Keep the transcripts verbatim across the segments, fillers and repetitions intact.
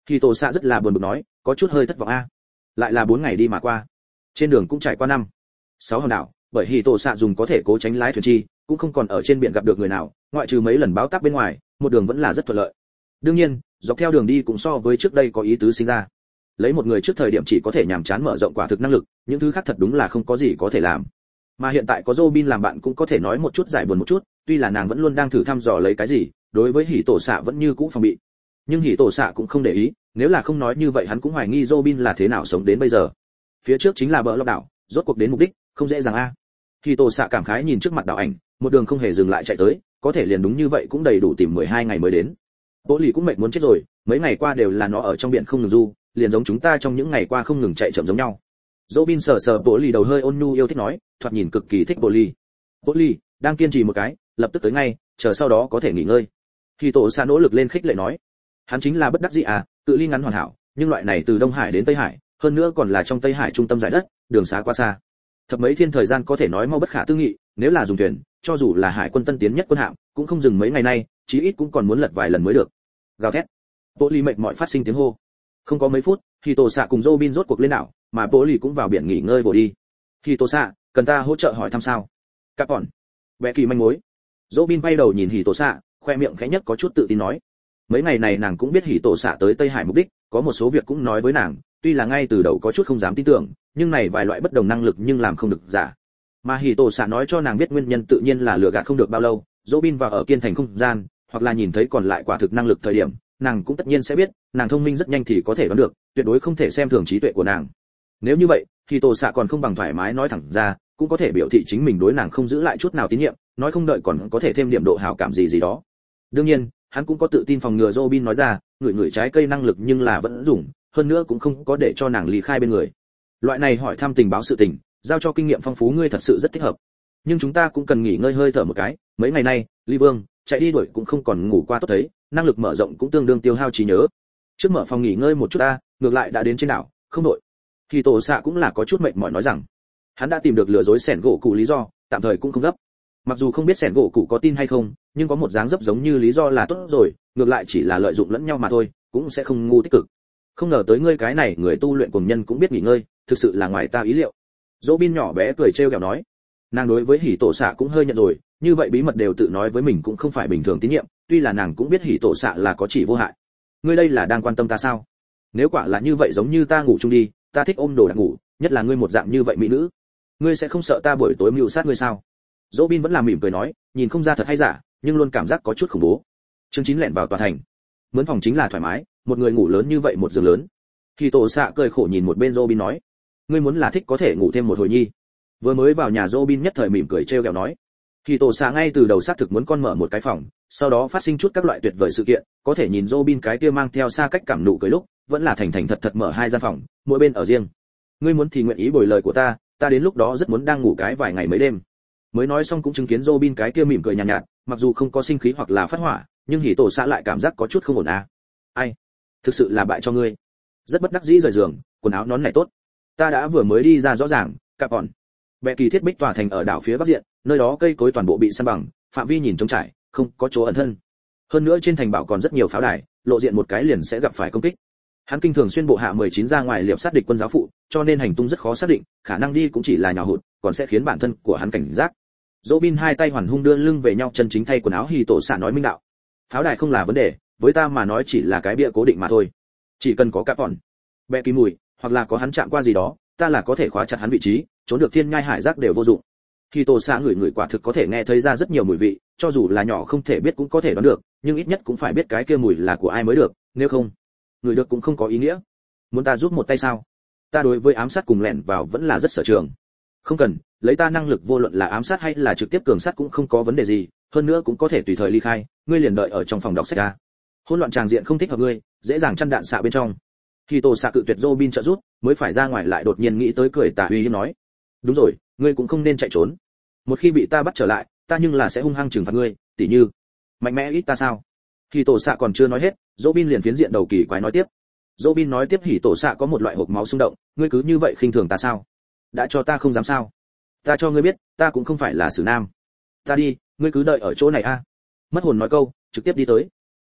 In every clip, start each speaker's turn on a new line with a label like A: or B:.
A: Khi tổ xạ rất là buồn bực nói, có chút hơi thất vọng a. Lại là bốn ngày đi mà qua, trên đường cũng trải qua năm sáu hòn đảo, bởi Hỉ tổ xạ dùng có thể cố tránh lái thuyền chi, cũng không còn ở trên biển gặp được người nào, ngoại trừ mấy lần báo táp bên ngoài, một đường vẫn là rất thuận lợi. Đương nhiên, dọc theo đường đi cũng so với trước đây có ý tứ sinh ra. Lấy một người trước thời điểm chỉ có thể nhàm chán mở rộng quả thực năng lực, những thứ khác thật đúng là không có gì có thể làm. Mà hiện tại có Robin làm bạn cũng có thể nói một chút giải buồn một chút, tuy là nàng vẫn luôn đang thử thăm dò lấy cái gì, đối với Hỉ tổ xạ vẫn như cũ phòng bị. Nhưng Hỉ tổ xạ cũng không để ý, nếu là không nói như vậy hắn cũng hoài nghi Robin là thế nào sống đến bây giờ. Phía trước chính là bờ lọc đảo, rốt cuộc đến mục đích, không dễ dàng a. Hỉ tổ xạ cảm khái nhìn trước mặt đảo ảnh, một đường không hề dừng lại chạy tới, có thể liền đúng như vậy cũng đầy đủ tìm mười hai ngày mới đến. Bố lì cũng mệt muốn chết rồi, mấy ngày qua đều là nó ở trong biển không ngừng du, liền giống chúng ta trong những ngày qua không ngừng chạy chậm giống nhau. Robin sờ sờ Bố lì đầu hơi ôn nhu yêu thích nói, thoạt nhìn cực kỳ thích Bố lì. Bố lì đang kiên trì một cái, lập tức tới ngay, chờ sau đó có thể nghỉ ngơi. Khi tổ xa nỗ lực lên khích lệ nói, hắn chính là bất đắc dĩ à, cự ly ngắn hoàn hảo, nhưng loại này từ Đông Hải đến Tây Hải, hơn nữa còn là trong Tây Hải trung tâm giải đất, đường xá quá xa. Thập mấy thiên thời gian có thể nói mau bất khả tư nghị, nếu là dùng thuyền, cho dù là hải quân tân tiến nhất quân hạm, cũng không dừng mấy ngày nay, chí ít cũng còn muốn lật vài lần mới được. Gào thét. Bố lì mệt mỏi phát sinh tiếng hô. Không có mấy phút, khi tổ xạ cùng Robin rốt cuộc lên đảo, mà Bố lì cũng vào biển nghỉ ngơi vội đi. Khi tổ xạ, cần ta hỗ trợ hỏi thăm sao? Các bọn. Bé kỳ manh mối. Robin quay đầu nhìn Hỉ tổ xạ, khoe miệng khẽ nhất có chút tự tin nói. Mấy ngày này nàng cũng biết Hỉ tổ xạ tới Tây Hải mục đích, có một số việc cũng nói với nàng, tuy là ngay từ đầu có chút không dám tin tưởng, nhưng này vài loại bất đồng năng lực nhưng làm không được giả. Mà Hỉ tổ xạ nói cho nàng biết nguyên nhân tự nhiên là lừa gạt không được bao lâu, Robin vào ở kiên thành không gian, hoặc là nhìn thấy còn lại quả thực năng lực thời điểm, nàng cũng tất nhiên sẽ biết, nàng thông minh rất nhanh thì có thể đoán được, tuyệt đối không thể xem thường trí tuệ của nàng. Nếu như vậy, Hỉ tổ xạ còn không bằng thoải mái nói thẳng ra, cũng có thể biểu thị chính mình đối nàng không giữ lại chút nào tín nhiệm, nói không đợi còn có thể thêm điểm độ hảo cảm gì gì đó. Đương nhiên, hắn cũng có tự tin phòng ngừa Robin nói ra, người người trái cây năng lực nhưng là vẫn dùng, hơn nữa cũng không có để cho nàng ly khai bên người. Loại này hỏi thăm tình báo sự tình, giao cho kinh nghiệm phong phú ngươi thật sự rất thích hợp. Nhưng chúng ta cũng cần nghỉ ngơi hơi thở một cái, mấy ngày nay, Ly Vương chạy đi đuổi cũng không còn ngủ qua tốt thấy, năng lực mở rộng cũng tương đương tiêu hao trí nhớ. Trước mở phòng nghỉ ngơi một chút ta, ngược lại đã đến trên đảo, không đội. Thì tổ xạ cũng là có chút mệt mỏi nói rằng, hắn đã tìm được lừa dối sẻn gỗ cụ lý do, tạm thời cũng không gấp. Mặc dù không biết sẻn gỗ cụ có tin hay không, nhưng có một dáng dấp giống như lý do là tốt rồi, ngược lại chỉ là lợi dụng lẫn nhau mà thôi, cũng sẽ không ngu tích cực. Không ngờ tới ngươi cái này người tu luyện cùng nhân cũng biết nghỉ ngơi, thực sự là ngoài ta ý liệu. Robin nhỏ bé cười trêu ghẹo nói, nàng đối với Hỉ tổ xạ cũng hơi nhận rồi, như vậy bí mật đều tự nói với mình cũng không phải bình thường tín nhiệm, tuy là nàng cũng biết Hỉ tổ xạ là có chỉ vô hại. Ngươi đây là đang quan tâm ta sao? Nếu quả là như vậy giống như ta ngủ chung đi, ta thích ôm đồ đặt ngủ, nhất là ngươi một dạng như vậy mỹ nữ, ngươi sẽ không sợ ta buổi tối mưu sát ngươi sao? Robin vẫn là mỉm cười nói, nhìn không ra thật hay giả, nhưng luôn cảm giác có chút khủng bố. Chương chín lẻn vào tòa thành. Mướn phòng chính là thoải mái, một người ngủ lớn như vậy một giường lớn. Hỉ tổ xạ cười khổ nhìn một bên Robin nói, ngươi muốn là thích có thể ngủ thêm một hồi nhi. Vừa mới vào nhà Robin nhất thời mỉm cười trêu ghẹo nói, Hỉ tổ xạ ngay từ đầu xác thực muốn con mở một cái phòng, sau đó phát sinh chút các loại tuyệt vời sự kiện, có thể nhìn Robin cái kia mang theo xa cách cảm nụ cười lúc, vẫn là thành thành thật thật mở hai gian phòng, mỗi bên ở riêng. Ngươi muốn thì nguyện ý bồi lời của ta, ta đến lúc đó rất muốn đang ngủ cái vài ngày mấy đêm. Mới nói xong cũng chứng kiến Robin cái kia mỉm cười nhàn nhạt, nhạt, mặc dù không có sinh khí hoặc là phát hỏa, nhưng Hỉ tổ xạ lại cảm giác có chút không ổn à. Ai, thực sự là bại cho ngươi. Rất bất đắc dĩ rời giường, quần áo nón này tốt. Ta đã vừa mới đi ra rõ ràng, cặp bọn. Bệ kỳ thiết bích tòa thành ở đảo phía bắc diện, nơi đó cây cối toàn bộ bị san bằng, phạm vi nhìn trống trải, không có chỗ ẩn thân. Hơn nữa trên thành bảo còn rất nhiều pháo đài, lộ diện một cái liền sẽ gặp phải công kích. Hắn kinh thường xuyên bộ hạ mười chín ra ngoài liệp sát địch quân giáo phụ, cho nên hành tung rất khó xác định, khả năng đi cũng chỉ là nhỏ hụt, còn sẽ khiến bản thân của hắn cảnh giác. Robin hai tay hoàn hung đưa lưng về nhau chân chính thay quần áo Hỉ tổ xạ nói minh đạo. Pháo đài không là vấn đề, với ta mà nói chỉ là cái bia cố định mà thôi. Chỉ cần có cặp bọn, bẹ kỳ mùi, hoặc là có hắn chạm qua gì đó, ta là có thể khóa chặt hắn vị trí, trốn được thiên nhai hải giác đều vô dụng. Hỉ tổ xạ người người quả thực có thể nghe thấy ra rất nhiều mùi vị, cho dù là nhỏ không thể biết cũng có thể đoán được, nhưng ít nhất cũng phải biết cái kia mùi là của ai mới được, nếu không, người được cũng không có ý nghĩa. Muốn ta giúp một tay sao? Ta đối với ám sát cùng lẻn vào vẫn là rất sở trường. Không cần, lấy ta năng lực vô luận là ám sát hay là trực tiếp cường sát cũng không có vấn đề gì, hơn nữa cũng có thể tùy thời ly khai, ngươi liền đợi ở trong phòng đọc sách ra. Hỗn loạn tràng diện không thích hợp ngươi, dễ dàng chăn đạn xạ bên trong. Khi tổ xạ cự tuyệt Robin trợ giúp, mới phải ra ngoài lại đột nhiên nghĩ tới cười tà uy hiếp nói, đúng rồi, ngươi cũng không nên chạy trốn. Một khi bị ta bắt trở lại, ta nhưng là sẽ hung hăng trừng phạt ngươi, tỉ như mạnh mẽ ít ta sao? Khi tổ xạ còn chưa nói hết, Robin liền phiến diện đầu kỳ quái nói tiếp. Robin nói tiếp Hỉ tổ xạ có một loại hộc máu xung động, ngươi cứ như vậy khinh thường ta sao? Đã cho ta không dám sao? Ta cho ngươi biết, ta cũng không phải là xử nam. Ta đi, ngươi cứ đợi ở chỗ này a. Mất hồn nói câu, trực tiếp đi tới.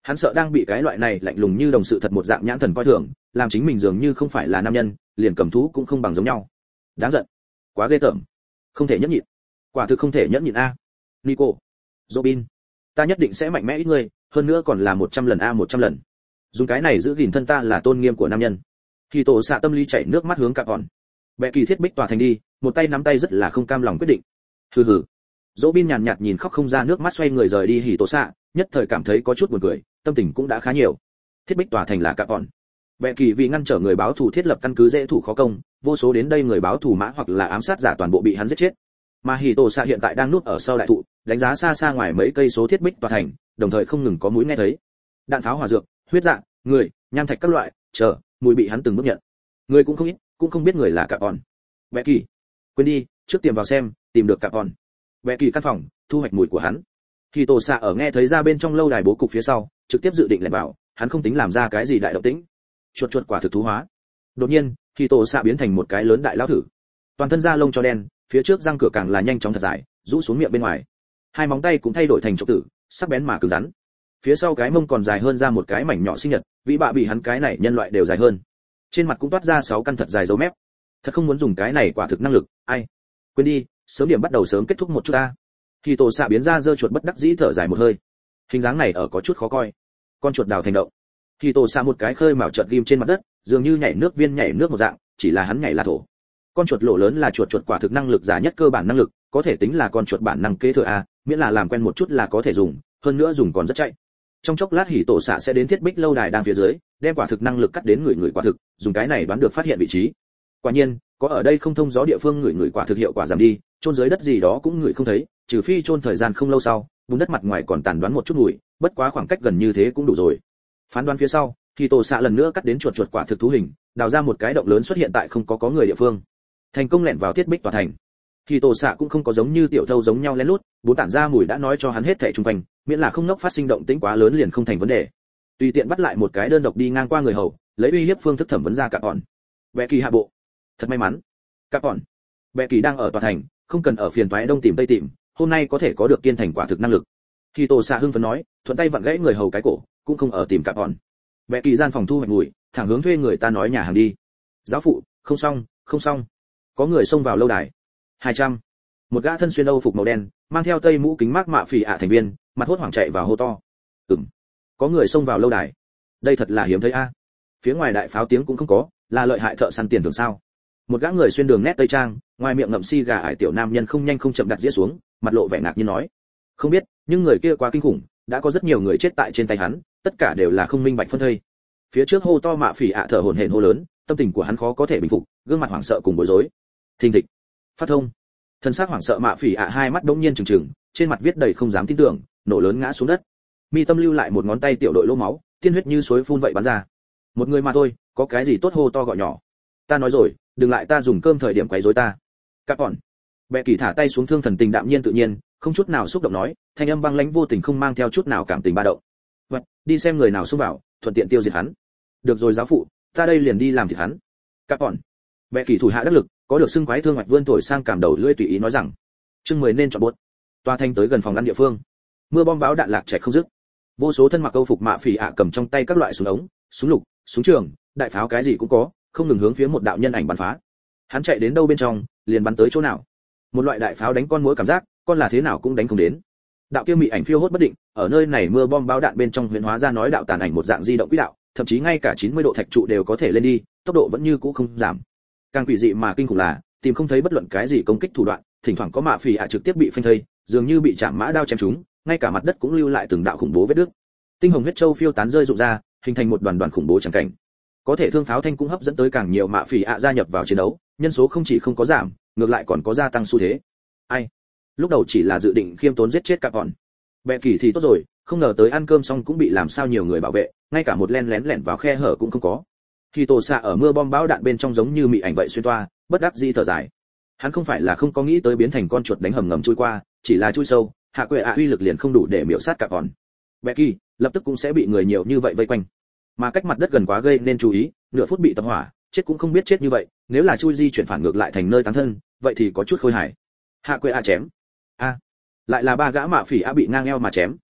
A: Hắn sợ đang bị cái loại này lạnh lùng như đồng sự thật một dạng nhãn thần coi thường, làm chính mình dường như không phải là nam nhân, liền cầm thú cũng không bằng giống nhau. Đáng giận, quá ghê tởm, không thể nhẫn nhịn, quả thực không thể nhẫn nhịn a. Nico, Robin, ta nhất định sẽ mạnh mẽ ít ngươi, hơn nữa còn là một trăm lần a một trăm lần. Dùng cái này giữ gìn thân ta là tôn nghiêm của nam nhân. Khi tổ xạ tâm lý chảy nước mắt hướng Cạp On. Bệ kỳ thiết bích tòa thành đi, một tay nắm tay rất là không cam lòng quyết định. Hừ hừ. Robin nhàn nhạt nhìn khóc không ra nước mắt xoay người rời đi hỉ tổ xạ, nhất thời cảm thấy có chút buồn cười, tâm tình cũng đã khá nhiều. Thiết bích tòa thành là Cạp On. Bệ kỳ vì ngăn trở người báo thù thiết lập căn cứ dễ thủ khó công, vô số đến đây người báo thù mã hoặc là ám sát giả toàn bộ bị hắn giết chết. Mà hỉ tổ xạ hiện tại đang núp ở sau đại thụ, đánh giá xa xa ngoài mấy cây số thiết bích tòa thành, đồng thời không ngừng có mũi nghe thấy. Đạn pháo hỏa dược, huyết dạ, người, nham thạch các loại, chờ, mùi bị hắn từng bước nhận. Người cũng không ít, cũng không biết người là Cạp On. Bệ kỳ, quên đi, trước tìm vào xem, tìm được Cạp On. Bệ kỳ căn phòng, thu hoạch mùi của hắn. Khi tổ xạ ở nghe thấy ra bên trong lâu đài bố cục phía sau, trực tiếp dự định lẻn vào, hắn không tính làm ra cái gì đại động tĩnh. Chuột chuột quả thực thú hóa. Đột nhiên, khi tổ xạ biến thành một cái lớn đại lão thử. Toàn thân da lông cho đen, phía trước răng cửa càng là nhanh chóng thật dài, rũ xuống miệng bên ngoài. Hai móng tay cũng thay đổi thành trục tử, sắc bén mà cứng rắn. Phía sau cái mông còn dài hơn ra một cái mảnh nhỏ sinh nhật, vĩ bạ bị hắn cái này nhân loại đều dài hơn. Trên mặt cũng toát ra sáu căn thật dài dấu mép. Thật không muốn dùng cái này quả thực năng lực, ai. Quên đi, sớm điểm bắt đầu sớm kết thúc một chút ta. Khi tổ xạ biến ra dơ chuột bất đắc dĩ thở dài một hơi. Hình dáng này ở có chút khó coi. Con chuột đào thành động. Khi tổ xạ một cái khơi mào chợt ghim trên mặt đất, dường như nhảy nước viên nhảy nước một dạng, chỉ là hắn nhảy là thổ. Con chuột lỗ lớn là chuột chuột quả thực năng lực giả nhất cơ bản năng lực, có thể tính là con chuột bản năng kế thừa a, miễn là làm quen một chút là có thể dùng, hơn nữa dùng còn rất chạy. Trong chốc lát hỉ tổ xạ sẽ đến thiết bích lâu đài đang phía dưới, đem quả thực năng lực cắt đến người người quả thực, dùng cái này đoán được phát hiện vị trí. Quả nhiên, có ở đây không thông gió địa phương người người quả thực hiệu quả giảm đi, chôn dưới đất gì đó cũng người không thấy, trừ phi chôn thời gian không lâu sau, bùn đất mặt ngoài còn tàn đoán một chút mùi, bất quá khoảng cách gần như thế cũng đủ rồi. Phán đoán phía sau, hỉ tổ xạ lần nữa cắt đến chuột chuột quả thực thú hình, đào ra một cái động lớn xuất hiện tại không có có người địa phương. Thành công lẻn vào thiết bích tòa thành. Hỉ tổ xạ cũng không có giống như tiểu thâu giống nhau lén lút, bốn tản ra mùi đã nói cho hắn hết thảy xung quanh, miễn là không nốc phát sinh động tĩnh quá lớn liền không thành vấn đề. Tùy tiện bắt lại một cái đơn độc đi ngang qua người hầu, lấy uy hiếp phương thức thẩm vấn ra Cạp On. Bệ kỳ hạ bộ. Thật may mắn. Cạp On. Bệ kỳ đang ở tòa thành, không cần ở phiền toái đông tìm tây tìm, hôm nay có thể có được kiên thành quả thực năng lực. Khi tổ xạ hưng phấn nói, thuận tay vặn gãy người hầu cái cổ, cũng không ở tìm Cạp On. Bệ kỳ gian phòng thu hoạch mùi, thẳng hướng thuê người ta nói nhà hàng đi. Giáo phụ, không xong, không xong. Có người xông vào lâu đài. hai trăm. Một gã thân xuyên âu phục màu đen, mang theo tây mũ kính mác mạ phì ạ thành viên, mặt hốt hoảng chạy vào hô to. Ừm. Có người xông vào lâu đài. Đây thật là hiếm thấy a. Phía ngoài đại pháo tiếng cũng không có, là lợi hại thợ săn tiền thường sao? Một gã người xuyên đường nét tây trang, ngoài miệng ngậm si gà ải tiểu nam nhân không nhanh không chậm đặt dĩa xuống, mặt lộ vẻ ngạc nhiên nói. Không biết, nhưng người kia quá kinh khủng, đã có rất nhiều người chết tại trên tay hắn, tất cả đều là không minh bạch phân thây. Phía trước hô to mạ phì ạ thở hổn hển hô lớn, tâm tình của hắn khó có thể bình phục, gương mặt hoảng sợ cùng bối rối. Thình thịch. Phát thông. Thân xác hoảng sợ mạ phỉ ạ hai mắt đống nhiên trừng trừng, trên mặt viết đầy không dám tin tưởng, nổ lớn ngã xuống đất. Mi tâm lưu lại một ngón tay tiểu đội lỗ máu, tiên huyết như suối phun vậy bắn ra. Một người mà thôi, có cái gì tốt hô to gọi nhỏ. Ta nói rồi, đừng lại ta dùng cơm thời điểm quấy rối ta. Cạp On. Bệ kỳ thả tay xuống thương thần tình đạm nhiên tự nhiên, không chút nào xúc động nói, thanh âm băng lãnh vô tình không mang theo chút nào cảm tình ba động. Vật, đi xem người nào xông vào, thuận tiện tiêu diệt hắn. Được rồi giáo phụ, ta đây liền đi làm thịt hắn. Cạp On. Bệ kỳ thủ hạ đắc lực, có được xưng quái thương mạch vươn thổi sang cảm đầu lưỡi tùy ý nói rằng, chương mười nên chọn buốt. Toa thanh tới gần phòng ăn địa phương. Mưa bom báo đạn lạc chạy không dứt. Vô số thân mặc câu phục mạ phỉ ạ cầm trong tay các loại súng ống, súng lục, súng trường, đại pháo cái gì cũng có, không ngừng hướng phía một đạo nhân ảnh bắn phá. Hắn chạy đến đâu bên trong, liền bắn tới chỗ nào. Một loại đại pháo đánh con muỗi cảm giác, con là thế nào cũng đánh không đến. Đạo kia mị ảnh phiêu hốt bất định, ở nơi này mưa bom báo đạn bên trong huyễn hóa ra nói đạo tàn ảnh một dạng di động quỹ đạo, thậm chí ngay cả chín mươi độ thạch trụ đều có thể lên đi, tốc độ vẫn như cũ không giảm. Càng quỷ dị mà kinh khủng là, tìm không thấy bất luận cái gì công kích thủ đoạn, thỉnh thoảng có mạ phỉ ạ trực tiếp bị phanh thây, dường như bị chạm mã đao chém trúng, ngay cả mặt đất cũng lưu lại từng đạo khủng bố vết đứt. Tinh hồng huyết châu phiêu tán rơi rụng ra, hình thành một đoàn đoàn khủng bố chẳng cảnh. Có thể thương pháo thanh cũng hấp dẫn tới càng nhiều mạ phỉ ạ gia nhập vào chiến đấu, nhân số không chỉ không có giảm, ngược lại còn có gia tăng xu thế. Ai? Lúc đầu chỉ là dự định khiêm tốn giết chết Cạp On. Bệ kỳ thì tốt rồi, không ngờ tới ăn cơm xong cũng bị làm sao nhiều người bảo vệ, ngay cả một len lén lẻn vào khe hở cũng không có. Khi tổ xạ ở mưa bom bão đạn bên trong giống như mị ảnh vậy xuyên toa, bất đắc dĩ thở dài. Hắn không phải là không có nghĩ tới biến thành con chuột đánh hầm ngầm chui qua, chỉ là chui sâu, hạ quệ ạ uy lực liền không đủ để miểu sát Cạp On. Becky lập tức cũng sẽ bị người nhiều như vậy vây quanh, mà cách mặt đất gần quá gây nên chú ý, nửa phút bị tập hỏa, chết cũng không biết chết như vậy, nếu là chui di chuyển phản ngược lại thành nơi tán thân, vậy thì có chút khôi hài. Hạ quệ ạ chém. A, lại là ba gã mạ phỉ ạ bị ngang eo mà chém,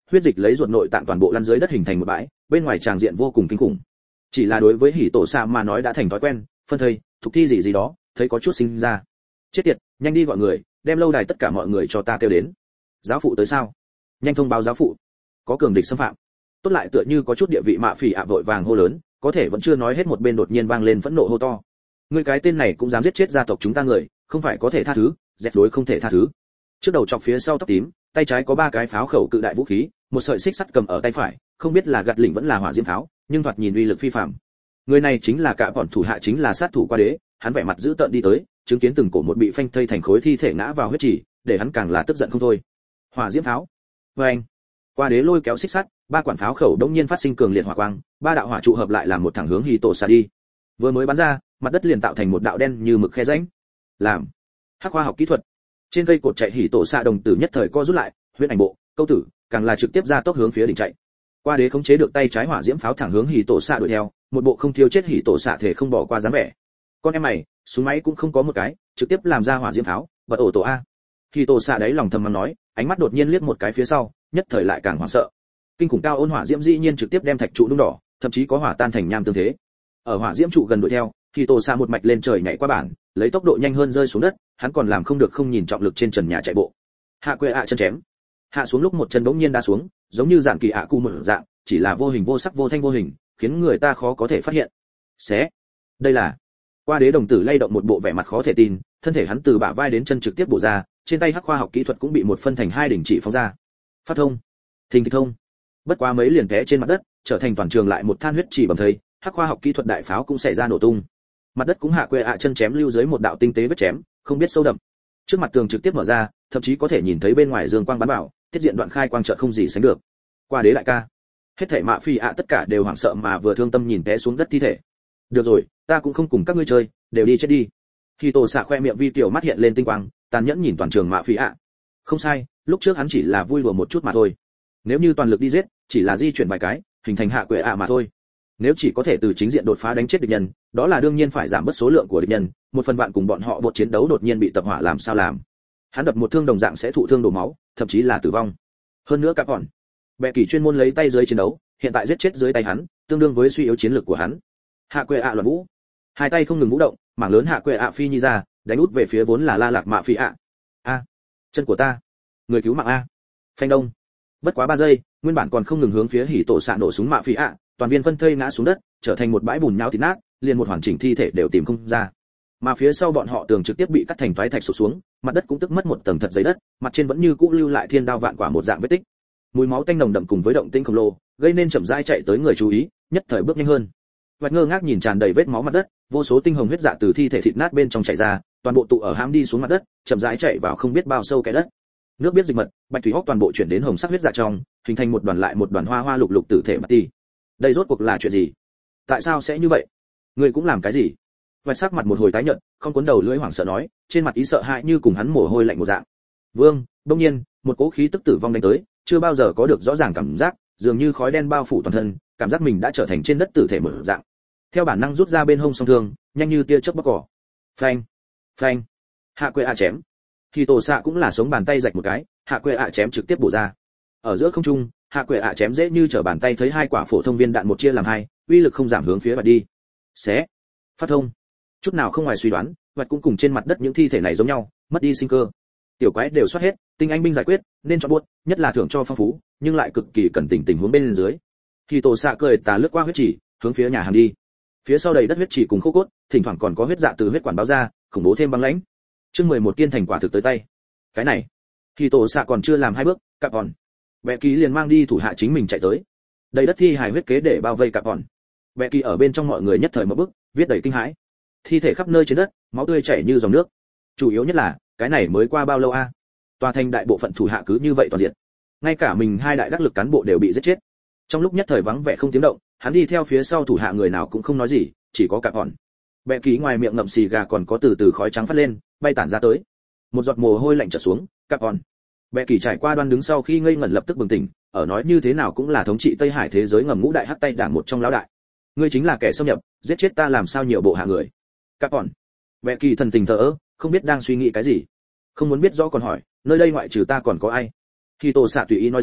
A: huyết dịch lấy ruột nội tạng toàn bộ lăn dưới đất hình thành một bãi, bên ngoài tràng diện vô cùng kinh khủng. Chỉ là đối với hỉ tổ xạ mà nói đã thành thói quen, phân thây, thuộc thi gì gì đó, thấy có chút sinh ra. Chết tiệt, nhanh đi gọi người, đem lâu đài tất cả mọi người cho ta kêu đến. Giáo phụ tới sao? Nhanh thông báo giáo phụ, có cường địch xâm phạm. Tốt lại tựa như có chút địa vị mạ phỉ ạ vội vàng hô lớn, có thể vẫn chưa nói hết một bên đột nhiên vang lên phẫn nộ hô to. Ngươi cái tên này cũng dám giết chết gia tộc chúng ta người, không phải có thể tha thứ, dẹp đối không thể tha thứ. Trước đầu chọc phía sau tóc tím, tay trái có ba cái pháo khẩu cự đại vũ khí, một sợi xích sắt cầm ở tay phải, không biết là gạt lỉnh vẫn là hỏa diễm pháo, nhưng thoạt nhìn uy lực phi phàm. Người này chính là cả bọn thủ hạ chính là sát thủ qua đế, hắn vẻ mặt dữ tợn đi tới, chứng kiến từng cổ một bị phanh thây thành khối thi thể ngã vào huyết trì, để hắn càng là tức giận không thôi. Hỏa diễm pháo. Oeng. Qua đế lôi kéo xích sắt, ba quản pháo khẩu đống nhiên phát sinh cường liệt hỏa quang, ba đạo hỏa trụ hợp lại làm một thẳng hướng Hỉ Tổ xạ đi. Vừa mới bắn ra, mặt đất liền tạo thành một đạo đen như mực khe rãnh. Làm. Hắc khoa học kỹ thuật. Trên cây cột chạy Hỉ Tổ xạ đồng tử nhất thời co rút lại, huyết ảnh bộ, câu tử, càng là trực tiếp ra tốc hướng phía đỉnh chạy. Qua đế khống chế được tay trái hỏa diễm pháo thẳng hướng Hỉ Tổ xạ đuổi theo, một bộ không thiêu chết Hỉ Tổ xạ thể không bỏ qua dáng vẻ. Con em mày, súng máy cũng không có một cái, trực tiếp làm ra hỏa diễm pháo, bật ổ tổ a. Hỉ Tổ xạ đấy lòng thầm mắng nói, ánh mắt đột nhiên liếc một cái phía sau, nhất thời lại càng hoảng sợ. Kinh khủng cao ôn hỏa diễm dĩ nhiên trực tiếp đem thạch trụ nung đỏ, thậm chí có hỏa tan thành nham tương thế. Ở hỏa diễm trụ gần đuổi theo, Hỉ Tổ xạ một mạch lên trời nhảy qua bản, lấy tốc độ nhanh hơn rơi xuống đất, hắn còn làm không được không nhìn trọng lực trên trần nhà chạy bộ. Hạ quệ ạ chân chém. Hạ xuống lúc một chân bỗng nhiên đá xuống, giống như dạng kỳ ạ cụ một dạng, chỉ là vô hình vô sắc vô thanh vô hình, khiến người ta khó có thể phát hiện. Xé. Đây là. Qua đế đồng tử lay động một bộ vẻ mặt khó thể tin, thân thể hắn từ bả vai đến chân trực tiếp bổ ra, trên tay hắc khoa học kỹ thuật cũng bị một phân thành hai đỉnh chỉ phóng ra. Phát thông. Thình thịch thông. Bất quá mấy liền té trên mặt đất, trở thành toàn trường lại một than huyết chỉ bầm thây, hắc khoa học kỹ thuật đại pháo cũng xảy ra nổ tung. Mặt đất cũng hạ quệ ạ chân chém lưu dưới một đạo tinh tế vết chém, không biết sâu đậm. Trước mặt tường trực tiếp mở ra, thậm chí có thể nhìn thấy bên ngoài dương quang bắn vào, tiết diện đoạn khai quang trợ không gì sánh được. Qua đế đại ca. Hết thảy mạ phi ạ tất cả đều hoảng sợ mà vừa thương tâm nhìn té xuống đất thi thể. Được rồi, ta cũng không cùng các ngươi chơi, đều đi chết đi. Khi Tổ xạ khoe miệng vi tiểu mắt hiện lên tinh quang, tàn nhẫn nhìn toàn trường mạ phi ạ. Không sai, lúc trước hắn chỉ là vui đùa một chút mà thôi. Nếu như toàn lực đi giết, chỉ là di chuyển vài cái, hình thành hạ quệ ạ mà thôi. Nếu chỉ có thể từ chính diện đột phá đánh chết địch nhân, đó là đương nhiên phải giảm bớt số lượng của địch nhân, một phần vạn cùng bọn họ bột chiến đấu đột nhiên bị tập hỏa làm sao làm. Hắn đập một thương đồng dạng sẽ thụ thương đổ máu, thậm chí là tử vong. Hơn nữa các bọn bệ kỳ chuyên môn lấy tay dưới chiến đấu, hiện tại giết chết dưới tay hắn, tương đương với suy yếu chiến lược của hắn. Hạ quệ ạ loạn vũ, hai tay không ngừng vũ động, mảng lớn hạ quệ ạ phi nhi ra, đánh út về phía vốn là la lạc mạ phi ạ. A, chân của ta, người cứu mạng a. Phanh đông. Bất quá ba giây, nguyên bản còn không ngừng hướng phía Hỉ Tổ xạ nổ súng mạ phi ạ, toàn viên phân thây ngã xuống đất, trở thành một bãi bùn nhão thịt nát, liền một hoàn chỉnh thi thể đều tìm không ra. Mà phía sau bọn họ tường trực tiếp bị cắt thành toái thạch sụp xuống, mặt đất cũng tức mất một tầng thật dày đất, mặt trên vẫn như cũ lưu lại thiên đao vạn quả một dạng vết tích. Mùi máu tanh nồng đậm cùng với động tĩnh khổng lồ, gây nên chậm rãi chạy tới người chú ý, nhất thời bước nhanh hơn. Vạch ngơ ngác nhìn tràn đầy vết máu mặt đất, vô số tinh hồng huyết dạ từ thi thể thịt nát bên trong chảy ra, toàn bộ tụ ở hãm đi xuống mặt đất, chậm rãi chạy vào không biết bao sâu cái đất. Nước biết dịch mật, bạch thủy hốc toàn bộ chuyển đến hồng sắc huyết dạ trong, hình thành một đoàn lại một đoàn hoa hoa lục lục tử thể mặt ti. Đây rốt cuộc là chuyện gì? Tại sao sẽ như vậy? Ngươi cũng làm cái gì? Vạch sắc mặt một hồi tái nhợt, không cuốn đầu lưỡi hoảng sợ nói, trên mặt ý sợ hãi như cùng hắn mồ hôi lạnh một dạng. Vương, đương nhiên, một cỗ khí tức tử vong đánh tới, chưa bao giờ có được rõ ràng cảm giác, dường như khói đen bao phủ toàn thân, cảm giác mình đã trở thành trên đất tử thể mở dạng. Theo bản năng rút ra bên hông song thương, nhanh như tia chớp bóc cỏ. Phanh, phanh, hạ quệ ạ chém. Khi Tổ xạ cũng là sống bàn tay rạch một cái, hạ quệ ạ chém trực tiếp bổ ra. Ở giữa không trung, hạ quệ ạ chém dễ như trở bàn tay thấy hai quả phổ thông viên đạn một chia làm hai, uy lực không giảm hướng phía vạch đi. Xé, phát thông. Chút nào không ngoài suy đoán, vạch cũng cùng trên mặt đất những thi thể này giống nhau, mất đi sinh cơ. Tiểu quái đều soát hết, tinh anh binh giải quyết, nên chọn buốt, nhất là thưởng cho phong phú, nhưng lại cực kỳ cần tình tình huống bên dưới. Khi Tổ xạ cười tà lướt qua huyết chỉ, hướng phía nhà hàng đi. Phía sau đầy đất huyết chỉ cùng khô cốt, thỉnh thoảng còn có huyết dạ từ huyết quản báo ra, khủng bố thêm băng lãnh. Chương mười một kiên thành quả thực tới tay. Cái này, khi Tổ xạ còn chưa làm hai bước, cặp hòn. Bệ Kỳ liền mang đi thủ hạ chính mình chạy tới. Đầy đất thi hài huyết kế để bao vây cặp hòn. Bệ Kỳ ở bên trong mọi người nhất thời một bước, viết đầy kinh hãi. Thi thể khắp nơi trên đất, máu tươi chảy như dòng nước. Chủ yếu nhất là, cái này mới qua bao lâu a? Tòa thành đại bộ phận thủ hạ cứ như vậy toàn diện. Ngay cả mình hai đại đắc lực cán bộ đều bị giết chết. Trong lúc nhất thời vắng vẻ không tiếng động, hắn đi theo phía sau thủ hạ người nào cũng không nói gì, chỉ có cặp hòn. Bệ Kỳ ngoài miệng ngậm xì gà còn có từ từ khói trắng phát lên, bay tản ra tới. Một giọt mồ hôi lạnh chảy xuống, cặp hòn. Bệ Kỳ trải qua đoan đứng sau khi ngây ngẩn lập tức bừng tỉnh, ở nói như thế nào cũng là thống trị Tây Hải thế giới ngầm ngũ đại hắc tay đảng một trong lão đại. Ngươi chính là kẻ xâm nhập, giết chết ta làm sao nhiều bộ hạ người. Cặp hòn. Bệ Kỳ thần tình thờ ơ, không biết đang suy nghĩ cái gì. Không muốn biết rõ còn hỏi, nơi đây ngoại trừ ta còn có ai? Khi Tổ xạ tùy ý nói rằng,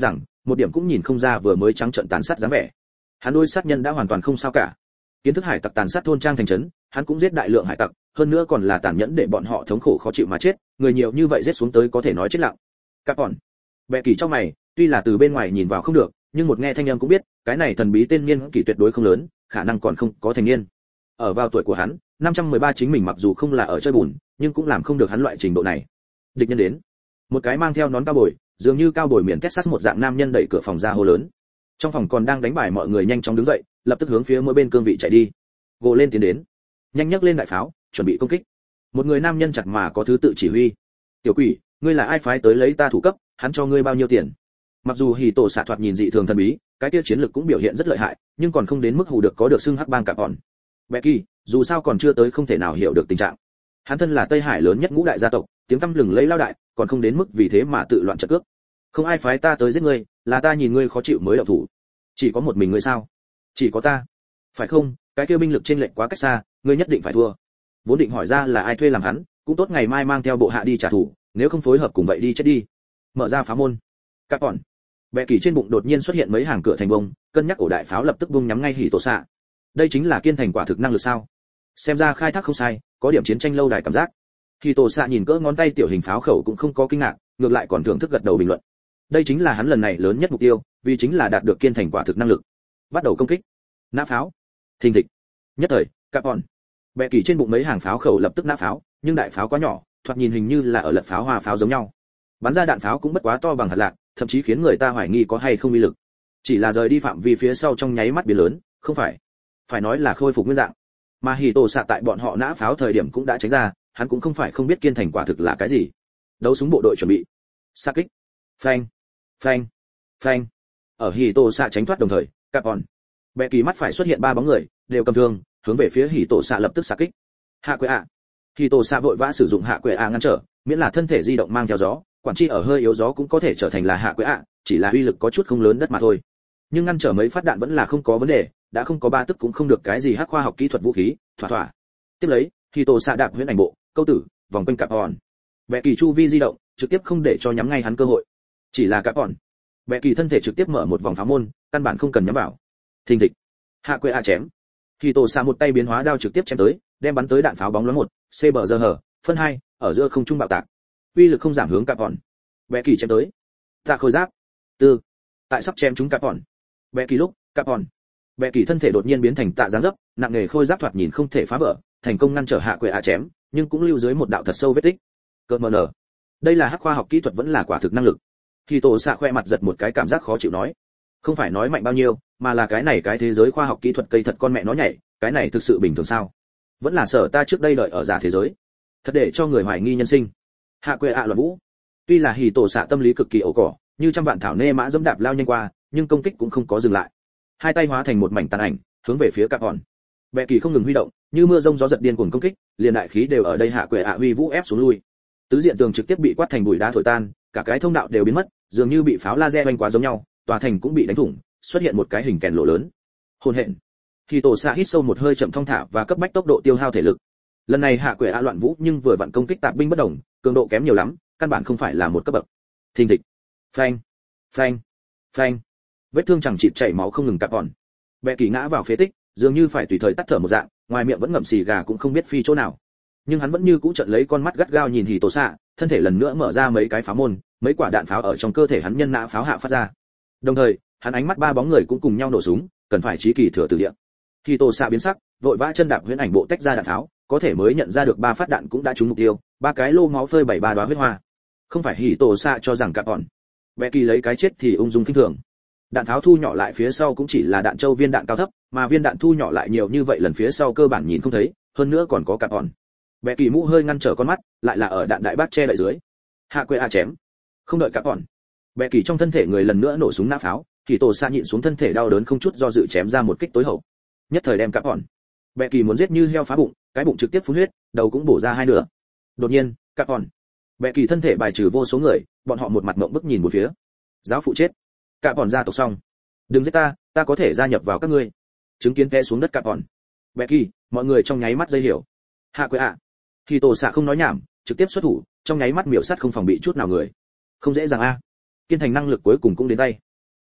A: một điểm cũng nhìn không ra vừa mới trắng trợn tàn sát dáng vẻ. Hắn đối sát nhân đã hoàn toàn không sao cả. Kiến thức hải tặc tàn sát thôn trang thành trấn, hắn cũng giết đại lượng hải tặc, hơn nữa còn là tàn nhẫn để bọn họ thống khổ khó chịu mà chết, người nhiều như vậy giết xuống tới có thể nói chết lặng. Các bọn, Bệ Kỳ trong mày, tuy là từ bên ngoài nhìn vào không được, nhưng một nghe thanh âm cũng biết, cái này thần bí tên niên kỷ tuyệt đối không lớn, khả năng còn không có thành niên. Ở vào tuổi của hắn, năm trăm mười ba chính mình mặc dù không là ở chơi bùn, nhưng cũng làm không được hắn loại trình độ này. Địch nhân đến. Một cái mang theo nón cao bồi, dường như cao bồi miền Texas một dạng nam nhân đẩy cửa phòng ra hô lớn. Trong phòng còn đang đánh bài mọi người nhanh chóng đứng dậy, lập tức hướng phía mỗi bên cương vị chạy đi. Gồ lên tiến đến, nhanh nhấc lên đại pháo, chuẩn bị công kích. Một người nam nhân chặt mà có thứ tự chỉ huy. Tiểu quỷ, ngươi là ai phái tới lấy ta thủ cấp, hắn cho ngươi bao nhiêu tiền? Mặc dù hỉ tổ xạ thoạt nhìn dị thường thần bí, cái kia chiến lực cũng biểu hiện rất lợi hại, nhưng còn không đến mức hù được có được xưng hắc bang cạp bọn. Becky, dù sao còn chưa tới không thể nào hiểu được tình trạng. Hắn thân là Tây Hải lớn nhất ngũ đại gia tộc, tiếng tăm lừng lẫy lao đại, còn không đến mức vì thế mà tự loạn trận cước. Không ai phái ta tới giết ngươi, là ta nhìn ngươi khó chịu mới động thủ. Chỉ có một mình ngươi sao? Chỉ có ta. Phải không? Cái kia binh lực trên lệnh quá cách xa, ngươi nhất định phải thua. Vốn định hỏi ra là ai thuê làm hắn, cũng tốt ngày mai mang theo bộ hạ đi trả thù, nếu không phối hợp cùng vậy đi chết đi. Mở ra phá môn. Các bọn. Bệ Kỳ trên bụng đột nhiên xuất hiện mấy hàng cửa thành bông, cân nhắc ổ đại pháo lập tức bung nhắm ngay hỉ tổ xạ. Đây chính là kiên thành quả thực năng lực sao? Xem ra khai thác không sai, có điểm chiến tranh lâu đài cảm giác. Hỉ tổ xạ nhìn cỡ ngón tay tiểu hình pháo khẩu cũng không có kinh ngạc, ngược lại còn thưởng thức gật đầu bình luận. Đây chính là hắn lần này lớn nhất mục tiêu, vì chính là đạt được kiên thành quả thực năng lực. Bắt đầu công kích. Nã pháo. Thình thịch. Nhất thời, các bọn. Bệ Kỳ trên bụng mấy hàng pháo khẩu lập tức nã pháo, nhưng đại pháo quá nhỏ, thoạt nhìn hình như là ở lật pháo hoa pháo giống nhau. Bắn ra đạn pháo cũng bất quá to bằng hạt lạc, thậm chí khiến người ta hoài nghi có hay không uy lực. Chỉ là rời đi phạm vi phía sau trong nháy mắt biến lớn, không phải, phải nói là khôi phục nguyên dạng. Mà hỉ tổ xạ tại bọn họ nã pháo thời điểm cũng đã tránh ra, hắn cũng không phải không biết kiên thành quả thực là cái gì. Đấu súng bộ đội chuẩn bị. Xa kích. Phanh, phanh, phanh. Ở hỉ tổ xạ tránh thoát đồng thời, các bọn. Bệ Kỳ mắt phải xuất hiện ba bóng người, đều cầm thương, hướng về phía hỉ tổ xạ lập tức xạ kích. Hạ quệ ạ. Hỉ tổ xạ vội vã sử dụng hạ quệ ạ ngăn trở, miễn là thân thể di động mang theo gió, quản chi ở hơi yếu gió cũng có thể trở thành là hạ quệ ạ, chỉ là uy lực có chút không lớn đất mà thôi. Nhưng ngăn trở mấy phát đạn vẫn là không có vấn đề, đã không có ba tức cũng không được cái gì hắc khoa học kỹ thuật vũ khí, thỏa thỏa. Tiếp lấy, hỉ tổ xạ đạp huyễn ảnh bộ, câu tử, vòng quanh cặp hòn. Bệ Kỳ chu vi di động, trực tiếp không để cho nhắm ngay hắn cơ hội. Chỉ là cặp hòn. Bệ Kỳ thân thể trực tiếp mở một vòng pháo môn, căn bản không cần nhắm vào. Thình thịch. Hạ quệ ạ chém. Hỉ tổ xạ một tay biến hóa đao trực tiếp chém tới, đem bắn tới đạn pháo bóng loáng một, C bờ giờ hở, phân hai, ở giữa không trung bạo tạc. Uy lực không giảm hướng cặp hòn. Bệ Kỳ chém tới. Tạ khôi giáp. Tư. Tại sắp chém chúng cặp hòn. Bệ Kỳ lúc, cặp hòn. Bệ Kỳ thân thể đột nhiên biến thành tạ dáng dấp, nặng nghề khôi giáp thoạt nhìn không thể phá vỡ, thành công ngăn trở hạ quệ ạ chém, nhưng cũng lưu dưới một đạo thật sâu vết tích. Cơn mờ nở. Đây là hắc khoa học kỹ thuật vẫn là quả thực năng lực. Khi tổ xạ khoe mặt giật một cái cảm giác khó chịu nói, không phải nói mạnh bao nhiêu, mà là cái này cái thế giới khoa học kỹ thuật cây thật con mẹ nó nhảy, cái này thực sự bình thường sao? Vẫn là sở ta trước đây đợi ở giả thế giới, thật để cho người hoài nghi nhân sinh. Hạ quệ ạ loạn vũ. Tuy là hỉ tổ xạ tâm lý cực kỳ ổ cỏ, như trăm vạn thảo nê mã dẫm đạp lao nhanh qua, nhưng công kích cũng không có dừng lại. Hai tay hóa thành một mảnh tàn ảnh, hướng về phía cặp hòn. Bệ Kỳ không ngừng huy động, như mưa rông gió giật điên cuồng công kích, liền đại khí đều ở đây hạ quệ ạ huy vũ ép xuống lui. Tứ diện tường trực tiếp bị quát thành bụi đá thổi tan, cả cái thông đạo đều biến mất, dường như bị pháo laser oanh quá giống nhau, tòa thành cũng bị đánh thủng, xuất hiện một cái hình kèn lỗ lớn. Hồn hện. Hỉ tổ xạ hít sâu một hơi chậm thong thả và cấp bách tốc độ tiêu hao thể lực. Lần này hạ quệ ạ loạn vũ nhưng vừa vặn công kích tạp binh bất đồng, cường độ kém nhiều lắm, căn bản không phải là một cấp bậc. Thình thịch. Phanh, phanh, phanh. Vết thương chẳng chịt chảy máu không ngừng cặp hòn. Bệ Kỳ ngã vào phế tích, dường như phải tùy thời tắt thở một dạng, ngoài miệng vẫn ngậm xì gà cũng không biết phi chỗ nào. Nhưng hắn vẫn như cũ trợn lấy con mắt gắt gao nhìn hỉ tổ xạ, thân thể lần nữa mở ra mấy cái pháo môn, mấy quả đạn pháo ở trong cơ thể hắn nhân nã pháo hạ phát ra. Đồng thời, hắn ánh mắt ba bóng người cũng cùng nhau nổ súng, cần phải chí kỳ thừa tử địa. Hỉ tổ xạ biến sắc, vội vã chân đạp huyễn ảnh bộ tách ra đạn pháo, có thể mới nhận ra được ba phát đạn cũng đã trúng mục tiêu, ba cái lô máu phơi bảy ba đóa huyết hoa. Không phải hỉ tổ xạ cho rằng cặp hòn. Bệ Kỳ lấy cái chết thì ung dung kinh thường. Đạn pháo thu nhỏ lại phía sau cũng chỉ là đạn châu viên đạn cao thấp, mà viên đạn thu nhỏ lại nhiều như vậy lần phía sau cơ bản nhìn không thấy, hơn nữa còn có cặp hòn. Bệ Kỳ mũ hơi ngăn trở con mắt, lại là ở đạn đại bác che đậy dưới. Hạ quệ a chém. Không đợi cặp hòn. Bệ Kỳ trong thân thể người lần nữa nổ súng nã pháo, thì tổ xa nhịn xuống thân thể đau đớn không chút do dự chém ra một kích tối hậu. Nhất thời đem cặp hòn. Bệ Kỳ muốn giết như heo phá bụng, cái bụng trực tiếp phun huyết, đầu cũng bổ ra hai nửa. Đột nhiên, cặp hòn. Bệ Kỳ thân thể bài trừ vô số người, bọn họ một mặt ngậm bức nhìn một phía. Giáo phụ chết. Cặp hòn gia tộc xong. Đừng giết ta, ta có thể gia nhập vào các ngươi. Chứng kiến té xuống đất cặp hòn. Bệ Kỳ, mọi người trong nháy mắt dây hiểu. Hạ quệ ạ. Thì tổ xạ không nói nhảm, trực tiếp xuất thủ, trong nháy mắt miểu sát không phòng bị chút nào người. Không dễ dàng a. Kiên thành năng lực cuối cùng cũng đến tay.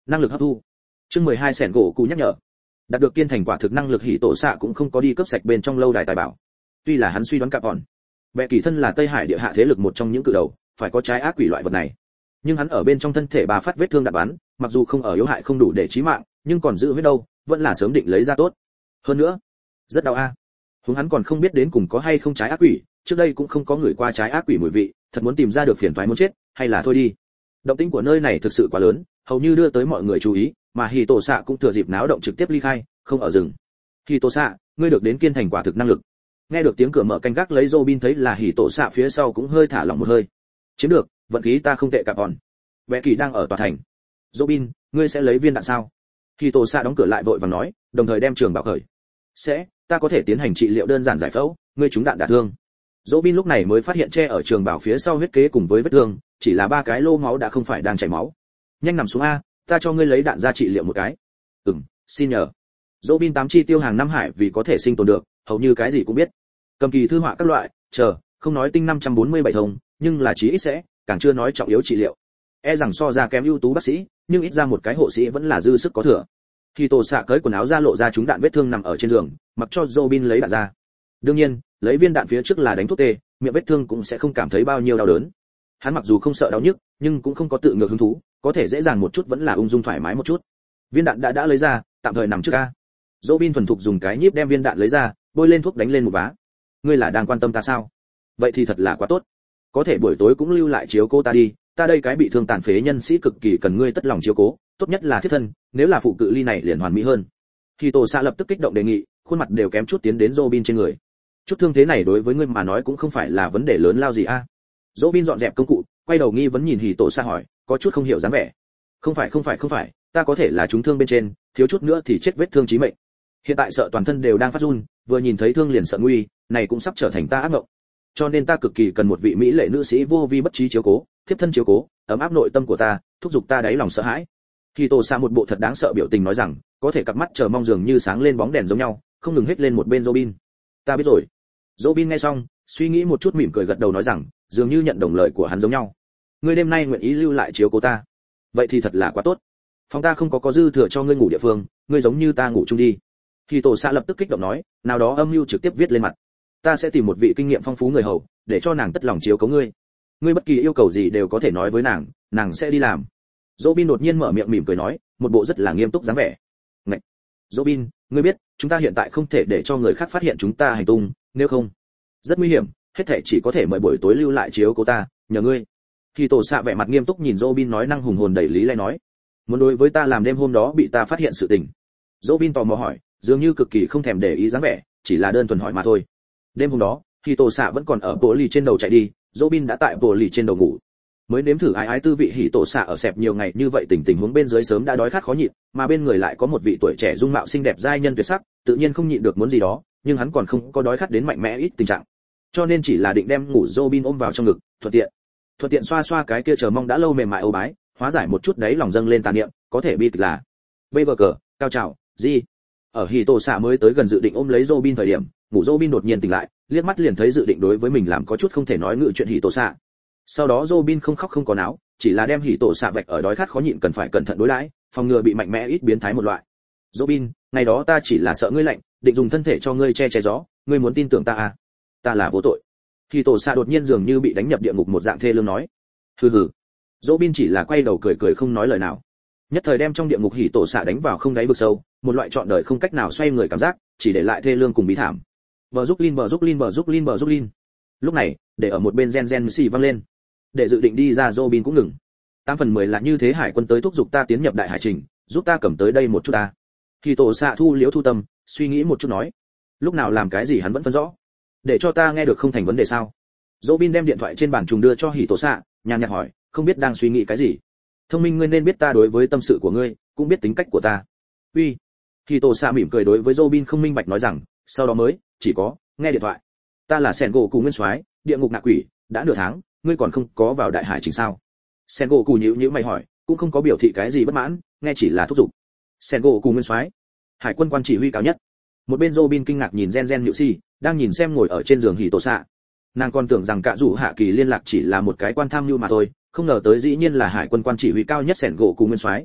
A: năng lực hấp thu. Chương mười hai sẻn gỗ cụ nhắc nhở. Đạt được kiên thành quả thực năng lực hỉ tổ xạ cũng không có đi cướp sạch bên trong lâu đài tài bảo. Tuy là hắn suy đoán cạp bọn, bệ kỳ thân là Tây Hải địa hạ thế lực một trong những cự đầu, phải có trái ác quỷ loại vật này. Nhưng hắn ở bên trong thân thể bà phát vết thương đạn bắn, mặc dù không ở yếu hại không đủ để chí mạng, nhưng còn giữ huyết đâu, vẫn là sớm định lấy ra tốt. Hơn nữa, rất đau a. À. Chúng hắn còn không biết đến cùng có hay không trái ác quỷ, trước đây cũng không có người qua trái ác quỷ mùi vị, thật muốn tìm ra được phiền toái muốn chết, hay là thôi đi. Động tĩnh của nơi này thực sự quá lớn, hầu như đưa tới mọi người chú ý, mà Hỉ Tổ Xạ cũng thừa dịp náo động trực tiếp ly khai, không ở rừng. Hỉ Tổ Xạ, ngươi được đến kiên thành quả thực năng lực. Nghe được tiếng cửa mở canh gác lấy Robin thấy là Hỉ Tổ Xạ phía sau cũng hơi thả lỏng một hơi. Chiếm được, vận khí ta không tệ cả bọn. Bệ kỳ đang ở tòa thành. Robin, ngươi sẽ lấy viên đạn sao? Hỉ Tổ Xạ đóng cửa lại vội vàng nói, đồng thời đem trường bảo khởi. Sẽ, ta có thể tiến hành trị liệu đơn giản giải phẫu, ngươi trúng đạn đả thương. Robin lúc này mới phát hiện che ở trường bảo phía sau huyết kế cùng với vết thương, chỉ là ba cái lô máu đã không phải đang chảy máu. Nhanh nằm xuống a, ta cho ngươi lấy đạn ra trị liệu một cái. Ừm, xin nhờ. Robin tám chi tiêu hàng năm hải vì có thể sinh tồn được, hầu như cái gì cũng biết. Cầm kỳ thư họa các loại, chờ, không nói tinh năm trăm bốn mươi bảy thông, nhưng là chí ít sẽ, càng chưa nói trọng yếu trị liệu. E rằng so ra kém ưu tú bác sĩ, nhưng ít ra một cái hộ sĩ vẫn là dư sức có thừa. Khi Tổ Xạ cởi quần áo ra lộ ra chúng đạn vết thương nằm ở trên giường, mặc cho Robin lấy đạn ra. Đương nhiên, lấy viên đạn phía trước là đánh thuốc tê, miệng vết thương cũng sẽ không cảm thấy bao nhiêu đau đớn. Hắn mặc dù không sợ đau nhức, nhưng cũng không có tự ngược hứng thú, có thể dễ dàng một chút vẫn là ung dung thoải mái một chút. Viên đạn đã đã lấy ra, tạm thời nằm trước a. Robin thuần thục dùng cái nhíp đem viên đạn lấy ra, bôi lên thuốc đánh lên một vá. Ngươi là đang quan tâm ta sao? Vậy thì thật là quá tốt. Có thể buổi tối cũng lưu lại chiếu cố ta đi, ta đây cái bị thương tàn phế nhân sĩ cực kỳ cần ngươi tất lòng chiếu cố, tốt nhất là thiết thân, nếu là phụ cự ly này liền hoàn mỹ hơn. Khi Tổ Xạ lập tức kích động đề nghị, khuôn mặt đều kém chút tiến đến Robin trên người. Chút thương thế này đối với ngươi mà nói cũng không phải là vấn đề lớn lao gì a. À? Robin dọn dẹp công cụ, quay đầu nghi vấn nhìn Hỉ Tổ Xạ hỏi, có chút không hiểu dáng vẻ. Không phải không phải không phải, ta có thể là trúng thương bên trên, thiếu chút nữa thì chết vết thương chí mệnh. Hiện tại sợ toàn thân đều đang phát run, vừa nhìn thấy thương liền sợ nguy, này cũng sắp trở thành ta ác mộng. Cho nên ta cực kỳ cần một vị mỹ lệ nữ sĩ vô vi bất trí chiếu cố, thiếp thân chiếu cố, ấm áp nội tâm của ta, thúc giục ta đáy lòng sợ hãi. Hỉ Tổ Xạ một bộ thật đáng sợ biểu tình nói rằng, có thể cặp mắt chờ mong dường như sáng lên bóng đèn giống nhau, không ngừng hết lên một bên Robin. Ta biết rồi. Robin nghe xong, suy nghĩ một chút mỉm cười gật đầu nói rằng, dường như nhận đồng lời của hắn giống nhau. Ngươi đêm nay nguyện ý lưu lại chiếu cố ta, vậy thì thật là quá tốt. Phòng ta không có có dư thừa cho ngươi ngủ địa phương, ngươi giống như ta ngủ chung đi. Thì Tổ Xạ lập tức kích động nói, nào đó âm mưu trực tiếp viết lên mặt. Ta sẽ tìm một vị kinh nghiệm phong phú người hầu, để cho nàng tất lòng chiếu cố ngươi. Ngươi bất kỳ yêu cầu gì đều có thể nói với nàng, nàng sẽ đi làm. Robin đột nhiên mở miệng mỉm cười nói, một bộ rất là nghiêm túc dáng vẻ. Ngậy. Robin, ngươi biết, chúng ta hiện tại không thể để cho người khác phát hiện chúng ta hành tung, nếu không, rất nguy hiểm, hết thảy chỉ có thể mời buổi tối lưu lại chiếu cố ta, nhờ ngươi. Khi Tổ Xạ vẻ mặt nghiêm túc nhìn Robin nói năng hùng hồn đầy lý lẽ nói, muốn đối với ta làm đêm hôm đó bị ta phát hiện sự tình. Robin tò mò hỏi, dường như cực kỳ không thèm để ý dáng vẻ, chỉ là đơn thuần hỏi mà thôi. Đêm hôm đó, khi Tổ Xạ vẫn còn ở bộ lì trên đầu chạy đi, Robin đã tại bộ lì trên đầu ngủ. Mới nếm thử ái ái tư vị Hỉ Tổ Xạ ở xẹp nhiều ngày như vậy tình tình huống bên dưới sớm đã đói khát khó nhịn, mà bên người lại có một vị tuổi trẻ dung mạo xinh đẹp giai nhân tuyệt sắc, tự nhiên không nhịn được muốn gì đó, nhưng hắn còn không có đói khát đến mạnh mẽ ít tình trạng. Cho nên chỉ là định đem ngủ Robin ôm vào trong ngực, thuận tiện. Thuận tiện xoa xoa cái kia chờ mong đã lâu mềm mại âu bái, hóa giải một chút đấy lòng dâng lên tàn niệm, có thể bi kịch là. bê vê cờ, cao trào, gì? Ở Hỉ Tổ Xạ mới tới gần dự định ôm lấy Robin thời điểm, ngủ Robin đột nhiên tỉnh lại, liếc mắt liền thấy dự định đối với mình làm có chút không thể nói ngự chuyện Hỉ Tổ Xạ. Sau đó Robin không khóc không có náo, chỉ là đem Hỉ Tổ Xạ vạch ở đói khát khó nhịn cần phải cẩn thận đối đãi, phòng ngừa bị mạnh mẽ ít biến thái một loại. Robin, ngày đó ta chỉ là sợ ngươi lạnh, định dùng thân thể cho ngươi che che gió, ngươi muốn tin tưởng ta à? Ta là vô tội. Hỉ Tổ Xạ đột nhiên dường như bị đánh nhập địa ngục một dạng thê lương nói. Hừ hừ. Robin chỉ là quay đầu cười cười không nói lời nào. Nhất thời đem trong địa ngục Hỉ Tổ Xạ đánh vào không đáy vực sâu, một loại trọn đời không cách nào xoay người cảm giác, chỉ để lại thê lương cùng bí thảm. Bờ giúp Lin bờ giúp Lin bờ giúp Lin bờ giúp Lin. Lúc này, để ở một bên gen gen xì vang lên. Để dự định đi ra Robin cũng ngừng. Tám phần mười là như thế hải quân tới thúc giục ta tiến nhập đại hải trình, giúp ta cầm tới đây một chút ta. Hỉ Tổ Xạ thu liễu thu tâm, suy nghĩ một chút nói. Lúc nào làm cái gì hắn vẫn phân rõ. Để cho ta nghe được không thành vấn đề sao? Robin đem điện thoại trên bàn trùng đưa cho Hỉ Tổ Xạ, nhàn nhạt hỏi, không biết đang suy nghĩ cái gì. Thông minh ngươi nên biết ta đối với tâm sự của ngươi, cũng biết tính cách của ta. Uy. Hỉ Tổ Xạ mỉm cười đối với Robin không minh bạch nói rằng, sau đó mới, chỉ có, nghe điện thoại. Ta là Sẻn gỗ cụ nguyên soái, địa ngục nạ quỷ, đã nửa tháng, ngươi còn không có vào đại hải trình sao? Sẻn gỗ cụ nhíu nhíu mày hỏi, cũng không có biểu thị cái gì bất mãn, nghe chỉ là thúc giục. Sẻn gỗ cụ nguyên soái, hải quân quan chỉ huy cao nhất. Một bên Robin kinh ngạc nhìn Gen Gen Nhự Si, đang nhìn xem ngồi ở trên giường Hỉ Tổ Xạ. Nàng còn tưởng rằng cả rủ hạ kỳ liên lạc chỉ là một cái quan tham mưu mà thôi, không ngờ tới dĩ nhiên là hải quân quan chỉ huy cao nhất Sẻn gỗ cụ nguyên soái.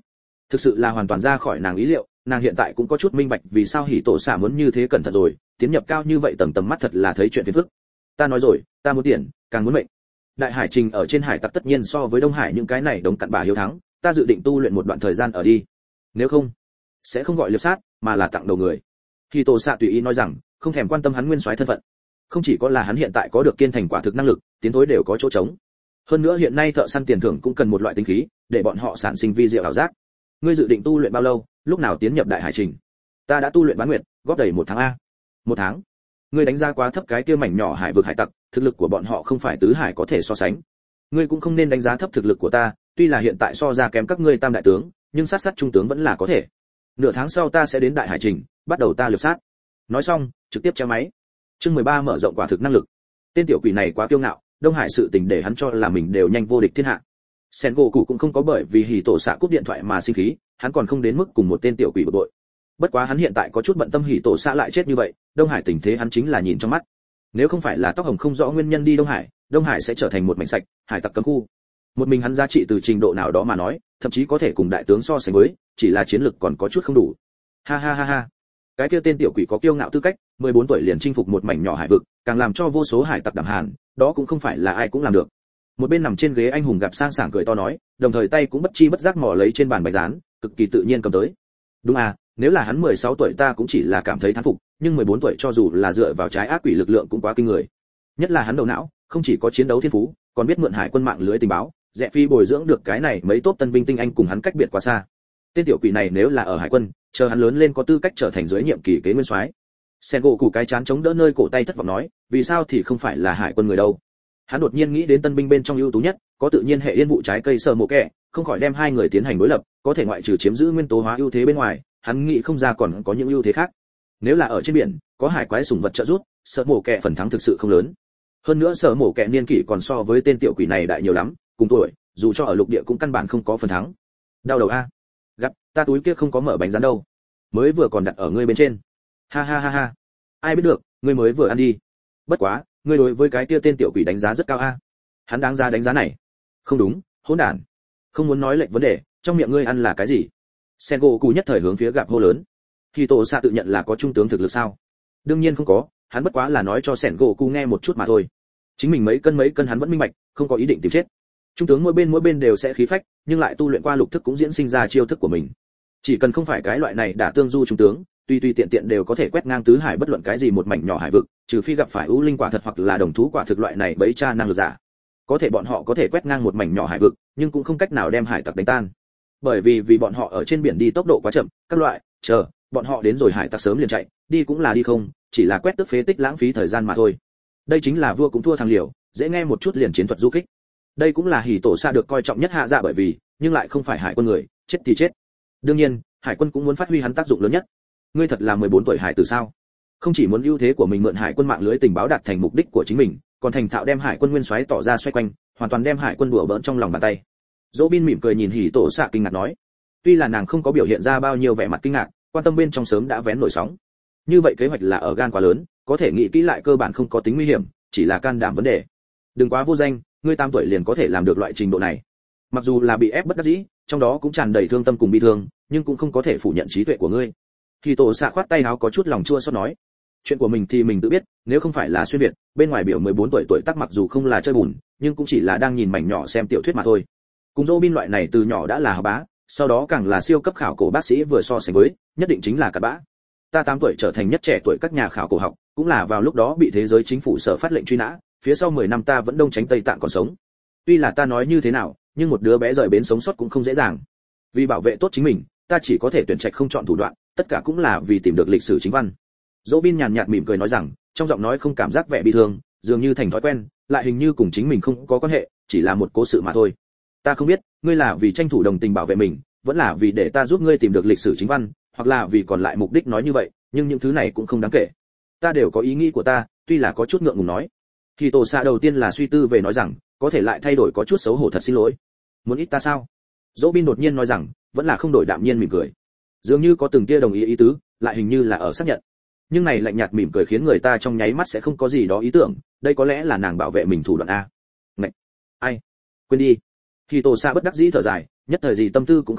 A: Thực sự là hoàn toàn ra khỏi nàng ý liệu, nàng hiện tại cũng có chút minh bạch vì sao hỉ tổ xạ muốn như thế cẩn thận rồi, tiến nhập cao như vậy tầng tầm mắt thật là thấy chuyện phiền phức. Ta nói rồi, ta muốn tiền, càng muốn mệnh. Đại hải trình ở trên hải tặc tất nhiên so với Đông Hải những cái này đống cặn bã hiếu thắng, ta dự định tu luyện một đoạn thời gian ở đi. Nếu không, sẽ không gọi liệp sát, mà là tặng đầu người. Hỉ tổ xạ tùy ý nói rằng, không thèm quan tâm hắn nguyên soái thân phận. Không chỉ có là hắn hiện tại có được kiên thành quả thực năng lực, tiến thối đều có chỗ trống. Hơn nữa hiện nay thợ săn tiền thưởng cũng cần một loại tinh khí, để bọn họ sản sinh vi diệu ảo giác. Ngươi dự định tu luyện bao lâu, lúc nào tiến nhập đại hải trình? Ta đã tu luyện bán nguyệt, góp đầy một tháng a. Một tháng? Ngươi đánh giá quá thấp cái kia mảnh nhỏ hải vực hải tặc, thực lực của bọn họ không phải tứ hải có thể so sánh. Ngươi cũng không nên đánh giá thấp thực lực của ta, tuy là hiện tại so ra kém các ngươi tam đại tướng, nhưng sát sát trung tướng vẫn là có thể. Nửa tháng sau ta sẽ đến đại hải trình, bắt đầu ta liệp sát. Nói xong, trực tiếp treo máy. Chương mười ba mở rộng quả thực năng lực. Tên tiểu quỷ này quá kiêu ngạo, Đông Hải sự tình để hắn cho là mình đều nhanh vô địch thiên hạ. Sengoku cũng không có bởi vì hỉ tổ xạ cúp điện thoại mà sinh khí, hắn còn không đến mức cùng một tên tiểu quỷ bực bội. Bất quá hắn hiện tại có chút bận tâm hỉ tổ xạ lại chết như vậy, Đông Hải tình thế hắn chính là nhìn trong mắt. Nếu không phải là tóc hồng không rõ nguyên nhân đi Đông Hải, Đông Hải sẽ trở thành một mảnh sạch, hải tặc cấm khu. Một mình hắn giá trị từ trình độ nào đó mà nói, thậm chí có thể cùng đại tướng so sánh với, chỉ là chiến lực còn có chút không đủ. Ha ha ha ha. Cái kia tên tiểu quỷ có kiêu ngạo tư cách, mười bốn tuổi liền chinh phục một mảnh nhỏ hải vực, càng làm cho vô số hải tặc đảm hàn, đó cũng không phải là ai cũng làm được. Một bên nằm trên ghế anh hùng gặp sang sảng cười to nói, đồng thời tay cũng bất chi bất giác mò lấy trên bàn bánh rán, cực kỳ tự nhiên cầm tới. Đúng à, nếu là hắn mười sáu tuổi ta cũng chỉ là cảm thấy thán phục, nhưng mười bốn tuổi cho dù là dựa vào trái ác quỷ lực lượng cũng quá kinh người. Nhất là hắn đầu não, không chỉ có chiến đấu thiên phú, còn biết mượn hải quân mạng lưới tình báo, Rẽ Phi bồi dưỡng được cái này mấy tốt tân binh tinh anh cùng hắn cách biệt quá xa. Tên tiểu quỷ này nếu là ở hải quân, chờ hắn lớn lên có tư cách trở thành dưới nhiệm kỳ kế nguyên soái. Sengoku cái chán chống đỡ nơi cổ tay thất vọng nói, vì sao thì không phải là hải quân người đâu? Hắn đột nhiên nghĩ đến tân binh bên trong ưu tú nhất, có tự nhiên hệ yên vụ trái cây sơ mộ kẹ, không khỏi đem hai người tiến hành đối lập, có thể ngoại trừ chiếm giữ nguyên tố hóa ưu thế bên ngoài, hắn nghĩ không ra còn có những ưu thế khác. Nếu là ở trên biển, có hải quái sủng vật trợ giúp, sơ mộ kẹ phần thắng thực sự không lớn. Hơn nữa sơ mộ kẹ niên kỷ còn so với tên tiểu quỷ này đại nhiều lắm, cùng tuổi, dù cho ở lục địa cũng căn bản không có phần thắng. Đau đầu a. Gặp, ta túi kia không có mở bánh rán đâu, mới vừa còn đặt ở ngươi bên trên. Ha ha ha ha. Ai biết được, ngươi mới vừa ăn đi. Bất quá, ngươi đối với cái kia tên tiểu quỷ đánh giá rất cao a. Hắn đáng ra đánh giá này. Không đúng, hỗn đản. Không muốn nói lệch vấn đề, trong miệng ngươi ăn là cái gì? Sengoku nhất thời hướng phía gặp hô lớn. Hito Sa tự nhận là có trung tướng thực lực sao? Đương nhiên không có, hắn bất quá là nói cho Sengoku nghe một chút mà thôi. Chính mình mấy cân mấy cân hắn vẫn minh bạch, không có ý định tìm chết. Trung tướng mỗi bên mỗi bên đều sẽ khí phách, nhưng lại tu luyện qua lục thức cũng diễn sinh ra chiêu thức của mình. Chỉ cần không phải cái loại này đả tương du trung tướng, tuy tuy tiện tiện đều có thể quét ngang tứ hải bất luận cái gì một mảnh nhỏ hải vực, trừ phi gặp phải ưu linh quả thật hoặc là đồng thú quả thực loại này bấy cha năng lực giả. Có thể bọn họ có thể quét ngang một mảnh nhỏ hải vực, nhưng cũng không cách nào đem hải tặc đánh tan. Bởi vì vì bọn họ ở trên biển đi tốc độ quá chậm, các loại, chờ, bọn họ đến rồi hải tặc sớm liền chạy, đi cũng là đi không, chỉ là quét tức phế tích lãng phí thời gian mà thôi. Đây chính là vua cũng thua thằng liều, dễ nghe một chút liền chiến thuật du kích. Đây cũng là hỉ tổ xa được coi trọng nhất hạ dạ bởi vì, nhưng lại không phải hải quân người, chết thì chết. Đương nhiên, hải quân cũng muốn phát huy hắn tác dụng lớn nhất. Ngươi thật là mười bốn tuổi hải tử sao? Không chỉ muốn ưu thế của mình mượn hải quân mạng lưới tình báo đạt thành mục đích của chính mình, còn thành thạo đem hải quân nguyên soái tỏ ra xoay quanh, hoàn toàn đem hải quân đùa bỡn trong lòng bàn tay. Robin mỉm cười nhìn hỉ tổ xạ kinh ngạc nói, tuy là nàng không có biểu hiện ra bao nhiêu vẻ mặt kinh ngạc, quan tâm bên trong sớm đã vén nổi sóng. Như vậy kế hoạch là ở gan quá lớn, có thể nghĩ kỹ lại cơ bản không có tính nguy hiểm, chỉ là can đảm vấn đề. Đừng quá vô danh, ngươi tám tuổi liền có thể làm được loại trình độ này. Mặc dù là bị ép bất đắc dĩ, trong đó cũng tràn đầy thương tâm cùng bi thương, nhưng cũng không có thể phủ nhận trí tuệ của ngươi. Thì tổ xạ khoát tay áo có chút lòng chua xót nói, chuyện của mình thì mình tự biết, nếu không phải là xuyên việt, bên ngoài biểu mười bốn tuổi tuổi tác mặc dù không là chơi bùn, nhưng cũng chỉ là đang nhìn mảnh nhỏ xem tiểu thuyết mà thôi. Cùng Robin loại này từ nhỏ đã là học bá, sau đó càng là siêu cấp khảo cổ bác sĩ vừa so sánh với, nhất định chính là cặn bã. Ta tám tuổi trở thành nhất trẻ tuổi các nhà khảo cổ học, cũng là vào lúc đó bị thế giới chính phủ sở phát lệnh truy nã, phía sau mười năm ta vẫn đông tránh tây tạng còn sống. Tuy là ta nói như thế nào, nhưng một đứa bé rời bến sống sót cũng không dễ dàng. Vì bảo vệ tốt chính mình, ta chỉ có thể tuyển trạch không chọn thủ đoạn, tất cả cũng là vì tìm được lịch sử chính văn. Robin nhàn nhạt mỉm cười nói rằng, trong giọng nói không cảm giác vẻ bi thương, dường như thành thói quen, lại hình như cùng chính mình không có quan hệ, chỉ là một cố sự mà thôi. Ta không biết, ngươi là vì tranh thủ đồng tình bảo vệ mình, vẫn là vì để ta giúp ngươi tìm được lịch sử chính văn, hoặc là vì còn lại mục đích nói như vậy, nhưng những thứ này cũng không đáng kể. Ta đều có ý nghĩ của ta, tuy là có chút ngượng ngùng nói. Thì tổ xạ đầu tiên là suy tư về nói rằng, có thể lại thay đổi có chút xấu hổ thật xin lỗi. Muốn ít ta sao? Robin đột nhiên nói rằng, vẫn là không đổi đạm nhiên mỉm cười. Dường như có từng tia đồng ý ý tứ, lại hình như là ở xác nhận. Nhưng này lạnh nhạt mỉm cười khiến người ta trong nháy mắt sẽ không có gì đó ý tưởng, đây có lẽ là nàng bảo vệ mình thủ đoạn a. Ngậy. Ai? Quên đi. Thì tổ xạ bất đắc dĩ thở dài, nhất thời gì tâm tư cũng không có,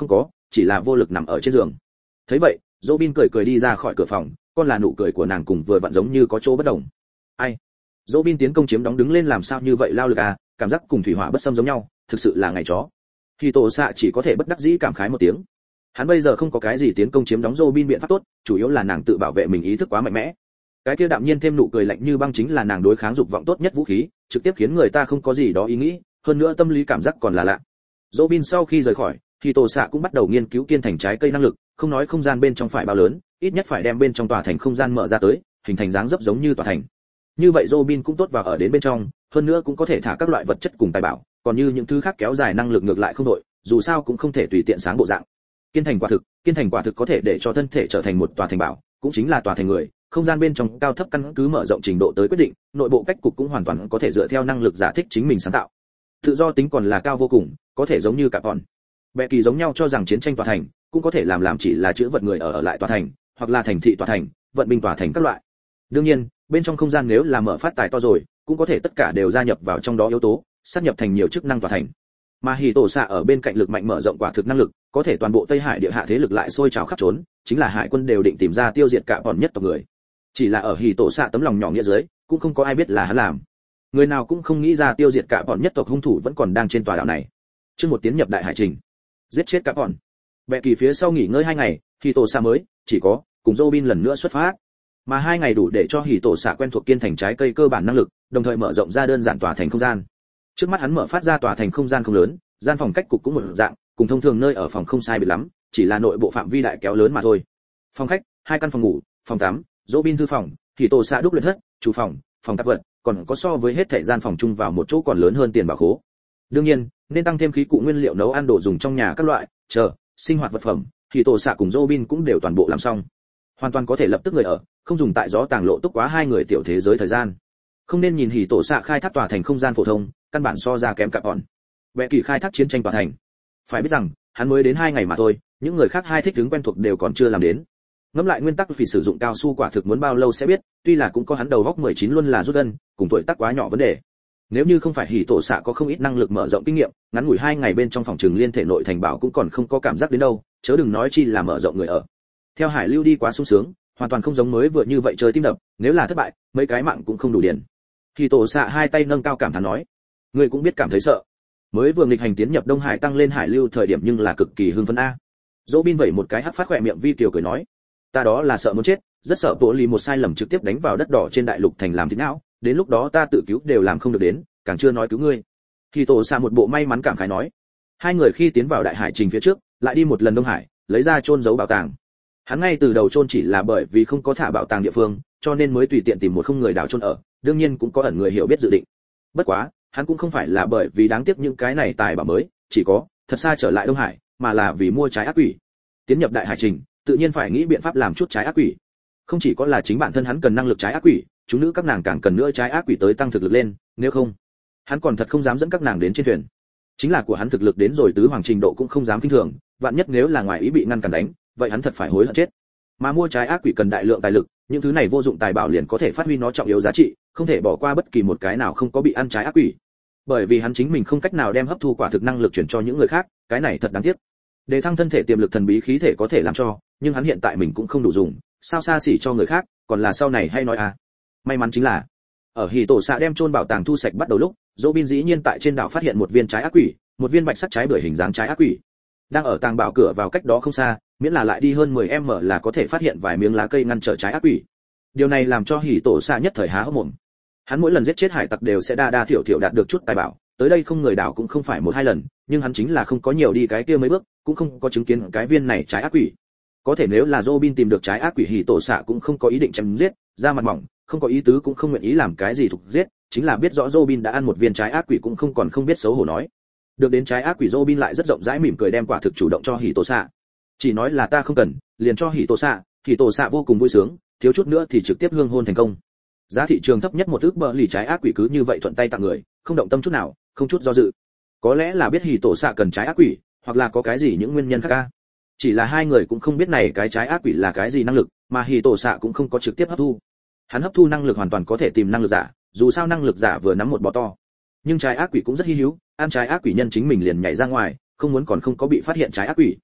A: chỉ là vô lực nằm ở trên giường. Thấy vậy, Robin cười cười đi ra khỏi cửa phòng, con là nụ cười của nàng cùng vừa vặn giống như có chỗ bất đồng. Ai? Robin tiến công chiếm đóng đứng lên làm sao như vậy lao lực à, cảm giác cùng thủy hỏa bất xâm giống nhau, thực sự là ngày chó. Khi tổ xạ chỉ có thể bất đắc dĩ cảm khái một tiếng. Hắn bây giờ không có cái gì tiến công chiếm đóng Robin biện pháp tốt, chủ yếu là nàng tự bảo vệ mình ý thức quá mạnh mẽ. Cái kia đạm nhiên thêm nụ cười lạnh như băng chính là nàng đối kháng dục vọng tốt nhất vũ khí, trực tiếp khiến người ta không có gì đó ý nghĩ, hơn nữa tâm lý cảm giác còn là lạ. Robin sau khi rời khỏi, thì tổ xạ cũng bắt đầu nghiên cứu kiên thành trái cây năng lực, không nói không gian bên trong phải bao lớn, ít nhất phải đem bên trong tòa thành không gian mở ra tới, hình thành dáng dấp giống như tòa thành. Như vậy Robin cũng tốt vào ở đến bên trong, hơn nữa cũng có thể thả các loại vật chất cùng tài bảo, còn như những thứ khác kéo dài năng lực ngược lại không đội, dù sao cũng không thể tùy tiện sáng bộ dạng. Kiên thành quả thực, kiên thành quả thực có thể để cho thân thể trở thành một tòa thành bảo, cũng chính là tòa thành người, không gian bên trong cao thấp căn cứ mở rộng trình độ tới quyết định, nội bộ cách cục cũng hoàn toàn có thể dựa theo năng lực giả thích chính mình sáng tạo. Tự do tính còn là cao vô cùng, có thể giống như cả bọn. Bệ kỳ giống nhau cho rằng chiến tranh tòa thành cũng có thể làm làm chỉ là chữ vật người ở ở lại tòa thành, hoặc là thành thị tòa thành, vận binh tòa thành các loại. Đương nhiên, bên trong không gian nếu là mở phát tài to rồi, cũng có thể tất cả đều gia nhập vào trong đó yếu tố, sáp nhập thành nhiều chức năng tòa thành. Mà hỉ tổ xạ ở bên cạnh lực mạnh mở rộng quả thực năng lực, có thể toàn bộ Tây Hải địa hạ thế lực lại sôi trào khắp trốn, chính là hải quân đều định tìm ra tiêu diệt cả bọn nhất tộc người. Chỉ là ở hỉ tổ xạ tấm lòng nhỏ nghĩa dưới, cũng không có ai biết là hắn làm. Người nào cũng không nghĩ ra tiêu diệt cả bọn nhất tộc hung thủ vẫn còn đang trên tòa đảo này. Chương một tiến nhập đại hải trình, giết chết cả bọn. Bệ kỳ phía sau nghỉ ngơi hai ngày, hỉ tổ xạ mới chỉ có cùng Robin lần nữa xuất phát. Mà hai ngày đủ để cho hỉ tổ xạ quen thuộc kiên thành trái cây cơ bản năng lực, đồng thời mở rộng ra đơn giản tòa thành không gian. Trước mắt hắn mở phát ra tòa thành không gian không lớn, gian phòng cách cục cũng một dạng, cùng thông thường nơi ở phòng không sai biệt lắm, chỉ là nội bộ phạm vi đại kéo lớn mà thôi. Phòng khách, hai căn phòng ngủ, phòng tắm, Robin thư phòng, hỉ tổ xạ đúc luyện thất, chủ phòng, phòng tạp vật, còn có so với hết thảy gian phòng chung vào một chỗ còn lớn hơn tiền bảo khố. Đương nhiên, nên tăng thêm khí cụ nguyên liệu nấu ăn đồ dùng trong nhà các loại, chờ, sinh hoạt vật phẩm, hỉ tổ xạ cùng Robin cũng đều toàn bộ làm xong. Hoàn toàn có thể lập tức người ở, không dùng tại gió tàng lộ túc quá hai người tiểu thế giới thời gian. Không nên nhìn hỉ tổ xạ khai thác tòa thành không gian phổ thông, căn bản so ra kém cả bọn. Bệ kỳ khai thác chiến tranh tòa thành. Phải biết rằng, hắn mới đến hai ngày mà thôi, những người khác hai thích ứng quen thuộc đều còn chưa làm đến. Ngẫm lại nguyên tắc vì sử dụng cao su quả thực muốn bao lâu sẽ biết, tuy là cũng có hắn đầu góc mười chín luôn là rút gân, cùng tuổi tác quá nhỏ vấn đề. Nếu như không phải hỉ tổ xạ có không ít năng lực mở rộng kinh nghiệm, ngắn ngủi hai ngày bên trong phòng trường liên thể nội thành bảo cũng còn không có cảm giác đến đâu, chớ đừng nói chi là mở rộng người ở. Theo hải lưu đi quá sung sướng, hoàn toàn không giống mới vừa như vậy chơi tim đập, nếu là thất bại, mấy cái mạng cũng không đủ điền. Hỉ tổ xạ hai tay nâng cao cảm thán nói, người cũng biết cảm thấy sợ. Mới vừa nghịch hành tiến nhập Đông Hải tăng lên hải lưu thời điểm nhưng là cực kỳ hưng phấn a. Robin vẩy một cái hắc phát khỏe miệng vi kiều cười nói, ta đó là sợ muốn chết, rất sợ bộ lì một sai lầm trực tiếp đánh vào đất đỏ trên đại lục thành làm thịt não, đến lúc đó ta tự cứu đều làm không được đến, càng chưa nói cứu ngươi. Thì tổ xạ một bộ may mắn cảm khái nói. Hai người khi tiến vào đại hải trình phía trước, lại đi một lần Đông Hải, lấy ra chôn giấu bảo tàng. Hắn ngay từ đầu chôn chỉ là bởi vì không có thả bảo tàng địa phương, cho nên mới tùy tiện tìm một không người đảo chôn ở, đương nhiên cũng có ẩn người hiểu biết dự định. Bất quá, hắn cũng không phải là bởi vì đáng tiếc những cái này tài bảo mới, chỉ có thật xa trở lại Đông Hải, mà là vì mua trái ác quỷ. Tiến nhập đại hải trình, tự nhiên phải nghĩ biện pháp làm chút trái ác quỷ. Không chỉ có là chính bản thân hắn cần năng lực trái ác quỷ, chúng nữ các nàng càng cần nữa trái ác quỷ tới tăng thực lực lên, nếu không, hắn còn thật không dám dẫn các nàng đến trên thuyền. Chính là của hắn thực lực đến rồi tứ hoàng trình độ cũng không dám kinh thường, vạn nhất nếu là ngoài ý bị ngăn cản đánh, vậy hắn thật phải hối hận chết. Mà mua trái ác quỷ cần đại lượng tài lực, những thứ này vô dụng tài bảo liền có thể phát huy nó trọng yếu giá trị, không thể bỏ qua bất kỳ một cái nào không có bị ăn trái ác quỷ. Bởi vì hắn chính mình không cách nào đem hấp thu quả thực năng lực chuyển cho những người khác, cái này thật đáng tiếc. Để thăng thân thể tiềm lực thần bí khí thể có thể làm cho, nhưng hắn hiện tại mình cũng không đủ dùng, sao xa xỉ cho người khác, còn là sau này hay nói à. May mắn chính là, ở hỉ tổ xạ đem chôn bảo tàng thu sạch bắt đầu lúc, Robin dĩ nhiên tại trên đảo phát hiện một viên trái ác quỷ, một viên bạch sắc trái bưởi hình dáng trái ác quỷ. Đang ở tàng bảo cửa vào cách đó không xa, miễn là lại đi hơn mười mét là có thể phát hiện vài miếng lá cây ngăn trở trái ác quỷ. Điều này làm cho hỉ tổ xạ nhất thời há hốc mồm. Hắn mỗi lần giết chết hải tặc đều sẽ đa đa thiểu thiểu đạt được chút tài bảo, tới đây không người đảo cũng không phải một hai lần, nhưng hắn chính là không có nhiều đi cái kia mấy bước, cũng không có chứng kiến cái viên này trái ác quỷ. Có thể nếu là Robin tìm được trái ác quỷ, hỉ tổ xạ cũng không có ý định chém giết, ra mặt mỏng, không có ý tứ cũng không nguyện ý làm cái gì thuộc giết, chính là biết rõ Robin đã ăn một viên trái ác quỷ cũng không còn không biết xấu hổ nói. Được đến trái ác quỷ, Robin lại rất rộng rãi mỉm cười đem quả thực chủ động cho hỉ tổ xạ. Chỉ nói là ta không cần, liền cho hỉ tổ xạ, hỉ tổ xạ vô cùng vui sướng, thiếu chút nữa thì trực tiếp hương hôn thành công. Giá thị trường thấp nhất một ức bờ lì trái ác quỷ cứ như vậy thuận tay tặng người, không động tâm chút nào, không chút do dự. Có lẽ là biết hỉ tổ xạ cần trái ác quỷ, hoặc là có cái gì những nguyên nhân khác ca. Chỉ là hai người cũng không biết này cái trái ác quỷ là cái gì năng lực, mà hỉ tổ xạ cũng không có trực tiếp hấp thu. Hắn hấp thu năng lực hoàn toàn có thể tìm năng lực giả, dù sao năng lực giả vừa nắm một bò to. Nhưng trái ác quỷ cũng rất hi hữu, ăn trái ác quỷ nhân chính mình liền nhảy ra ngoài, không muốn còn không có bị phát hiện trái ác quỷ.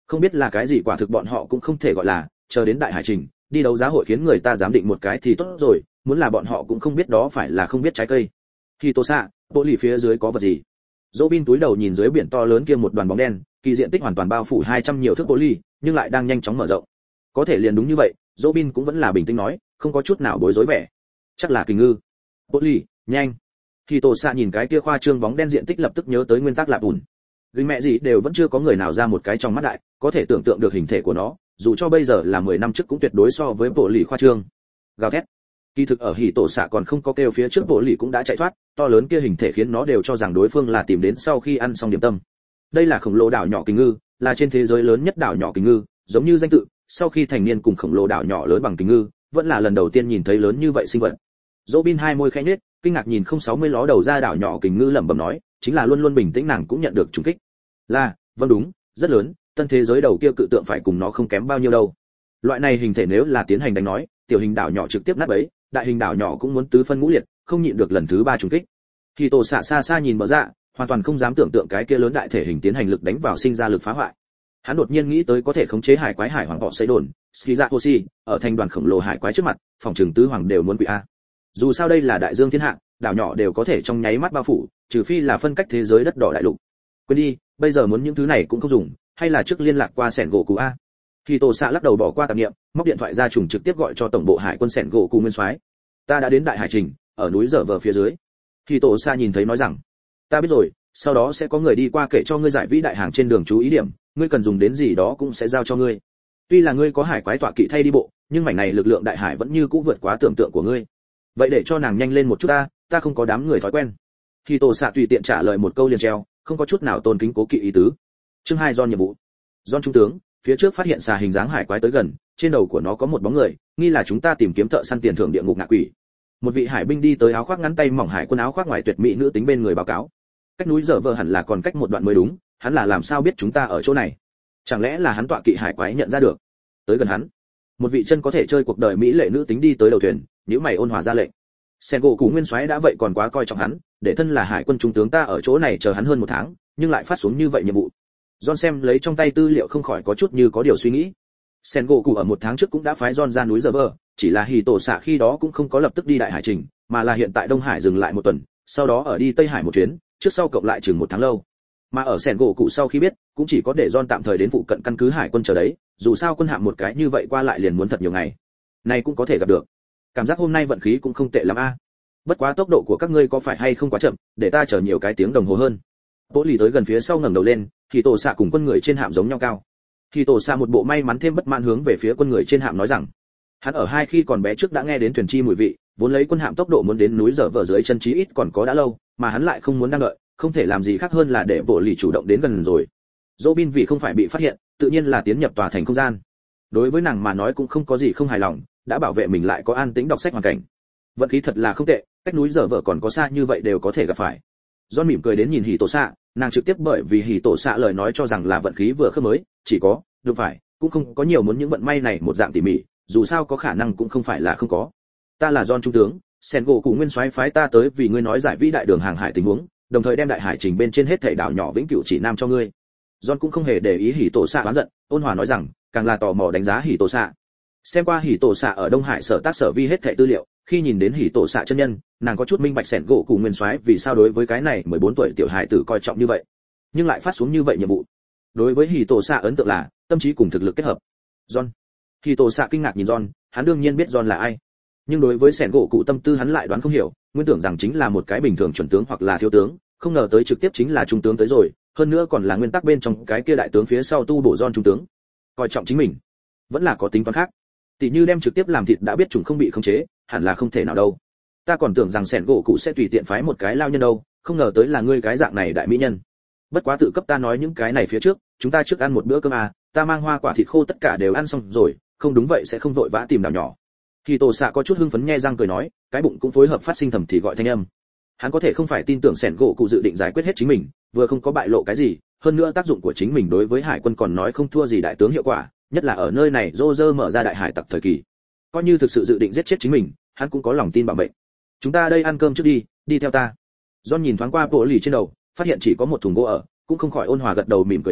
A: Không biết là cái gì, quả thực bọn họ cũng không thể gọi là, chờ đến đại hải trình, đi đấu giá hội khiến người ta giám định một cái thì tốt rồi, muốn là bọn họ cũng không biết đó phải là không biết trái cây. Khi Tô Xạ, bộ lì phía dưới có vật gì? Robin túi đầu nhìn dưới biển to lớn kia một đoàn bóng đen, kỳ diện tích hoàn toàn bao phủ hai trăm nhiều thước bộ lì, nhưng lại đang nhanh chóng mở rộng. Có thể liền đúng như vậy, Robin cũng vẫn là bình tĩnh nói, không có chút nào bối rối vẻ. Chắc là kình ngư. Bộ lì, nhanh. Khi Tô Xạ nhìn cái kia khoa trương bóng đen diện tích lập tức nhớ tới nguyên tắc lạp ủn. Gánh mẹ gì đều vẫn chưa có người nào ra một cái trong mắt đại, có thể tưởng tượng được hình thể của nó, dù cho bây giờ là mười năm trước cũng tuyệt đối so với bộ lì khoa trương. Gào thét. Kỳ thực ở hỉ tổ xạ còn không có kêu phía trước, bộ lì cũng đã chạy thoát, to lớn kia hình thể khiến nó đều cho rằng đối phương là tìm đến sau khi ăn xong điểm tâm. Đây là khổng lồ đảo nhỏ kình ngư, là trên thế giới lớn nhất đảo nhỏ kình ngư, giống như danh tự, sau khi thành niên cùng khổng lồ đảo nhỏ lớn bằng kình ngư, vẫn là lần đầu tiên nhìn thấy lớn như vậy sinh vật. Robin hai môi khẽ nhếch, kinh ngạc nhìn không sáu mươi ló đầu ra đảo nhỏ kình ngư lẩm bẩm nói, chính là luôn luôn bình tĩnh nàng cũng nhận được trùng kích. Là, vâng đúng, rất lớn, tân thế giới đầu kia cự tượng phải cùng nó không kém bao nhiêu đâu. Loại này hình thể nếu là tiến hành đánh nói, tiểu hình đảo nhỏ trực tiếp nát bấy, đại hình đảo nhỏ cũng muốn tứ phân ngũ liệt, không nhịn được lần thứ ba trùng kích. Khi Tổ xạ xa xa nhìn bờ dạ, hoàn toàn không dám tưởng tượng cái kia lớn đại thể hình tiến hành lực đánh vào sinh ra lực phá hoại. Hắn đột nhiên nghĩ tới có thể khống chế hải quái hải hoàng họ xây đồn, Skizakoshi, ở thành đoàn khổng lồ hải quái trước mặt, phòng trường tứ hoàng đều muốn quỵ a. Dù sao đây là đại dương thiên hạ, đảo nhỏ đều có thể trong nháy mắt bao phủ, trừ phi là phân cách thế giới đất đỏ đại lục. Quên đi, bây giờ muốn những thứ này cũng không dùng, hay là trước liên lạc qua sẻn gỗ cú a. Khi Tổ xạ lắc đầu bỏ qua tạp niệm, móc điện thoại ra trùng trực tiếp gọi cho tổng bộ hải quân sẻn gỗ cú nguyên soái. Ta đã đến đại hải trình, ở núi dở vờ phía dưới. Khi Tổ xạ nhìn thấy nói rằng, ta biết rồi, sau đó sẽ có người đi qua kể cho ngươi giải vĩ đại hàng trên đường chú ý điểm, ngươi cần dùng đến gì đó cũng sẽ giao cho ngươi. Tuy là ngươi có hải quái tọa kỵ thay đi bộ, nhưng mảnh này lực lượng đại hải vẫn như cũ vượt quá tưởng tượng của ngươi. Vậy để cho nàng nhanh lên một chút ta, ta không có đám người thói quen. Khi Tổ xạ tùy tiện trả lời một câu liền treo, không có chút nào tôn kính cố kỵ ý tứ. Chương hai, John nhiệm vụ. John trung tướng, phía trước phát hiện xà hình dáng hải quái tới gần, trên đầu của nó có một bóng người, nghi là chúng ta tìm kiếm thợ săn tiền thưởng địa ngục ngạ quỷ. Một vị hải binh đi tới, áo khoác ngắn tay mỏng hải quân áo khoác ngoài tuyệt mỹ nữ tính bên người báo cáo. Cách núi dở vờ hẳn là còn cách một đoạn mới đúng, hắn là làm sao biết chúng ta ở chỗ này? Chẳng lẽ là hắn tọa kỵ hải quái nhận ra được? Tới gần hắn. Một vị chân có thể chơi cuộc đời mỹ lệ nữ tính đi tới đầu thuyền, nhíu mày ôn hòa ra lệnh. Sen gỗ cũ nguyên soái đã vậy còn quá coi trọng hắn, để thân là hải quân trung tướng ta ở chỗ này chờ hắn hơn một tháng, nhưng lại phát xuống như vậy nhiệm vụ. John xem lấy trong tay tư liệu không khỏi có chút như có điều suy nghĩ. Sen gỗ cũ ở một tháng trước cũng đã phái John ra núi dở vờ, chỉ là hỉ tổ xạ khi đó cũng không có lập tức đi đại hải trình, mà là hiện tại Đông Hải dừng lại một tuần, sau đó ở đi Tây Hải một chuyến, trước sau cộng lại chừng một tháng lâu. Mà ở Sen gỗ cũ sau khi biết, cũng chỉ có để John tạm thời đến phụ cận căn cứ hải quân chờ đấy, dù sao quân hạm một cái như vậy qua lại liền muốn thật nhiều ngày. Này cũng có thể gặp được. Cảm giác hôm nay vận khí cũng không tệ lắm a. Bất quá tốc độ của các ngươi có phải hay không quá chậm, để ta chờ nhiều cái tiếng đồng hồ hơn. Bố lì tới gần phía sau ngẩng đầu lên, thì tổ xạ cùng quân người trên hạm giống nhau cao. Thì tổ xạ một bộ may mắn thêm bất mãn hướng về phía quân người trên hạm nói rằng, hắn ở hai khi còn bé trước đã nghe đến thuyền chi mùi vị, vốn lấy quân hạm tốc độ muốn đến núi dở vở dưới chân chí ít còn có đã lâu, mà hắn lại không muốn đang đợi, không thể làm gì khác hơn là để bộ lì chủ động đến gần rồi. Robin vì không phải bị phát hiện, tự nhiên là tiến nhập tòa thành không gian. Đối với nàng mà nói cũng không có gì không hài lòng, đã bảo vệ mình lại có an tĩnh đọc sách hoàn cảnh. Vận khí thật là không tệ, cách núi dở vở còn có xa như vậy đều có thể gặp phải. John mỉm cười đến nhìn hỉ tổ xạ, nàng trực tiếp bởi vì hỉ tổ xạ lời nói cho rằng là vận khí vừa khớp mới, chỉ có, được phải, cũng không có nhiều muốn những vận may này một dạng tỉ mỉ, dù sao có khả năng cũng không phải là không có. Ta là John trung tướng, Sen gỗ cụ nguyên soái phái ta tới vì ngươi nói giải vĩ đại đường hàng hải tình huống, đồng thời đem đại hải trình bên trên hết thảy đảo nhỏ vĩnh cửu chỉ nam cho ngươi. John cũng không hề để ý hỉ tổ xạ oán giận, ôn hòa nói rằng, càng là tò mò đánh giá hỉ tổ xạ. Xem qua hỉ tổ xạ ở Đông Hải sở tác sở vi hết thảy tư liệu, khi nhìn đến hỉ tổ xạ chân nhân, nàng có chút minh bạch Sen gỗ cụ nguyên soái vì sao đối với cái này mười bốn tuổi tiểu hải tử coi trọng như vậy, nhưng lại phát xuống như vậy nhiệm vụ. Đối với hỉ tổ xạ ấn tượng là tâm trí cùng thực lực kết hợp. John. Hỉ tổ xạ kinh ngạc nhìn John, hắn đương nhiên biết John là ai, nhưng đối với Sen gỗ cụ tâm tư hắn lại đoán không hiểu, nguyên tưởng rằng chính là một cái bình thường chuẩn tướng hoặc là thiếu tướng, không ngờ tới trực tiếp chính là trung tướng tới rồi, hơn nữa còn là nguyên tắc bên trong cái kia đại tướng phía sau tu bổ John trung tướng. Coi trọng chính mình, vẫn là có tính toán khác. Tỷ như đem trực tiếp làm thịt đã biết chúng không bị khống chế, hẳn là không thể nào đâu. Ta còn tưởng rằng Sen gỗ cụ sẽ tùy tiện phái một cái lao nhân đâu, không ngờ tới là ngươi cái dạng này đại mỹ nhân. Bất quá tự cấp ta nói những cái này phía trước, chúng ta trước ăn một bữa cơm à, ta mang hoa quả thịt khô tất cả đều ăn xong rồi, không đúng vậy sẽ không vội vã tìm đảo nhỏ. Khi Tổ xạ có chút hưng phấn nhe răng cười nói, cái bụng cũng phối hợp phát sinh thầm thì gọi thanh âm. Hắn có thể không phải tin tưởng Sen gỗ cụ dự định giải quyết hết chính mình, vừa không có bại lộ cái gì, hơn nữa tác dụng của chính mình đối với hải quân còn nói không thua gì đại tướng hiệu quả, nhất là ở nơi này Roger mở ra đại hải tặc thời kỳ. Coi như thực sự dự định giết chết chính mình, hắn cũng có lòng tin bảo mệnh. Chúng ta đây ăn cơm trước đi, đi theo ta. John nhìn thoáng qua bộ lì trên đầu, phát hiện chỉ có một thùng gỗ ở, cũng không khỏi ôn hòa gật đầu mỉm cười nói,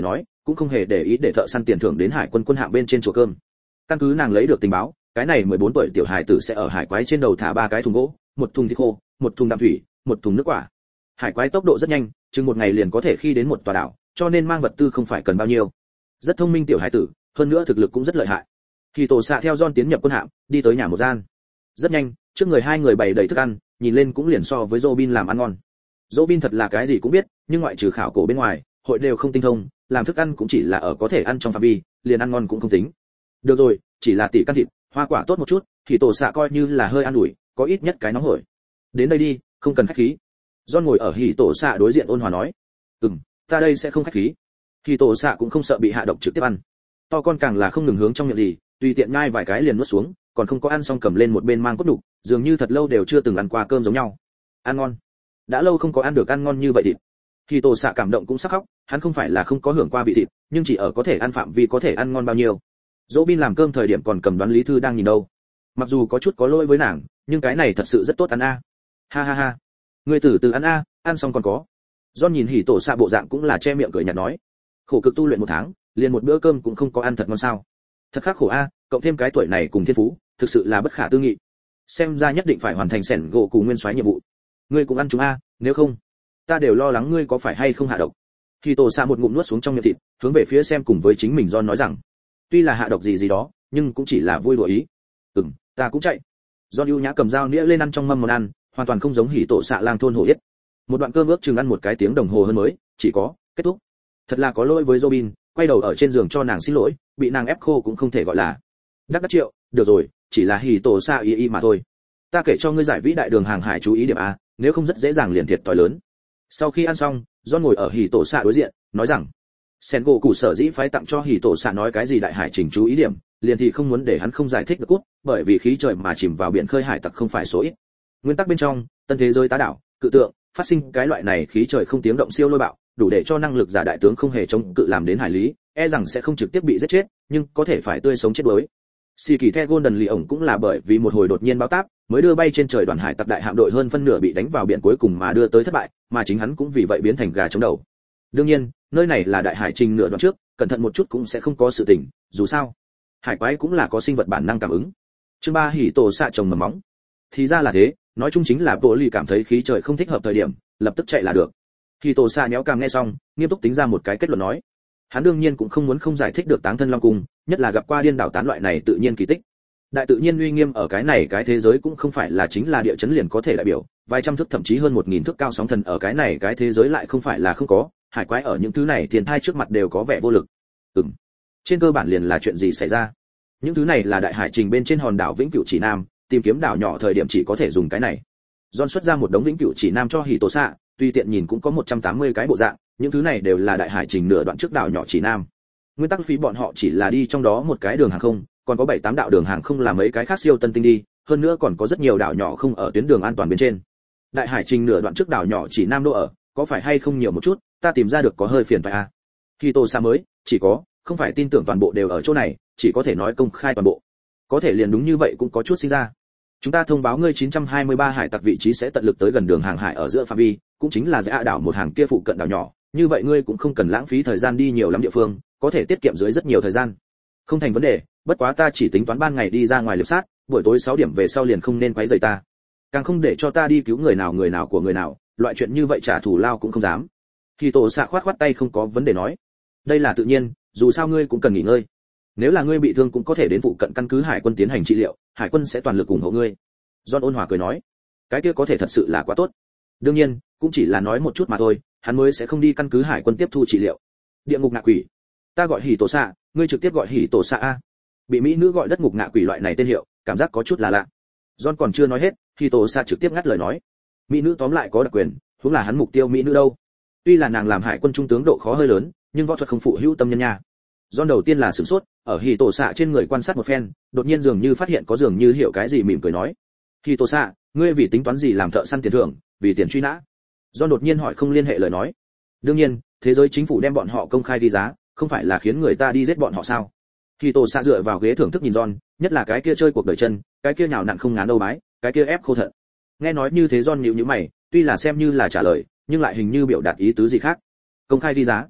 A: cũng không hề để ý để thợ săn tiền thưởng đến hải quân quân hạm bên trên chùa cơm. Căn cứ nàng lấy được tình báo, cái này mười bốn tuổi tiểu hải tử sẽ ở hải quái trên đầu thả ba cái thùng gỗ, một thùng thịt khô, một thùng đạm thủy, một thùng nước quả. Hải quái tốc độ rất nhanh, chừng một ngày liền có thể khi đến một tòa đảo, cho nên mang vật tư không phải cần bao nhiêu. Rất thông minh tiểu hải tử, hơn nữa thực lực cũng rất lợi hại. Khi tổ xạ theo John tiến nhập quân hạm, đi tới nhà một gian. Rất nhanh, trước người hai người bày đầy thức ăn, nhìn lên cũng liền so với Robin làm ăn ngon. Robin thật là cái gì cũng biết, nhưng ngoại trừ khảo cổ bên ngoài, hội đều không tinh thông, làm thức ăn cũng chỉ là ở có thể ăn trong phạm vi, liền ăn ngon cũng không tính. Được rồi, chỉ là tỷ căn thịt, hoa quả tốt một chút, thì tổ xạ coi như là hơi ăn ủi, có ít nhất cái nóng hổi. Đến đây đi, không cần khách khí. John ngồi ở hỉ tổ xạ đối diện ôn hòa nói, ừm, ta đây sẽ không khách khí. Hỉ tổ xạ cũng không sợ bị hạ độc trực tiếp ăn. To con càng là không ngừng hướng trong miệng gì, tùy tiện nhai vài cái liền nuốt xuống, còn không có ăn xong cầm lên một bên mang cốt đục, dường như thật lâu đều chưa từng ăn qua cơm giống nhau. Ăn ngon. Đã lâu không có ăn được ăn ngon như vậy thịt. Hỉ tổ xạ cảm động cũng sắc khóc, hắn không phải là không có hưởng qua vị thịt, nhưng chỉ ở có thể ăn phạm vi có thể ăn ngon bao nhiêu. Robin làm cơm thời điểm còn cầm đoán lý thư đang nhìn đâu. Mặc dù có chút có lỗi với nàng, nhưng cái này thật sự rất tốt ăn a. Ha ha ha. Ngươi từ từ ăn a, ăn xong còn có. John nhìn hỉ tổ xạ bộ dạng cũng là che miệng cười nhạt nói, khổ cực tu luyện một tháng, liền một bữa cơm cũng không có ăn thật ngon sao? Thật khắc khổ a, cộng thêm cái tuổi này cùng thiên phú, thực sự là bất khả tư nghị. Xem ra nhất định phải hoàn thành sẻn gỗ cùng nguyên soái nhiệm vụ. Ngươi cũng ăn chúng a, nếu không, ta đều lo lắng ngươi có phải hay không hạ độc. Hỉ tổ xạ một ngụm nuốt xuống trong miệng thịt, hướng về phía xem cùng với chính mình John nói rằng, tuy là hạ độc gì gì đó, nhưng cũng chỉ là vui đùa ý. Ừm, ta cũng chạy. John ưu nhã cầm dao nĩa lên ăn trong mâm món ăn, hoàn toàn không giống hỉ tổ xạ lang thôn hổ yết. Một đoạn cơm ước chừng ăn một cái tiếng đồng hồ hơn mới, chỉ có kết thúc. Thật là có lỗi với Robin, quay đầu ở trên giường cho nàng xin lỗi, bị nàng ép khô cũng không thể gọi là. Đắc đắc triệu, được rồi, chỉ là hỉ tổ xạ y y mà thôi. Ta kể cho ngươi giải vĩ đại đường hàng hải chú ý điểm a, nếu không rất dễ dàng liền thiệt thòi lớn. Sau khi ăn xong, John ngồi ở hỉ tổ xạ đối diện, nói rằng, sen gỗ cụ sở dĩ phái tặng cho hỉ tổ xạ nói cái gì đại hải trình chú ý điểm, liền thì không muốn để hắn không giải thích được cút, bởi vì khí trời mà chìm vào biển khơi hải tặc không phải số ít. Nguyên tắc bên trong, tân thế giới tá đảo, cự tượng, phát sinh cái loại này khí trời không tiếng động siêu lôi bạo, đủ để cho năng lực giả đại tướng không hề chống cự làm đến hải lý, e rằng sẽ không trực tiếp bị giết chết, nhưng có thể phải tươi sống chết đuối. Xì kỳ the Golden Lily ổng cũng là bởi vì một hồi đột nhiên bão táp, mới đưa bay trên trời đoàn hải tặc đại hạm đội hơn phân nửa bị đánh vào biển cuối cùng mà đưa tới thất bại, mà chính hắn cũng vì vậy biến thành gà chống đầu. Đương nhiên, nơi này là đại hải trình nửa đoạn trước, cẩn thận một chút cũng sẽ không có sự tình, dù sao, hải quái cũng là có sinh vật bản năng cảm ứng. Chương ba hỉ tổ xạ trồng mầm móng. Thì ra là thế, nói chung chính là bộ lì cảm thấy khí trời không thích hợp thời điểm, lập tức chạy là được. Hỉ tổ xạ nhéo cằm nghe xong, nghiêm túc tính ra một cái kết luận nói, hắn đương nhiên cũng không muốn không giải thích được táng thân long cung, nhất là gặp qua điên đảo tán loại này tự nhiên kỳ tích. Đại tự nhiên uy nghiêm ở cái này cái thế giới cũng không phải là chính là địa chấn liền có thể đại biểu, vài trăm thước thậm chí hơn một nghìn thước cao sóng thần ở cái này cái thế giới lại không phải là không có, hải quái ở những thứ này thiên thai trước mặt đều có vẻ vô lực. Ừm. Trên cơ bản liền là chuyện gì xảy ra? Những thứ này là đại hải trình bên trên hòn đảo Vĩnh Cửu Chỉ Nam, tìm kiếm đảo nhỏ thời điểm chỉ có thể dùng cái này. John xuất ra một đống Vĩnh Cửu Chỉ Nam cho Hỉ Tổ xạ, tuy tiện nhìn cũng có một trăm tám mươi cái bộ dạng, những thứ này đều là đại hải trình nửa đoạn trước đảo nhỏ Chỉ Nam. Nguyên tắc phí bọn họ chỉ là đi trong đó một cái đường hàng không, còn có bảy tám đạo đường hàng không là mấy cái khác siêu tân tinh đi, hơn nữa còn có rất nhiều đảo nhỏ không ở tuyến đường an toàn bên trên. Đại hải trình nửa đoạn trước đảo nhỏ Chỉ Nam đô ở, có phải hay không nhiều một chút, ta tìm ra được có hơi phiền phải a. Hỉ Tổ xạ mới, chỉ có, không phải tin tưởng toàn bộ đều ở chỗ này, chỉ có thể nói công khai toàn bộ. Có thể liền đúng như vậy cũng có chút sinh ra. Chúng ta thông báo ngươi chín trăm hai mươi ba hải tặc vị trí sẽ tận lực tới gần đường hàng hải ở giữa phạm vi, cũng chính là dãy đảo một hàng kia phụ cận đảo nhỏ, như vậy ngươi cũng không cần lãng phí thời gian đi nhiều lắm địa phương, có thể tiết kiệm dưới rất nhiều thời gian. Không thành vấn đề, bất quá ta chỉ tính toán ban ngày đi ra ngoài liệp sát, buổi tối sáu điểm về sau liền không nên quấy rầy ta. Càng không để cho ta đi cứu người nào người nào của người nào, loại chuyện như vậy trả thù lao cũng không dám. Khi tổ xạ khoát khoát tay không có vấn đề nói, đây là tự nhiên, dù sao ngươi cũng cần nghỉ ngơi. Nếu là ngươi bị thương cũng có thể đến phụ cận căn cứ hải quân tiến hành trị liệu, hải quân sẽ toàn lực ủng hộ ngươi. John ôn hòa cười nói, cái kia có thể thật sự là quá tốt. Đương nhiên, cũng chỉ là nói một chút mà thôi, hắn mới sẽ không đi căn cứ hải quân tiếp thu trị liệu. Địa ngục ngạ quỷ, ta gọi Hỉ Tổ xạ, ngươi trực tiếp gọi Hỉ Tổ xạ a. Bị mỹ nữ gọi đất ngục ngạ quỷ loại này tên hiệu, cảm giác có chút là lạ. John còn chưa nói hết, Hỉ Tổ xạ trực tiếp ngắt lời nói, mỹ nữ tóm lại có đặc quyền, huống là hắn mục tiêu mỹ nữ đâu. Tuy là nàng làm hải quân trung tướng độ khó hơi lớn, nhưng võ thuật không phụ hữu tâm nhân nha. John đầu tiên là sửng sốt, ở Hỉ Tổ xạ trên người quan sát một phen, đột nhiên dường như phát hiện có dường như hiểu cái gì mỉm cười nói, Hỉ Tổ xạ, ngươi vì tính toán gì làm thợ săn tiền thưởng, vì tiền truy nã? John đột nhiên hỏi không liên hệ lời nói. Đương nhiên, thế giới chính phủ đem bọn họ công khai đi giá, không phải là khiến người ta đi giết bọn họ sao? Hỉ Tổ xạ dựa vào ghế thưởng thức nhìn John, nhất là cái kia chơi cuộc đời chân, cái kia nhào nặn không ngán đâu bái, cái kia ép khô thận. Nghe nói như thế John nhíu nhíu mày, tuy là xem như là trả lời, nhưng lại hình như biểu đạt ý tứ gì khác. Công khai đi giá?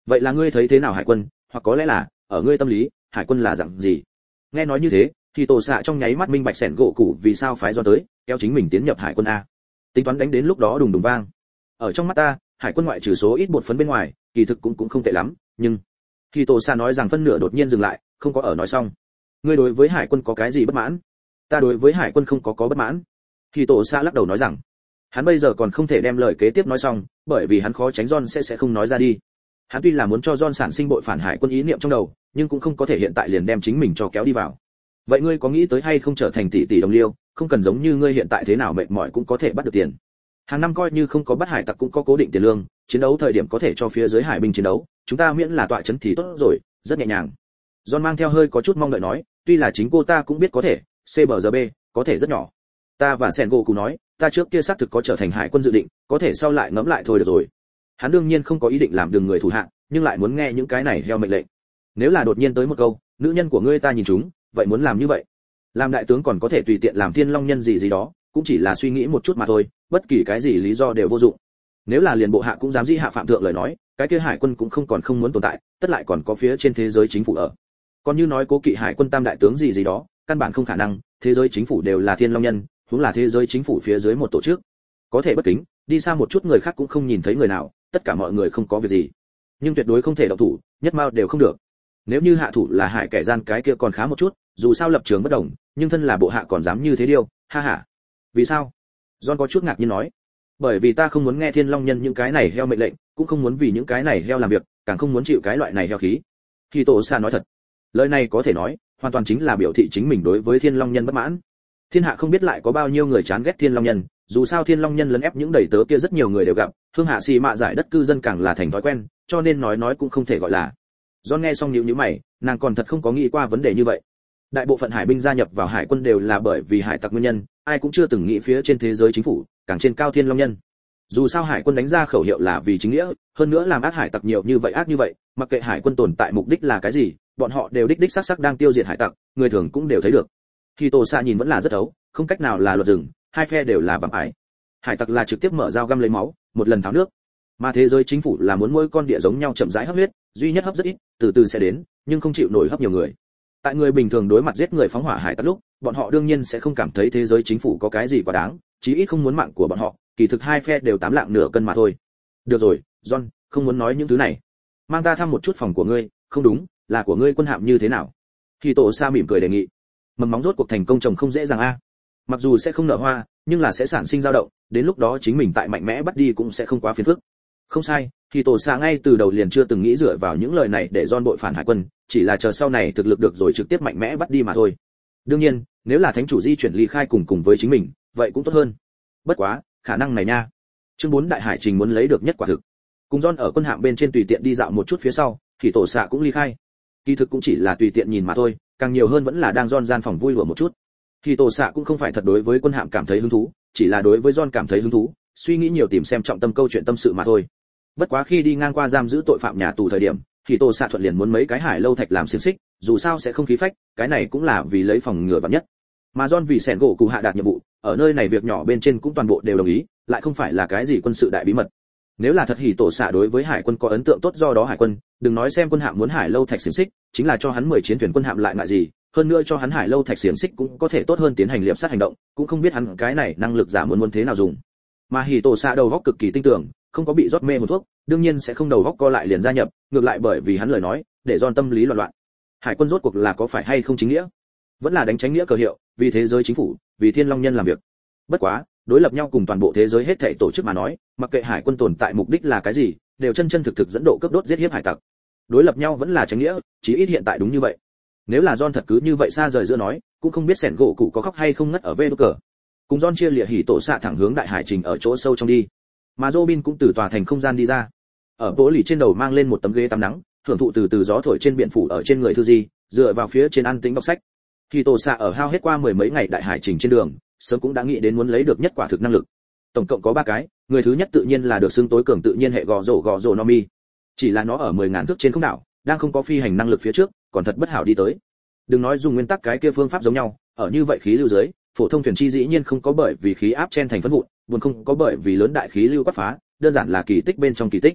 A: vậy là ngươi thấy thế nào hải quân, hoặc có lẽ là ở ngươi tâm lý hải quân là dạng gì? Nghe nói như thế thì tổ xạ trong nháy mắt minh bạch sẻn gỗ cụ vì sao phái John tới kéo chính mình tiến nhập hải quân a. Tính toán đánh đến lúc đó đùng đùng vang. Ở trong mắt ta hải quân ngoại trừ số ít bột phấn bên ngoài kỳ thực cũng cũng không tệ lắm, nhưng thì tổ xạ nói rằng phân nửa đột nhiên dừng lại, không có ở nói xong. Ngươi đối với hải quân có cái gì bất mãn? Ta đối với hải quân không có có bất mãn. Thì tổ xạ lắc đầu nói rằng hắn bây giờ còn không thể đem lời kế tiếp nói xong, bởi vì hắn khó tránh John sẽ sẽ không nói ra đi. Hắn tuy là muốn cho John sản sinh bội phản hải quân ý niệm trong đầu, nhưng cũng không có thể hiện tại liền đem chính mình cho kéo đi vào. Vậy ngươi có nghĩ tới hay không trở thành tỷ tỷ đồng liêu, không cần giống như ngươi hiện tại thế nào mệt mỏi cũng có thể bắt được tiền. Hàng năm coi như không có bắt hải tặc cũng có cố định tiền lương, chiến đấu thời điểm có thể cho phía dưới hải binh chiến đấu, chúng ta miễn là tọa chấn thì tốt rồi, rất nhẹ nhàng. John mang theo hơi có chút mong đợi nói, tuy là chính cô ta cũng biết có thể, xê bê giê bê, có thể rất nhỏ. Ta và Sengoku nói, ta trước kia xác thực có trở thành hải quân dự định, có thể sau lại ngẫm lại thôi được rồi. Hắn đương nhiên không có ý định làm đường người thủ hạ, nhưng lại muốn nghe những cái này theo mệnh lệnh. Nếu là đột nhiên tới một câu, nữ nhân của ngươi ta nhìn chúng, vậy muốn làm như vậy. Làm đại tướng còn có thể tùy tiện làm thiên long nhân gì gì đó, cũng chỉ là suy nghĩ một chút mà thôi, bất kỳ cái gì lý do đều vô dụng. Nếu là liền bộ hạ cũng dám dĩ hạ phạm thượng lời nói, cái kia hải quân cũng không còn không muốn tồn tại, tất lại còn có phía trên thế giới chính phủ ở. Còn như nói cố kỵ hải quân tam đại tướng gì gì đó, căn bản không khả năng, thế giới chính phủ đều là thiên long nhân, huống là thế giới chính phủ phía dưới một tổ chức. Có thể bất kính, đi xa một chút người khác cũng không nhìn thấy người nào, tất cả mọi người không có việc gì. Nhưng tuyệt đối không thể động thủ, nhất mao đều không được. Nếu như hạ thủ là hải kẻ gian cái kia còn khá một chút, dù sao lập trường bất đồng, nhưng thân là bộ hạ còn dám như thế điêu, ha ha. Vì sao? John có chút ngạc nhiên nói. Bởi vì ta không muốn nghe thiên long nhân những cái này heo mệnh lệnh, cũng không muốn vì những cái này heo làm việc, càng không muốn chịu cái loại này heo khí. Khi tổ sa nói thật, lời này có thể nói, hoàn toàn chính là biểu thị chính mình đối với thiên long nhân bất mãn. Thiên hạ không biết lại có bao nhiêu người chán ghét thiên long nhân, dù sao thiên long nhân lấn ép những đầy tớ kia rất nhiều người đều gặp, thương hạ xì mạ giải đất cư dân càng là thành thói quen, cho nên nói nói cũng không thể gọi là. John nghe xong nhíu nhíu mày, nàng còn thật không có nghĩ qua vấn đề như vậy. Đại bộ phận hải binh gia nhập vào hải quân đều là bởi vì hải tặc nguyên nhân, ai cũng chưa từng nghĩ phía trên thế giới chính phủ, càng trên cao thiên long nhân. Dù sao hải quân đánh ra khẩu hiệu là vì chính nghĩa, hơn nữa làm ác hải tặc nhiều như vậy ác như vậy, mặc kệ hải quân tồn tại mục đích là cái gì, bọn họ đều đích đích xác xác đang tiêu diệt hải tặc, người thường cũng đều thấy được. Khi Tô Sa nhìn vẫn là rất ấu, không cách nào là luật rừng, hai phe đều là vạm ải. Hải tặc là trực tiếp mở dao găm lấy máu, một lần tháo nước, mà thế giới chính phủ là muốn mỗi con địa giống nhau chậm rãi hấp huyết, duy nhất hấp rất ít, từ từ sẽ đến, nhưng không chịu nổi hấp nhiều người. Tại người bình thường đối mặt giết người phóng hỏa hải tặc lúc, bọn họ đương nhiên sẽ không cảm thấy thế giới chính phủ có cái gì quá đáng, chí ít không muốn mạng của bọn họ, kỳ thực hai phe đều tám lạng nửa cân mà thôi. Được rồi, John, không muốn nói những thứ này. Mang ta thăm một chút phòng của ngươi, không đúng, là của ngươi quân hạm như thế nào? Khi Tổ Sa mỉm cười đề nghị. Mầm móng rốt cuộc thành công trồng không dễ dàng a. Mặc dù sẽ không nở hoa, nhưng là sẽ sản sinh dao động, đến lúc đó chính mình tại mạnh mẽ bắt đi cũng sẽ không quá phiền phức. Không sai, thì Tổ Sa ngay từ đầu liền chưa từng nghĩ dựa vào những lời này để John bội phản hải quân, chỉ là chờ sau này thực lực được rồi trực tiếp mạnh mẽ bắt đi mà thôi. Đương nhiên, nếu là thánh chủ di chuyển ly khai cùng cùng với chính mình, vậy cũng tốt hơn. Bất quá, khả năng này nha. Chương bốn đại hải trình muốn lấy được nhất quả thực. Cùng John ở quân hạm bên trên tùy tiện đi dạo một chút phía sau, thì Tổ Sa cũng ly khai. Kỳ thực cũng chỉ là tùy tiện nhìn mà thôi, càng nhiều hơn vẫn là đang John gian phòng vui lùa một chút. Thì Tổ Sa cũng không phải thật đối với quân hạm cảm thấy hứng thú, chỉ là đối với John cảm thấy hứng thú, suy nghĩ nhiều tìm xem trọng tâm câu chuyện tâm sự mà thôi. Bất quá khi đi ngang qua giam giữ tội phạm nhà tù thời điểm, thì Tổ Sa thuận liền muốn mấy cái hải lâu thạch làm xiềng xích, dù sao sẽ không khí phách, cái này cũng là vì lấy phòng ngừa vạn nhất. Mà John vì sẻn gỗ cụ hạ đạt nhiệm vụ, ở nơi này việc nhỏ bên trên cũng toàn bộ đều đồng ý, lại không phải là cái gì quân sự đại bí mật. Nếu là thật hỉ Tổ Sa đối với hải quân có ấn tượng tốt do đó hải quân, đừng nói xem quân hạm muốn hải lâu thạch xiềng xích, chính là cho hắn mười chiến thuyền quân hạm lại ngại gì, hơn nữa cho hắn hải lâu thạch xiềng xích cũng có thể tốt hơn tiến hành liệp sát hành động, cũng không biết hắn cái này năng lực giả muốn muốn thế nào dùng. Mà hỉ Tổ Sa đầu óc cực kỳ tinh tưởng, không có bị rót mê một thuốc, đương nhiên sẽ không đầu óc co lại liền gia nhập, ngược lại bởi vì hắn lời nói, để John tâm lý loạn loạn. Hải quân rốt cuộc là có phải hay không chính nghĩa, vẫn là đánh tránh nghĩa cờ hiệu, vì thế giới chính phủ, vì thiên long nhân làm việc. Bất quá, đối lập nhau cùng toàn bộ thế giới hết thảy tổ chức mà nói, mặc kệ hải quân tồn tại mục đích là cái gì, đều chân chân thực thực dẫn độ cấp đốt giết hiếp hải tặc. Đối lập nhau vẫn là tránh nghĩa, chí ít hiện tại đúng như vậy. Nếu là John thật cứ như vậy xa rời giữa nói, cũng không biết sẻn gỗ cụ có khóc hay không ngất ở vê đô cờ. Cùng John chia lìa hỉ Tổ Sa thẳng hướng đại hải trình ở chỗ sâu trong đi. Mà Robin cũng từ tòa thành không gian đi ra. Ở bố lì trên đầu mang lên một tấm ghế tắm nắng, hưởng thụ từ từ gió thổi trên biển phủ ở trên người thư di, dựa vào phía trên an tĩnh đọc sách. Khi Tổ Sa ở hao hết qua mười mấy ngày đại hải trình trên đường, sớm cũng đã nghĩ đến muốn lấy được nhất quả thực năng lực. Tổng cộng có ba cái, người thứ nhất tự nhiên là được xưng tối cường tự nhiên hệ gò rổ gò rổ Nomi. Chỉ là nó ở mười ngàn thước trên không đảo, đang không có phi hành năng lực phía trước, còn thật bất hảo đi tới. Đừng nói dùng nguyên tắc cái kia phương pháp giống nhau, ở như vậy khí lưu dưới, phổ thông thuyền chi dĩ nhiên không có bởi vì khí áp chen thành phân vụn, buồn không có bởi vì lớn đại khí lưu quát phá, đơn giản là kỳ tích bên trong kỳ tích.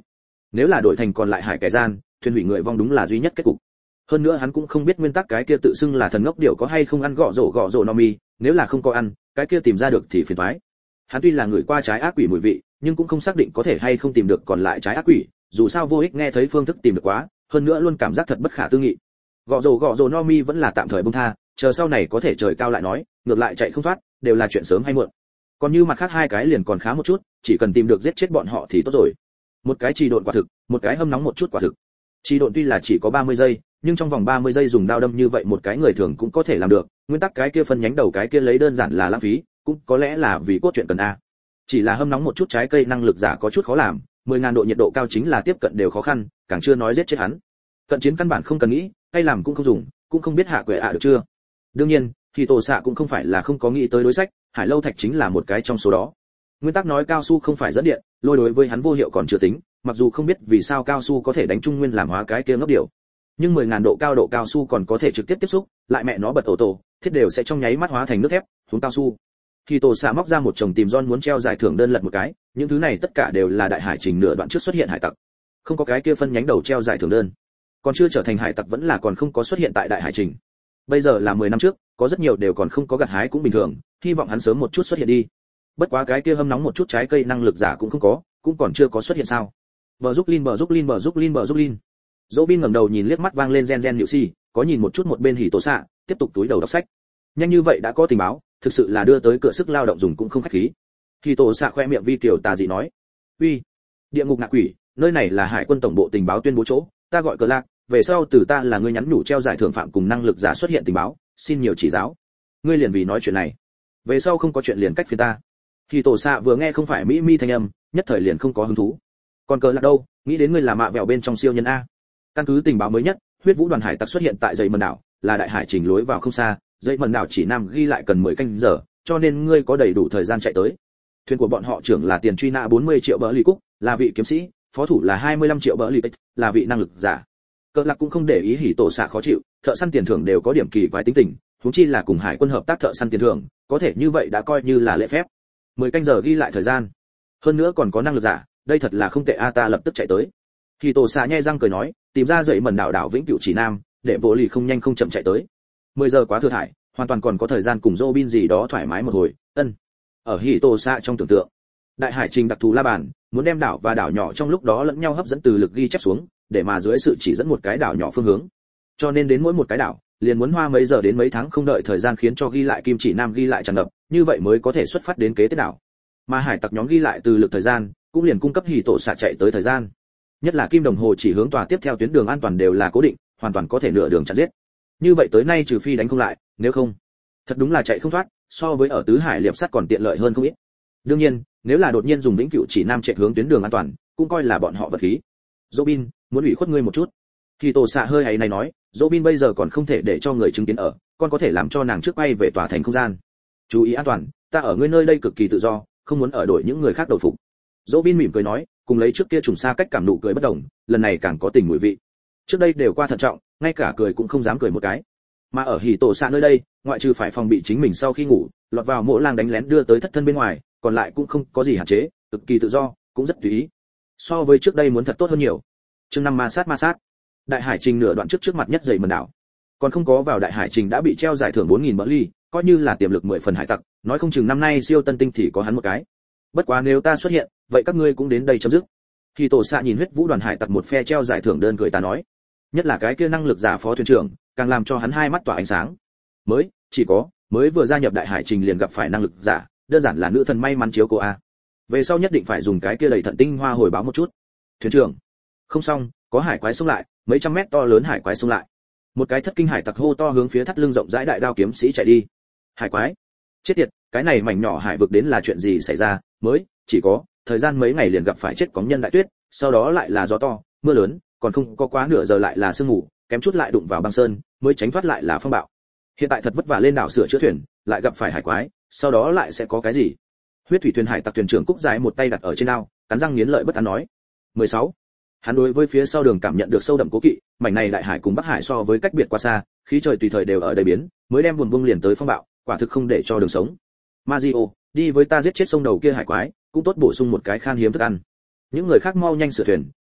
A: Nếu là đổi thành còn lại hải kẻ gian, thuyền hủy người vong đúng là duy nhất kết cục. Hơn nữa hắn cũng không biết nguyên tắc cái kia tự xưng là thần ngốc điểu có hay không ăn gọ rổ gọ rổ no mi, nếu là không có ăn, cái kia tìm ra được thì phiền toái. Hắn tuy là người qua trái ác quỷ mùi vị, nhưng cũng không xác định có thể hay không tìm được còn lại trái ác quỷ, dù sao vô ích nghe thấy phương thức tìm được quá, hơn nữa luôn cảm giác thật bất khả tư nghị. Gọ rổ gọ rổ no mi vẫn là tạm thời buông tha, chờ sau này có thể trời cao lại nói, ngược lại chạy không thoát, đều là chuyện sớm hay muộn. Còn như mặt khác hai cái liền còn khá một chút, chỉ cần tìm được giết chết bọn họ thì tốt rồi. Một cái trì độn quả thực, một cái hâm nóng một chút quả thực. Trì độn tuy là chỉ có ba mươi giây, nhưng trong vòng ba mươi giây dùng đao đâm như vậy một cái người thường cũng có thể làm được, nguyên tắc cái kia phân nhánh đầu cái kia lấy đơn giản là lãng phí, cũng có lẽ là vì cốt truyện cần a. Chỉ là hâm nóng một chút trái cây năng lực giả có chút khó làm, mười ngàn độ nhiệt độ cao chính là tiếp cận đều khó khăn, càng chưa nói giết chết hắn. Cận chiến căn bản không cần nghĩ, hay làm cũng không dùng, cũng không biết hạ quệ ạ được chưa. Đương nhiên, thì tổ xạ cũng không phải là không có nghĩ tới đối sách, hải lâu thạch chính là một cái trong số đó. Nguyên tắc nói cao su không phải dẫn điện, lôi đối với hắn vô hiệu còn chưa tính, mặc dù không biết vì sao cao su có thể đánh trung nguyên làm hóa cái kia ngốc điều, nhưng mười ngàn độ cao độ cao su còn có thể trực tiếp tiếp xúc, lại mẹ nó bật ổ tổ, thiết đều sẽ trong nháy mắt hóa thành nước thép, xuống cao su. Thì tổ xạ móc ra một chồng tìm John muốn treo giải thưởng đơn lật một cái, những thứ này tất cả đều là đại hải trình nửa đoạn trước xuất hiện hải tặc, không có cái kia phân nhánh đầu treo giải thưởng đơn, còn chưa trở thành hải tặc vẫn là còn không có xuất hiện tại đại hải trình. Bây giờ là mười năm trước, có rất nhiều đều còn không có gặt hái cũng bình thường, hy vọng hắn sớm một chút xuất hiện đi. Bất quá cái kia hâm nóng một chút trái cây năng lực giả cũng không có, cũng còn chưa có xuất hiện sao? Bờ giúp Lin bờ giúp Lin bờ giúp Lin bờ giúp Lin. Robin ngẩng đầu nhìn liếc mắt vang lên gen gen nhự si, có nhìn một chút một bên hỉ tổ xạ, tiếp tục túi đầu đọc sách. Nhanh như vậy đã có tình báo, thực sự là đưa tới cửa sức lao động dùng cũng không khách khí. Hỉ tổ xạ khoe miệng vi tiểu tà dị nói, uy, địa ngục ngạ quỷ, nơi này là hải quân tổng bộ tình báo tuyên bố chỗ, ta gọi cờ lạc, về sau từ ta là người nhắn nhủ treo giải thưởng phạm cùng năng lực giả xuất hiện tình báo, xin nhiều chỉ giáo. Ngươi liền vì nói chuyện này, về sau không có chuyện liền cách phía ta. Hỉ tổ xạ vừa nghe không phải mỹ mi thanh âm, nhất thời liền không có hứng thú. Còn cờ lạc đâu, nghĩ đến ngươi là mạ vẹo bên trong siêu nhân a. Căn cứ tình báo mới nhất, huyết vũ đoàn hải tặc xuất hiện tại dãy mần đảo, là đại hải trình lối vào không xa, dãy mần đảo chỉ nam ghi lại cần mười canh giờ, cho nên ngươi có đầy đủ thời gian chạy tới. Thuyền của bọn họ trưởng là tiền truy nã bốn mươi triệu bỡ lì cúc, là vị kiếm sĩ, phó thủ là hai mươi lăm triệu bỡ lì ích, là vị năng lực giả. Cờ lạc cũng không để ý hỉ tổ xạ khó chịu, thợ săn tiền thưởng đều có điểm kỳ quái tính tình, huống chi là cùng hải quân hợp tác thợ săn tiền thưởng, có thể như vậy đã coi như là lễ phép. mười canh giờ ghi lại thời gian, hơn nữa còn có năng lực giả, đây thật là không tệ a, ta lập tức chạy tới. Hỉ tổ xạ nhe răng cười nói, tìm ra dãy mần đảo đảo vĩnh cửu chỉ nam, để bộ lì không nhanh không chậm chạy tới. mười giờ quá thừa thải, hoàn toàn còn có thời gian cùng Robin gì đó thoải mái một hồi. Ân. Ở hỉ tổ xạ trong tưởng tượng, đại hải trình đặc thù la bàn, muốn đem đảo và đảo nhỏ trong lúc đó lẫn nhau hấp dẫn từ lực ghi chép xuống, để mà dưới sự chỉ dẫn một cái đảo nhỏ phương hướng. Cho nên đến mỗi một cái đảo, liền muốn hoa mấy giờ đến mấy tháng không đợi thời gian khiến cho ghi lại kim chỉ nam ghi lại tràn ngập, như vậy mới có thể xuất phát đến kế tiếp đảo. Mà hải tặc nhóm ghi lại từ lực thời gian, cũng liền cung cấp hỉ tổ xạ chạy tới thời gian. Nhất là kim đồng hồ chỉ hướng tòa tiếp theo tuyến đường an toàn đều là cố định, hoàn toàn có thể nửa đường chặn giết. Như vậy tới nay trừ phi đánh không lại, nếu không, thật đúng là chạy không thoát, so với ở tứ hải liệp sắt còn tiện lợi hơn không ít. Đương nhiên, nếu là đột nhiên dùng vĩnh cửu chỉ nam chạy hướng tuyến đường an toàn, cũng coi là bọn họ vật khí. Robin, muốn ủy khuất ngươi một chút. Thì tổ xạ hơi ấy này nói, Robin bây giờ còn không thể để cho người chứng kiến ở, còn có thể làm cho nàng trước bay về tòa thành không gian. Chú ý an toàn, ta ở ngươi nơi đây cực kỳ tự do, không muốn ở đổi những người khác đầu phục. Robin mỉm cười nói, cùng lấy trước kia trùng xa cách cảm nụ cười bất đồng, lần này càng có tình mùi vị. Trước đây đều qua thận trọng, ngay cả cười cũng không dám cười một cái. Mà ở hỉ tổ xạ nơi đây, ngoại trừ phải phòng bị chính mình sau khi ngủ, lọt vào mộ lang đánh lén đưa tới thất thân bên ngoài, còn lại cũng không có gì hạn chế, cực kỳ tự do, cũng rất tùy ý. So với trước đây muốn thật tốt hơn nhiều. Chương năm ma sát ma sát. Đại hải trình nửa đoạn trước trước mặt nhất dày mần đảo. Còn không có vào đại hải trình đã bị treo giải thưởng bốn nghìn bỡ ly, coi như là tiềm lực mười phần hải tặc, nói không chừng năm nay siêu tân tinh thì có hắn một cái. Bất quá nếu ta xuất hiện, vậy các ngươi cũng đến đây chấm dứt. Thì tổ xạ nhìn huyết vũ đoàn hải tặc một phe treo giải thưởng đơn cười ta nói, nhất là cái kia năng lực giả phó thuyền trưởng, càng làm cho hắn hai mắt tỏa ánh sáng. Mới, chỉ có, mới vừa gia nhập đại hải trình liền gặp phải năng lực giả, đơn giản là nữ thần may mắn chiếu cô a. Về sau nhất định phải dùng cái kia đầy thận tinh hoa hồi báo một chút. Thuyền trưởng, không xong, có hải quái xông lại, mấy trăm mét to lớn hải quái xông lại. Một cái thất kinh hải tặc hô to hướng phía thắt lưng rộng rãi đại đao kiếm sĩ chạy đi. Hải quái, chết tiệt, cái này mảnh nhỏ hải vực đến là chuyện gì xảy ra? Mới, chỉ có, thời gian mấy ngày liền gặp phải chết cóng nhân đại tuyết, sau đó lại là gió to, mưa lớn, còn không có quá nửa giờ lại là sương mù, kém chút lại đụng vào băng sơn, mới tránh thoát lại là phong bạo. Hiện tại thật vất vả lên đảo sửa chữa thuyền, lại gặp phải hải quái, sau đó lại sẽ có cái gì? Huyết thủy thuyền hải tặc thuyền trưởng Cúc Dài một tay đặt ở trên đao, cắn răng nghiến lợi bất an nói. mười sáu. Hắn đối với phía sau đường cảm nhận được sâu đậm cố kỵ, mảnh này đại hải cùng Bắc Hải so với cách biệt quá xa, khí trời tùy thời đều ở đây biến, mới đem buồn bung liền tới phong bạo, quả thực không để cho đường sống. Mazio, đi với ta giết chết sông đầu kia hải quái, cũng tốt bổ sung một cái khan hiếm thức ăn. Những người khác mau nhanh sửa thuyền,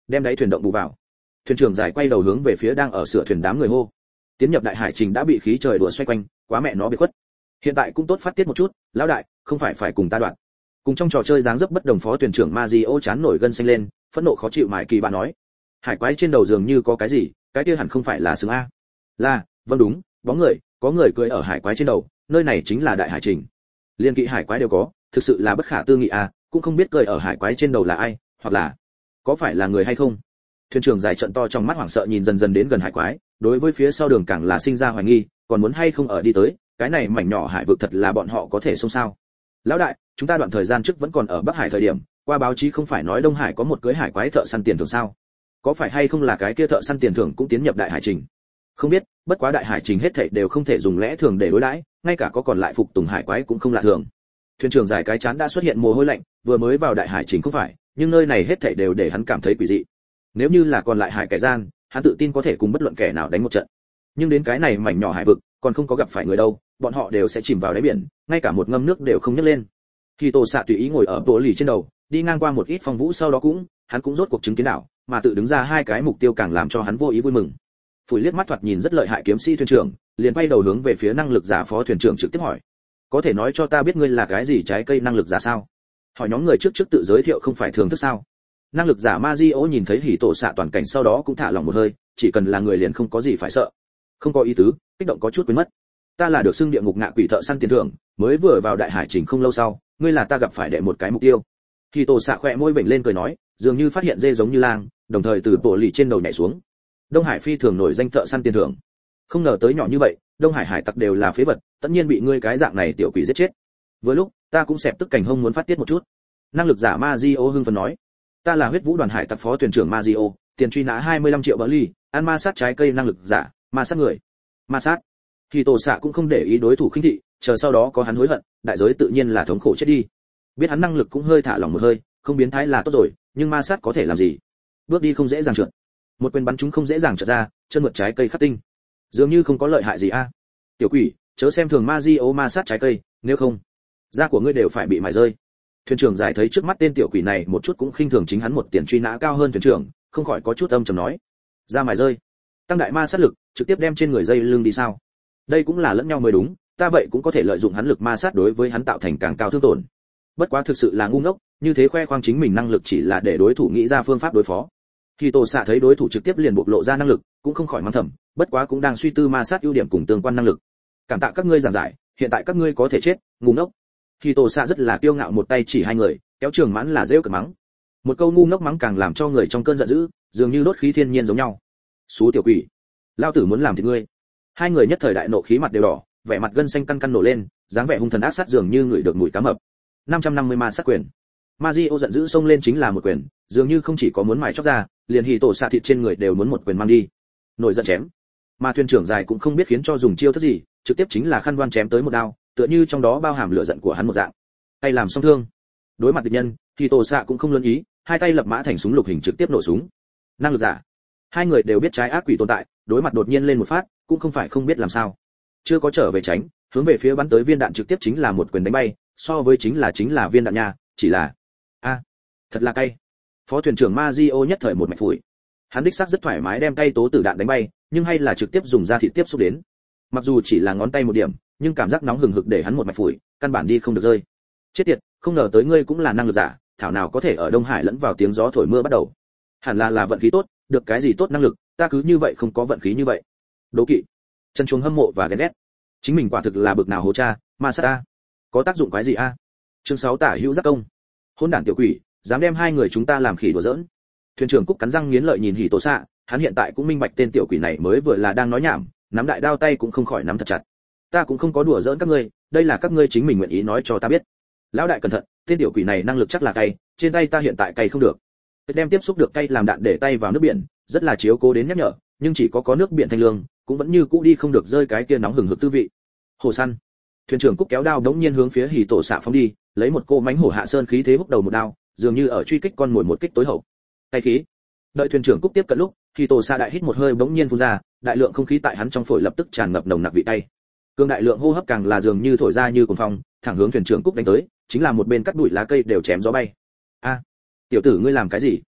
A: đem đáy thuyền động bù vào. Thuyền trưởng giải quay đầu hướng về phía đang ở sửa thuyền đám người hô. Tiến nhập đại hải trình đã bị khí trời đùa xoay quanh, quá mẹ nó biệt khuất. Hiện tại cũng tốt phát tiết một chút, lão đại, không phải phải cùng ta đoạn. Cùng trong trò chơi dáng dấp bất đồng phó thuyền trưởng Mario chán nổi gân xanh lên, phẫn nộ khó chịu mãi kỳ bà nói. Hải quái trên đầu dường như có cái gì, cái kia hẳn không phải là sừng a. Là, vâng đúng, bóng người, có người cưỡi ở hải quái trên đầu, nơi này chính là đại hải trình. Liên kỵ hải quái đều có, thực sự là bất khả tư nghị a, cũng không biết cưỡi ở hải quái trên đầu là ai, hoặc là có phải là người hay không. Thuyền trưởng dài trận to trong mắt hoảng sợ nhìn dần dần đến gần hải quái, đối với phía sau đường càng là sinh ra hoài nghi, còn muốn hay không ở đi tới, cái này mảnh nhỏ hải vực thật là bọn họ có thể xông sao? Lão đại, chúng ta đoạn thời gian trước vẫn còn ở Bắc Hải thời điểm, qua báo chí không phải nói Đông Hải có một cưới hải quái thợ săn tiền thưởng sao? Có phải hay không là cái kia thợ săn tiền thưởng cũng tiến nhập đại hải trình? Không biết, bất quá đại hải trình hết thảy đều không thể dùng lẽ thường để đối đãi, ngay cả có còn lại phục tùng hải quái cũng không lạ thường. Thuyền trưởng dài cái chán đã xuất hiện mồ hôi lạnh, vừa mới vào đại hải trình không phải, nhưng nơi này hết thảy đều để hắn cảm thấy quỷ dị. Nếu như là còn lại hải kẻ gian, hắn tự tin có thể cùng bất luận kẻ nào đánh một trận. Nhưng đến cái này mảnh nhỏ hải vực, còn không có gặp phải người đâu, bọn họ đều sẽ chìm vào đáy biển, ngay cả một ngâm nước đều không nhấc lên. Khi Tô Sạ tùy ý ngồi ở tổ lì trên đầu, đi ngang qua một ít phong vũ sau đó cũng, hắn cũng rốt cuộc chứng kiến đảo, mà tự đứng ra hai cái mục tiêu càng làm cho hắn vô ý vui mừng. Phủi liếc mắt thoạt nhìn rất lợi hại kiếm sĩ thuyền trưởng, liền quay đầu hướng về phía năng lực giả phó thuyền trưởng trực tiếp hỏi: "Có thể nói cho ta biết ngươi là cái gì trái cây năng lực giả sao?" Hỏi nhóm người trước trước tự giới thiệu không phải thường thức sao? Năng lực giả Mario nhìn thấy Hỉ Tổ Sạ toàn cảnh sau đó cũng thả lòng một hơi, chỉ cần là người liền không có gì phải sợ. Không có ý tứ, kích động có chút quên mất. Ta là được xưng địa ngục ngạ quỷ thợ săn tiền thưởng, mới vừa vào đại hải trình không lâu sau, ngươi là ta gặp phải đệ một cái mục tiêu. Hỉ Tổ Sạ khẽ môi vểnh lên cười nói, dường như phát hiện dê giống như lang, đồng thời từ bộ lì trên đầu nhảy xuống. Đông Hải phi thường nổi danh thợ săn tiền thưởng. Không ngờ tới nhỏ như vậy, Đông Hải hải tặc đều là phế vật, tất nhiên bị ngươi cái dạng này tiểu quỷ giết chết. Vừa lúc, ta cũng xẹp tức cảnh hông muốn phát tiết một chút. Năng lực giả Mario hưng phấn nói, ta là huyết vũ đoàn hải tặc phó thuyền trưởng Mario, tiền truy nã hai mươi lăm triệu bờ ly, ăn ma sát trái cây năng lực giả, ma sát người. Ma sát. Thì Tổ Sạ cũng không để ý đối thủ khinh thị, chờ sau đó có hắn hối hận, đại giới tự nhiên là thống khổ chết đi. Biết hắn năng lực cũng hơi thả lỏng một hơi, không biến thái là tốt rồi, nhưng ma sát có thể làm gì? Bước đi không dễ dàng trượt. Một quyền bắn chúng không dễ dàng trượt ra, chân mượt trái cây khắc tinh. Dường như không có lợi hại gì a. Tiểu quỷ, chớ xem thường Mario ma sát trái cây, nếu không, da của ngươi đều phải bị mài rơi. Thuyền trưởng giải thấy trước mắt tên tiểu quỷ này một chút cũng khinh thường chính hắn một tiền truy nã cao hơn thuyền trưởng, không khỏi có chút âm trầm nói, da mài rơi, tăng đại ma sát lực, trực tiếp đem trên người dây lưng đi sao? Đây cũng là lẫn nhau mới đúng, ta vậy cũng có thể lợi dụng hắn lực ma sát đối với hắn tạo thành càng cao thương tổn. Bất quá thực sự là ngu ngốc, như thế khoe khoang chính mình năng lực chỉ là để đối thủ nghĩ ra phương pháp đối phó. Khi Tổ Sạ thấy đối thủ trực tiếp liền bộc lộ ra năng lực, cũng không khỏi mắng thầm, bất quá cũng đang suy tư ma sát ưu điểm cùng tương quan năng lực. Cảm tạ các ngươi giảng giải, hiện tại các ngươi có thể chết, ngu ngốc. Khi Tổ Sạ rất là kiêu ngạo một tay chỉ hai người, kéo Trường Mãn là rêu cợt mắng. Một câu ngu ngốc mắng càng làm cho người trong cơn giận dữ, dường như đốt khí thiên nhiên giống nhau. Xú tiểu quỷ, lao tử muốn làm thịt ngươi. Hai người nhất thời đại nộ khí mặt đều đỏ, vẻ mặt gân xanh căn căn nổ lên, dáng vẻ hung thần ác sát dường như người được mùi cá mập. năm trăm năm mươi ma sát quyền. Mario giận dữ xông lên chính là một quyền, dường như không chỉ có muốn mài chóc ra, liền Hỉ Tổ Sạ thịt trên người đều muốn một quyền mang đi. Nổi giận chém. Mà thuyền trưởng dài cũng không biết khiến cho dùng chiêu thức gì, trực tiếp chính là khăn voan chém tới một đao, tựa như trong đó bao hàm lửa giận của hắn một dạng. Tay làm song thương. Đối mặt địch nhân, Hỉ Tổ Sạ cũng không luân ý, hai tay lập mã thành súng lục hình trực tiếp nổ súng. Năng lực giả. Hai người đều biết trái ác quỷ tồn tại, đối mặt đột nhiên lên một phát, cũng không phải không biết làm sao. Chưa có trở về tránh, hướng về phía bắn tới viên đạn trực tiếp chính là một quyền đánh bay, so với chính là chính là viên đạn nha, chỉ là a, à, thật là cay. Phó thuyền trưởng Mario nhất thời một mạch phủi. Hắn đích xác rất thoải mái đem tay tố tử đạn đánh bay, nhưng hay là trực tiếp dùng da thịt tiếp xúc đến. Mặc dù chỉ là ngón tay một điểm, nhưng cảm giác nóng hừng hực để hắn một mạch phủi, căn bản đi không được rơi. Chết tiệt, không ngờ tới ngươi cũng là năng lực giả, thảo nào có thể ở Đông Hải lẫn vào tiếng gió thổi mưa bắt đầu. Hẳn là là vận khí tốt, được cái gì tốt năng lực, ta cứ như vậy không có vận khí như vậy. Đố kỵ, chân chuông hâm mộ và ghen ghét. Chính mình quả thực là bực nào hố cha, ma sát a. Có tác dụng cái gì a? Chương sáu tả hữu giác công. Hỗn đản tiểu quỷ, dám đem hai người chúng ta làm khỉ đùa giỡn. Thuyền trưởng Cúc cắn răng nghiến lợi nhìn Hỉ Tổ Sạ, hắn hiện tại cũng minh bạch tên tiểu quỷ này mới vừa là đang nói nhảm, nắm đại đao tay cũng không khỏi nắm thật chặt. Ta cũng không có đùa giỡn các ngươi, đây là các ngươi chính mình nguyện ý nói cho ta biết. Lão đại cẩn thận, tên tiểu quỷ này năng lực chắc là cay, trên tay ta hiện tại cay không được. Đem tiếp xúc được cay làm đạn để tay vào nước biển, rất là chiếu cố đến nhắc nhở, nhưng chỉ có có nước biển thanh lương, cũng vẫn như cũ đi không được rơi cái kia nóng hừng hực tư vị. Hồ săn. Thuyền trưởng Cúc kéo đao đống nhiên hướng phía Hỉ Tổ Sạ phóng đi, lấy một cô mánh hổ hạ sơn khí thế húc đầu một đao, dường như ở truy kích con mồi một kích tối hậu. Tay khí. Đợi thuyền trưởng Cúc tiếp cận lúc, Hỉ Tổ Sạ đại hít một hơi bỗng nhiên phun ra, đại lượng không khí tại hắn trong phổi lập tức tràn ngập nồng nặc vị cay. Cương đại lượng hô hấp càng là dường như thổi ra như cuồng phong, thẳng hướng thuyền trưởng Cúc đánh tới, chính là một bên cắt bụi lá cây đều chém gió bay. A, tiểu tử ngươi làm cái gì?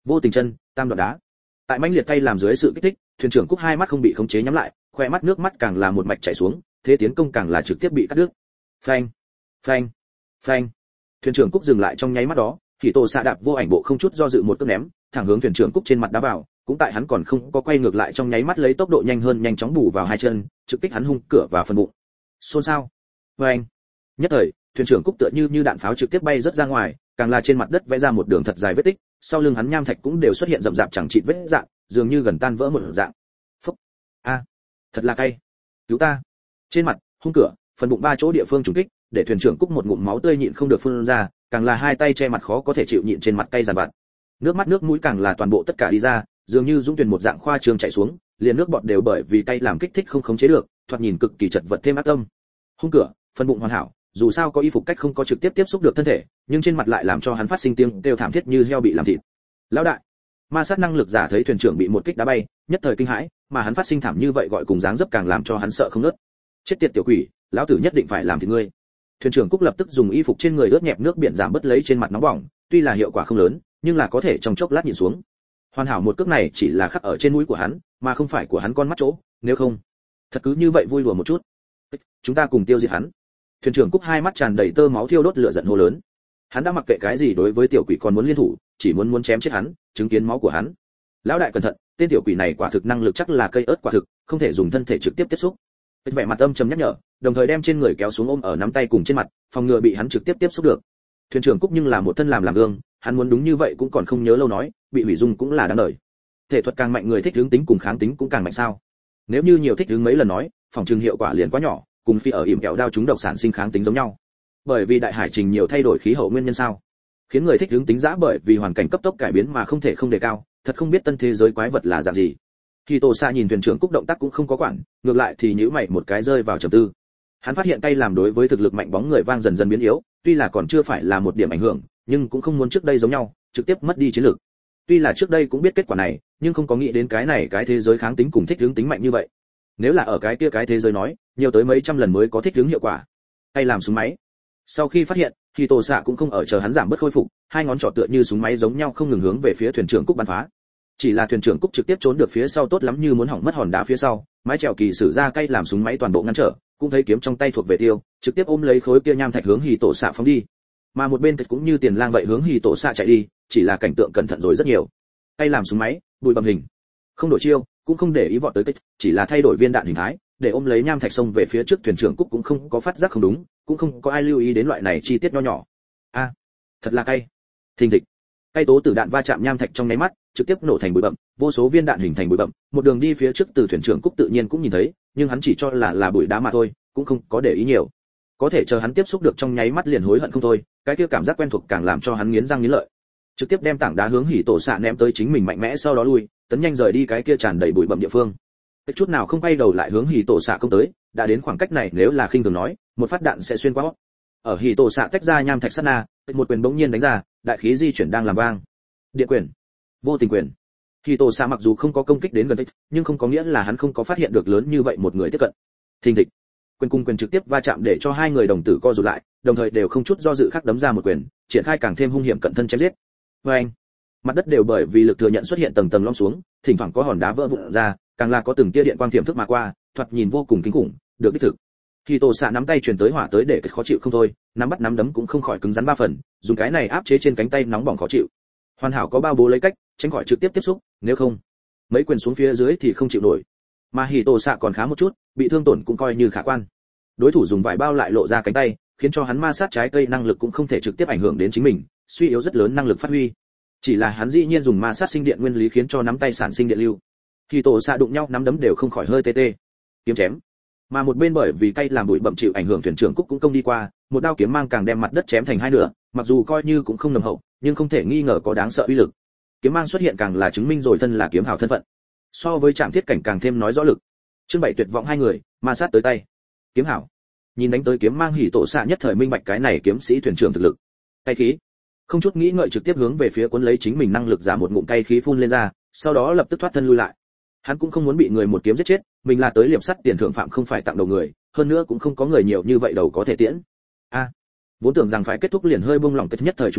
A: Vô tình chân, tam đoạn đá. Tại mãnh liệt cay làm dưới sự kích thích, thuyền trưởng Cúc hai mắt không bị khống chế nhắm lại, khoe mắt nước mắt càng là một mạch chảy xuống, thế tiến công càng là trực tiếp bị cắt đứt. Phanh, phanh, phanh. Thuyền trưởng Cúc dừng lại trong nháy mắt đó, thì Tô xạ đạp vô ảnh bộ không chút do dự một cước ném, thẳng hướng thuyền trưởng Cúc trên mặt đá vào, cũng tại hắn còn không có quay ngược lại trong nháy mắt lấy tốc độ nhanh hơn nhanh chóng bù vào hai chân, trực kích hắn hung cửa và phần bụng. Xôn xao. Phanh. Nhất thời, thuyền trưởng Cúc tựa như như đạn pháo trực tiếp bay rất ra ngoài, càng là trên mặt đất vẽ ra một đường thật dài vết tích, sau lưng hắn nham thạch cũng đều xuất hiện rậm rạp chẳng chịt vết dạng, dường như gần tan vỡ một dạng. Phốc. A, thật là cay. Cứu ta. Trên mặt, hung cửa, phần bụng ba chỗ địa phương trùng kích, để thuyền trưởng Cúc một ngụm máu tươi nhịn không được phun ra, càng là hai tay che mặt khó có thể chịu nhịn trên mặt cay dằn vặt. Nước mắt nước mũi càng là toàn bộ tất cả đi ra, dường như dũng tuyền một dạng khoa trương chảy xuống, liền nước bọt đều bởi vì cay làm kích thích không khống chế được, thoạt nhìn cực kỳ chật vật thêm ác tâm. Hung cửa, phần bụng hoàn hảo, dù sao có y phục cách không có trực tiếp tiếp xúc được thân thể, nhưng trên mặt lại làm cho hắn phát sinh tiếng kêu thảm thiết như heo bị làm thịt. Lão đại, ma sát năng lực giả thấy thuyền trưởng bị một kích đá bay, nhất thời kinh hãi, mà hắn phát sinh thảm như vậy gọi cùng dáng dấp càng làm cho hắn sợ không ngớt. Chết tiệt tiểu quỷ, lão tử nhất định phải làm thịt ngươi. Thuyền trưởng Cúc lập tức dùng y phục trên người ướt nhẹp nước biển giảm bớt lấy trên mặt nóng bỏng, tuy là hiệu quả không lớn, nhưng là có thể trong chốc lát nhìn xuống. Hoàn hảo một cước này chỉ là khắc ở trên mũi của hắn, mà không phải của hắn con mắt chỗ, nếu không, thật cứ như vậy vui đùa một chút. Chúng ta cùng tiêu diệt hắn. Thuyền trưởng Cúc hai mắt tràn đầy tơ máu thiêu đốt lửa giận hô lớn. Hắn đã mặc kệ cái gì đối với tiểu quỷ còn muốn liên thủ, chỉ muốn muốn chém chết hắn, chứng kiến máu của hắn. Lão đại cẩn thận, tên tiểu quỷ này quả thực năng lực chắc là cây ớt quả thực, không thể dùng thân thể trực tiếp tiếp xúc. Vẻ mặt âm trầm nhắc nhở, đồng thời đem trên người kéo xuống ôm ở nắm tay cùng trên mặt, phòng ngừa bị hắn trực tiếp tiếp xúc được. Thuyền trưởng Cúc nhưng là một thân làm làm gương, hắn muốn đúng như vậy cũng còn không nhớ lâu nói, bị hủy dung cũng là đáng đời. Thể thuật càng mạnh người thích hướng tính cùng kháng tính cũng càng mạnh sao? Nếu như nhiều thích hướng mấy lần nói, phòng trường hiệu quả liền quá nhỏ, cùng phi ở ỉm kẹo đao chúng độc sản sinh kháng tính giống nhau. Bởi vì đại hải trình nhiều thay đổi khí hậu nguyên nhân sao? Khiến người thích hướng tính dã bởi vì hoàn cảnh cấp tốc cải biến mà không thể không đề cao, thật không biết tân thế giới quái vật là dạng gì. Khi Tô Sa nhìn thuyền trưởng Cúc động tác cũng không có quản, ngược lại thì nhíu mày một cái rơi vào trầm tư. Hắn phát hiện tay làm đối với thực lực mạnh bóng người vang dần dần biến yếu, tuy là còn chưa phải là một điểm ảnh hưởng, nhưng cũng không muốn trước đây giống nhau, trực tiếp mất đi chiến lực. Tuy là trước đây cũng biết kết quả này, nhưng không có nghĩ đến cái này cái thế giới kháng tính cùng thích ứng tính mạnh như vậy. Nếu là ở cái kia cái thế giới nói, nhiều tới mấy trăm lần mới có thích ứng hiệu quả. Tay làm súng máy. Sau khi phát hiện, thì Tô Sa cũng không ở chờ hắn giảm bớt khôi phục, hai ngón trỏ tựa như súng máy giống nhau không ngừng hướng về phía thuyền trưởng Cúc bắn phá. Chỉ là thuyền trưởng Cúc trực tiếp trốn được phía sau tốt lắm như muốn hỏng mất hòn đá phía sau, mái chèo kỳ sử ra cây làm súng máy toàn bộ ngăn trở, cũng thấy kiếm trong tay thuộc về tiêu, trực tiếp ôm lấy khối kia nham thạch hướng Hỉ Tổ Xạ phóng đi. Mà một bên kịch cũng như tiền lang vậy hướng Hỉ Tổ Xạ chạy đi, chỉ là cảnh tượng cẩn thận rồi rất nhiều. Cây làm súng máy, bùi bầm hình, không đổi chiêu, cũng không để ý vọt tới kịch, chỉ là thay đổi viên đạn hình thái, để ôm lấy nham thạch xông về phía trước thuyền trưởng Cúc cũng không có phát giác không đúng, cũng không có ai lưu ý đến loại này chi tiết nho nhỏ. A, à, thật là cay. Thình thịch. Cây tố tử đạn va chạm nham thạch trong nháy mắt, trực tiếp nổ thành bụi bặm, vô số viên đạn hình thành bụi bặm, một đường đi phía trước từ thuyền trưởng Cúc tự nhiên cũng nhìn thấy, nhưng hắn chỉ cho là là bụi đá mà thôi, cũng không có để ý nhiều. Có thể chờ hắn tiếp xúc được trong nháy mắt liền hối hận không thôi, cái kia cảm giác quen thuộc càng làm cho hắn nghiến răng nghiến lợi. Trực tiếp đem tảng đá hướng Hỉ Tổ Xạ ném tới chính mình mạnh mẽ sau đó lui, tấn nhanh rời đi cái kia tràn đầy bụi bặm địa phương. Cái chút nào không quay đầu lại hướng Hỉ Tổ Xạ công tới, đã đến khoảng cách này nếu là khinh thường nói, một phát đạn sẽ xuyên qua. Ở Hỉ Tổ Xạ tách ra nham thạch sát na, một quyền bỗng nhiên đánh ra, đại khí di chuyển đang làm vang. Điện quyền, vô tình quyền. Hỉ Tổ Xạ mặc dù không có công kích đến gần đích, nhưng không có nghĩa là hắn không có phát hiện được lớn như vậy một người tiếp cận. Thình thịch. Quyền cung quyền trực tiếp va chạm để cho hai người đồng tử co rụt lại, đồng thời đều không chút do dự khác đấm ra một quyền, triển khai càng thêm hung hiểm cận thân chém giết. Và anh, mặt đất đều bởi vì lực thừa nhận xuất hiện tầng tầng lõm xuống, thỉnh thoảng có hòn đá vỡ vụn ra, càng là có từng tia điện quang tiềm thức mà qua, thoạt nhìn vô cùng kinh khủng, được đích thực. Khi Tổ Xạ nắm tay truyền tới hỏa tới để khó chịu không thôi, nắm bắt nắm đấm cũng không khỏi cứng rắn ba phần, dùng cái này áp chế trên cánh tay nóng bỏng khó chịu. Hoàn hảo có bao bố lấy cách, tránh khỏi trực tiếp tiếp xúc, nếu không, mấy quyền xuống phía dưới thì không chịu nổi. Mà Hỉ Tổ Xạ còn khá một chút, bị thương tổn cũng coi như khả quan. Đối thủ dùng vải bao lại lộ ra cánh tay, khiến cho hắn ma sát trái cây năng lực cũng không thể trực tiếp ảnh hưởng đến chính mình, suy yếu rất lớn năng lực phát huy. Chỉ là hắn dĩ nhiên dùng ma sát sinh điện nguyên lý khiến cho nắm tay sản sinh điện lưu. Khi Tổ Xạ đụng nhau nắm đấm đều không khỏi hơi tê tê. Kiếm chém. Mà một bên bởi vì cây làm bụi bậm chịu ảnh hưởng thuyền trưởng Cúc cũng công đi qua, một đao kiếm mang càng đem mặt đất chém thành hai nửa, mặc dù coi như cũng không nồng hậu, nhưng không thể nghi ngờ có đáng sợ uy lực. Kiếm mang xuất hiện càng là chứng minh rồi thân là kiếm hào thân phận. So với Trạm Thiết Cảnh càng thêm nói rõ lực. Chương bảy tuyệt vọng hai người, ma sát tới tay. Kiếm hảo. Nhìn đánh tới kiếm mang Hỉ Tổ Xạ nhất thời minh bạch cái này kiếm sĩ thuyền trưởng thực lực. Cay khí. Không chút nghĩ ngợi trực tiếp hướng về phía cuốn lấy chính mình năng lực giả một ngụm cay khí phun lên ra, sau đó lập tức thoát thân lui lại. Hắn cũng không muốn bị người một kiếm giết chết, mình là tới liệp sắt tiền thưởng phạm không phải tặng đầu người, hơn nữa cũng không có người nhiều như vậy đầu có thể tiễn. A, vốn tưởng rằng phải kết thúc liền hơi buông lỏng kết nhất thời chúng chiêu,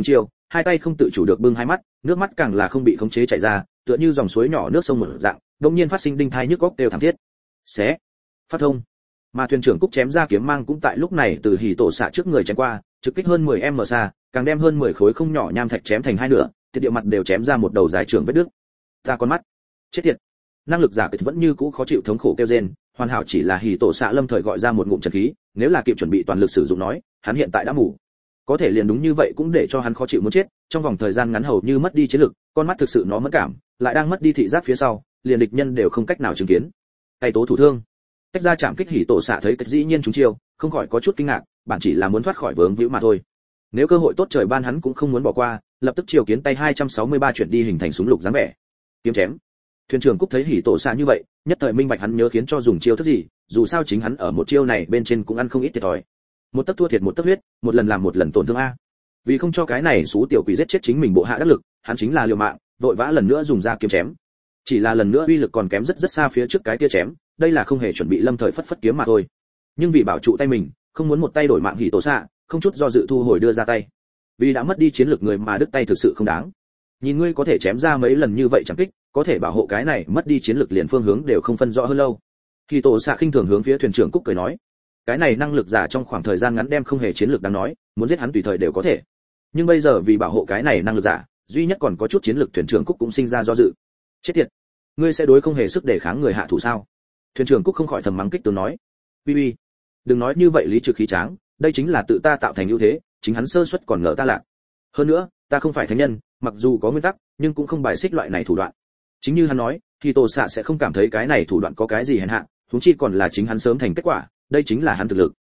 A: hai tay không tự chủ được bưng hai mắt, nước mắt càng là không bị khống chế chảy ra, tựa như dòng suối nhỏ nước sông một dạng, đột nhiên phát sinh đinh thai nhức óc đều thảm thiết. Xé, phát thông. Mà thuyền trưởng Cúc chém ra kiếm mang cũng tại lúc này từ hỉ tổ xạ trước người chém qua, trực kích hơn mười mét xa, càng đem hơn mười khối không nhỏ nham thạch chém thành hai nửa, tiết địa mặt đều chém ra một đầu dài trường vết đứt. Ta con mắt, chết tiệt. Năng lực giả kịch vẫn như cũ khó chịu thống khổ kêu rên, hoàn hảo chỉ là hỉ tổ xạ lâm thời gọi ra một ngụm trần khí, nếu là kịp chuẩn bị toàn lực sử dụng nói, hắn hiện tại đã mù. Có thể liền đúng như vậy cũng để cho hắn khó chịu muốn chết, trong vòng thời gian ngắn hầu như mất đi chiến lực, con mắt thực sự nó mất cảm, lại đang mất đi thị giác phía sau, liền địch nhân đều không cách nào chứng kiến. Tay tố thủ thương, tách ra chạm kích hỉ tổ xạ thấy cách dĩ nhiên chúng chiêu, không khỏi có chút kinh ngạc, bản chỉ là muốn thoát khỏi vướng víu mà thôi. Nếu cơ hội tốt trời ban hắn cũng không muốn bỏ qua, lập tức chiều kiến tay hai trăm sáu mươi ba chuyển đi hình thành súng lục dáng vẻ. Kiếm chém. Thuyền trưởng Cúc thấy hỉ tổ xạ như vậy, nhất thời minh bạch hắn nhớ khiến cho dùng chiêu thức gì, dù sao chính hắn ở một chiêu này bên trên cũng ăn không ít thiệt thòi. Một tấc thua thiệt một tấc huyết, một lần làm một lần tổn thương a. Vì không cho cái này xú tiểu quỷ giết chết chính mình bộ hạ đắc lực, hắn chính là liều mạng, vội vã lần nữa dùng ra kiếm chém. Chỉ là lần nữa uy lực còn kém rất rất xa phía trước cái kia chém, đây là không hề chuẩn bị lâm thời phất phất kiếm mà thôi. Nhưng vì bảo trụ tay mình, không muốn một tay đổi mạng hỉ tổ xạ, không chút do dự thu hồi đưa ra tay. Vì đã mất đi chiến lược người mà đứt tay thực sự không đáng. Nhìn ngươi có thể chém ra mấy lần như vậy chẳng kích, có thể bảo hộ cái này mất đi chiến lược liền phương hướng đều không phân rõ hơn lâu. Hỉ tổ xạ khinh thường hướng phía thuyền trưởng Cúc cười nói, cái này năng lực giả trong khoảng thời gian ngắn đem không hề chiến lược đáng nói, muốn giết hắn tùy thời đều có thể. Nhưng bây giờ vì bảo hộ cái này năng lực giả, duy nhất còn có chút chiến lược thuyền trưởng Cúc cũng sinh ra do dự. Chết tiệt, ngươi sẽ đối không hề sức để kháng người hạ thủ sao? Thuyền trưởng Cúc không khỏi thầm mắng kích tướng nói, uy uy, đừng nói như vậy lý trực khí tráng, đây chính là tự ta tạo thành ưu thế, chính hắn sơ suất còn ngờ ta lạc. Hơn nữa, ta không phải thánh nhân, mặc dù có nguyên tắc, nhưng cũng không bài xích loại này thủ đoạn. Chính như hắn nói, thì tổ xạ sẽ không cảm thấy cái này thủ đoạn có cái gì hèn hạ, huống chi còn là chính hắn sớm thành kết quả, đây chính là hắn thực lực.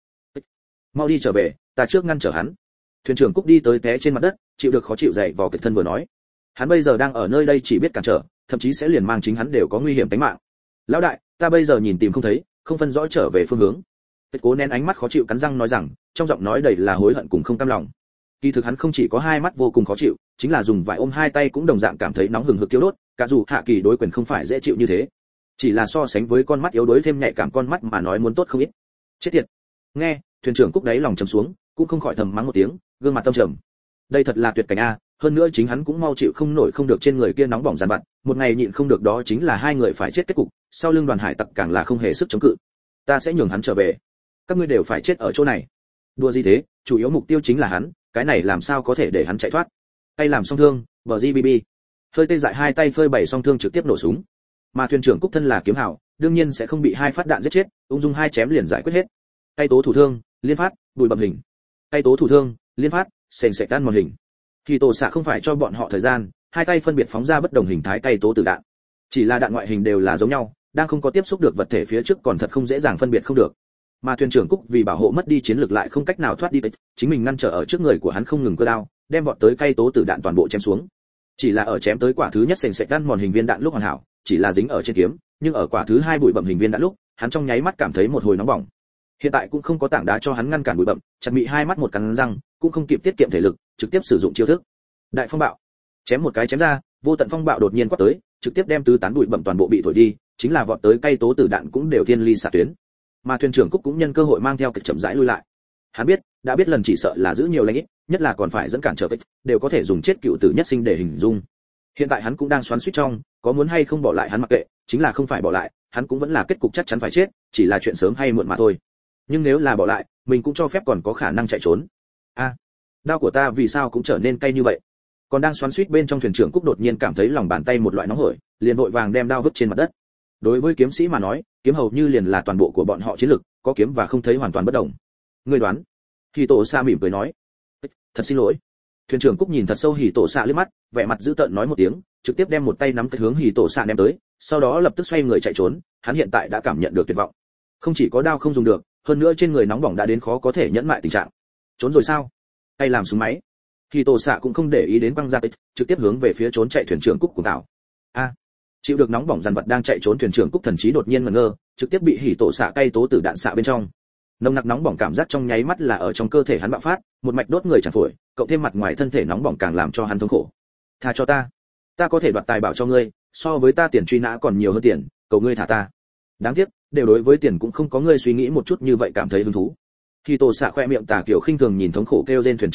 A: Mau đi trở về, ta trước ngăn trở hắn. Thuyền trưởng Cúc đi tới té trên mặt đất, chịu được khó chịu dậy vò kịch thân vừa nói, hắn bây giờ đang ở nơi đây chỉ biết cản trở, thậm chí sẽ liền mang chính hắn đều có nguy hiểm tính mạng. Lão đại, ta bây giờ nhìn tìm không thấy, không phân rõ trở về phương hướng. Kết Cố nén ánh mắt khó chịu cắn răng nói rằng, trong giọng nói đầy là hối hận cùng không cam lòng. Kỳ thực hắn không chỉ có hai mắt vô cùng khó chịu, chính là dùng vải ôm hai tay cũng đồng dạng cảm thấy nóng hừng hực thiêu đốt, cả dù hạ kỳ đối quyền không phải dễ chịu như thế. Chỉ là so sánh với con mắt yếu đuối thêm nhạy cảm con mắt mà nói muốn tốt không ít. Chết tiệt. Nghe, thuyền trưởng Cúc đáy lòng trầm xuống, cũng không khỏi thầm mắng một tiếng, gương mặt tâm trầm. Đây thật là tuyệt cảnh a, hơn nữa chính hắn cũng mau chịu không nổi không được trên người kia nóng bỏng dằn vặt, một ngày nhịn không được đó chính là hai người phải chết kết cục, sau lưng đoàn hải tặc càng là không hề sức chống cự. Ta sẽ nhường hắn trở về, các ngươi đều phải chết ở chỗ này. Đùa gì thế, chủ yếu mục tiêu chính là hắn, cái này làm sao có thể để hắn chạy thoát. Tay làm song thương, bờ gi bi bi. Hơi tê dại hai tay phơi bảy song thương trực tiếp nổ súng. Mà thuyền trưởng Cúc thân là kiếm hảo, đương nhiên sẽ không bị hai phát đạn giết chết, ung dung hai chém liền giải quyết hết. Tay tố thủ thương, liên phát, bùi bẩm hình. Tay tố thủ thương, liên phát, sền sệt tan mòn hình. Thì tổ xạ không phải cho bọn họ thời gian, hai tay phân biệt phóng ra bất đồng hình thái tay tố tử đạn. Chỉ là đạn ngoại hình đều là giống nhau, đang không có tiếp xúc được vật thể phía trước còn thật không dễ dàng phân biệt không được. Mà thuyền trưởng Cúc vì bảo hộ mất đi chiến lược lại không cách nào thoát đi, chính mình ngăn trở ở trước người của hắn không ngừng cơ đao, đem vọt tới cây tố tử đạn toàn bộ chém xuống. Chỉ là ở chém tới quả thứ nhất sền sệt tan mòn hình viên đạn lúc hoàn hảo, chỉ là dính ở trên kiếm, nhưng ở quả thứ hai bụi bặm hình viên đạn lúc, hắn trong nháy mắt cảm thấy một hồi nóng bỏng. Hiện tại cũng không có tảng đá cho hắn ngăn cản bụi bặm, chặt mị hai mắt một cắn răng, cũng không kịp tiết kiệm thể lực, trực tiếp sử dụng chiêu thức đại phong bạo. Chém một cái chém ra, vô tận phong bạo đột nhiên quát tới, trực tiếp đem tứ tán bụi bặm toàn bộ bị thổi đi, chính là vọt tới cây tố tử đạn cũng đều thiên ly xạ tuyến. Mà thuyền trưởng Cúc cũng nhân cơ hội mang theo kịch chậm rãi lui lại. Hắn biết, đã biết lần chỉ sợ là giữ nhiều lãnh ít, nhất là còn phải dẫn cản trở kịch, đều có thể dùng chết cựu tử nhất sinh để hình dung. Hiện tại hắn cũng đang xoắn xuýt trong, có muốn hay không bỏ lại hắn mặc kệ, chính là không phải bỏ lại, hắn cũng vẫn là kết cục chắc chắn phải chết, chỉ là chuyện sớm hay muộn mà thôi. Nhưng nếu là bỏ lại, mình cũng cho phép còn có khả năng chạy trốn. A, à, đao của ta vì sao cũng trở nên cay như vậy? Còn đang xoắn xuýt bên trong thuyền trưởng Cúc đột nhiên cảm thấy lòng bàn tay một loại nóng hổi, liền vội vàng đem đao vứt trên mặt đất. Đối với kiếm sĩ mà nói, kiếm hầu như liền là toàn bộ của bọn họ chiến lực, có kiếm và không thấy hoàn toàn bất đồng. Ngươi đoán? Hỉ Tổ Sa mỉm cười nói. Thật xin lỗi. Thuyền trưởng Cúc nhìn thật sâu Hỉ Tổ Sa liếc mắt, vẻ mặt dữ tợn nói một tiếng, trực tiếp đem một tay nắm cái hướng Hỉ Tổ Sa ném tới, sau đó lập tức xoay người chạy trốn. Hắn hiện tại đã cảm nhận được tuyệt vọng. Không chỉ có đao không dùng được, hơn nữa trên người nóng bỏng đã đến khó có thể nhẫn mại tình trạng. Trốn rồi sao? Tay làm súng máy. Hỉ Tổ Sa cũng không để ý đến băng ra kích, trực tiếp hướng về phía trốn chạy thuyền trưởng Cúc của tảo. A, chịu được nóng bỏng dằn vật đang chạy trốn thuyền trưởng Cúc thần trí đột nhiên ngẩn ngơ, trực tiếp bị Hỉ Tổ Sa cay tố tử đạn xạ bên trong. Nồng nặc nóng bỏng cảm giác trong nháy mắt là ở trong cơ thể hắn bạo phát, một mạch đốt người tràn phổi, cộng thêm mặt ngoài thân thể nóng bỏng càng làm cho hắn thống khổ. Tha cho ta, ta có thể đoạt tài bảo cho ngươi, so với ta tiền truy nã còn nhiều hơn tiền, cầu ngươi thả ta. Đáng tiếc, đều đối với tiền cũng không có ngươi suy nghĩ một chút như vậy cảm thấy hứng thú. Khi Tổ Sạ khoe miệng tà kiểu khinh thường nhìn thống khổ kêu rên thuyền trưởng Cúc,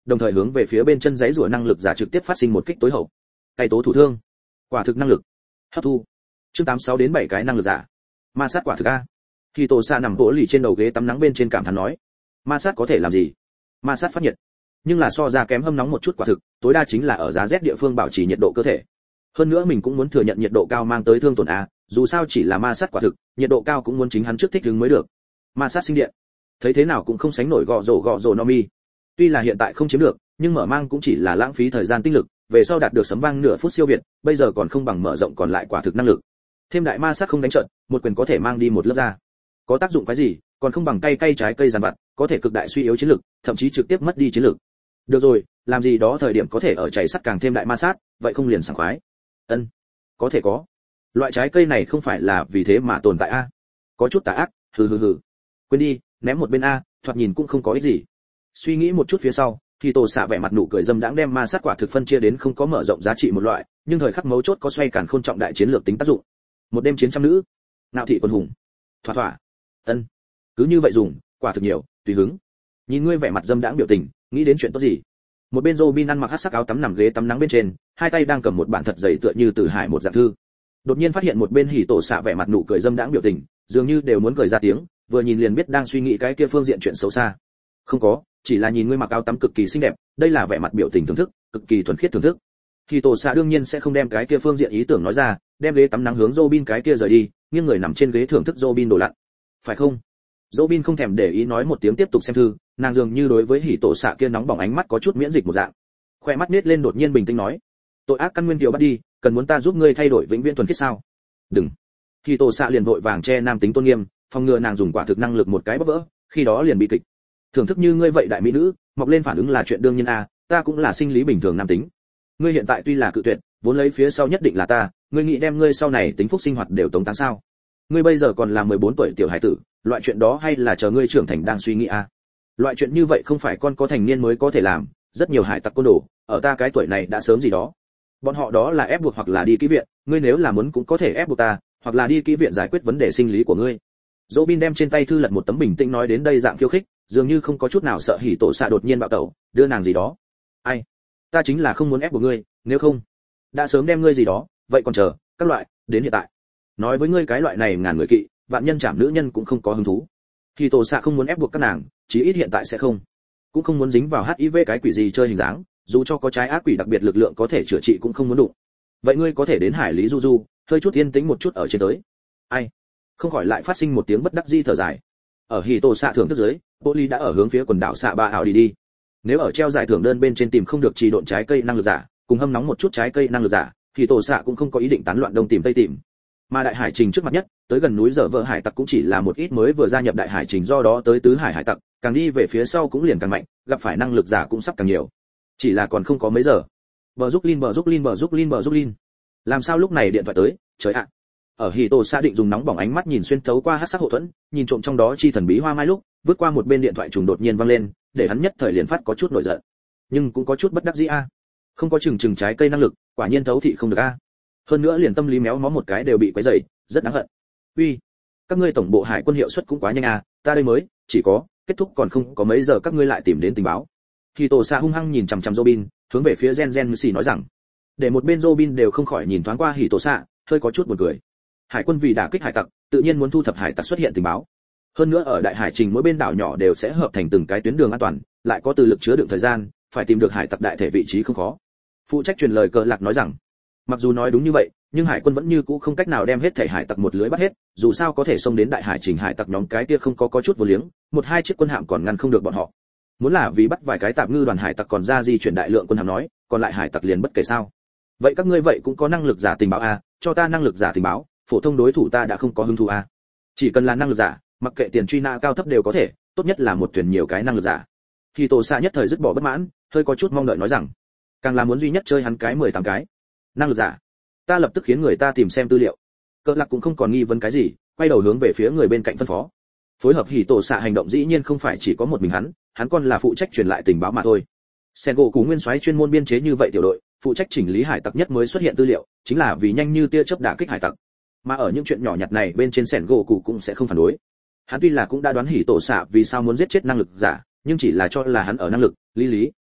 A: đồng thời hướng về phía bên chân giấy rùa năng lực giả trực tiếp phát sinh một kích tối hậu. Cày tố thủ thương. Quả thực năng lực. Hấp thu. Chương tám mươi sáu đến bảy cái năng lực giả. Ma sát quả thực a. Khi Tổ Sa nằm vỗ lì trên đầu ghế tắm nắng bên trên cảm thán nói, ma sát có thể làm gì? Ma sát phát nhiệt, nhưng là so ra kém hâm nóng một chút quả thực, tối đa chính là ở giá rét địa phương bảo trì nhiệt độ cơ thể. Hơn nữa mình cũng muốn thừa nhận nhiệt độ cao mang tới thương tổn a, dù sao chỉ là ma sát quả thực, nhiệt độ cao cũng muốn chính hắn trước thích ứng mới được. Ma sát sinh điện, thấy thế nào cũng không sánh nổi gọ rổ gọ rổ Nomi. Tuy là hiện tại không chiếm được, nhưng mở mang cũng chỉ là lãng phí thời gian tinh lực, về sau đạt được sấm vang nửa phút siêu việt, bây giờ còn không bằng mở rộng còn lại quả thực năng lực. Thêm đại ma sát không đánh trận, một quyền có thể mang đi một lớp da. Có tác dụng cái gì, còn không bằng cây cây trái cây giàn vặt, có thể cực đại suy yếu chiến lực, thậm chí trực tiếp mất đi chiến lực. Được rồi, làm gì đó thời điểm có thể ở chảy sắt càng thêm đại ma sát, vậy không liền sảng khoái. Ân, có thể có. Loại trái cây này không phải là vì thế mà tồn tại a. Có chút tà ác, hừ hừ hừ. Quên đi, ném một bên a, thoạt nhìn cũng không có ích gì. Suy nghĩ một chút phía sau, thì Tổ Xạ vẻ mặt nụ cười dâm đãng đem ma sát quả thực phân chia đến không có mở rộng giá trị một loại, nhưng thời khắc mấu chốt có xoay cản khôn trọng đại chiến lược tính tác dụng. Một đêm chiến trăm nữ, nạo thị quân hùng. Thỏa thỏa. Ân, cứ như vậy dùng, quả thực nhiều, tùy hứng. Nhìn ngươi vẻ mặt dâm đãng biểu tình, nghĩ đến chuyện tốt gì? Một bên Robin ăn mặc hắc sắc áo tắm nằm ghế tắm nắng bên trên, hai tay đang cầm một bản thật dày tựa như từ hải một dạng thư. Đột nhiên phát hiện một bên Hỉ Tổ Xạ vẻ mặt nụ cười dâm đãng biểu tình, dường như đều muốn cười ra tiếng, vừa nhìn liền biết đang suy nghĩ cái kia phương diện chuyện xấu xa. Không có, chỉ là nhìn ngươi mặc áo tắm cực kỳ xinh đẹp, đây là vẻ mặt biểu tình thưởng thức, cực kỳ thuần khiết thưởng thức. Hỉ Tổ Xạ đương nhiên sẽ không đem cái kia phương diện ý tưởng nói ra, đem ghế tắm nắng hướng Robin cái kia rời đi, nghiêng người nằm trên ghế thưởng thức Robin đồ lặn. Phải không? Robin không thèm để ý nói một tiếng tiếp tục xem thư, nàng dường như đối với Hỉ Tổ Xạ kia nóng bỏng ánh mắt có chút miễn dịch một dạng. Khoe mắt nết lên đột nhiên bình tĩnh nói, tội ác căn nguyên điều bắt đi, cần muốn ta giúp ngươi thay đổi vĩnh viễn thuần khiết sao? Đừng. Hỉ Tổ Xạ liền vội vàng che nam tính tôn nghiêm, phòng ngừa nàng dùng quả thực năng lực một cái bóp vỡ, khi đó liền bị kịch. Thưởng thức như ngươi vậy đại mỹ nữ, mọc lên phản ứng là chuyện đương nhiên a, ta cũng là sinh lý bình thường nam tính. Ngươi hiện tại tuy là cự tuyệt, vốn lấy phía sau nhất định là ta, ngươi nghĩ đem ngươi sau này tính phúc sinh hoạt đều tống táng sao? Ngươi bây giờ còn là mười bốn tuổi tiểu hải tử, loại chuyện đó hay là chờ ngươi trưởng thành đang suy nghĩ a? Loại chuyện như vậy không phải con có thành niên mới có thể làm, rất nhiều hải tặc côn đồ, ở ta cái tuổi này đã sớm gì đó. Bọn họ đó là ép buộc hoặc là đi kỹ viện, ngươi nếu là muốn cũng có thể ép buộc ta, hoặc là đi kỹ viện giải quyết vấn đề sinh lý của ngươi. Robin đem trên tay thư lật một tấm bình tĩnh nói đến đây dạng khiêu khích, dường như không có chút nào sợ Hỉ Tổ Xạ đột nhiên bạo tẩu, đưa nàng gì đó. Ai? Ta chính là không muốn ép buộc ngươi, nếu không, đã sớm đem ngươi gì đó, vậy còn chờ, các loại, đến hiện tại. Nói với ngươi cái loại này ngàn người kỵ, vạn nhân chạm nữ nhân cũng không có hứng thú. Hỉ Tổ Xạ không muốn ép buộc các nàng, chí ít hiện tại sẽ không. Cũng không muốn dính vào hát i vê cái quỷ gì chơi hình dáng, dù cho có trái ác quỷ đặc biệt lực lượng có thể chữa trị cũng không muốn đụng. Vậy ngươi có thể đến Hải Lý Du Du, hơi chút yên tĩnh một chút ở trên tới. Ai? Không khỏi lại phát sinh một tiếng bất đắc dĩ thở dài. Ở Hỉ Tổ Xạ thưởng thức dưới, Polly đã ở hướng phía quần đảo xạ ba ảo đi đi. Nếu ở treo giải thưởng đơn bên trên tìm không được trì độn trái cây năng lực giả, cùng hâm nóng một chút trái cây năng lực giả, thì Tổ Xạ cũng không có ý định tán loạn đông tìm tây tìm. Mà đại hải trình trước mặt nhất, tới gần núi Dở Vỡ hải tặc cũng chỉ là một ít mới vừa gia nhập đại hải trình, do đó tới tứ hải hải tặc, càng đi về phía sau cũng liền càng mạnh, gặp phải năng lực giả cũng sắp càng nhiều. Chỉ là còn không có mấy giờ. Bờ giúp Lin bờ giúp Lin bờ giúp Lin bờ giúp Lin. Làm sao lúc này điện thoại tới, trời ạ. Ở Hỉ Tổ Xạ định dùng nóng bỏng ánh mắt nhìn xuyên thấu qua hắc sắc hộ thuẫn, nhìn trộm trong đó chi thần bí hoa mai lúc, vượt qua một bên điện thoại trùng đột nhiên vang lên, để hắn nhất thời liền phát có chút nổi giận. Nhưng cũng có chút bất đắc dĩ a. Không có chừng chừng trái cây năng lực, quả nhiên thấu thị không được a. Hơn nữa liền tâm lý méo mó một cái đều bị quấy rầy, rất đáng hận. Uy, các ngươi tổng bộ hải quân hiệu suất cũng quá nhanh a, ta đây mới, chỉ có, kết thúc còn không có mấy giờ các ngươi lại tìm đến tình báo. Hỉ Tổ Xạ hung hăng nhìn chằm chằm Robin, hướng về phía Gen Gen Missy nói rằng, để một bên Robin đều không khỏi nhìn thoáng qua Hỉ Tổ Xạ, hơi có chút buồn cười. Hải quân vì đả kích hải tặc, tự nhiên muốn thu thập hải tặc xuất hiện tình báo. Hơn nữa ở đại hải trình mỗi bên đảo nhỏ đều sẽ hợp thành từng cái tuyến đường an toàn, lại có từ lực chứa đựng thời gian, phải tìm được hải tặc đại thể vị trí không khó. Phụ trách truyền lời Cờ Lạc nói rằng, mặc dù nói đúng như vậy, nhưng hải quân vẫn như cũ không cách nào đem hết thể hải tặc một lưới bắt hết, dù sao có thể xông đến đại hải trình hải tặc nhóm cái kia không có có chút vô liếng, một hai chiếc quân hạm còn ngăn không được bọn họ. Muốn là vì bắt vài cái tạp ngư đoàn hải tặc còn ra di chuyển đại lượng quân hạm nói, còn lại hải tặc liền bất kể sao. Vậy các ngươi vậy cũng có năng lực giả tình báo a, cho ta năng lực giả tình báo, phổ thông đối thủ ta đã không có hứng thú a. Chỉ cần là năng lực giả, mặc kệ tiền truy nã cao thấp đều có thể, tốt nhất là một thuyền nhiều cái năng lực giả. Hỉ Tổ Xạ nhất thời dứt bỏ bất mãn, hơi có chút mong đợi nói rằng, càng là muốn duy nhất chơi hắn cái mười tám cái năng lực giả, ta lập tức khiến người ta tìm xem tư liệu. Cỡ Lạc cũng không còn nghi vấn cái gì, quay đầu hướng về phía người bên cạnh phân phó. Phối hợp Hỉ Tổ Xạ hành động dĩ nhiên không phải chỉ có một mình hắn, hắn còn là phụ trách truyền lại tình báo mà thôi. Sengoku nguyên soái chuyên môn biên chế như vậy tiểu đội, phụ trách chỉnh lý hải tặc nhất mới xuất hiện tư liệu, chính là vì nhanh như tia chớp đả kích hải tặc. Mà ở những chuyện nhỏ nhặt này bên trên Sengoku cũng sẽ không phản đối. Hắn tuy là cũng đã đoán Hỉ Tổ Xạ vì sao muốn giết chết năng lực giả, nhưng chỉ là cho là hắn ở năng lực, lý lý,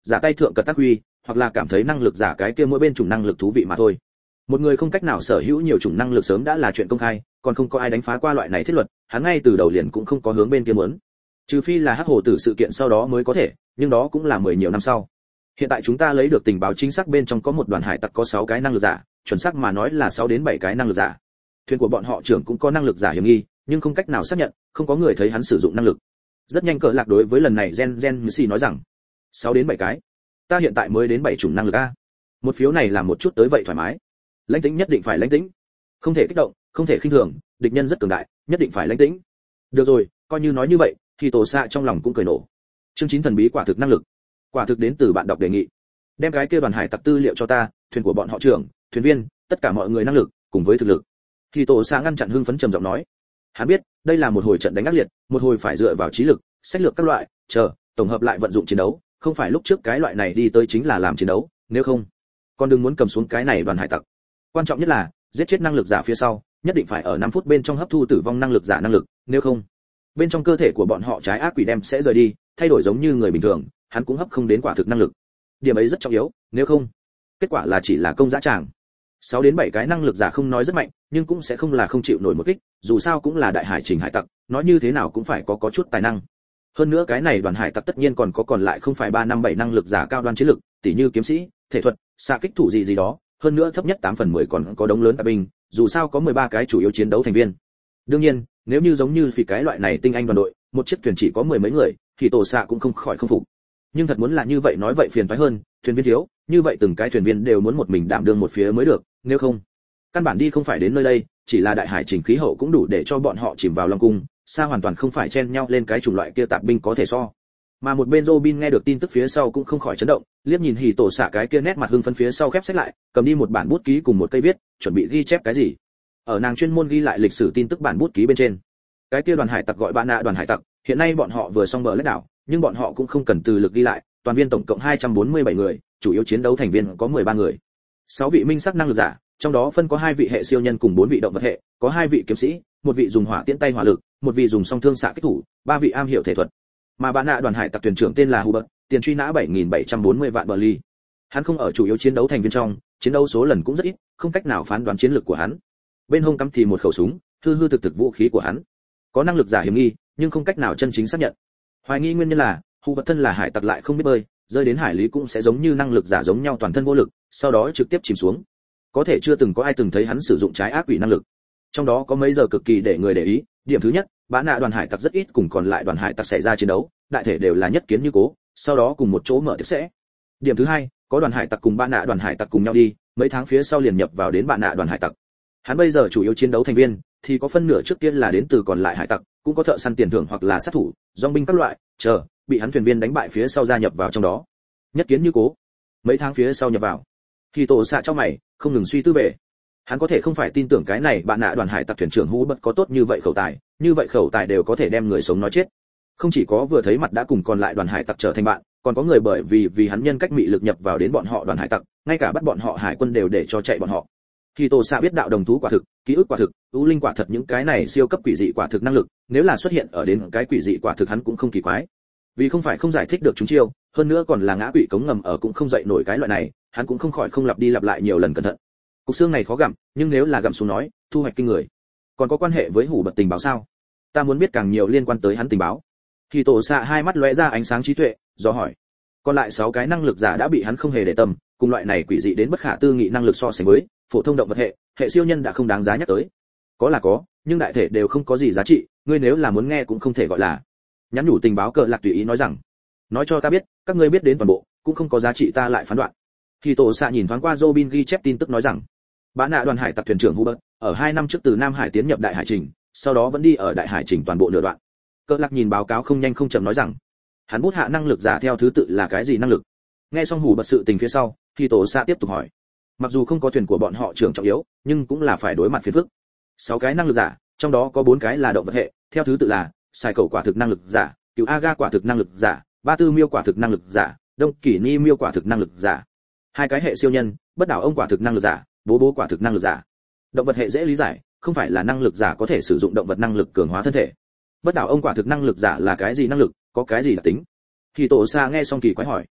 A: giả tay thượng cật tác huy, hoặc là cảm thấy năng lực giả cái kia mỗi bên chủng năng lực thú vị mà thôi. Một người không cách nào sở hữu nhiều chủng năng lực sớm đã là chuyện công khai, còn không có ai đánh phá qua loại này thiết luật, hắn ngay từ đầu liền cũng không có hướng bên kia muốn. Trừ phi là hắc hồ tử sự kiện sau đó mới có thể, nhưng đó cũng là mười nhiều năm sau. Hiện tại chúng ta lấy được tình báo chính xác bên trong có một đoàn hải tặc có sáu cái năng lực giả, chuẩn xác mà nói là sáu đến bảy cái năng lực giả. Thuyền của bọn họ trưởng cũng có năng lực giả hiểm nghi, nhưng không cách nào xác nhận, không có người thấy hắn sử dụng năng lực. Rất nhanh Cờ Lạc đối với lần này Gen Gen Messi nói rằng, sáu đến bảy cái. Ta hiện tại mới đến bảy chủng năng lực a. Một phiếu này làm một chút tới vậy thoải mái. Lãnh tĩnh nhất định phải lãnh tĩnh. Không thể kích động, không thể khinh thường, địch nhân rất cường đại, nhất định phải lãnh tĩnh. Được rồi, coi như nói như vậy, thì Tổ Xạ trong lòng cũng cười nổ. Chương chín thần bí quả thực năng lực. Quả thực đến từ bạn đọc đề nghị. Đem cái kia đoàn hải tặc tư liệu cho ta, thuyền của bọn họ trưởng, thuyền viên, tất cả mọi người năng lực, cùng với thực lực. Thì Tổ Xạ ngăn chặn hưng phấn trầm giọng nói. Hắn biết, đây là một hồi trận đánh ác liệt, một hồi phải dựa vào trí lực, sách lược các loại, chờ, tổng hợp lại vận dụng chiến đấu, không phải lúc trước cái loại này đi tới chính là làm chiến đấu, nếu không, con đừng muốn cầm xuống cái này đoàn hải tặc. Quan trọng nhất là, giết chết năng lực giả phía sau, nhất định phải ở năm phút bên trong hấp thu tử vong năng lực giả năng lực, nếu không, bên trong cơ thể của bọn họ trái ác quỷ đem sẽ rời đi, thay đổi giống như người bình thường, hắn cũng hấp không đến quả thực năng lực. Điểm ấy rất trọng yếu, nếu không, kết quả là chỉ là công dã tràng. sáu đến bảy cái năng lực giả không nói rất mạnh, nhưng cũng sẽ không là không chịu nổi một kích, dù sao cũng là đại hải trình hải tặc, nói như thế nào cũng phải có có chút tài năng. Hơn nữa cái này đoàn hải tặc tất nhiên còn có còn lại không phải ba năm bảy năng lực giả cao đoan chiến lực, tỉ như kiếm sĩ, thể thuật, xạ kích thủ gì gì đó, hơn nữa thấp nhất tám phần mười còn có đống lớn tạp binh, dù sao có mười ba cái chủ yếu chiến đấu thành viên. Đương nhiên, nếu như giống như vì cái loại này tinh anh đoàn đội, một chiếc thuyền chỉ có mười mấy người, thì Tổ Xạ cũng không khỏi không phục. Nhưng thật muốn là như vậy nói vậy phiền toái hơn, thuyền viên thiếu, như vậy từng cái thuyền viên đều muốn một mình đảm đương một phía mới được, nếu không, căn bản đi không phải đến nơi đây, chỉ là đại hải trình khí hậu cũng đủ để cho bọn họ chìm vào long cung, xa hoàn toàn không phải chen nhau lên cái chủng loại kia tạp binh có thể so. Mà một bên Robin nghe được tin tức phía sau cũng không khỏi chấn động, liếc nhìn Hỉ Tổ Xạ cái kia nét mặt hưng phấn phía sau khép sách lại, cầm đi một bản bút ký cùng một cây viết, chuẩn bị ghi chép cái gì. Ở nàng chuyên môn ghi lại lịch sử tin tức bản bút ký bên trên. Cái kia đoàn hải tặc gọi bạn nạ đoàn hải tặc, hiện nay bọn họ vừa xong bờ lết đảo, nhưng bọn họ cũng không cần từ lực ghi lại, toàn viên tổng cộng hai trăm bốn mươi bảy người, chủ yếu chiến đấu thành viên có mười ba người. sáu vị minh sắc năng lực giả, trong đó phân có hai vị hệ siêu nhân cùng bốn vị động vật hệ, có hai vị kiếm sĩ, một vị dùng hỏa tiễn tay hỏa lực, một vị dùng song thương xạ kích thủ, ba vị am hiểu thể thuật. Mà bạn nạ đoàn hải tặc thuyền trưởng tên là Hubert, tiền truy nã bảy nghìn bảy trăm bốn mươi vạn bờ ly. Hắn không ở chủ yếu chiến đấu thành viên trong, chiến đấu số lần cũng rất ít, không cách nào phán đoán chiến lược của hắn. Bên hông cắm thì một khẩu súng, hư hư thực thực vũ khí của hắn. Có năng lực giả hiểm nghi, nhưng không cách nào chân chính xác nhận. Hoài nghi nguyên nhân là, Hubert thân là hải tặc lại không biết bơi, rơi đến hải lý cũng sẽ giống như năng lực giả giống nhau toàn thân vô lực, sau đó trực tiếp chìm xuống. Có thể chưa từng có ai từng thấy hắn sử dụng trái ác quỷ năng lực. Trong đó có mấy giờ cực kỳ để người để ý, điểm thứ nhất, bạn nạ đoàn hải tặc rất ít cùng còn lại đoàn hải tặc xảy ra chiến đấu, đại thể đều là nhất kiến như cố, sau đó cùng một chỗ mở tiệc sẽ. Điểm thứ hai, có đoàn hải tặc cùng bạn nạ đoàn hải tặc cùng nhau đi, mấy tháng phía sau liền nhập vào đến bạn nạ đoàn hải tặc. Hắn bây giờ chủ yếu chiến đấu thành viên thì có phân nửa trước tiên là đến từ còn lại hải tặc, cũng có thợ săn tiền thưởng hoặc là sát thủ, dòng binh các loại, chờ bị hắn thuyền viên đánh bại phía sau gia nhập vào trong đó. Nhất kiến như cố, mấy tháng phía sau nhập vào. Khi Tổ Xạ trong mày, không ngừng suy tư về. Hắn có thể không phải tin tưởng cái này bạn nạ đoàn hải tặc thuyền trưởng Hubert có tốt như vậy khẩu tài, như vậy khẩu tài đều có thể đem người sống nói chết. Không chỉ có vừa thấy mặt đã cùng còn lại đoàn hải tặc trở thành bạn, còn có người bởi vì vì hắn nhân cách mị lực nhập vào đến bọn họ đoàn hải tặc, ngay cả bắt bọn họ hải quân đều để cho chạy bọn họ. Khi Tổ Xạ biết đạo đồng thú quả thực, ký ức quả thực, ưu linh quả thật những cái này siêu cấp quỷ dị quả thực năng lực, nếu là xuất hiện ở đến cái quỷ dị quả thực hắn cũng không kỳ quái. Vì không phải không giải thích được chúng chiêu, hơn nữa còn là ngã quỷ cống ngầm ở cũng không dậy nổi cái loại này, hắn cũng không khỏi không lặp đi lặp lại nhiều lần cẩn thận. Cục xương này khó gặm, nhưng nếu là gặm xuống nói, thu hoạch kinh người. Còn có quan hệ với Hủ Bật tình báo sao? Ta muốn biết càng nhiều liên quan tới hắn tình báo. Khi Tổ Xạ hai mắt lóe ra ánh sáng trí tuệ, do hỏi. Còn lại sáu cái năng lực giả đã bị hắn không hề để tâm, cùng loại này quỷ dị đến bất khả tư nghị năng lực so sánh với phổ thông động vật hệ, hệ siêu nhân đã không đáng giá nhắc tới. Có là có, nhưng đại thể đều không có gì giá trị, ngươi nếu là muốn nghe cũng không thể gọi là. Nhắn nhủ tình báo Cờ Lạc tùy ý nói rằng, nói cho ta biết, các ngươi biết đến toàn bộ, cũng không có giá trị ta lại phán đoạn. Khi Tổ Xạ nhìn thoáng qua Robin ghi chép tin tức nói rằng, bạn nạ đoàn hải tặc thuyền trưởng Hubert, ở hai năm trước từ Nam Hải tiến nhập Đại Hải Trình, sau đó vẫn đi ở Đại Hải Trình toàn bộ nửa đoạn. Cờ Lạc nhìn báo cáo không nhanh không chậm nói rằng, hắn bút hạ năng lực giả theo thứ tự là cái gì năng lực? Nghe xong Hubert sự tình phía sau, Khi Tổ Xạ tiếp tục hỏi. Mặc dù không có thuyền của bọn họ trưởng trọng yếu, nhưng cũng là phải đối mặt phiền phức. Sáu cái năng lực giả, trong đó có bốn cái là động vật hệ, theo thứ tự là Sai Cẩu quả thực năng lực giả, Cửu Aga quả thực năng lực giả, Ba Tư Miêu quả thực năng lực giả, Đông Kỷ Ni Miêu quả thực năng lực giả. Hai cái hệ siêu nhân, Bất Đảo ông quả thực năng lực giả, Bố Bố quả thực năng lực giả. Động vật hệ dễ lý giải, không phải là năng lực giả có thể sử dụng động vật năng lực cường hóa thân thể. Bất Đảo ông quả thực năng lực giả là cái gì năng lực, có cái gì đặc tính? Khi Tổ Xạ nghe xong kỳ quái hỏi.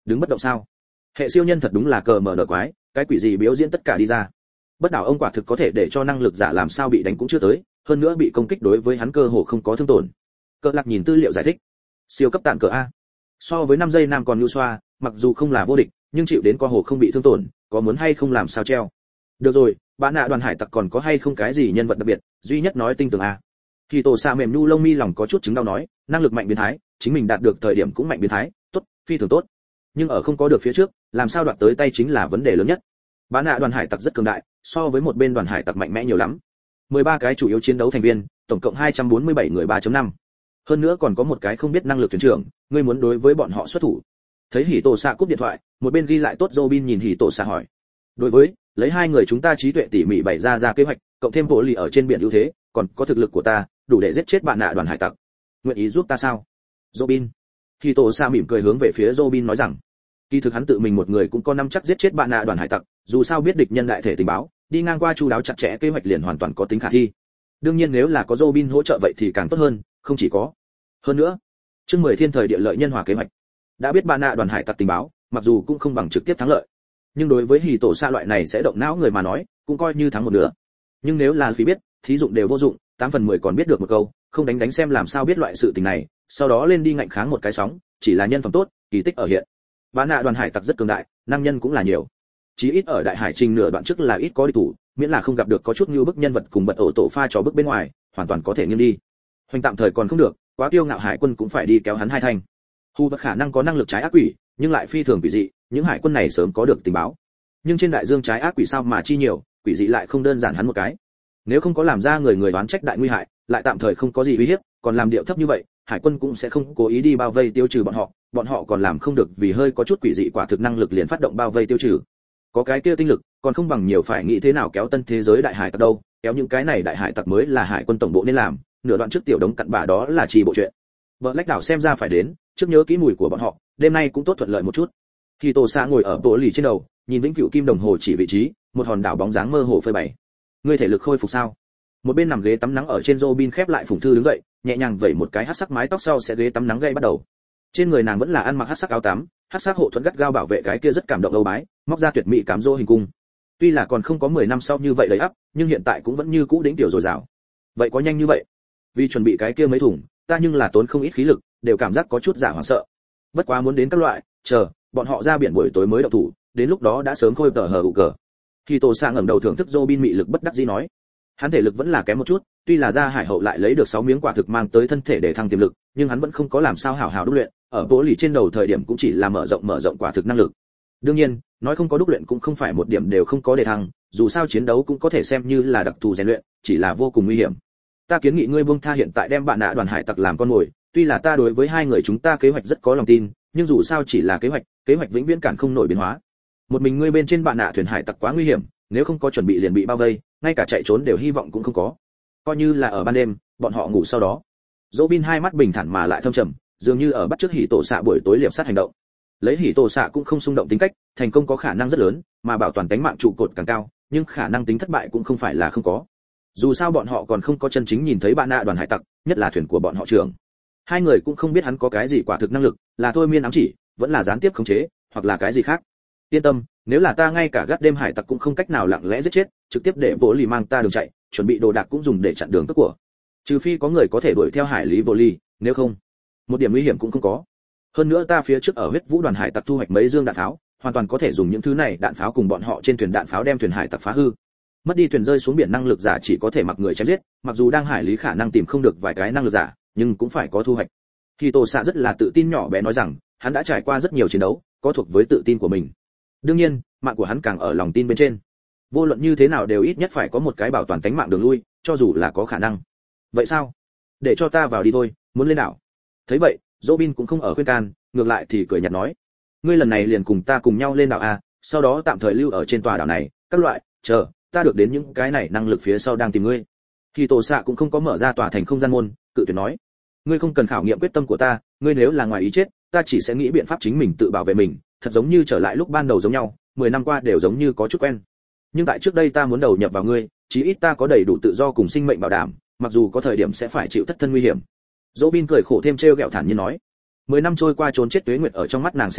A: đứng bất động sao? Hệ siêu nhân thật đúng là cờ mở nở quái, cái quỷ gì biểu diễn tất cả đi ra. Bất đảo ông quả thực có thể để cho năng lực giả làm sao bị đánh cũng chưa tới, hơn nữa bị công kích đối với hắn cơ hồ không có thương tổn. Cờ Lạc nhìn tư liệu giải thích. Siêu cấp tạn cờ a. So với năm giây nam còn nhu xoa, mặc dù không là vô địch, nhưng chịu đến co hồ không bị thương tổn, có muốn hay không làm sao treo. Được rồi, bạn nạ đoàn hải tặc còn có hay không cái gì nhân vật đặc biệt, duy nhất nói tinh tường a. Khi tổ xạ mềm nu lông mi lòng có chút chứng đau nói, năng lực mạnh biến thái, chính mình đạt được thời điểm cũng mạnh biến thái, tốt, phi thường tốt. Nhưng ở không có được phía trước, làm sao đoạt tới tay chính là vấn đề lớn nhất. Bạn nạ đoàn hải tặc rất cường đại, so với một bên đoàn hải tặc mạnh mẽ nhiều lắm. mười ba cái chủ yếu chiến đấu thành viên, tổng cộng hai trăm bốn mươi bảy người ba chấm năm. Hơn nữa còn có một cái không biết năng lực thuyền trưởng, ngươi muốn đối với bọn họ xuất thủ. Thấy Hỉ Tổ xạ cúp điện thoại, một bên ghi lại tốt Robin nhìn Hỉ Tổ xạ hỏi. Đối với, lấy hai người chúng ta trí tuệ tỉ mỉ bày ra ra kế hoạch, cộng thêm bộ lì ở trên biển ưu thế, còn có thực lực của ta, đủ để giết chết bạn nạ đoàn hải tặc. Nguyện ý giúp ta sao? Robin. Hỉ Tổ xạ mỉm cười hướng về phía Robin nói rằng, kỳ thực hắn tự mình một người cũng có năm chắc giết chết bạn nạ đoàn hải tặc, dù sao biết địch nhân đại thể tình báo, đi ngang qua chu đáo chặt chẽ kế hoạch liền hoàn toàn có tính khả thi. Đương nhiên nếu là có Robin hỗ trợ vậy thì càng tốt hơn, không chỉ có. Hơn nữa, chương mười thiên thời địa lợi nhân hòa kế hoạch. Đã biết bạn nạ đoàn hải tặc tình báo, mặc dù cũng không bằng trực tiếp thắng lợi, nhưng đối với Hỉ Tổ xạ loại này sẽ động não người mà nói, cũng coi như thắng một nửa. Nhưng nếu là phí biết, thí dụng đều vô dụng, tám phần mười còn biết được một câu, không đánh đánh xem làm sao biết loại sự tình này, sau đó lên đi ngạnh kháng một cái sóng, chỉ là nhân phẩm tốt, kỳ tích ở hiện. Bạn nạ đoàn hải tặc rất cường đại, năng nhân cũng là nhiều. Chí ít ở đại hải trình nửa đoạn trước là ít có địch thủ, miễn là không gặp được có chút như bức nhân vật cùng bật ổ tổ pha trò bức bên ngoài, hoàn toàn có thể nghiêng đi. Hoành tạm thời còn không được, quá tiêu ngạo hải quân cũng phải đi kéo hắn hai thanh. Hu bất khả năng có năng lực trái ác quỷ, nhưng lại phi thường quỷ dị, những hải quân này sớm có được tình báo. Nhưng trên đại dương trái ác quỷ sao mà chi nhiều, quỷ dị lại không đơn giản hắn một cái. Nếu không có làm ra người người đoán trách đại nguy hại, lại tạm thời không có gì uy hiếp, còn làm điệu thấp như vậy, hải quân cũng sẽ không cố ý đi bao vây tiêu trừ bọn họ, bọn họ còn làm không được vì hơi có chút quỷ dị quả thực năng lực liền phát động bao vây tiêu trừ. Có cái kia tinh lực, còn không bằng nhiều phải nghĩ thế nào kéo tân thế giới đại hải tặc đâu, kéo những cái này đại hải tặc mới là hải quân tổng bộ nên làm, nửa đoạn trước tiểu đống cặn bã đó là chỉ bộ chuyện. Vợ lãnh đạo xem ra phải đến, trước nhớ kỹ mùi của bọn họ, đêm nay cũng tốt thuận lợi một chút. Khi Tô Sa ngồi ở bộ lì trên đầu, nhìn vĩnh cửu kim đồng hồ chỉ vị trí, một hòn đảo bóng dáng mơ hồ phơi bày. Ngươi thể lực khôi phục sao? Một bên nằm ghế tắm nắng ở trên Robin khép lại phụng thư đứng dậy, nhẹ nhàng vẩy một cái hắc sắc mái tóc sau sẽ ghế tắm nắng gây bắt đầu. Trên người nàng vẫn là ăn mặc hắc sắc áo tắm, hắc sắc hộ thuẫn gắt gao bảo vệ cái kia rất cảm động âu bái, móc ra tuyệt mỹ cám dỗ hình cung. Tuy là còn không có mười năm sau như vậy đầy ắp, nhưng hiện tại cũng vẫn như cũ đỉnh tiểu rồi rào. Vậy có nhanh như vậy? Vì chuẩn bị cái kia mấy thùng, ta nhưng là tốn không ít khí lực, đều cảm giác có chút giả hoảng sợ. Bất quá muốn đến các loại, chờ, bọn họ ra biển buổi tối mới động thủ, đến lúc đó đã sớm khôi tờ hờ hụ cờ. Khi Tô Sa ngẩng đầu thưởng thức Robin mị lực bất đắc dĩ nói, hắn thể lực vẫn là kém một chút, tuy là ra hải hậu lại lấy được sáu miếng quả thực mang tới thân thể để thăng tiềm lực, nhưng hắn vẫn không có làm sao hảo hảo đúc luyện, ở bộ lì trên đầu thời điểm cũng chỉ là mở rộng mở rộng quả thực năng lực. Đương nhiên, nói không có đúc luyện cũng không phải một điểm đều không có để thăng, dù sao chiến đấu cũng có thể xem như là đặc thù rèn luyện, chỉ là vô cùng nguy hiểm. Ta kiến nghị ngươi buông tha hiện tại đem bạn nạ đoàn hải tặc làm con mồi, tuy là ta đối với hai người chúng ta kế hoạch rất có lòng tin, nhưng dù sao chỉ là kế hoạch, kế hoạch vĩnh viễn cản không nổi biến hóa. Một mình ngươi bên trên bạn nạ thuyền hải tặc quá nguy hiểm, nếu không có chuẩn bị liền bị bao vây, ngay cả chạy trốn đều hy vọng cũng không có. Coi như là ở ban đêm, bọn họ ngủ sau đó. Robin hai mắt bình thản mà lại thâm trầm, dường như ở bắt trước Hỉ Tổ xạ buổi tối liệp sát hành động. Lấy Hỉ Tổ xạ cũng không xung động tính cách, thành công có khả năng rất lớn, mà bảo toàn tính mạng trụ cột càng cao, nhưng khả năng tính thất bại cũng không phải là không có. Dù sao bọn họ còn không có chân chính nhìn thấy bạn nạ đoàn hải tặc, nhất là thuyền của bọn họ trưởng. Hai người cũng không biết hắn có cái gì quả thực năng lực, là thôi miên ám chỉ, vẫn là gián tiếp khống chế, hoặc là cái gì khác. Yên tâm, nếu là ta ngay cả gắt đêm hải tặc cũng không cách nào lặng lẽ giết chết, trực tiếp để bộ lì mang ta đường chạy, chuẩn bị đồ đạc cũng dùng để chặn đường cướp của. Trừ phi có người có thể đuổi theo hải lý bộ lì, nếu không, một điểm nguy hiểm cũng không có. Hơn nữa ta phía trước ở huyết vũ đoàn hải tặc thu hoạch mấy dương đạn pháo, hoàn toàn có thể dùng những thứ này đạn pháo cùng bọn họ trên thuyền đạn pháo đem thuyền hải tặc phá hư. Mất đi thuyền rơi xuống biển năng lực giả chỉ có thể mặc người chém giết, mặc dù đang hải lý khả năng tìm không được vài cái năng lực giả, nhưng cũng phải có thu hoạch. Khi Tô Sa rất là tự tin nhỏ bé nói rằng, hắn đã trải qua rất nhiều chiến đấu, có thuộc với tự tin của mình. Đương nhiên, mạng của hắn càng ở lòng tin bên trên. Vô luận như thế nào đều ít nhất phải có một cái bảo toàn tính mạng đường lui, cho dù là có khả năng. Vậy sao? Để cho ta vào đi thôi, muốn lên đảo. Thấy vậy, Robin cũng không ở khuyên can, ngược lại thì cười nhạt nói, ngươi lần này liền cùng ta cùng nhau lên đảo a, sau đó tạm thời lưu ở trên tòa đảo này, các loại, chờ, ta được đến những cái này năng lực phía sau đang tìm ngươi. Khi Tô Sa cũng không có mở ra tòa thành không gian môn, cự tuyệt nói, ngươi không cần khảo nghiệm quyết tâm của ta, ngươi nếu là ngoài ý chết, ta chỉ sẽ nghĩ biện pháp chính mình tự bảo vệ mình, thật giống như trở lại lúc ban đầu giống nhau, mười năm qua đều giống như có chút quen. Nhưng tại trước đây ta muốn đầu nhập vào ngươi, chí ít ta có đầy đủ tự do cùng sinh mệnh bảo đảm, mặc dù có thời điểm sẽ phải chịu thất thân nguy hiểm. Robin cười khổ thêm trêu ghẹo thản nhiên nói, mười năm trôi qua trốn chết tuế nguyệt ở trong mắt nàng sẽ qua,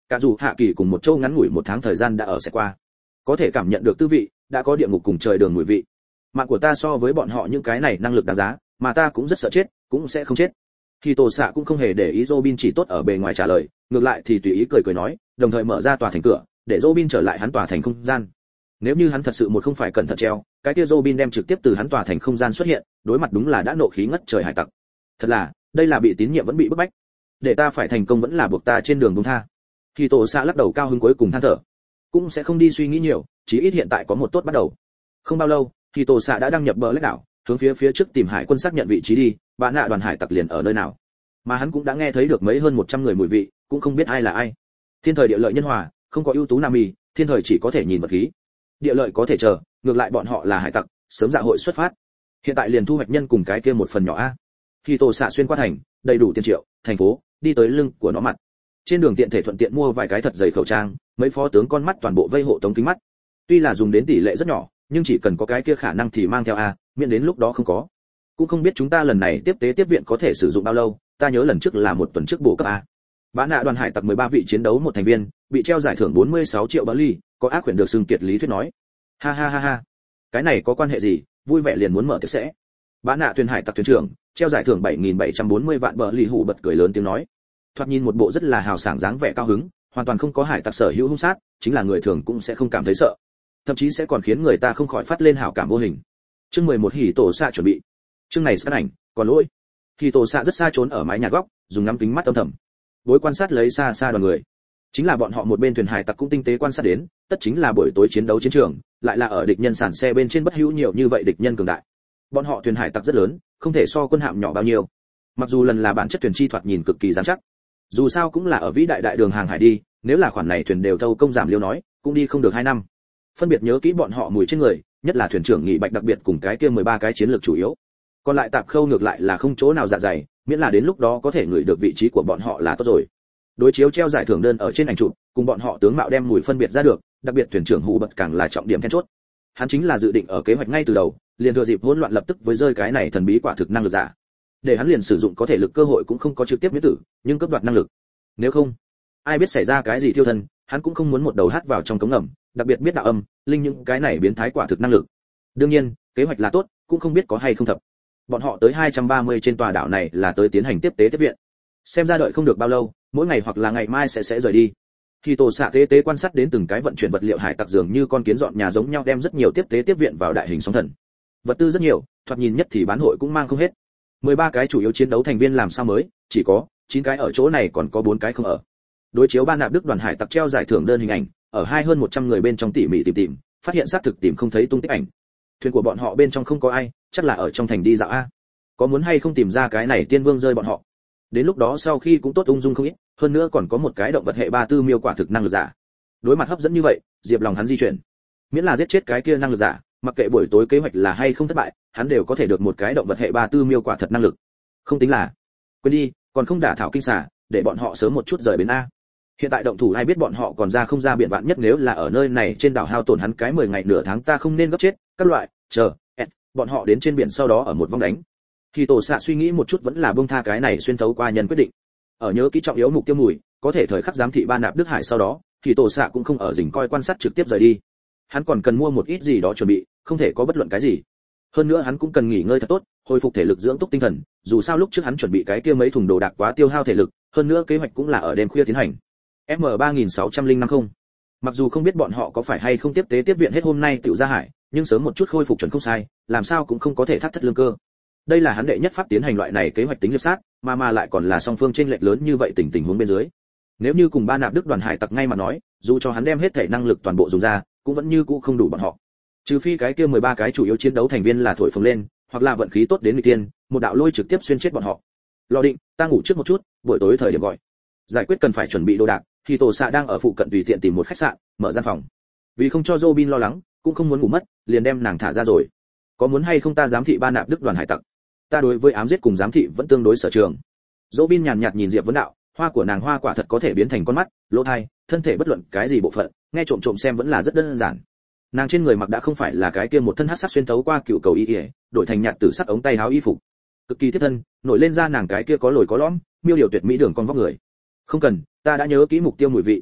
A: cả dù hạ kỳ cùng một châu ngắn ngủi một tháng thời gian đã ở sẽ qua, có thể cảm nhận được tư vị, đã có địa ngục cùng trời đường mùi vị. Mạng của ta so với bọn họ những cái này năng lực đáng giá, mà ta cũng rất sợ chết, cũng sẽ không chết. Khi Tổ Sạ cũng không hề để ý Robin chỉ tốt ở bề ngoài trả lời, ngược lại thì tùy ý cười cười nói, đồng thời mở ra tòa thành cửa, để Robin trở lại hắn tòa thành không gian. Nếu như hắn thật sự một không phải cẩn thận treo, cái kia Robin đem trực tiếp từ hắn tòa thành không gian xuất hiện, đối mặt đúng là đã nộ khí ngất trời hải tặc. Thật là, đây là bị tín nhiệm vẫn bị bức bách. Để ta phải thành công vẫn là buộc ta trên đường buông tha. Khi Tổ Sạ lắc đầu cao hứng cuối cùng than thở, cũng sẽ không đi suy nghĩ nhiều, chỉ ít hiện tại có một tốt bắt đầu. Không bao lâu, khi Tổ Sạ đã đăng nhập bờ lách đảo, hướng phía phía trước tìm hải quân xác nhận vị trí đi, bạn nạ đoàn hải tặc liền ở nơi nào. Mà hắn cũng đã nghe thấy được mấy hơn một trăm người mùi vị, cũng không biết ai là ai. Thiên thời địa lợi nhân hòa, không có ưu tú nam y, thiên thời chỉ có thể nhìn vật khí, địa lợi có thể chờ, ngược lại bọn họ là hải tặc, sớm dạ hội xuất phát. Hiện tại liền thu hoạch nhân cùng cái kia một phần nhỏ a. Khi Tổ Sạ xuyên qua thành, đầy đủ tiền triệu, thành phố, đi tới lưng của nó mặt. Trên đường tiện thể thuận tiện mua vài cái thật dày khẩu trang, mấy phó tướng con mắt toàn bộ vây hộ tống kính mắt. Tuy là dùng đến tỷ lệ rất nhỏ, nhưng chỉ cần có cái kia khả năng thì mang theo a, miễn đến lúc đó không có. Cũng không biết chúng ta lần này tiếp tế tiếp viện có thể sử dụng bao lâu, ta nhớ lần trước là một tuần trước bổ cấp a. Bá nạ đoàn hải tặc mười ba vị chiến đấu một thành viên, bị treo giải thưởng bốn mươi sáu triệu bờ ly, có ác quyền được xưng kiệt lý thuyết nói. Ha ha ha ha. Cái này có quan hệ gì, vui vẻ liền muốn mở tiệc sẽ. Bá nạ thuyền hải tặc thuyền trưởng, treo giải thưởng bảy nghìn bảy trăm bốn mươi vạn bờ ly hủ bật cười lớn tiếng nói. Thoạt nhìn một bộ rất là hào sảng dáng vẻ cao hứng, hoàn toàn không có hải tặc sở hữu hung sát, chính là người thường cũng sẽ không cảm thấy sợ, thậm chí sẽ còn khiến người ta không khỏi phát lên hảo cảm vô hình. Chương mười một Hỉ Tổ Xạ chuẩn bị. Chương này sát ảnh, còn lỗi. Hỉ Tổ Xạ rất xa trốn ở mái nhà góc, dùng ngắm kính mắt âm thầm, bối quan sát lấy xa xa đoàn người. Chính là bọn họ một bên thuyền hải tặc cũng tinh tế quan sát đến, tất chính là buổi tối chiến đấu chiến trường, lại là ở địch nhân sản xe bên trên bất hữu nhiều như vậy địch nhân cường đại. Bọn họ thuyền hải tặc rất lớn, không thể so quân hạm nhỏ bao nhiêu. Mặc dù lần là bản chất thuyền chi thoạt nhìn cực kỳ dán chắc, dù sao cũng là ở vĩ đại đại đường hàng hải đi, nếu là khoản này thuyền đều thâu công giảm liêu nói, cũng đi không được hai năm. Phân biệt nhớ kỹ bọn họ mùi trên người, nhất là thuyền trưởng Nghị Bạch đặc biệt cùng cái kia mười ba cái chiến lược chủ yếu. Còn lại tạp khâu ngược lại là không chỗ nào dạ dày, miễn là đến lúc đó có thể ngửi được vị trí của bọn họ là tốt rồi. Đối chiếu treo giải thưởng đơn ở trên ảnh chụp, cùng bọn họ tướng mạo đem mùi phân biệt ra được, đặc biệt thuyền trưởng Hủ Bật càng là trọng điểm then chốt. Hắn chính là dự định ở kế hoạch ngay từ đầu, liền thừa dịp hỗn loạn lập tức với rơi cái này thần bí quả thực năng lực giả. Để hắn liền sử dụng có thể lực cơ hội cũng không có trực tiếp miễn tử, nhưng cấp đoạt năng lực. Nếu không, ai biết xảy ra cái gì thiêu thân, hắn cũng không muốn một đầu hát vào trong cống ngầm, đặc biệt biết đạo âm, linh những cái này biến thái quả thực năng lực. Đương nhiên, kế hoạch là tốt, cũng không biết có hay không thập. Bọn họ tới hai trăm ba mươi trên tòa đảo này là tới tiến hành tiếp tế tiếp viện. Xem ra đợi không được bao lâu, mỗi ngày hoặc là ngày mai sẽ sẽ rời đi. Khi Tổ Xạ tế tế quan sát đến từng cái vận chuyển vật liệu hải tặc dường như con kiến dọn nhà giống nhau đem rất nhiều tiếp tế tiếp viện vào đại hình sóng thần. Vật tư rất nhiều, thoạt nhìn nhất thì bán hội cũng mang không hết. mười ba cái chủ yếu chiến đấu thành viên làm sao mới, chỉ có chín cái ở chỗ này còn có bốn cái không ở. Đối chiếu ban nạp Đức đoàn hải tặc treo giải thưởng đơn hình ảnh, ở hai hơn một trăm người bên trong tỉ mỉ tìm tìm, phát hiện xác thực tìm không thấy tung tích ảnh. Thuyền của bọn họ bên trong không có ai, chắc là ở trong thành đi dạo a. Có muốn hay không tìm ra cái này tiên vương rơi bọn họ? Đến lúc đó sau khi cũng tốt ung dung không ít, hơn nữa còn có một cái động vật hệ ba tư miêu quả thực năng lực giả. Đối mặt hấp dẫn như vậy, Diệp lòng hắn di chuyển. Miễn là giết chết cái kia năng lực giả, mặc kệ buổi tối kế hoạch là hay không thất bại, hắn đều có thể được một cái động vật hệ ba tư miêu quả thật năng lực. Không tính là, quên đi, còn không đả thảo kinh xà, để bọn họ sớm một chút rời bến a. Hiện tại động thủ ai biết bọn họ còn ra không ra biển, vạn nhất nếu là ở nơi này trên đảo hao tổn hắn cái mười ngày nửa tháng ta không nên gấp chết, các loại, chờ, ẹt, bọn họ đến trên biển sau đó ở một vòng đánh. Khi Tổ Xạ suy nghĩ một chút vẫn là buông tha cái này xuyên thấu qua nhân quyết định. Ở nhớ kỹ trọng yếu mục tiêu mùi, có thể thời khắc giám thị ban nạp Đức Hải sau đó, thì Tổ Xạ cũng không ở rình coi quan sát trực tiếp rời đi. Hắn còn cần mua một ít gì đó chuẩn bị, không thể có bất luận cái gì. Hơn nữa hắn cũng cần nghỉ ngơi thật tốt, hồi phục thể lực dưỡng túc tinh thần, dù sao lúc trước hắn chuẩn bị cái kia mấy thùng đồ đạc quá tiêu hao thể lực, hơn nữa kế hoạch cũng là ở đêm khuya tiến hành. M ba nghìn sáu trăm lẻ năm không. Mặc dù không biết bọn họ có phải hay không tiếp tế tiếp viện hết hôm nay tiểu ra hải, nhưng sớm một chút khôi phục chuẩn không sai, làm sao cũng không có thể thắt thất lương cơ. Đây là hắn đệ nhất pháp tiến hành loại này kế hoạch tính liệp sát, mà mà lại còn là song phương chênh lệch lớn như vậy tình tình huống bên dưới. Nếu như cùng ba nạp Đức đoàn hải tặc ngay mà nói, dù cho hắn đem hết thể năng lực toàn bộ dùng ra, cũng vẫn như cũ không đủ bọn họ. Trừ phi cái kia mười ba cái chủ yếu chiến đấu thành viên là thổi phồng lên, hoặc là vận khí tốt đến người tiên, một đạo lôi trực tiếp xuyên chết bọn họ. Lò định, ta ngủ trước một chút, buổi tối thời điểm gọi. Giải quyết cần phải chuẩn bị đồ đạc, thì Tổ Xạ đang ở phụ cận tùy tiện tìm một khách sạn, mở gian phòng. Vì không cho Robin lo lắng, cũng không muốn ngủ mất, liền đem nàng thả ra rồi. Có muốn hay không ta giám thị ba nạp Đức đoàn hải tặc? Ta đối với ám giết cùng giám thị vẫn tương đối sở trường. Robin nhàn nhạt nhìn Diệp Vấn Đạo, hoa của nàng hoa quả thật có thể biến thành con mắt, lỗ tai, thân thể bất luận cái gì bộ phận, nghe trộm trộm xem vẫn là rất đơn giản. Nàng trên người mặc đã không phải là cái kia một thân hắc sắc xuyên thấu qua cựu cầu y y, đổi thành nhạt tử sắc ống tay áo y phục, cực kỳ thiết thân, nổi lên ra nàng cái kia có lồi có lõm, miêu điều tuyệt mỹ đường con vóc người. Không cần, ta đã nhớ kỹ mục tiêu mùi vị,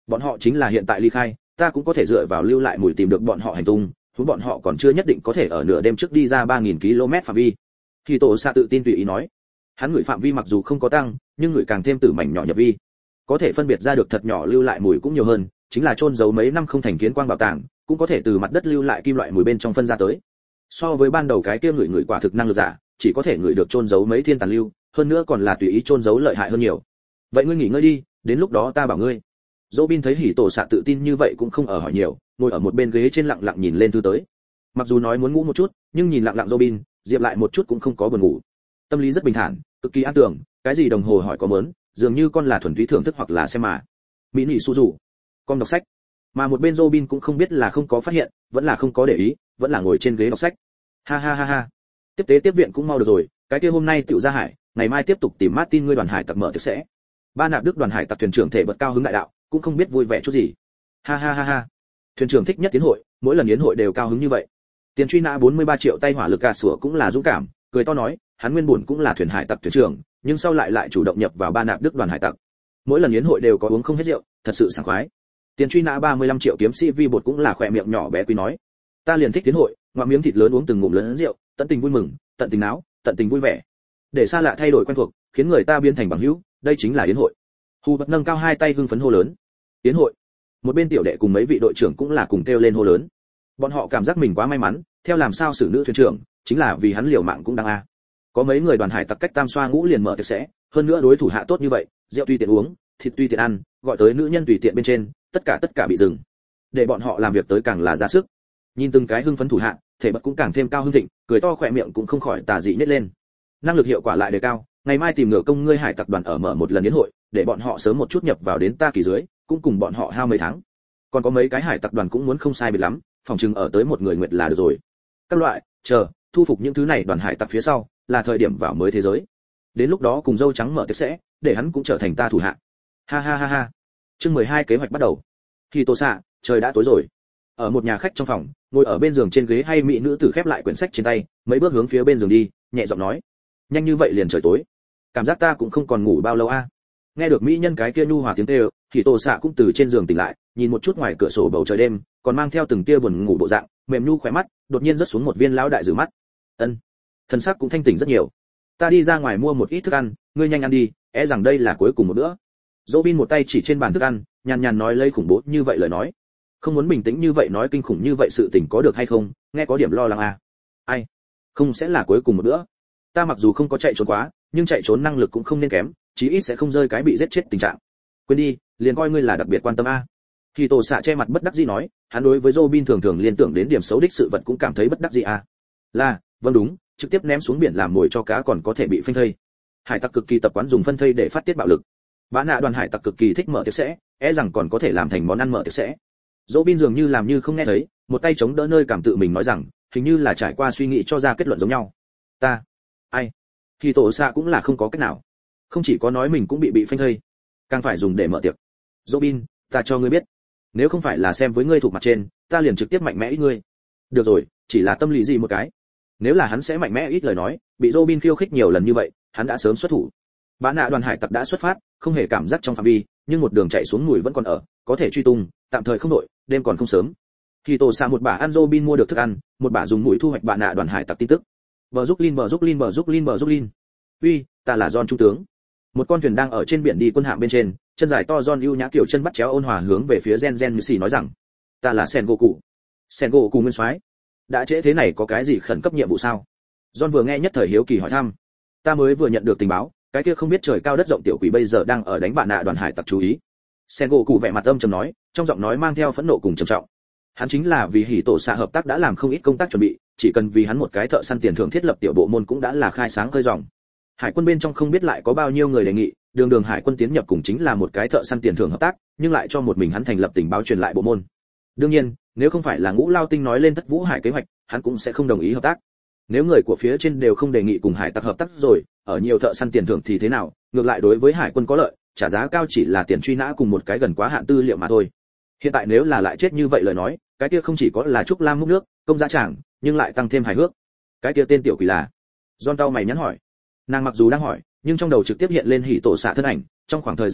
A: Bọn họ chính là hiện tại ly khai, ta cũng có thể dựa vào lưu lại mùi tìm được bọn họ hành tung, chúng bọn họ còn chưa nhất định có thể ở nửa đêm trước đi ra ba nghìn ki lô mét phạm vi. Khi tổ xạ tự tin tùy ý nói, hắn ngửi phạm vi mặc dù không có tăng, nhưng ngửi càng thêm từ mảnh nhỏ nhập vi, có thể phân biệt ra được thật nhỏ lưu lại mùi cũng nhiều hơn, chính là chôn giấu mấy năm không thành kiến quang bảo tàng, cũng có thể từ mặt đất lưu lại kim loại mùi bên trong phân ra tới. So với ban đầu cái kia ngửi ngửi quả thực năng lực giả, chỉ có thể ngửi được chôn giấu mấy thiên tàn lưu, hơn nữa còn là tùy ý chôn giấu lợi hại hơn nhiều. Vậy ngươi nghỉ ngơi đi, đến lúc đó ta bảo ngươi. Robin thấy Hỉ Tổ xạ tự tin như vậy cũng không ở hỏi nhiều, ngồi ở một bên ghế trên lặng lặng nhìn lên thư tới. Mặc dù nói muốn ngủ một chút, nhưng nhìn lặng lặng Robin, Diệp lại một chút cũng không có buồn ngủ. Tâm lý rất bình thản, cực kỳ an tưởng, cái gì đồng hồ hỏi có mớn, dường như con là thuần túy thưởng thức hoặc là xem mà. Mỹ nị su rủ, con đọc sách. Mà một bên Robin cũng không biết là không có phát hiện, vẫn là không có để ý, vẫn là ngồi trên ghế đọc sách. Ha ha ha ha. Tiếp tế tiếp viện cũng mau được rồi, cái kia hôm nay tiểu ra hải, ngày mai tiếp tục tìm Martin ngươi đoàn hải tặc mở tiệc sẽ. Ba nạp Đức đoàn hải tặc thuyền trưởng thể bật cao hứng đại đạo, cũng không biết vui vẻ chút gì. Ha ha ha ha. Thuyền trưởng thích nhất tiến hội, mỗi lần yến hội đều cao hứng như vậy. Tiền truy nã bốn mươi ba triệu tay hỏa lực gà sủa cũng là dũng cảm, cười to nói, hắn nguyên bổn cũng là thuyền hải tặc thuyền trưởng, nhưng sau lại lại chủ động nhập vào ba nạp Đức đoàn hải tặc. Mỗi lần yến hội đều có uống không hết rượu, thật sự sảng khoái. Tiền truy nã ba mươi lăm triệu kiếm sĩ vi bột cũng là khỏe miệng nhỏ bé quý nói, ta liền thích tiến hội, ngoạm miếng thịt lớn uống từng ngụm lớn rượu, tận tình vui mừng, tận tình náo, tận tình vui vẻ. Để xa lạ thay đổi quen thuộc, khiến người ta biến thành bằng hữu, đây chính là yến hội. Hù bật nâng cao hai tay hưng phấn hô lớn, yến hội. Một bên tiểu đệ cùng mấy vị đội trưởng cũng là cùng kêu lên hô lớn. Bọn họ cảm giác mình quá may mắn, theo làm sao xử nữ thuyền trưởng, chính là vì hắn liều mạng cũng đang a. Có mấy người đoàn hải tặc cách tam xoa ngũ liền mở tiệc sẽ, hơn nữa đối thủ hạ tốt như vậy, rượu tùy tiện uống, thịt tùy tiện ăn, gọi tới nữ nhân tùy tiện bên trên, tất cả tất cả bị dừng. Để bọn họ làm việc tới càng là ra sức. Nhìn từng cái hưng phấn thủ hạ, thể bật cũng càng thêm cao hưng thịnh, cười to khỏe miệng cũng không khỏi tà dị nhếch lên. Năng lực hiệu quả lại đề cao, ngày mai tìm ngựa công ngươi hải tặc đoàn ở mở một lần yến hội, để bọn họ sớm một chút nhập vào đến ta kỳ dưới, cũng cùng bọn họ hao mấy tháng. Còn có mấy cái hải tặc đoàn cũng muốn không sai biệt lắm, phòng trừng ở tới một người nguyệt là được rồi. Các loại, chờ, thu phục những thứ này đoàn hải tặc phía sau, là thời điểm vào mới thế giới. Đến lúc đó cùng dâu trắng mở tiệc sẽ, để hắn cũng trở thành ta thủ hạ. Ha ha ha ha. Chương mười hai kế hoạch bắt đầu. Khi Tô xạ, trời đã tối rồi. Ở một nhà khách trong phòng, ngồi ở bên giường trên ghế hay mỹ nữ tử khép lại quyển sách trên tay, mấy bước hướng phía bên giường đi, nhẹ giọng nói, nhanh như vậy liền trời tối. Cảm giác ta cũng không còn ngủ bao lâu a. Nghe được mỹ nhân cái kia nhu hòa tiếng kêu, thì Tô xạ cũng từ trên giường tỉnh lại, nhìn một chút ngoài cửa sổ bầu trời đêm, còn mang theo từng tia buồn ngủ bộ dạng, mềm nhu khỏe mắt, đột nhiên rớt xuống một viên lão đại rử mắt. Ân, thân xác cũng thanh tỉnh rất nhiều. Ta đi ra ngoài mua một ít thức ăn, ngươi nhanh ăn đi, e rằng đây là cuối cùng một bữa. Robin một tay chỉ trên bàn thức ăn, nhàn nhàn nói lấy khủng bố như vậy lời nói. Không muốn bình tĩnh như vậy nói kinh khủng như vậy sự tình có được hay không, nghe có điểm lo lắng à. Ai? Không sẽ là cuối cùng một bữa. Ta mặc dù không có chạy trốn quá, nhưng chạy trốn năng lực cũng không nên kém, chí ít sẽ không rơi cái bị giết chết tình trạng. Quên đi, liền coi ngươi là đặc biệt quan tâm a. Thì Tổ xạ che mặt bất đắc dĩ nói, hắn đối với Robin thường thường liên tưởng đến điểm xấu đích sự vật cũng cảm thấy bất đắc dĩ a. Là, vâng đúng, trực tiếp ném xuống biển làm mồi cho cá còn có thể bị phanh thây. Hải tặc cực kỳ tập quán dùng phân thây để phát tiết bạo lực. Bã nạ đoàn hải tặc cực kỳ thích mở tiệc sẽ, e rằng còn có thể làm thành món ăn mở tiệc sẽ. Robin dường như làm như không nghe thấy, một tay chống đỡ nơi cảm tự mình nói rằng, hình như là trải qua suy nghĩ cho ra kết luận giống nhau. Ta, ai? Thì Tổ xạ cũng là không có cách nào. Không chỉ có nói mình cũng bị bị phanh thây, càng phải dùng để mở tiệc. Robin, ta cho ngươi biết, nếu không phải là xem với ngươi thuộc mặt trên, ta liền trực tiếp mạnh mẽ ít ngươi. Được rồi, chỉ là tâm lý gì một cái. Nếu là hắn sẽ mạnh mẽ ít lời nói, bị Robin khiêu khích nhiều lần như vậy, hắn đã sớm xuất thủ. Bã nạ đoàn hải tặc đã xuất phát, không hề cảm giác trong phạm vi, nhưng một đường chạy xuống mùi vẫn còn ở, có thể truy tung, tạm thời không đội, đêm còn không sớm. Thì Tổ xạ một bả ăn Robin mua được thức ăn, một bả dùng mũi thu hoạch bã nạ đoàn hải tặc tin tức. Bờ giúp Lin bờ giúp Lin bờ giúp Lin bờ giúp Lin. Uy, ta là John trung tướng. Một con thuyền đang ở trên biển đi quân hạm bên trên, chân dài to John ưu nhã kiểu chân bắt chéo ôn hòa hướng về phía Gen Gen Missy nói rằng, ta là Sen Goku. Sen Goku nguyên soái. Đã trễ thế này có cái gì khẩn cấp nhiệm vụ sao? John vừa nghe nhất thời hiếu kỳ hỏi thăm. Ta mới vừa nhận được tình báo, cái kia không biết trời cao đất rộng tiểu quỷ bây giờ đang ở đánh bạn nạ đoàn hải tặc chú ý. Sen Goku vẻ mặt âm trầm nói, trong giọng nói mang theo phẫn nộ cùng trầm trọng. Hắn chính là vì Hỉ Tổ xạ hợp tác đã làm không ít công tác chuẩn bị, chỉ cần vì hắn một cái thợ săn tiền thưởng thiết lập tiểu bộ môn cũng đã là khai sáng khơi ròng. Hải quân bên trong không biết lại có bao nhiêu người đề nghị, đường đường hải quân tiến nhập cùng chính là một cái thợ săn tiền thưởng hợp tác, nhưng lại cho một mình hắn thành lập tình báo truyền lại bộ môn. Đương nhiên, nếu không phải là Ngũ Lao Tinh nói lên Thất Vũ Hải kế hoạch, hắn cũng sẽ không đồng ý hợp tác. Nếu người của phía trên đều không đề nghị cùng hải tặc hợp tác rồi, ở nhiều thợ săn tiền thưởng thì thế nào, ngược lại đối với hải quân có lợi, trả giá cao chỉ là tiền truy nã cùng một cái gần quá hạn tư liệu mà thôi. Hiện tại nếu là lại chết như vậy lời nói, cái kia không chỉ có là trúc lam múc nước, công giá tràng, nhưng lại tăng thêm hài hước. Cái kia tên tiểu quỷ là? John cau mày nhắn hỏi. Nàng mặc dù đang hỏi, nhưng trong đầu trực tiếp hiện lên Hỉ Tổ xạ thân ảnh, trong khoảng thời gian này,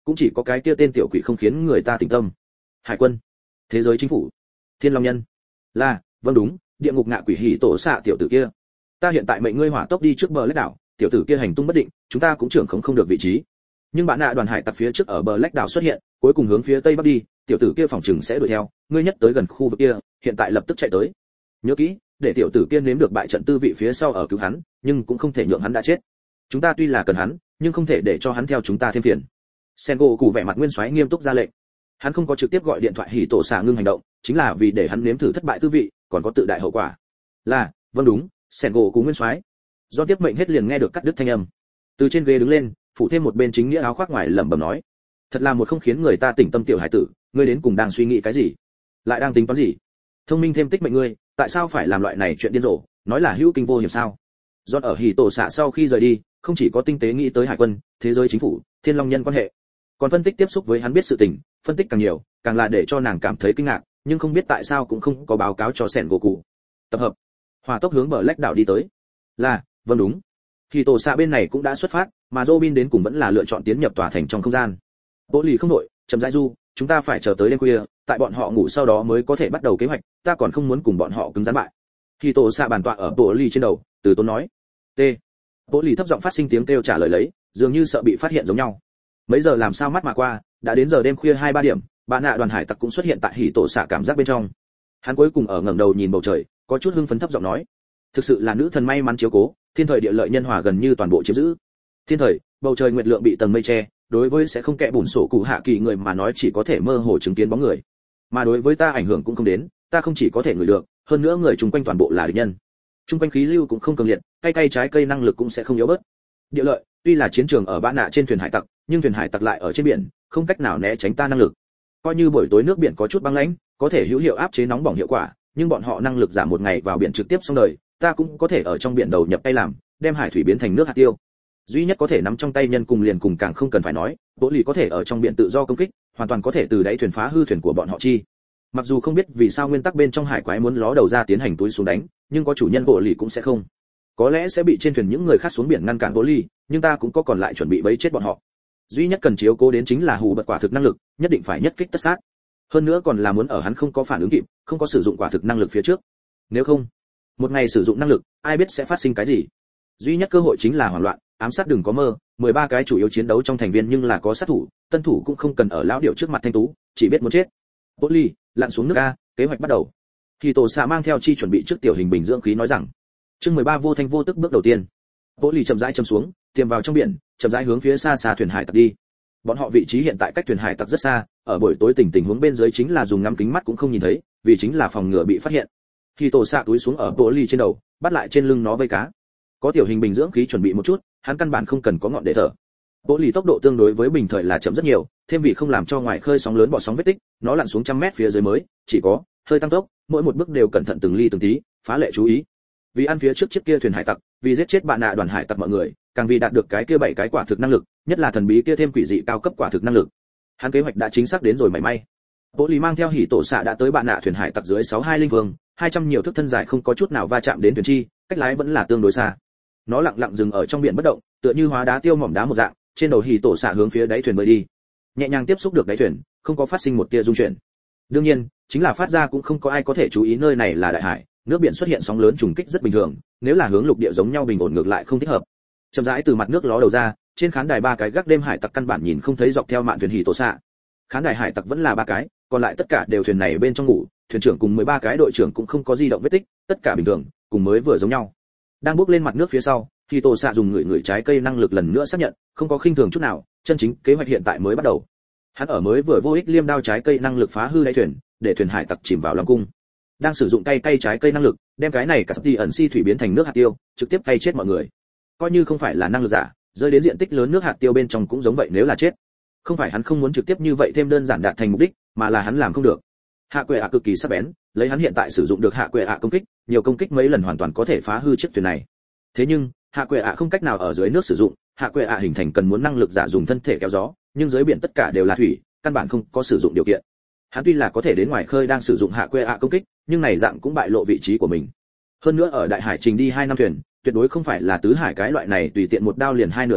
A: cũng chỉ có cái kia tên tiểu quỷ không khiến người ta tỉnh tâm. Hải quân, thế giới chính phủ, Thiên Long nhân. Là, vâng đúng, địa ngục ngạ quỷ hỉ tổ xạ tiểu tử kia. Ta hiện tại mệnh ngươi hỏa tốc đi trước bờ lách đảo, tiểu tử kia hành tung bất định, chúng ta cũng trưởng không không được vị trí. Nhưng bạn nạ đoàn hải tặc phía trước ở bờ lách đảo xuất hiện, cuối cùng hướng phía tây bắc đi, tiểu tử kia phòng chừng sẽ đuổi theo, ngươi nhất tới gần khu vực kia, hiện tại lập tức chạy tới. Nhớ kỹ, để tiểu tử kia nếm được bại trận tư vị phía sau ở cứu hắn, nhưng cũng không thể nhượng hắn đã chết. Chúng ta tuy là cần hắn, nhưng không thể để cho hắn theo chúng ta thêm phiền. Sengo cụ vẻ mặt nguyên soái nghiêm túc ra lệnh. Hắn không có trực tiếp gọi điện thoại hỉ tổ xạ ngưng hành động, chính là vì để hắn nếm thử thất bại tư vị, còn có tự đại hậu quả. Là, vâng đúng, Sengo cụ nguyên soái. Do tiếp mệnh hết liền nghe được cắt đứt thanh âm. Từ trên ghế đứng lên, phủ thêm một bên chính nghĩa áo khoác ngoài lẩm bẩm nói: thật là một không khiến người ta tỉnh tâm tiểu hải tử, ngươi đến cùng đang suy nghĩ cái gì, lại đang tính toán gì? Thông minh thêm tích mệnh ngươi, tại sao phải làm loại này chuyện điên rồ, nói là hữu kinh vô hiểm sao? Do ở hỉ tổ xạ sau khi rời đi, không chỉ có tinh tế nghĩ tới hải quân, thế giới chính phủ, Thiên Long nhân quan hệ, còn phân tích tiếp xúc với hắn biết sự tình, phân tích càng nhiều, càng là để cho nàng cảm thấy kinh ngạc, nhưng không biết tại sao cũng không có báo cáo cho Sẻn gỗ cụ. Tập hợp, hỏa tốc hướng bờ lách đảo đi tới. Là, vâng đúng. Hỉ tổ xạ bên này cũng đã xuất phát, mà Robin đến cùng vẫn là lựa chọn tiến nhập tòa thành trong không gian. Bố lì không đổi, chậm rãi du, chúng ta phải chờ tới đêm khuya, tại bọn họ ngủ sau đó mới có thể bắt đầu kế hoạch, ta còn không muốn cùng bọn họ cứng rắn bại. Hỉ tổ xạ bàn tọa ở bố lì trên đầu, từ tốn nói. T. Bố lì thấp giọng phát sinh tiếng kêu trả lời lấy, dường như sợ bị phát hiện giống nhau. Mấy giờ làm sao mắt mà qua, đã đến giờ đêm khuya hai ba điểm, bạn nạ đoàn hải tặc cũng xuất hiện tại hỉ tổ xạ cảm giác bên trong. Hắn cuối cùng ở ngẩng đầu nhìn bầu trời, có chút hưng phấn thấp giọng nói: thực sự là nữ thần may mắn chiếu cố, thiên thời địa lợi nhân hòa gần như toàn bộ chiếm giữ. Thiên thời, bầu trời nguyệt lượng bị tầng mây che, đối với sẽ không kẽ bùn sổ cụ hạ kỳ người mà nói chỉ có thể mơ hồ chứng kiến bóng người, mà đối với ta ảnh hưởng cũng không đến, ta không chỉ có thể ngửi được, hơn nữa người chung quanh toàn bộ là địch nhân. Chung quanh khí lưu cũng không cường liệt, cay cay trái cây năng lực cũng sẽ không yếu bớt. Địa lợi, tuy là chiến trường ở bã nạ trên thuyền hải tặc, nhưng thuyền hải tặc lại ở trên biển, không cách nào né tránh ta năng lực. Coi như buổi tối nước biển có chút băng lãnh, có thể hữu hiệu áp chế nóng bỏng hiệu quả, nhưng bọn họ năng lực giảm một ngày vào biển trực tiếp xong đời, ta cũng có thể ở trong biển đầu nhập tay làm, đem hải thủy biến thành nước hạt tiêu. Duy nhất có thể nắm trong tay nhân cùng liền cùng càng không cần phải nói, Bố lì có thể ở trong biển tự do công kích, hoàn toàn có thể từ đáy thuyền phá hư thuyền của bọn họ chi. Mặc dù không biết vì sao nguyên tắc bên trong hải quái muốn ló đầu ra tiến hành túi xuống đánh, nhưng có chủ nhân Bố lì cũng sẽ không. Có lẽ sẽ bị trên thuyền những người khác xuống biển ngăn cản Bố lì, nhưng ta cũng có còn lại chuẩn bị bẫy chết bọn họ. Duy nhất cần chiếu cố đến chính là hù bật quả thực năng lực, nhất định phải nhất kích tất sát. Hơn nữa còn là muốn ở hắn không có phản ứng kịp, không có sử dụng quả thực năng lực phía trước. Nếu không, một ngày sử dụng năng lực, ai biết sẽ phát sinh cái gì. Duy nhất cơ hội chính là hoảng loạn, ám sát đừng có mơ, mười ba cái chủ yếu chiến đấu trong thành viên nhưng là có sát thủ, tân thủ cũng không cần ở lão điệu trước mặt thanh tú, chỉ biết muốn chết. Bố lì, lặn xuống nước a, kế hoạch bắt đầu. Thì tổ xạ mang theo chi chuẩn bị trước tiểu hình bình dưỡng khí nói rằng. Chương mười ba vô thanh vô tức bước đầu tiên. Bố lì chậm rãi châm xuống, tiềm vào trong biển, chậm rãi hướng phía xa xa thuyền hải tặc đi. Bọn họ vị trí hiện tại cách thuyền hải tặc rất xa, ở buổi tối tình tình huống bên dưới chính là dùng ngắm kính mắt cũng không nhìn thấy, vì chính là phòng ngừa bị phát hiện. Khi tổ xạ túi xuống ở bố lì trên đầu, bắt lại trên lưng nó vây cá. Có tiểu hình bình dưỡng khí chuẩn bị một chút, hắn căn bản không cần có ngọn để thở. Bố lì tốc độ tương đối với bình thời là chậm rất nhiều, thêm vì không làm cho ngoài khơi sóng lớn bỏ sóng vết tích, nó lặn xuống trăm mét phía dưới mới, chỉ có hơi tăng tốc, mỗi một bước đều cẩn thận từng ly từng tí, phá lệ chú ý. Vì ăn phía trước chiếc kia thuyền hải tặc, vì giết chết bạn nạ đoàn hải tặc mọi người, càng vì đạt được cái kia bảy cái quả thực năng lực, nhất là thần bí kia thêm quỷ dị cao cấp quả thực năng lực. Hắn kế hoạch đã chính xác đến rồi mảy may. Bố lì mang theo hỉ tổ xạ đã tới bạn nạ thuyền hải tặc dưới sáu hai linh vương, hai trăm nhiều thước thân dài không có chút nào va chạm đến thuyền chi, cách lái vẫn là tương đối xa. Nó lặng lặng dừng ở trong biển bất động, tựa như hóa đá tiêu mỏm đá một dạng, trên đầu hỉ tổ xạ hướng phía đáy thuyền bơi đi. Nhẹ nhàng tiếp xúc được đáy thuyền, không có phát sinh một tia rung chuyển. Đương nhiên, chính là phát ra cũng không có ai có thể chú ý nơi này là đại hải, nước biển xuất hiện sóng lớn trùng kích rất bình thường, nếu là hướng lục địa giống nhau bình ổn ngược lại không thích hợp. Chậm rãi từ mặt nước ló đầu ra, trên khán đài ba cái gác đêm hải tặc căn bản nhìn không thấy dọc theo mạn thuyền hỉ tổ xạ. Khán đài hải tặc vẫn là ba cái, còn lại tất cả đều thuyền này bên trong ngủ, thuyền trưởng cùng mười ba cái đội trưởng cũng không có di động vết tích, tất cả bình thường, cùng mới vừa giống nhau. Đang bước lên mặt nước phía sau, hỉ tổ xạ dùng người người trái cây năng lực lần nữa xác nhận, không có khinh thường chút nào, chân chính kế hoạch hiện tại mới bắt đầu. Hắn ở mới vừa vô ích liêm đao trái cây năng lực phá hư đáy thuyền, để thuyền hải tặc chìm vào lòng cung. Đang sử dụng cay cay trái cây năng lực, đem cái này cả sắp đi ẩn si thủy biến thành nước hạt tiêu, trực tiếp cay chết mọi người. Coi như không phải là năng lực giả, rơi đến diện tích lớn nước hạt tiêu bên trong cũng giống vậy nếu là chết. Không phải hắn không muốn trực tiếp như vậy thêm đơn giản đạt thành mục đích, mà là hắn làm không được. Hạ quệ ạ cực kỳ sắc bén, lấy hắn hiện tại sử dụng được hạ quệ ạ công kích, nhiều công kích mấy lần hoàn toàn có thể phá hư chiếc thuyền này. Thế nhưng, hạ quệ ạ không cách nào ở dưới nước sử dụng, hạ quệ ạ hình thành cần muốn năng lực giả dùng thân thể kéo gió, nhưng dưới biển tất cả đều là thủy, căn bản không có sử dụng điều kiện. Hắn tuy là có thể đến ngoài khơi đang sử dụng hạ quệ ạ công kích, nhưng này dạng cũng bại lộ vị trí của mình. Hơn nữa ở đại hải trình đi hai năm thuyền, tuyệt đối không phải là tứ hải cái loại này tùy tiện một đao liền hai nửa thuyền,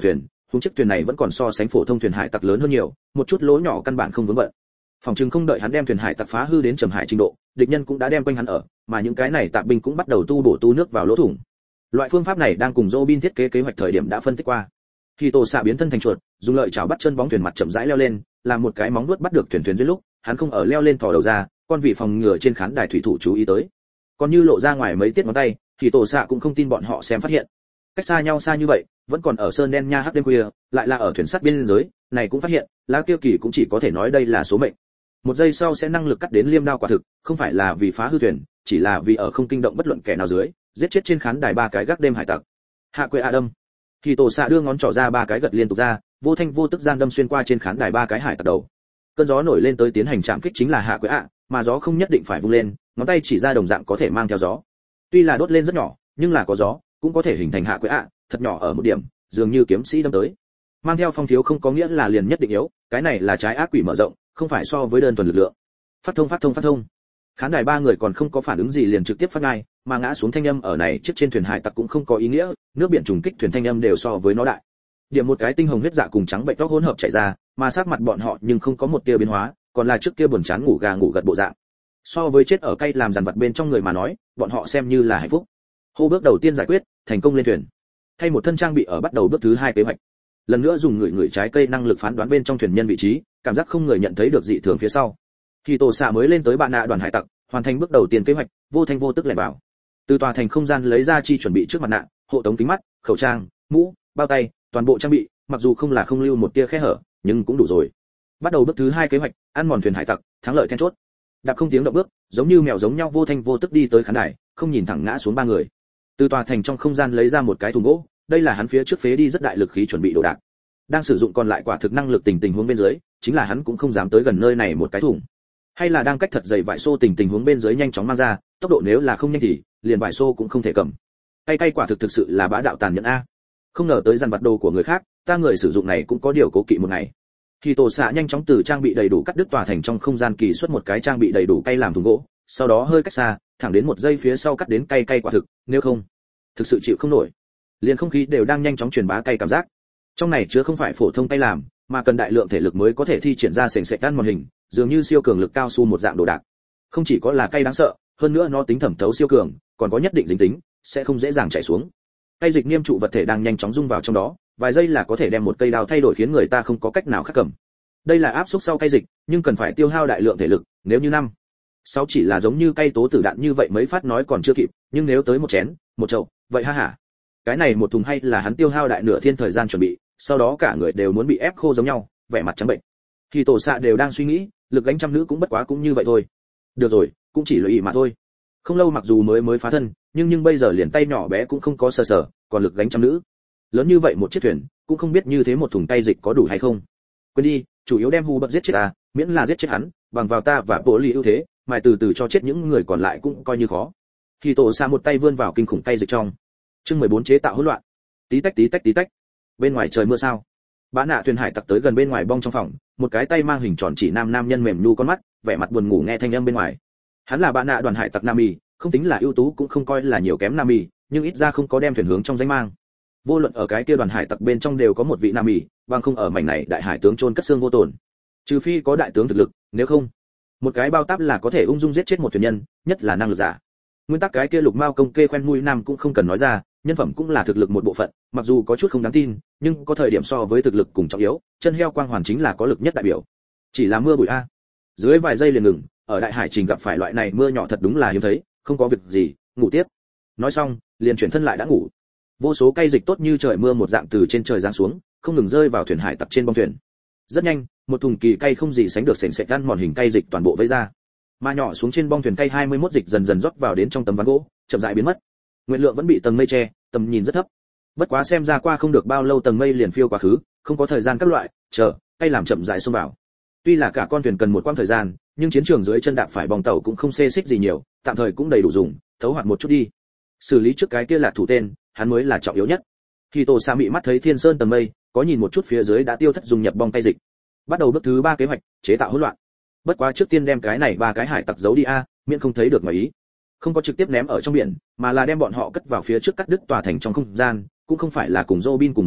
A: huống chiếc thuyền này vẫn còn so sánh phổ thông thuyền hải tặc lớn hơn nhiều, một chút lỗ nhỏ căn bản không vướng bận. Phòng trừng không đợi hắn đem thuyền hải tặc phá hư đến trầm hải trình độ, địch nhân cũng đã đem quanh hắn ở, mà những cái này tạp binh cũng bắt đầu tu bổ tu nước vào lỗ thủng. Loại phương pháp này đang cùng Robin thiết kế kế hoạch thời điểm đã phân tích qua. Khi Tổ xạ biến thân thành chuột, dùng lợi chảo bắt chân bóng thuyền mặt chậm rãi leo lên, làm một cái móng vuốt bắt được thuyền thuyền dưới lúc, hắn không ở leo lên thò đầu ra, con vị phòng ngừa trên khán đài thủy thủ chú ý tới. Còn như lộ ra ngoài mấy tiết ngón tay, thì Tổ xạ cũng không tin bọn họ xem phát hiện. Cách xa nhau xa như vậy, vẫn còn ở sơn đen nha hắc đêm khuya, lại là ở thuyền sắt biên giới, này cũng phát hiện, lá Kiêu Kỳ cũng chỉ có thể nói đây là số mệnh. Một giây sau sẽ năng lực cắt đến liêm đao quả thực, không phải là vì phá hư thuyền, chỉ là vì ở không kinh động bất luận kẻ nào dưới, giết chết trên khán đài ba cái gác đêm hải tặc. Hạ quệ Adam. Thì Tổ xạ đưa ngón trỏ ra ba cái gật liên tục ra, vô thanh vô tức gian đâm xuyên qua trên khán đài ba cái hải tặc đầu. Cơn gió nổi lên tới tiến hành chạm kích chính là hạ quệ ạ, mà gió không nhất định phải vung lên, ngón tay chỉ ra đồng dạng có thể mang theo gió. Tuy là đốt lên rất nhỏ, nhưng là có gió, cũng có thể hình thành hạ quệ ạ, thật nhỏ ở một điểm, dường như kiếm sĩ đâm tới. Mang theo phong thiếu không có nghĩa là liền nhất định yếu, cái này là trái ác quỷ mở rộng, không phải so với đơn thuần lực lượng. Phát thông phát thông phát thông. Khán đài ba người còn không có phản ứng gì liền trực tiếp phát ngay, mà ngã xuống thanh âm ở này chiếc trên thuyền hải tặc cũng không có ý nghĩa, nước biển trùng kích thuyền thanh âm đều so với nó đại. Điểm một cái tinh hồng huyết dạ cùng trắng bệnh tóc hỗn hợp chảy ra, mà sắc mặt bọn họ nhưng không có một tia biến hóa, còn là trước kia buồn chán ngủ gà ngủ gật bộ dạng. So với chết ở cay làm dằn vặt bên trong người mà nói, bọn họ xem như là hạnh phúc. Hô bước đầu tiên giải quyết, thành công lên thuyền. Thay một thân trang bị ở bắt đầu bước thứ hai kế hoạch. Lần nữa dùng người người trái cây năng lực phán đoán bên trong thuyền nhân vị trí, cảm giác không người nhận thấy được dị thường phía sau. Khi Tổ xạ mới lên tới bạn nạ đoàn hải tặc, hoàn thành bước đầu tiên kế hoạch, vô thanh vô tức lẻn vào. Từ tòa thành không gian lấy ra chi chuẩn bị trước mặt nạ, hộ tống kính mắt, khẩu trang, mũ, bao tay, toàn bộ trang bị, mặc dù không là không lưu một tia khe hở, nhưng cũng đủ rồi. Bắt đầu bước thứ hai kế hoạch, ăn mòn thuyền hải tặc, thắng lợi then chốt. Đạp không tiếng động bước, giống như mèo giống nhau vô thanh vô tức đi tới khán đài, không nhìn thẳng ngã xuống ba người. Từ tòa thành trong không gian lấy ra một cái thùng gỗ, đây là hắn phía trước phế đi rất đại lực khí chuẩn bị đồ đạc. Đang sử dụng còn lại quả thực năng lực tình tình huống bên dưới, chính là hắn cũng không dám tới gần nơi này một cái thùng. Hay là đang cách thật dày vải xô tình tình huống bên dưới nhanh chóng mang ra, tốc độ nếu là không nhanh thì liền vải xô cũng không thể cầm. Tay tay quả thực thực sự là bá đạo tàn nhẫn a. Không ngờ tới dàn vặt đồ của người khác, ta người sử dụng này cũng có điều cố kỵ một ngày. Khi Tổ xạ nhanh chóng từ trang bị đầy đủ cắt đứt tòa thành trong không gian kỳ xuất một cái trang bị đầy đủ cây làm thùng gỗ, sau đó hơi cách xa, thẳng đến một giây phía sau cắt đến cây cây quả thực, nếu không, thực sự chịu không nổi. Liền không khí đều đang nhanh chóng truyền bá cây cảm giác. Trong này chứa không phải phổ thông tay làm, mà cần đại lượng thể lực mới có thể thi triển ra sền sệt ăn mòn hình, dường như siêu cường lực cao su một dạng đồ đạc. Không chỉ có là cây đáng sợ, hơn nữa nó tính thẩm thấu siêu cường, còn có nhất định dính tính, sẽ không dễ dàng chảy xuống. Cây dịch niêm trụ vật thể đang nhanh chóng dung vào trong đó, vài giây là có thể đem một cây đao thay đổi khiến người ta không có cách nào khác cầm. Đây là áp xúc sau cây dịch, nhưng cần phải tiêu hao đại lượng thể lực, nếu như năm, sáu chỉ là giống như cây tố tử đạn như vậy mấy phát nói còn chưa kịp, nhưng nếu tới một chén, một chậu, vậy ha hả. Cái này một thùng hay là hắn tiêu hao đại nửa thiên thời gian chuẩn bị, sau đó cả người đều muốn bị ép khô giống nhau, vẻ mặt trắng bệnh. Khi Tổ xạ đều đang suy nghĩ, lực gánh trăm nữ cũng bất quá cũng như vậy thôi. Được rồi, cũng chỉ lợi ý mà thôi. Không lâu mặc dù mới mới phá thân, nhưng nhưng bây giờ liền tay nhỏ bé cũng không có sờ sờ, còn lực gánh trăm nữ. Lớn như vậy một chiếc thuyền, cũng không biết như thế một thùng tay dịch có đủ hay không. Quên đi, chủ yếu đem hù bật giết chết à, miễn là giết chết hắn, bằng vào ta và bộ lì ưu thế, mà từ từ cho chết những người còn lại cũng coi như khó. Khi Tổ xạ một tay vươn vào kinh khủng tay dịch trong. Chương mười bốn chế tạo hỗn loạn. Tí tách tí tách tí tách. Bên ngoài trời mưa sao? Bã nạ thuyền hải tặc tới gần bên ngoài bong trong phòng, một cái tay mang hình tròn chỉ nam nam nhân mềm nhu con mắt, vẻ mặt buồn ngủ nghe thanh âm bên ngoài. Hắn là bã nạ đoàn hải tặc nam mì, không tính là ưu tú cũng không coi là nhiều kém nam mì, nhưng ít ra không có đem thuyền hướng trong danh mang. Vô luận ở cái kia đoàn hải tặc bên trong đều có một vị nam mì, bằng không ở mảnh này đại hải tướng chôn cất xương vô tổn. Trừ phi có đại tướng thực lực, nếu không, một cái bao táp là có thể ung dung giết chết một thuyền nhân, nhất là năng lực giả. Nguyên tắc cái kia lục mao công kê khoen mũi nam cũng không cần nói ra, nhân phẩm cũng là thực lực một bộ phận, mặc dù có chút không đáng tin, nhưng có thời điểm so với thực lực cùng trọng yếu, chân heo quang hoàn chính là có lực nhất đại biểu. Chỉ là mưa bụi a. Dưới vài giây liền ngừng, ở đại hải trình gặp phải loại này mưa nhỏ thật đúng là hiếm thấy, không có việc gì, ngủ tiếp. Nói xong, liền chuyển thân lại đã ngủ. Vô số cây dịch tốt như trời mưa một dạng từ trên trời giáng xuống, không ngừng rơi vào thuyền hải tặc trên bong thuyền. Rất nhanh, một thùng kỳ cây không gì sánh được sền sệt ăn mòn hình cây dịch toàn bộ vây ra. Mà nhỏ xuống trên bong thuyền cây hai mươi mốt dịch dần dần rót vào đến trong tấm ván gỗ, chậm rãi biến mất. Nguyện lượng vẫn bị tầng mây che, tầm nhìn rất thấp. Bất quá xem ra qua không được bao lâu tầng mây liền phiêu quá khứ, không có thời gian các loại, chờ, cây làm chậm rãi xông vào. Tuy là cả con thuyền cần một quãng thời gian, nhưng chiến trường dưới chân đạp phải bong tàu cũng không xê xích gì nhiều, tạm thời cũng đầy đủ dùng, thấu hoạt một chút đi. Xử lý trước cái kia là thủ tên, hắn mới là trọng yếu nhất. Khi Tổ Sa mị mắt thấy thiên sơn tầng mây, có nhìn một chút phía dưới đã tiêu thất dùng nhập bong tay dịch. Bắt đầu bước thứ ba kế hoạch, chế tạo hỗn loạn. Bất quá trước tiên đem cái này ba cái hải tặc giấu đi a, miễn không thấy được ngoài ý. Không có trực tiếp ném ở trong biển, mà là đem bọn họ cất vào phía trước cắt đứt tòa thành trong không gian, cũng không phải là cùng Robin cùng một chỗ,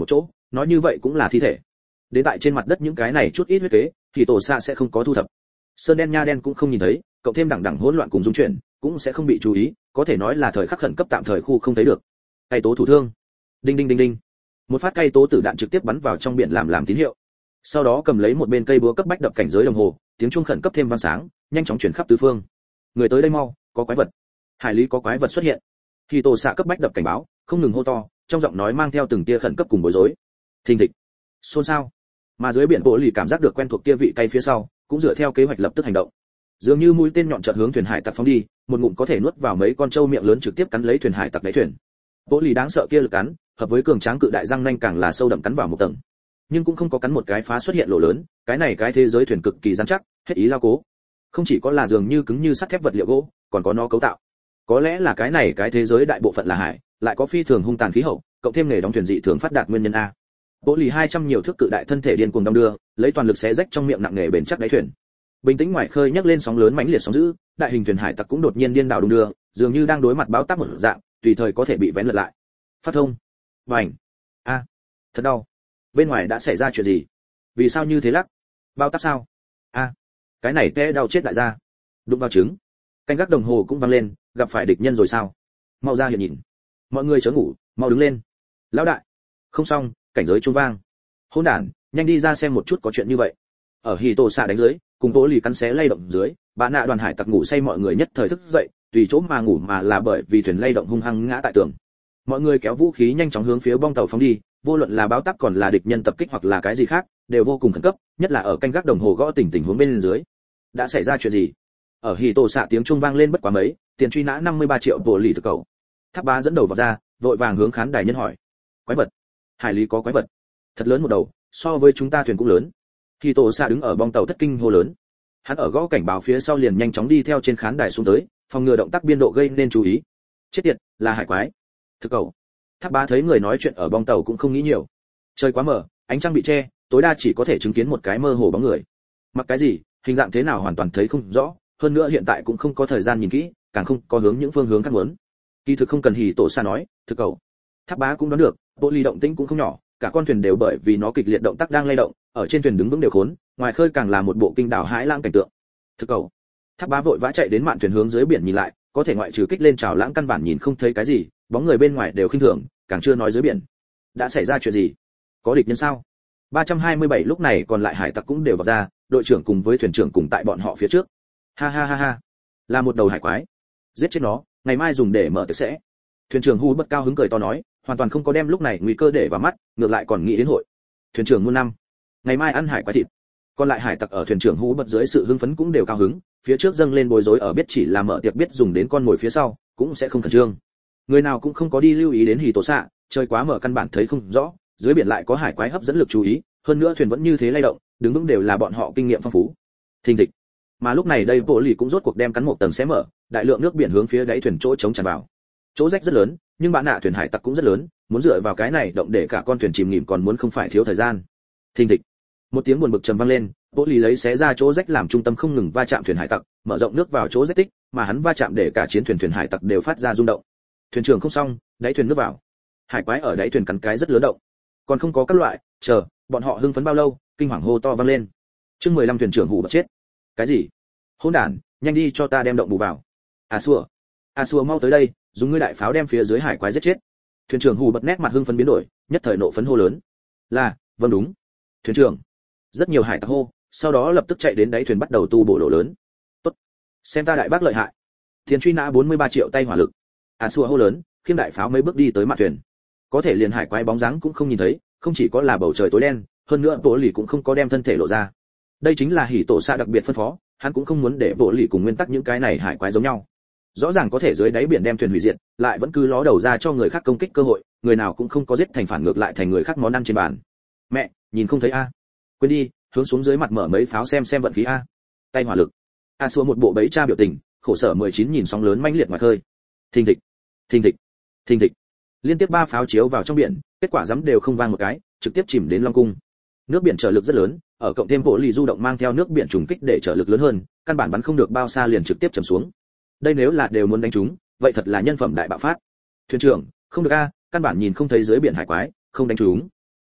A: nói như vậy cũng là thi thể. Đến tại trên mặt đất những cái này chút ít huyết kế thì tổ xạ sẽ không có thu thập. Sơn đen nha đen cũng không nhìn thấy, cộng thêm đẳng đẳng hỗn loạn cùng dung chuyển, cũng sẽ không bị chú ý, có thể nói là thời khắc khẩn cấp tạm thời khu không thấy được. Cây tố thủ thương. Đinh đinh đinh đinh. Một phát cây tố tử đạn trực tiếp bắn vào trong biển làm làm tín hiệu. Sau đó cầm lấy một bên cây búa cấp bách đập cảnh giới đồng hồ, tiếng chuông khẩn cấp thêm vang sáng, nhanh chóng truyền khắp tứ phương. Người tới đây mau, có quái vật. Hải lý có quái vật xuất hiện. Thì tổ xạ cấp bách đập cảnh báo, không ngừng hô to, trong giọng nói mang theo từng tia khẩn cấp cùng bối rối. Thình thịch. Xôn xao. Mà dưới biển bộ lì cảm giác được quen thuộc kia vị cây phía sau, cũng dựa theo kế hoạch lập tức hành động. Dường như mũi tên nhọn chợt hướng thuyền hải tặc phóng đi, một ngụm có thể nuốt vào mấy con trâu miệng lớn trực tiếp cắn lấy thuyền hải tặc đáy thuyền. Bộ lì đáng sợ kia lực cắn, hợp với cường tráng cự đại răng nanh càng là sâu đậm cắn vào một tầng. Nhưng cũng không có cắn một cái phá xuất hiện lỗ lớn, cái này cái thế giới thuyền cực kỳ rắn chắc, hết ý lao cố. Không chỉ có là dường như cứng như sắt thép vật liệu gỗ, còn có nó cấu tạo. Có lẽ là cái này cái thế giới đại bộ phận là hải, lại có phi thường hung tàn khí hậu, cộng thêm nghề đóng thuyền dị thường phát đạt nguyên nhân a. Bộ lì hai trăm nhiều thước cự đại thân thể điên cuồng đong đưa, lấy toàn lực xé rách trong miệng nặng nề bền chắc đáy thuyền. Bình tĩnh ngoài khơi nhấc lên sóng lớn mãnh liệt sóng dữ, đại hình thuyền hải tặc cũng đột nhiên điên đảo đung đưa, dường như đang đối mặt bão táp một dạng, tùy thời có thể bị vén lật lại. Phát thông. Vành. A. Thật đau. Bên ngoài đã xảy ra chuyện gì? Vì sao như thế lắc? Bao táp sao? A. Cái này té đau chết đại gia. Đụng vào trứng. Canh gác đồng hồ cũng vang lên, gặp phải địch nhân rồi sao? Mau ra hiện nhìn. Mọi người chớ ngủ, mau đứng lên. Lão đại. Không xong, cảnh giới chuông vang. Hỗn đản, nhanh đi ra xem một chút có chuyện như vậy. Ở hì tổ xạ đánh dưới, cùng tố lì cắn xé lay động dưới, bà nạ đoàn hải tặc ngủ say mọi người nhất thời thức dậy, tùy chỗ mà ngủ mà là bởi vì thuyền lay động hung hăng ngã tại tường. Mọi người kéo vũ khí nhanh chóng hướng phía bong tàu phóng đi, vô luận là báo táp còn là địch nhân tập kích hoặc là cái gì khác, đều vô cùng khẩn cấp, nhất là ở canh gác đồng hồ gõ tỉnh tình huống bên dưới. Đã xảy ra chuyện gì? Ở hì tổ xạ tiếng chuông vang lên bất quá mấy, tiền truy nã năm mươi ba triệu bộ lì thực cầu. Tháp Bá dẫn đầu vào ra, vội vàng hướng khán đài nhân hỏi: quái vật? Hải lý có quái vật? Thật lớn một đầu, so với chúng ta thuyền cũng lớn. Hì tổ xạ đứng ở bong tàu thất kinh hô lớn. Hắn ở gõ cảnh báo phía sau liền nhanh chóng đi theo trên khán đài xuống tới, phòng ngừa động tác biên độ gây nên chú ý. Chết tiệt, là hải quái. Thực cầu. Tháp Bá thấy người nói chuyện ở bong tàu cũng không nghĩ nhiều. Trời quá mờ, ánh trăng bị che, tối đa chỉ có thể chứng kiến một cái mơ hồ bóng người. Mặc cái gì, hình dạng thế nào hoàn toàn thấy không rõ, hơn nữa hiện tại cũng không có thời gian nhìn kỹ, càng không có hướng những phương hướng khác muốn. Kỳ thực không cần hỉ tổ xa nói, thực cầu. Tháp Bá cũng đoán được, bộ ly động tĩnh cũng không nhỏ, cả con thuyền đều bởi vì nó kịch liệt động tác đang lay động, ở trên thuyền đứng vững đều khốn, ngoài khơi càng là một bộ kinh đảo hãi lãng cảnh tượng. Thực cầu. Tháp Bá vội vã chạy đến mạn thuyền hướng dưới biển nhìn lại, có thể ngoại trừ kích lên trào lãng căn bản nhìn không thấy cái gì, bóng người bên ngoài đều khinh thường, càng chưa nói dưới biển. Đã xảy ra chuyện gì? Có địch nhân sao? ba trăm hai mươi bảy lúc này còn lại hải tặc cũng đều vào ra, đội trưởng cùng với thuyền trưởng cùng tại bọn họ phía trước. Ha ha ha ha, là một đầu hải quái. Giết chết nó, ngày mai dùng để mở tiệc sẽ. Thuyền trưởng Hu bất cao hứng cười to nói, hoàn toàn không có đem lúc này nguy cơ để vào mắt, ngược lại còn nghĩ đến hội. Thuyền trưởng muôn năm, ngày mai ăn hải quái thịt. Còn lại hải tặc ở thuyền trưởng Hu bất dưới sự hưng phấn cũng đều cao hứng, phía trước dâng lên bối rối ở biết chỉ là mở tiệc biết dùng đến con mồi phía sau, cũng sẽ không khẩn trương. Người nào cũng không có đi lưu ý đến hỉ tổ xạ, trời quá mở căn bản thấy không rõ, dưới biển lại có hải quái hấp dẫn lực chú ý, hơn nữa thuyền vẫn như thế lay động, đứng vững đều là bọn họ kinh nghiệm phong phú. Thình thịch. Mà lúc này đây bộ lì cũng rốt cuộc đem cắn một tầng xé mở, đại lượng nước biển hướng phía đáy thuyền chỗ trống tràn vào. Chỗ rách rất lớn, nhưng bạn nạ thuyền hải tặc cũng rất lớn, muốn dựa vào cái này động để cả con thuyền chìm nghỉm còn muốn không phải thiếu thời gian. Thình thịch. Một tiếng buồn bực trầm vang lên, bộ lì lấy xé ra chỗ rách làm trung tâm không ngừng va chạm thuyền hải tặc, mở rộng nước vào chỗ rách tích, mà hắn va chạm để cả chiến thuyền thuyền hải tặc đều phát ra rung động. Thuyền trưởng không xong, đáy thuyền nước vào. Hải quái ở đáy thuyền cắn cái rất lớn động. Còn không có các loại, chờ, bọn họ hưng phấn bao lâu, kinh hoàng hô to vang lên. Chương mười lăm thuyền trưởng hù bật chết. Cái gì? Hỗn đản, nhanh đi cho ta đem động bù vào. À xua, à xua mau tới đây, dùng ngươi đại pháo đem phía dưới hải quái giết chết. Thuyền trưởng hù bật nét mặt hưng phấn biến đổi, nhất thời nộ phấn hô lớn. Là, vâng đúng. Thuyền trưởng. Rất nhiều hải tặc hô, sau đó lập tức chạy đến đáy thuyền bắt đầu tu bổ lỗ lớn. Tốt, xem ta đại bác lợi hại. Tiền truy nã bốn mươi ba triệu tay hỏa lực. À xua hô lớn, khiêng đại pháo mấy bước đi tới mạn thuyền. Có thể liền hải quái bóng dáng cũng không nhìn thấy, không chỉ có là bầu trời tối đen, hơn nữa bộ lì cũng không có đem thân thể lộ ra. Đây chính là hỉ tổ xạ đặc biệt phân phó, hắn cũng không muốn để bộ lì cùng nguyên tắc những cái này hải quái giống nhau. Rõ ràng có thể dưới đáy biển đem thuyền hủy diệt, lại vẫn cứ ló đầu ra cho người khác công kích cơ hội, người nào cũng không có giết thành phản ngược lại thành người khác món ăn trên bàn. Mẹ, nhìn không thấy a? Quên đi, hướng xuống dưới mặt mở mấy pháo xem xem vận khí a. Tay hỏa lực. A xua một bộ bấy cha biểu tình, khổ sở mười chín nhìn sóng lớn mãnh liệt ngoài khơi. Thình thịch, thình thịch, thình thịch. Liên tiếp ba pháo chiếu vào trong biển, kết quả dám đều không vang một cái, trực tiếp chìm đến Long cung. Nước biển trở lực rất lớn, ở cộng thêm bộ lì du động mang theo nước biển trùng kích để trở lực lớn hơn, căn bản bắn không được bao xa liền trực tiếp chầm xuống. Đây nếu là đều muốn đánh chúng, vậy thật là nhân phẩm đại bạo phát. Thuyền trưởng, không được a, căn bản nhìn không thấy dưới biển hải quái, không đánh chúng.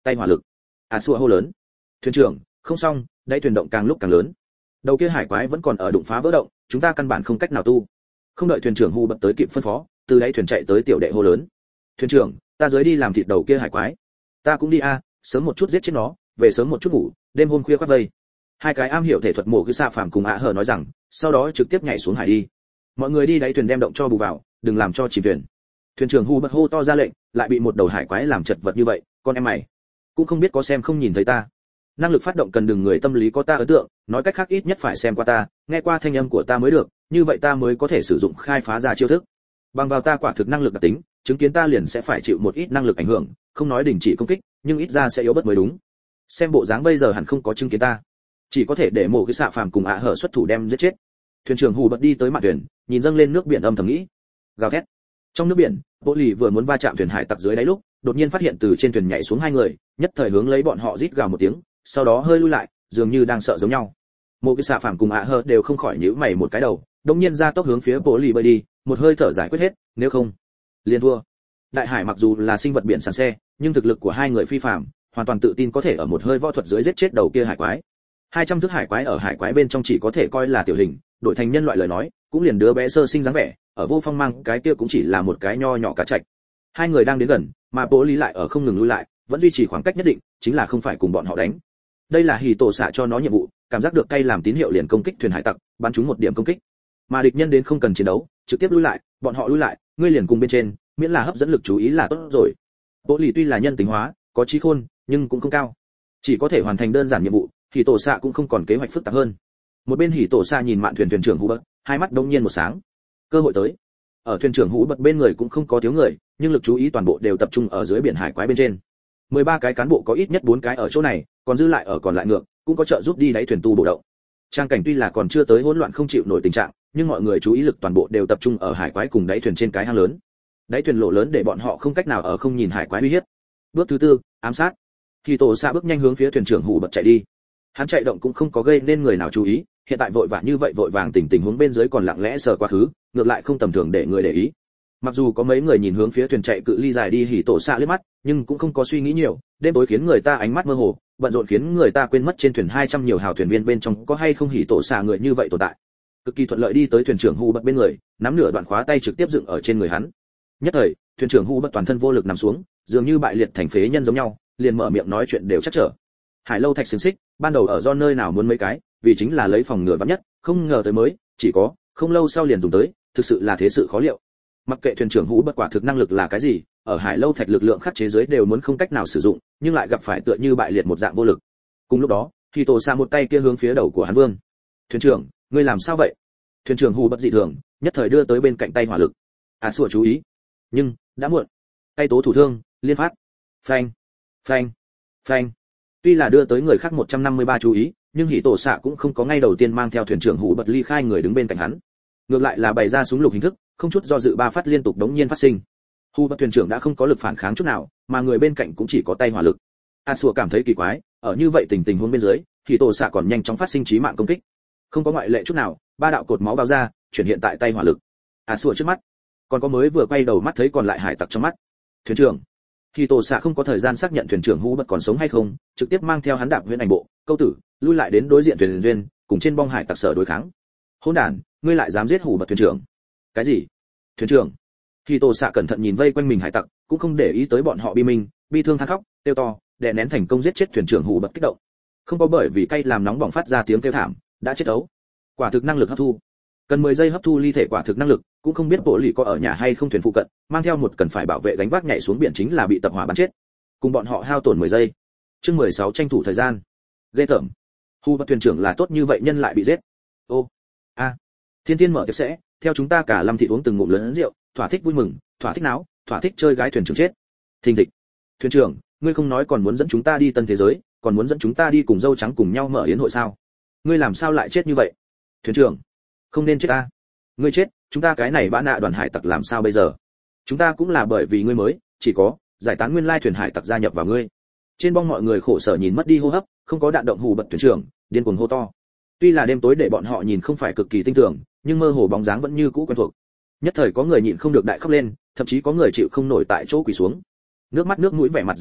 A: tay hỏa lực. À xua hô lớn. Thuyền trưởng, không xong, đáy thuyền động càng lúc càng lớn. Đầu kia hải quái vẫn còn ở đụng phá vỡ động, chúng ta căn bản không cách nào tu. Không đợi thuyền trưởng hù bật tới kịp phân phó, từ đáy thuyền chạy tới tiểu đệ hô lớn. Thuyền trưởng, ta dưới đi làm thịt đầu kia hải quái. Ta cũng đi a, sớm một chút giết chết nó, về sớm một chút ngủ, đêm hôm khuya quát vây. Hai cái am hiểu thể thuật mổ cứ xạ phàm cùng ạ hở nói rằng, sau đó trực tiếp nhảy xuống hải đi. Mọi người đi đáy thuyền đem động cho bù vào, đừng làm cho chìm thuyền. Thuyền trưởng hù bật hô to ra lệnh, lại bị một đầu hải quái làm chật vật như vậy, con em mày, cũng không biết có xem không nhìn thấy ta. Năng lực phát động cần đừng người tâm lý có ta ấn tượng, nói cách khác ít nhất phải xem qua ta, nghe qua thanh âm của ta mới được, như vậy ta mới có thể sử dụng khai phá ra chiêu thức. Bằng vào ta quả thực năng lực đặc tính, chứng kiến ta liền sẽ phải chịu một ít năng lực ảnh hưởng, không nói đình chỉ công kích, nhưng ít ra sẽ yếu bớt mới đúng. Xem bộ dáng bây giờ hẳn không có chứng kiến ta, chỉ có thể để mổ cái xạ phàm cùng ạ hở xuất thủ đem giết chết. Thuyền trưởng hù bật đi tới mặt thuyền, nhìn dâng lên nước biển âm thầm nghĩ. Gào thét. Trong nước biển, Bộ Lì vừa muốn va chạm thuyền hải tặc dưới đáy lúc, đột nhiên phát hiện từ trên thuyền nhảy xuống hai người, nhất thời hướng lấy bọn họ rít gào một tiếng, sau đó hơi lui lại, dường như đang sợ giống nhau. Mộ cái xạ phàm cùng ạ hở đều không khỏi nhíu mày một cái đầu, đột nhiên ra tốc hướng phía Bộ Lì bơi đi, một hơi thở giải quyết hết, nếu không, liền thua. Đại hải mặc dù là sinh vật biển sàn xe, nhưng thực lực của hai người phi phàm, hoàn toàn tự tin có thể ở một hơi võ thuật dưới giết chết đầu kia hải quái. hai trăm thước hải quái ở hải quái bên trong chỉ có thể coi là tiểu hình, đổi thành nhân loại lời nói, cũng liền đứa bé sơ sinh dáng vẻ, ở vô phong mang cái kia cũng chỉ là một cái nho nhỏ cá trạch. Hai người đang đến gần, mà Bố Lý lại ở không ngừng lui lại, vẫn duy trì khoảng cách nhất định, chính là không phải cùng bọn họ đánh. Đây là hỉ tổ xạ cho nó nhiệm vụ, cảm giác được cay làm tín hiệu liền công kích thuyền hải tặc, bắn chúng một điểm công kích. Mà địch nhân đến không cần chiến đấu, trực tiếp lui lại, bọn họ lui lại, ngươi liền cùng bên trên, miễn là hấp dẫn lực chú ý là tốt rồi. Bố Lý tuy là nhân tính hóa, có trí khôn, nhưng cũng không cao, chỉ có thể hoàn thành đơn giản nhiệm vụ, hỉ tổ xạ cũng không còn kế hoạch phức tạp hơn. Một bên hỉ tổ xạ nhìn mạn thuyền thuyền trưởng hú bật, hai mắt đông nhiên một sáng. Cơ hội tới. Ở thuyền trưởng hú bật bên người cũng không có thiếu người, nhưng lực chú ý toàn bộ đều tập trung ở dưới biển hải quái bên trên. mười ba cái cán bộ có ít nhất bốn cái ở chỗ này, còn dư lại ở còn lại ngược, cũng có trợ giúp đi đáy thuyền tu bổ động. Trang cảnh tuy là còn chưa tới hỗn loạn không chịu nổi tình trạng, nhưng mọi người chú ý lực toàn bộ đều tập trung ở hải quái cùng đáy thuyền trên cái hang lớn. Đáy thuyền lộ lớn để bọn họ không cách nào ở không nhìn hải quái uy hiếp. Bước thứ tư, ám sát. Khi tổ xạ bước nhanh hướng phía thuyền trưởng hủ bật chạy đi. Hắn chạy động cũng không có gây nên người nào chú ý, hiện tại vội vã như vậy vội vàng tình tình huống bên dưới còn lặng lẽ sờ quá khứ, ngược lại không tầm thường để người để ý. Mặc dù có mấy người nhìn hướng phía thuyền chạy cự ly dài đi hỉ tổ xạ liếc mắt, nhưng cũng không có suy nghĩ nhiều, đêm tối khiến người ta ánh mắt mơ hồ, bận rộn khiến người ta quên mất trên thuyền hai trăm nhiều hào thuyền viên bên trong có hay không hỉ tổ xạ người như vậy tồn tại. Cực kỳ thuận lợi đi tới thuyền trưởng hù bật bên người, nắm nửa đoạn khóa tay trực tiếp dựng ở trên người hắn. Nhất thời, thuyền trưởng hù bật toàn thân vô lực nằm xuống, dường như bại liệt thành phế nhân giống nhau, liền mở miệng nói chuyện đều chắc trở. Hải lâu thạch xiềng xích, ban đầu ở do nơi nào muốn mấy cái, vì chính là lấy phòng ngừa vắn nhất, không ngờ tới mới, chỉ có, không lâu sau liền dùng tới, thực sự là thế sự khó liệu. Mặc kệ thuyền trưởng hú bất quả thực năng lực là cái gì, ở hải lâu thạch lực lượng khắc chế giới đều muốn không cách nào sử dụng, nhưng lại gặp phải tựa như bại liệt một dạng vô lực. Cùng lúc đó, khi tổ xa một tay kia hướng phía đầu của hắn vương. Thuyền trưởng, ngươi làm sao vậy? Thuyền trưởng hù bất dị thường, nhất thời đưa tới bên cạnh tay hỏa lực. À sủa chú ý, nhưng đã muộn. Tay tố thủ thương, liên phát. Phanh, phanh, phanh. Tuy là đưa tới người khác một trăm năm mươi ba chú ý, nhưng hỉ tổ xạ cũng không có ngay đầu tiên mang theo thuyền trưởng hủ bật ly khai người đứng bên cạnh hắn. Ngược lại là bày ra súng lục hình thức, không chút do dự ba phát liên tục đống nhiên phát sinh. Hủ bật thuyền trưởng đã không có lực phản kháng chút nào, mà người bên cạnh cũng chỉ có tay hỏa lực. A Sủa cảm thấy kỳ quái, ở như vậy tình tình huống bên dưới, hỉ tổ xạ còn nhanh chóng phát sinh chí mạng công kích. Không có ngoại lệ chút nào, ba đạo cột máu bao ra, chuyển hiện tại tay hỏa lực. A Sủa trước mắt, còn có mới vừa quay đầu mắt thấy còn lại hải tặc trong mắt. Thuyền trưởng Khi tổ xạ không có thời gian xác nhận thuyền trưởng hú bật còn sống hay không, trực tiếp mang theo hắn đạp huyễn ảnh bộ, câu tử, lui lại đến đối diện thuyền duyên, cùng trên bong hải tặc sở đối kháng. Hỗn đản, ngươi lại dám giết hủ bật thuyền trưởng? Cái gì? Thuyền trưởng? Khi tổ xạ cẩn thận nhìn vây quanh mình hải tặc, cũng không để ý tới bọn họ bi minh, bi thương than khóc, kêu to, đè nén thành công giết chết thuyền trưởng hủ bật kích động. Không có bởi vì cay làm nóng bỏng phát ra tiếng kêu thảm, đã chết ấu. Quả thực năng lực hấp thu. Cần mười giây hấp thu ly thể quả thực năng lực, cũng không biết bộ lì có ở nhà hay không thuyền phụ cận, mang theo một cần phải bảo vệ gánh vác nhảy xuống biển chính là bị tập hỏa bắn chết. Cùng bọn họ hao tổn mười giây. Chương mười sáu tranh thủ thời gian. Ghê tởm. Hu bật thuyền trưởng là tốt như vậy nhân lại bị giết. Ô, a, à. Thiên Thiên mở tiệc sẽ, theo chúng ta cả lâm thị uống từng ngụm lớn rượu, thỏa thích vui mừng, thỏa thích náo, thỏa thích chơi gái thuyền trưởng chết. Thình thịch. Thuyền trưởng, ngươi không nói còn muốn dẫn chúng ta đi tân thế giới, còn muốn dẫn chúng ta đi cùng dâu trắng cùng nhau mở yến hội sao? Ngươi làm sao lại chết như vậy? Thuyền trưởng, không nên chết ta. Ngươi chết, chúng ta cái này bã nạ đoàn hải tặc làm sao bây giờ? Chúng ta cũng là bởi vì ngươi mới, chỉ có giải tán nguyên lai thuyền hải tặc gia nhập vào ngươi. Trên bong mọi người khổ sở nhìn mất đi hô hấp, không có đạn động hù bật thuyền trưởng, điên cuồng hô to. Tuy là đêm tối để bọn họ nhìn không phải cực kỳ tinh tường, nhưng mơ hồ bóng dáng vẫn như cũ quen thuộc. Nhất thời có người nhịn không được đại khóc lên, thậm chí có người chịu không nổi tại chỗ quỳ xuống. Nước mắt nước mũi vẻ mặt giàn giụa,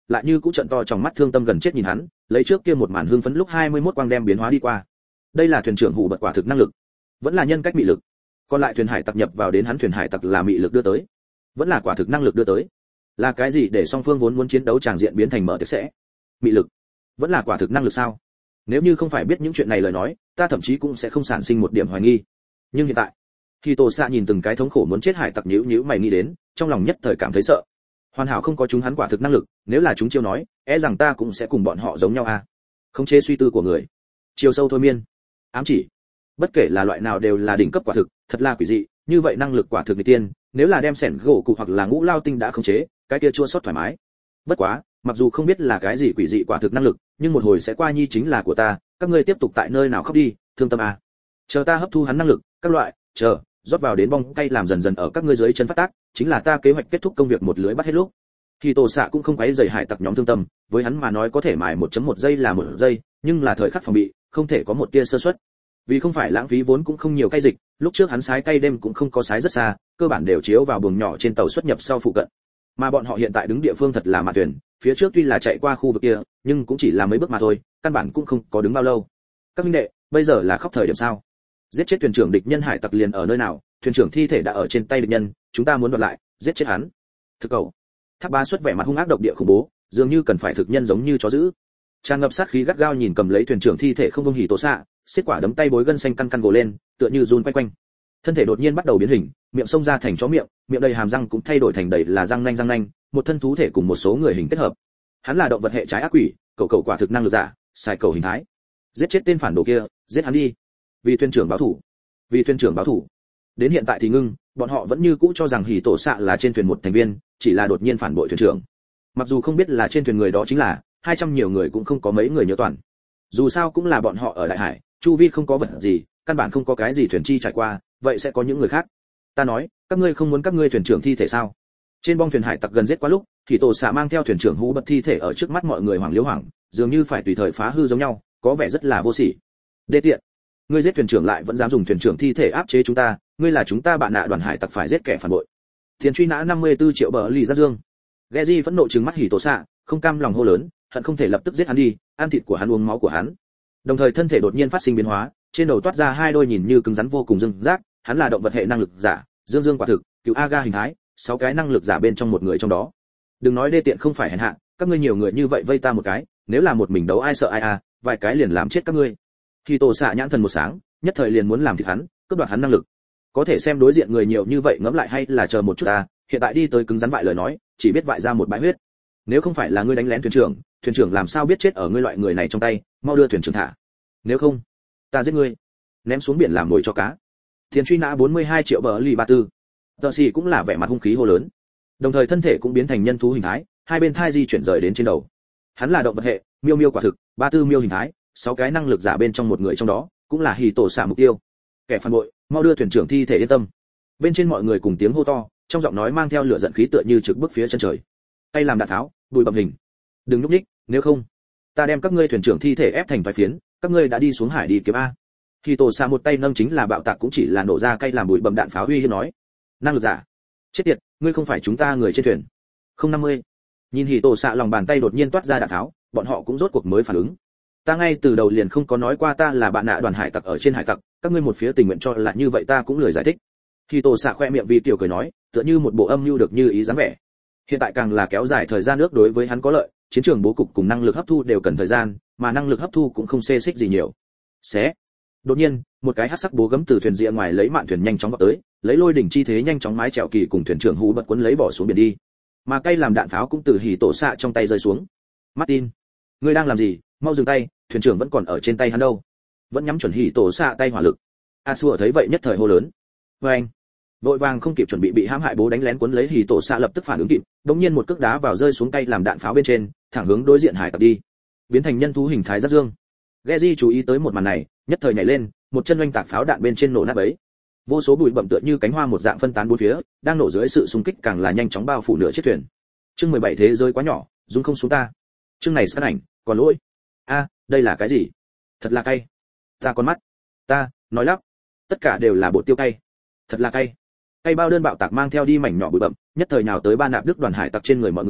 A: lại như cũ trận to trong mắt thương tâm gần chết nhìn hắn, lấy trước kia một màn hưng phấn lúc hai mươi mốt quang đem biến hóa đi qua. Đây là thuyền trưởng hủ bật quả thực năng lực, vẫn là nhân cách mị lực. Còn lại thuyền hải tặc nhập vào đến hắn thuyền hải tặc là mị lực đưa tới, vẫn là quả thực năng lực đưa tới. Là cái gì để song phương vốn muốn chiến đấu tràng diện biến thành mở tiệc sẽ? Mị lực, vẫn là quả thực năng lực sao? Nếu như không phải biết những chuyện này lời nói, ta thậm chí cũng sẽ không sản sinh một điểm hoài nghi. Nhưng hiện tại, khi Tô Sạ nhìn từng cái thống khổ muốn chết hải tặc nhíu nhíu mày nghĩ đến, trong lòng nhất thời cảm thấy sợ. Hoàn hảo không có chúng hắn quả thực năng lực, nếu là chúng chiêu nói, e rằng ta cũng sẽ cùng bọn họ giống nhau à? Không chế suy tư của người, chiều sâu thôi miên, ám chỉ, bất kể là loại nào đều là đỉnh cấp quả thực, thật là quỷ dị, như vậy năng lực quả thực người tiên, nếu là đem sẻn gỗ cụ hoặc là ngũ lao tinh đã khống chế, cái kia chua xót thoải mái. Bất quá, mặc dù không biết là cái gì quỷ dị quả thực năng lực, nhưng một hồi sẽ qua nhi chính là của ta, các ngươi tiếp tục tại nơi nào khóc đi, thương tâm à. Chờ ta hấp thu hắn năng lực, các loại, chờ, rót vào đến bong cay làm dần dần ở các ngươi dưới chân phát tác, chính là ta kế hoạch kết thúc công việc một lưới bắt hết lúc. Khi Tô Sạ cũng không quấy rầy hải tặc nhóm thương tâm, với hắn mà nói có thể mài một chấm một giây là một giây, nhưng là thời khắc phòng bị, không thể có một tia sơ suất. Vì không phải lãng phí vốn cũng không nhiều cay dịch, lúc trước hắn sái cay đêm cũng không có sái rất xa, cơ bản đều chiếu vào buồng nhỏ trên tàu xuất nhập sau phụ cận. Mà bọn họ hiện tại đứng địa phương thật là mạn thuyền, phía trước tuy là chạy qua khu vực kia, nhưng cũng chỉ là mấy bước mà thôi, căn bản cũng không có đứng bao lâu. Các minh đệ, bây giờ là khóc thời điểm sao? Giết chết thuyền trưởng địch nhân hải tặc liền ở nơi nào? Thuyền trưởng thi thể đã ở trên tay địch nhân, chúng ta muốn đoạt lại, giết chết hắn. Thực cầu. Thác Ba xuất vẻ mặt hung ác độc địa khủng bố, dường như cần phải thực nhân giống như chó dữ. Tràn ngập sát khí gắt gao nhìn cầm lấy thuyền trưởng thi thể không buông hỉ Tô Sạ, xiết quả đấm tay bối gân xanh căn căn gồ lên, tựa như run quay quanh. Thân thể đột nhiên bắt đầu biến hình, miệng xông ra thành chó miệng, miệng đầy hàm răng cũng thay đổi thành đầy là răng nanh răng nanh, một thân thú thể cùng một số người hình kết hợp. Hắn là động vật hệ trái ác quỷ, cầu cầu quả thực năng lực giả, xài cầu hình thái. Giết chết tên phản đồ kia, giết hắn đi. Vì thuyền trưởng báo thủ. Vì thuyền trưởng báo thủ. Đến hiện tại thì ngưng, bọn họ vẫn như cũ cho rằng hỉ Tổ Sạ là trên thuyền một thành viên, chỉ là đột nhiên phản bội thuyền trưởng. Mặc dù không biết là trên thuyền người đó chính là, hai trăm nhiều người cũng không có mấy người nhớ toàn. Dù sao cũng là bọn họ ở đại hải, chu vi không có vật gì, căn bản không có cái gì thuyền chi trải qua, vậy sẽ có những người khác. Ta nói, các ngươi không muốn các ngươi thuyền trưởng thi thể sao? Trên bong thuyền hải tặc gần giết quá lúc, thì Tổ Sạ mang theo thuyền trưởng hú bật thi thể ở trước mắt mọi người hoảng liếu hoảng, dường như phải tùy thời phá hư giống nhau, có vẻ rất là vô sỉ. Đê tiện, ngươi giết thuyền trưởng lại vẫn dám dùng thuyền trưởng thi thể áp chế chúng ta, ngươi là chúng ta bạn nạ đoàn hải tặc phải giết kẻ phản bội. Tiền truy nã năm mươi tư triệu bờ lì ra dương. Geji phẫn nộ trừng mắt hỉ Tổ Sạ, không cam lòng hô lớn, hận không thể lập tức giết hắn đi, ăn thịt của hắn uống máu của hắn. Đồng thời thân thể đột nhiên phát sinh biến hóa, trên đầu toát ra hai đôi nhìn như cứng rắn vô cùng răng rác, hắn là động vật hệ năng lực giả, dương dương quả thực, cựu aga hình thái, sáu cái năng lực giả bên trong một người trong đó. Đừng nói đê tiện không phải hèn hạ, các ngươi nhiều người như vậy vây ta một cái, nếu là một mình đấu ai sợ ai à, vài cái liền làm chết các ngươi. Khi Tổ Sạ nhãn thần một sáng, nhất thời liền muốn làm thịt hắn, cướp đoạt hắn năng lực. Có thể xem đối diện người nhiều như vậy ngẫm lại hay là chờ một chút à, hiện tại đi tới cứng rắn vại lời nói, chỉ biết vại ra một bãi huyết. Nếu không phải là ngươi đánh lén thuyền trưởng, thuyền trưởng làm sao biết chết ở ngươi loại người này trong tay, mau đưa thuyền trưởng thả. Nếu không, ta giết ngươi, ném xuống biển làm mồi cho cá. Tiền truy nã bốn mươi hai triệu bờ lì ba tư. Tờ xì cũng là vẻ mặt hung khí hô lớn. Đồng thời thân thể cũng biến thành nhân thú hình thái, hai bên thai di chuyển rời đến trên đầu. Hắn là động vật hệ, miêu miêu quả thực, ba tư miêu hình thái, sáu cái năng lực giả bên trong một người trong đó, cũng là hỉ Tổ Sạ mục tiêu. Kẻ phản bội, mau đưa thuyền trưởng thi thể yên tâm. Bên trên mọi người cùng tiếng hô to, trong giọng nói mang theo lửa giận khí tựa như trực bức phía chân trời. Tay làm đạn tháo, bùi bầm hình. Đừng nhúc nhích, nếu không, ta đem các ngươi thuyền trưởng thi thể ép thành vài phiến, các ngươi đã đi xuống hải đi kiếm a. Khi Tổ Sạ một tay nâng chính là bạo tạc cũng chỉ là nổ ra cây làm bụi bầm đạn pháo uy hiếp nói. Năng lực giả. Chết tiệt, ngươi không phải chúng ta người trên thuyền. Không năm mươi. Nhìn Hỉ Tổ Sạ lòng bàn tay đột nhiên toát ra đạn tháo, bọn họ cũng rốt cuộc mới phản ứng. Ta ngay từ đầu liền không có nói qua ta là bạn nạ đoàn hải tặc ở trên hải tặc, các ngươi một phía tình nguyện cho là như vậy ta cũng lười giải thích. Hỉ Tổ Sạ khoe miệng vì tiểu cười nói, tựa như một bộ âm mưu được như ý dáng vẻ. Hiện tại càng là kéo dài thời gian nước đối với hắn có lợi, chiến trường bố cục cùng năng lực hấp thu đều cần thời gian, mà năng lực hấp thu cũng không xê xích gì nhiều. Xé. Đột nhiên, một cái hắc sắc bố gấm từ thuyền rìa ngoài lấy mạn thuyền nhanh chóng vọt tới, lấy lôi đỉnh chi thế nhanh chóng mái chèo kỳ cùng thuyền trưởng hú bật cuốn lấy bỏ xuống biển đi. Mà cây làm đạn pháo cũng từ Hỉ Tổ Sạ trong tay rơi xuống. Martin, ngươi đang làm gì? Mau dừng tay, thuyền trưởng vẫn còn ở trên tay hắn đâu. Vẫn nhắm chuẩn Hỉ Tổ Sạ tay hỏa lực. A Sủa thấy vậy nhất thời hô lớn. Với anh, vội vàng không kịp chuẩn bị bị hãm hại bố đánh lén cuốn lấy Hỉ Tổ Sạ lập tức phản ứng kịp, đống nhiên một cước đá vào rơi xuống tay làm đạn pháo bên trên, thẳng hướng đối diện hải tặc đi, biến thành nhân thú hình thái rất dương. Geji chú ý tới một màn này, nhất thời nhảy lên, một chân oanh tạc pháo đạn bên trên nổ nát bấy. Vô số bụi bặm tựa như cánh hoa một dạng phân tán bốn phía, đang nổ dưới sự xung kích càng là nhanh chóng bao phủ nửa chiếc thuyền. Chương mười bảy thế giới quá nhỏ, dung không xuống ta. Chương này sát ảnh, còn lỗi. A, đây là cái gì? Thật là cay. Ta con mắt. Ta, nói lắp. Tất cả đều là bột tiêu cay. Thật là cay. Cay bao đơn bạo tạc mang theo đi mảnh nhỏ bụi bặm, nhất thời nào tới ba nạp đức đoàn hải tặc trên người mọi người,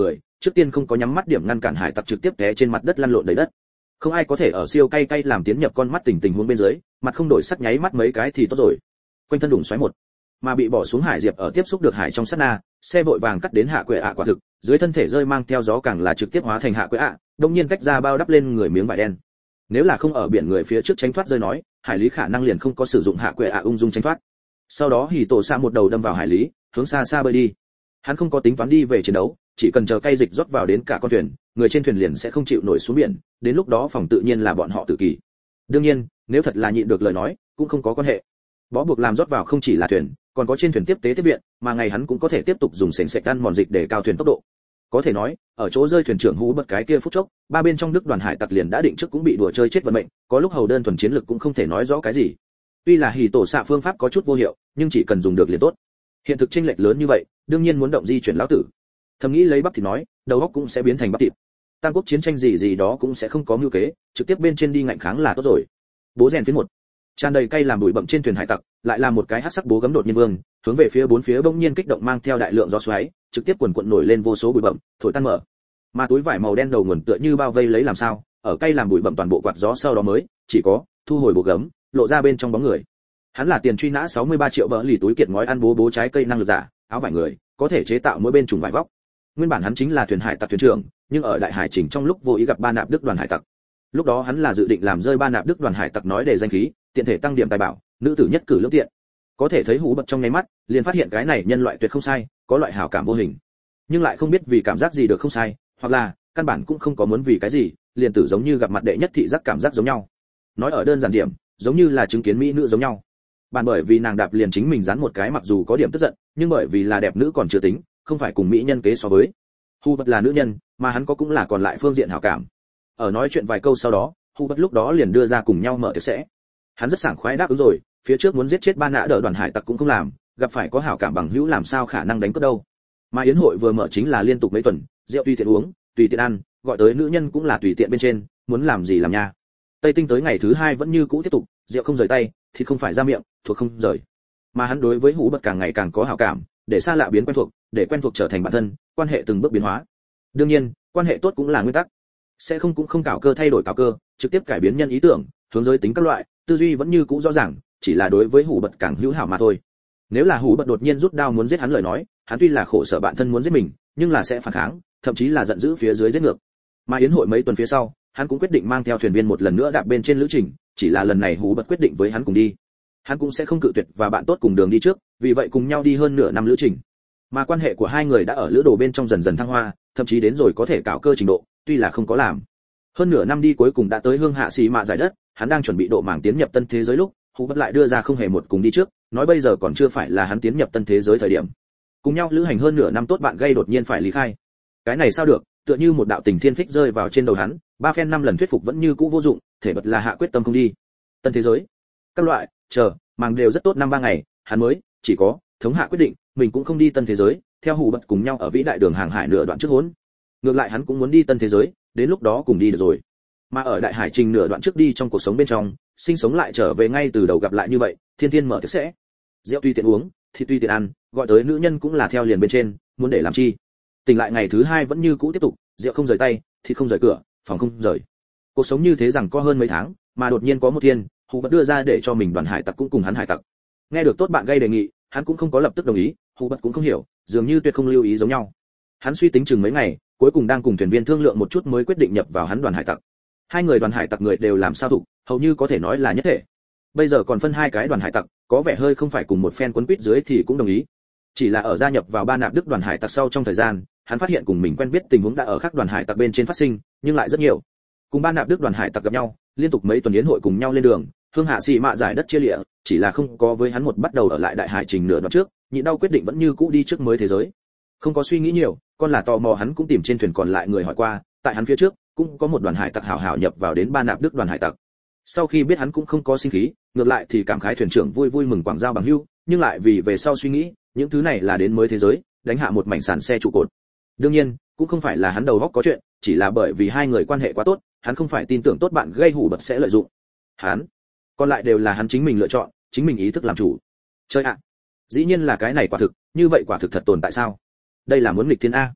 A: trước tiên không có nhắm mắt điểm ngăn cản hải tặc trực tiếp té trên mặt đất lăn lộn đầy đất. Không ai có thể ở siêu cay cay làm tiến nhập con mắt tình tình huống bên dưới, mặt không đổi sắc nháy mắt mấy cái thì tốt rồi. Quanh thân đủng xoáy một, mà bị bỏ xuống hải diệp ở tiếp xúc được hải trong sát na, xe vội vàng cắt đến hạ quệ ạ quả thực, dưới thân thể rơi mang theo gió càng là trực tiếp hóa thành hạ quệ ạ, đông nhiên cách ra bao đắp lên người miếng vải đen. Nếu là không ở biển người phía trước tránh thoát rơi nói, hải lý khả năng liền không có sử dụng hạ quệ ạ ung dung tránh thoát. Sau đó hỉ tổ xạ một đầu đâm vào hải lý, hướng xa xa bơi đi. Hắn không có tính toán đi về chiến đấu, chỉ cần chờ cay dịch rót vào đến cả con thuyền, người trên thuyền liền sẽ không chịu nổi xuống biển, đến lúc đó phòng tự nhiên là bọn họ tự kỷ. Đương nhiên, nếu thật là nhịn được lời nói, cũng không có quan hệ. Bó buộc làm rót vào không chỉ là thuyền, còn có trên thuyền tiếp tế tiếp viện, mà ngày hắn cũng có thể tiếp tục dùng sền sệt ăn mòn dịch để cao thuyền tốc độ. Có thể nói, ở chỗ rơi thuyền trưởng hú bật cái kia phút chốc, ba bên trong Đức đoàn hải tặc liền đã định trước cũng bị đùa chơi chết vận mệnh, có lúc hầu đơn thuần chiến lực cũng không thể nói rõ cái gì. Tuy là hỉ tổ xạ phương pháp có chút vô hiệu, nhưng chỉ cần dùng được liền tốt. Hiện thực chênh lệch lớn như vậy, đương nhiên muốn động di chuyển lão tử. Thầm nghĩ lấy bắp thịt nói, đầu óc cũng sẽ biến thành bắp thịt. Tam quốc chiến tranh gì gì đó cũng sẽ không có mưu kế, trực tiếp bên trên đi ngạnh kháng là tốt rồi. Bố rèn phiến một, tràn đầy cay làm bụi bậm trên thuyền hải tặc, lại là một cái hắc sắc bố gấm đột nhiên vương, hướng về phía bốn phía bỗng nhiên kích động mang theo đại lượng gió xoáy, trực tiếp quần quần nổi lên vô số bụi bậm, thổi tan mở. Mà túi vải màu đen đầu nguồn tựa như bao vây lấy làm sao, ở cay làm bụi bậm toàn bộ quạt gió sau đó mới, chỉ có thu hồi bố gấm, lộ ra bên trong bóng người. Hắn là tiền truy nã sáu mươi ba triệu bỡ lì túi kiệt ngói ăn bố bố trái cây năng lực giả, áo vải người, có thể chế tạo mỗi bên trùng vải vóc. Nguyên bản hắn chính là thuyền hải tặc thuyền trưởng, nhưng ở đại hải trình trong lúc vô ý gặp ba nạp Đức đoàn hải tặc. Lúc đó hắn là dự định làm rơi ba nạp Đức đoàn hải tặc nói để danh khí, tiện thể tăng điểm tài bảo, nữ tử nhất cử lưỡng tiện. Có thể thấy hú bật trong nháy mắt, liền phát hiện cái này nhân loại tuyệt không sai, có loại hảo cảm vô hình. Nhưng lại không biết vì cảm giác gì được không sai, hoặc là căn bản cũng không có muốn vì cái gì, liền tử giống như gặp mặt đệ nhất thị giác cảm giác giống nhau. Nói ở đơn giản điểm, giống như là chứng kiến mỹ nữ giống nhau. Bản bởi vì nàng đạp liền chính mình dán một cái mặc dù có điểm tức giận, nhưng bởi vì là đẹp nữ còn chưa tính, không phải cùng mỹ nhân kế so với. Hu Bất là nữ nhân, mà hắn có cũng là còn lại phương diện hảo cảm. Ở nói chuyện vài câu sau đó, Hu Bất lúc đó liền đưa ra cùng nhau mở tiệc sẽ. Hắn rất sảng khoái đáp ứng rồi, phía trước muốn giết chết ba nã đỡ đoàn hải tặc cũng không làm, gặp phải có hảo cảm bằng hữu làm sao khả năng đánh cướp đâu. Mà yến hội vừa mở chính là liên tục mấy tuần, rượu tùy tiện uống, tùy tiện ăn, gọi tới nữ nhân cũng là tùy tiện bên trên, muốn làm gì làm nha. Tây Tinh tới ngày thứ hai vẫn như cũ tiếp tục, rượu không rời tay, thịt không phải ra miệng, thuộc không rời. Mà hắn đối với Hú Bật càng ngày càng có hảo cảm, để xa lạ biến quen thuộc, để quen thuộc trở thành bản thân, quan hệ từng bước biến hóa. Đương nhiên, quan hệ tốt cũng là nguyên tắc, sẽ không cũng không cảo cơ thay đổi cảo cơ, trực tiếp cải biến nhân ý tưởng, hướng giới tính các loại, tư duy vẫn như cũ rõ ràng, chỉ là đối với Hú Bật càng hữu hảo mà thôi. Nếu là Hú Bật đột nhiên rút đao muốn giết hắn lời nói, hắn tuy là khổ sở bản thân muốn giết mình, nhưng là sẽ phản kháng, thậm chí là giận dữ phía dưới giết ngược. Mà yến hội mấy tuần phía sau, hắn cũng quyết định mang theo thuyền viên một lần nữa đạp bên trên lữ trình, chỉ là lần này Hú Bật quyết định với hắn cùng đi. Hắn cũng sẽ không cự tuyệt và bạn tốt cùng đường đi trước, vì vậy cùng nhau đi hơn nửa năm lữ trình. Mà quan hệ của hai người đã ở lữ đồ bên trong dần dần thăng hoa, thậm chí đến rồi có thể cạo cơ trình độ, tuy là không có làm. Hơn nửa năm đi cuối cùng đã tới hương hạ xì mạ giải đất, hắn đang chuẩn bị độ mảng tiến nhập tân thế giới lúc, Hú Bật lại đưa ra không hề một cùng đi trước, nói bây giờ còn chưa phải là hắn tiến nhập tân thế giới thời điểm. Cùng nhau lữ hành hơn nửa năm tốt bạn gây đột nhiên phải lý khai. Cái này sao được, tựa như một đạo tình thiên phích rơi vào trên đầu hắn, ba phen năm lần thuyết phục vẫn như cũ vô dụng, thể bật là hạ quyết tâm không đi. Tân thế giới, các loại, chờ, màng đều rất tốt năm ba ngày, hắn mới chỉ có thống hạ quyết định, mình cũng không đi tân thế giới, theo Hú Bật cùng nhau ở vĩ đại đường hàng hải nửa đoạn trước hỗn. Ngược lại hắn cũng muốn đi tân thế giới, đến lúc đó cùng đi được rồi. Mà ở đại hải trình nửa đoạn trước đi trong cuộc sống bên trong, sinh sống lại trở về ngay từ đầu gặp lại như vậy, thiên thiên mở tiệc sẽ. Rượu tùy tiện uống, thịt tùy tiện ăn, gọi tới nữ nhân cũng là theo liền bên trên, muốn để làm chi. Tỉnh lại ngày thứ hai vẫn như cũ tiếp tục, rượu không rời tay, thịt không rời cửa, phòng không rời. Cuộc sống như thế rằng có hơn mấy tháng, mà đột nhiên có một thiên, Hú Bật đưa ra để cho mình đoàn hải tặc cũng cùng hắn hải tặc. Nghe được tốt bạn gây đề nghị, hắn cũng không có lập tức đồng ý, Hú Bật cũng không hiểu, dường như tuyệt không lưu ý giống nhau. Hắn suy tính chừng mấy ngày, cuối cùng đang cùng thuyền viên thương lượng một chút mới quyết định nhập vào hắn đoàn hải tặc. Hai người đoàn hải tặc người đều làm sao thủ, hầu như có thể nói là nhất thể. Bây giờ còn phân hai cái đoàn hải tặc, có vẻ hơi không phải cùng một phen quấn quýt dưới thì cũng đồng ý. Chỉ là ở gia nhập vào ba nạp Đức đoàn hải tặc sau trong thời gian, hắn phát hiện cùng mình quen biết tình huống đã ở khác đoàn hải tặc bên trên phát sinh, nhưng lại rất nhiều. Cùng ba nạp Đức đoàn hải tặc gặp nhau, liên tục mấy tuần yến hội cùng nhau lên đường, hương hạ xì mạ giải đất chia lịa, chỉ là không có với hắn một bắt đầu ở lại đại hải trình nửa đoạn trước, nhịn đau quyết định vẫn như cũ đi trước mới thế giới. Không có suy nghĩ nhiều, con là tò mò hắn cũng tìm trên thuyền còn lại người hỏi qua, tại hắn phía trước cũng có một đoàn hải tặc hảo hảo nhập vào đến ba nạp Đức đoàn hải tặc. Sau khi biết hắn cũng không có sinh khí, ngược lại thì cảm khái thuyền trưởng vui vui mừng quảng giao bằng hữu, nhưng lại vì về sau suy nghĩ, những thứ này là đến mới thế giới, đánh hạ một mảnh sàn xe trụ cột. Đương nhiên, cũng không phải là hắn đầu óc có chuyện, chỉ là bởi vì hai người quan hệ quá tốt, hắn không phải tin tưởng tốt bạn gây Hú Bật sẽ lợi dụng. Hắn, còn lại đều là hắn chính mình lựa chọn, chính mình ý thức làm chủ. Chơi ạ. Dĩ nhiên là cái này quả thực, như vậy quả thực thật tồn tại sao? Đây là muốn nghịch thiên a.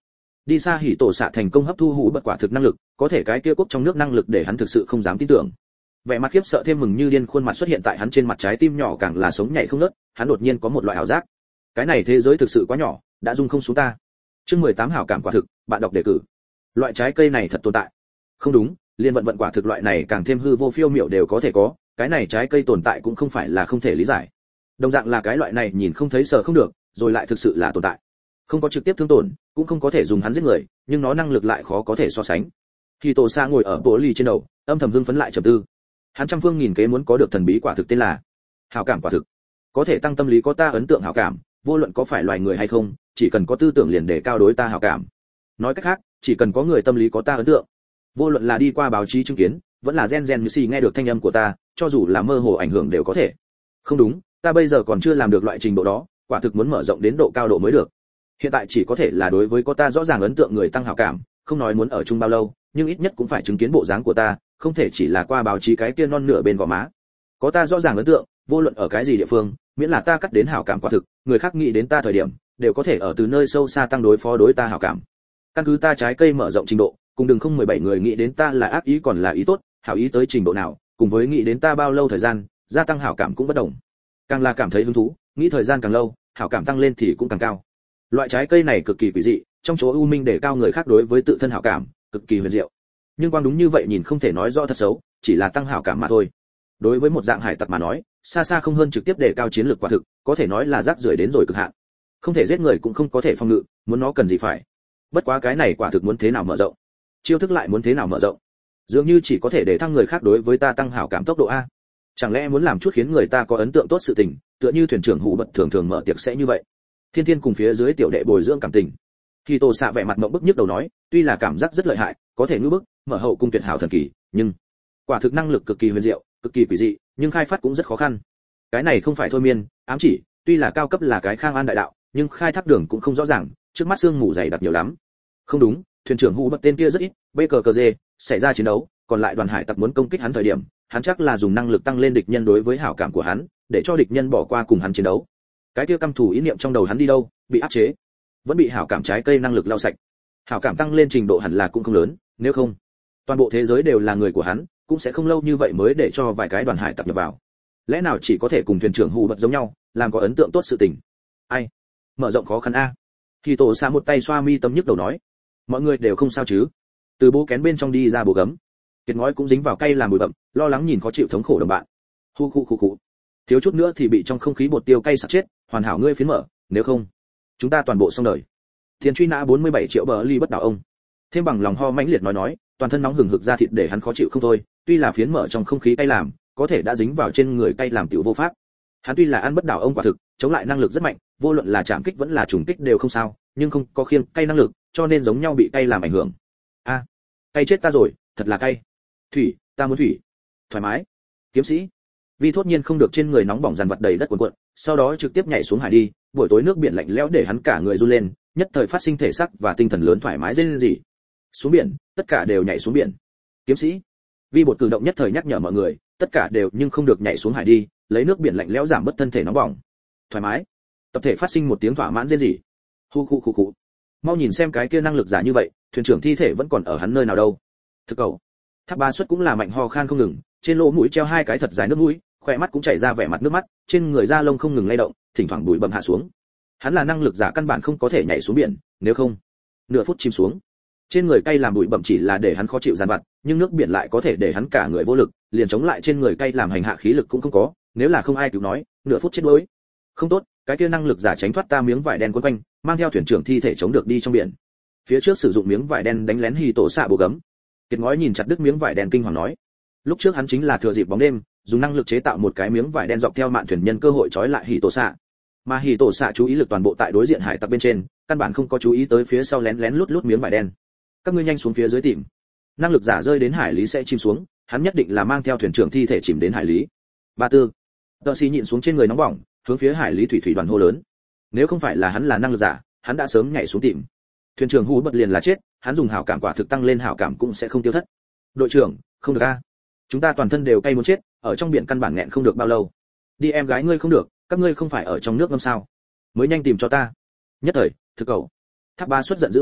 A: Đi xa hỉ tổ xạ thành công hấp thu hủ bật quả thực năng lực, có thể cái kia quốc trong nước năng lực để hắn thực sự không dám tin tưởng. Vẻ mặt khiếp sợ thêm mừng như điên khuôn mặt xuất hiện tại hắn trên mặt, trái tim nhỏ càng là sống nhảy không ngớt, hắn đột nhiên có một loại ảo giác. Cái này thế giới thực sự quá nhỏ, đã dung không xuống ta. Chương mười tám hảo cảm quả thực, bạn đọc đề cử. Loại trái cây này thật tồn tại. Không đúng, liên vận vận quả thực loại này càng thêm hư vô phiêu miểu đều có thể có, cái này trái cây tồn tại cũng không phải là không thể lý giải. Đồng dạng là cái loại này nhìn không thấy sợ không được, rồi lại thực sự là tồn tại. Không có trực tiếp thương tổn, cũng không có thể dùng hắn giết người, nhưng nó năng lực lại khó có thể so sánh. Khi Tổ Sa ngồi ở bộ ly trên đầu, âm thầm hưng phấn lại trầm tư. Hắn trăm phương nghìn kế muốn có được thần bí quả thực tên là hảo cảm quả thực, có thể tăng tâm lý có ta ấn tượng hảo cảm, vô luận có phải loài người hay không, chỉ cần có tư tưởng liền để cao đối ta hảo cảm. Nói cách khác, chỉ cần có người tâm lý có ta ấn tượng, vô luận là đi qua báo chí chứng kiến, vẫn là gen gen như xì nghe được thanh âm của ta, cho dù là mơ hồ ảnh hưởng đều có thể. Không đúng, ta bây giờ còn chưa làm được loại trình độ đó, quả thực muốn mở rộng đến độ cao độ mới được. Hiện tại chỉ có thể là đối với có ta rõ ràng ấn tượng người tăng hảo cảm, không nói muốn ở chung bao lâu, nhưng ít nhất cũng phải chứng kiến bộ dáng của ta, không thể chỉ là qua báo chí cái kia non nửa bên gò má. Có ta rõ ràng ấn tượng, vô luận ở cái gì địa phương, miễn là ta cắt đến hảo cảm quả thực, người khác nghĩ đến ta thời điểm, đều có thể ở từ nơi sâu xa tăng đối phó đối ta hảo cảm. Căn cứ ta trái cây mở rộng trình độ, cùng đừng không mười bảy người nghĩ đến ta là ác ý còn là ý tốt, hảo ý tới trình độ nào, cùng với nghĩ đến ta bao lâu thời gian, gia tăng hảo cảm cũng bất đồng. Càng là cảm thấy hứng thú, nghĩ thời gian càng lâu, hảo cảm tăng lên thì cũng càng cao. Loại trái cây này cực kỳ quỷ dị, trong chỗ u minh để cao người khác đối với tự thân hảo cảm, cực kỳ huyền diệu. Nhưng quang đúng như vậy nhìn không thể nói rõ thật xấu, chỉ là tăng hảo cảm mà thôi. Đối với một dạng hải tặc mà nói, xa xa không hơn trực tiếp để cao chiến lược quả thực, có thể nói là rác rưởi đến rồi cực hạn. Không thể giết người cũng không có thể phòng ngự, muốn nó cần gì phải. Bất quá cái này quả thực muốn thế nào mở rộng, chiêu thức lại muốn thế nào mở rộng, dường như chỉ có thể để thăng người khác đối với ta tăng hảo cảm tốc độ a. Chẳng lẽ muốn làm chút khiến người ta có ấn tượng tốt sự tình, tựa như thuyền trưởng hủ bật thường thường mở tiệc sẽ như vậy. Thiên Thiên cùng phía dưới tiểu đệ bồi dưỡng cảm tình. Khi Tô xạ vẻ mặt mộng bức nhức đầu nói, tuy là cảm giác rất lợi hại, có thể ngữ bức, mở hậu cung tuyệt hảo thần kỳ, nhưng quả thực năng lực cực kỳ huyền diệu, cực kỳ quỷ dị, nhưng khai phát cũng rất khó khăn. Cái này không phải thôi miên, ám chỉ, tuy là cao cấp là cái Khang An đại đạo, nhưng khai thác đường cũng không rõ ràng, trước mắt xương mù dày đặc nhiều lắm. Không đúng, thuyền trưởng hủ bật tên kia rất ít, bê cờ cờ dê, xảy ra chiến đấu, còn lại đoàn hải tặc muốn công kích hắn thời điểm, hắn chắc là dùng năng lực tăng lên địch nhân đối với hảo cảm của hắn, để cho địch nhân bỏ qua cùng hắn chiến đấu. Cái kia căm thù ý niệm trong đầu hắn đi đâu, bị áp chế, vẫn bị hảo cảm trái cây năng lực lau sạch. Hảo cảm tăng lên trình độ hẳn là cũng không lớn, nếu không, toàn bộ thế giới đều là người của hắn, cũng sẽ không lâu như vậy mới để cho vài cái đoàn hải tặc nhập vào. Lẽ nào chỉ có thể cùng thuyền trưởng hù bật giống nhau, làm có ấn tượng tốt sự tình. Ai, mở rộng khó khăn a. Khi Tổ Sa một tay xoa mi tâm nhức đầu nói, mọi người đều không sao chứ? Từ bố kén bên trong đi ra bố gấm, Kiệt Ngói cũng dính vào cây làm bụi bặm, lo lắng nhìn khó chịu thống khổ đồng bạn. Hu khu khu khu. Thiếu chút nữa thì bị trong không khí bột tiêu cay sặc chết, hoàn hảo ngươi phiến mở, nếu không, chúng ta toàn bộ xong đời. Tiền truy nã bốn mươi bảy triệu bờ ly bất đảo ông. Thêm bằng lòng ho mãnh liệt nói nói, toàn thân nóng hừng hực ra thịt để hắn khó chịu không thôi, tuy là phiến mở trong không khí cay làm, có thể đã dính vào trên người cay làm tiểu vô pháp. Hắn tuy là ăn bất đảo ông quả thực, chống lại năng lực rất mạnh, vô luận là chạm kích vẫn là trùng kích đều không sao, nhưng không có khiêng cay năng lực, cho nên giống nhau bị cay làm ảnh hưởng. A, à, cay chết ta rồi, thật là cay. Thủy, ta muốn thủy. Thoải mái. Kiếm sĩ. Vi thốt nhiên không được trên người nóng bỏng dằn vặt đầy đất cuộn cuộn, sau đó trực tiếp nhảy xuống hải đi, buổi tối nước biển lạnh lẽo để hắn cả người run lên, nhất thời phát sinh thể xác và tinh thần lớn thoải mái rên rỉ. Xuống biển, tất cả đều nhảy xuống biển. Kiếm sĩ. Vi bột cử động nhất thời nhắc nhở mọi người, tất cả đều nhưng không được nhảy xuống hải đi, lấy nước biển lạnh lẽo giảm bớt thân thể nóng bỏng. Thoải mái. Tập thể phát sinh một tiếng thỏa mãn rên rỉ. Hu khu khu khu. Mau nhìn xem cái kia năng lực giả như vậy, thuyền trưởng thi thể vẫn còn ở hắn nơi nào đâu. Thực cầu. Tháp Ba Xuất cũng là mạnh ho khan không ngừng, trên lỗ mũi treo hai cái thật dài nước mũi, khỏe mắt cũng chảy ra vẻ mặt nước mắt, trên người da lông không ngừng lay động, thỉnh thoảng bụi bặm hạ xuống. Hắn là năng lực giả căn bản không có thể nhảy xuống biển, nếu không, nửa phút chìm xuống. Trên người cay làm bụi bặm chỉ là để hắn khó chịu dằn vặt, nhưng nước biển lại có thể để hắn cả người vô lực, liền chống lại trên người cay làm hành hạ khí lực cũng không có, nếu là không ai cứu nói, nửa phút chết đuối. Không tốt, cái kia năng lực giả tránh thoát ta miếng vải đen quấn quanh, mang theo thuyền trưởng thi thể chống được đi trong biển. Phía trước sử dụng miếng vải đen đánh lén Hỉ Tổ xạ bộ gấm. Kiệt Ngói nhìn chặt đứt miếng vải đen kinh hoàng nói, lúc trước hắn chính là thừa dịp bóng đêm, dùng năng lực chế tạo một cái miếng vải đen dọc theo mạn thuyền nhân cơ hội trói lại Hỉ Tổ xạ. Mà Hỉ Tổ xạ chú ý lực toàn bộ tại đối diện hải tặc bên trên, căn bản không có chú ý tới phía sau lén lén lút lút miếng vải đen. Các ngươi nhanh xuống phía dưới tìm. Năng lực giả rơi đến hải lý sẽ chìm xuống, hắn nhất định là mang theo thuyền trưởng thi thể chìm đến hải lý. Ba tư. Tợ Xi nhịn xuống trên người nóng bỏng, hướng phía hải lý thủy thủy đoàn hô lớn. Nếu không phải là hắn là năng lực giả, hắn đã sớm nhảy xuống tìm. Thuyền trưởng hú bật liền là chết, hắn dùng hảo cảm quả thực tăng lên hảo cảm cũng sẽ không tiêu thất. Đội trưởng, không được a. Chúng ta toàn thân đều cay muốn chết, ở trong biển căn bản nghẹn không được bao lâu. Đi em gái ngươi không được, các ngươi không phải ở trong nước ngâm sao? Mới nhanh tìm cho ta. Nhất thời, thực cầu. Tháp Ba Xuất giận dữ hô,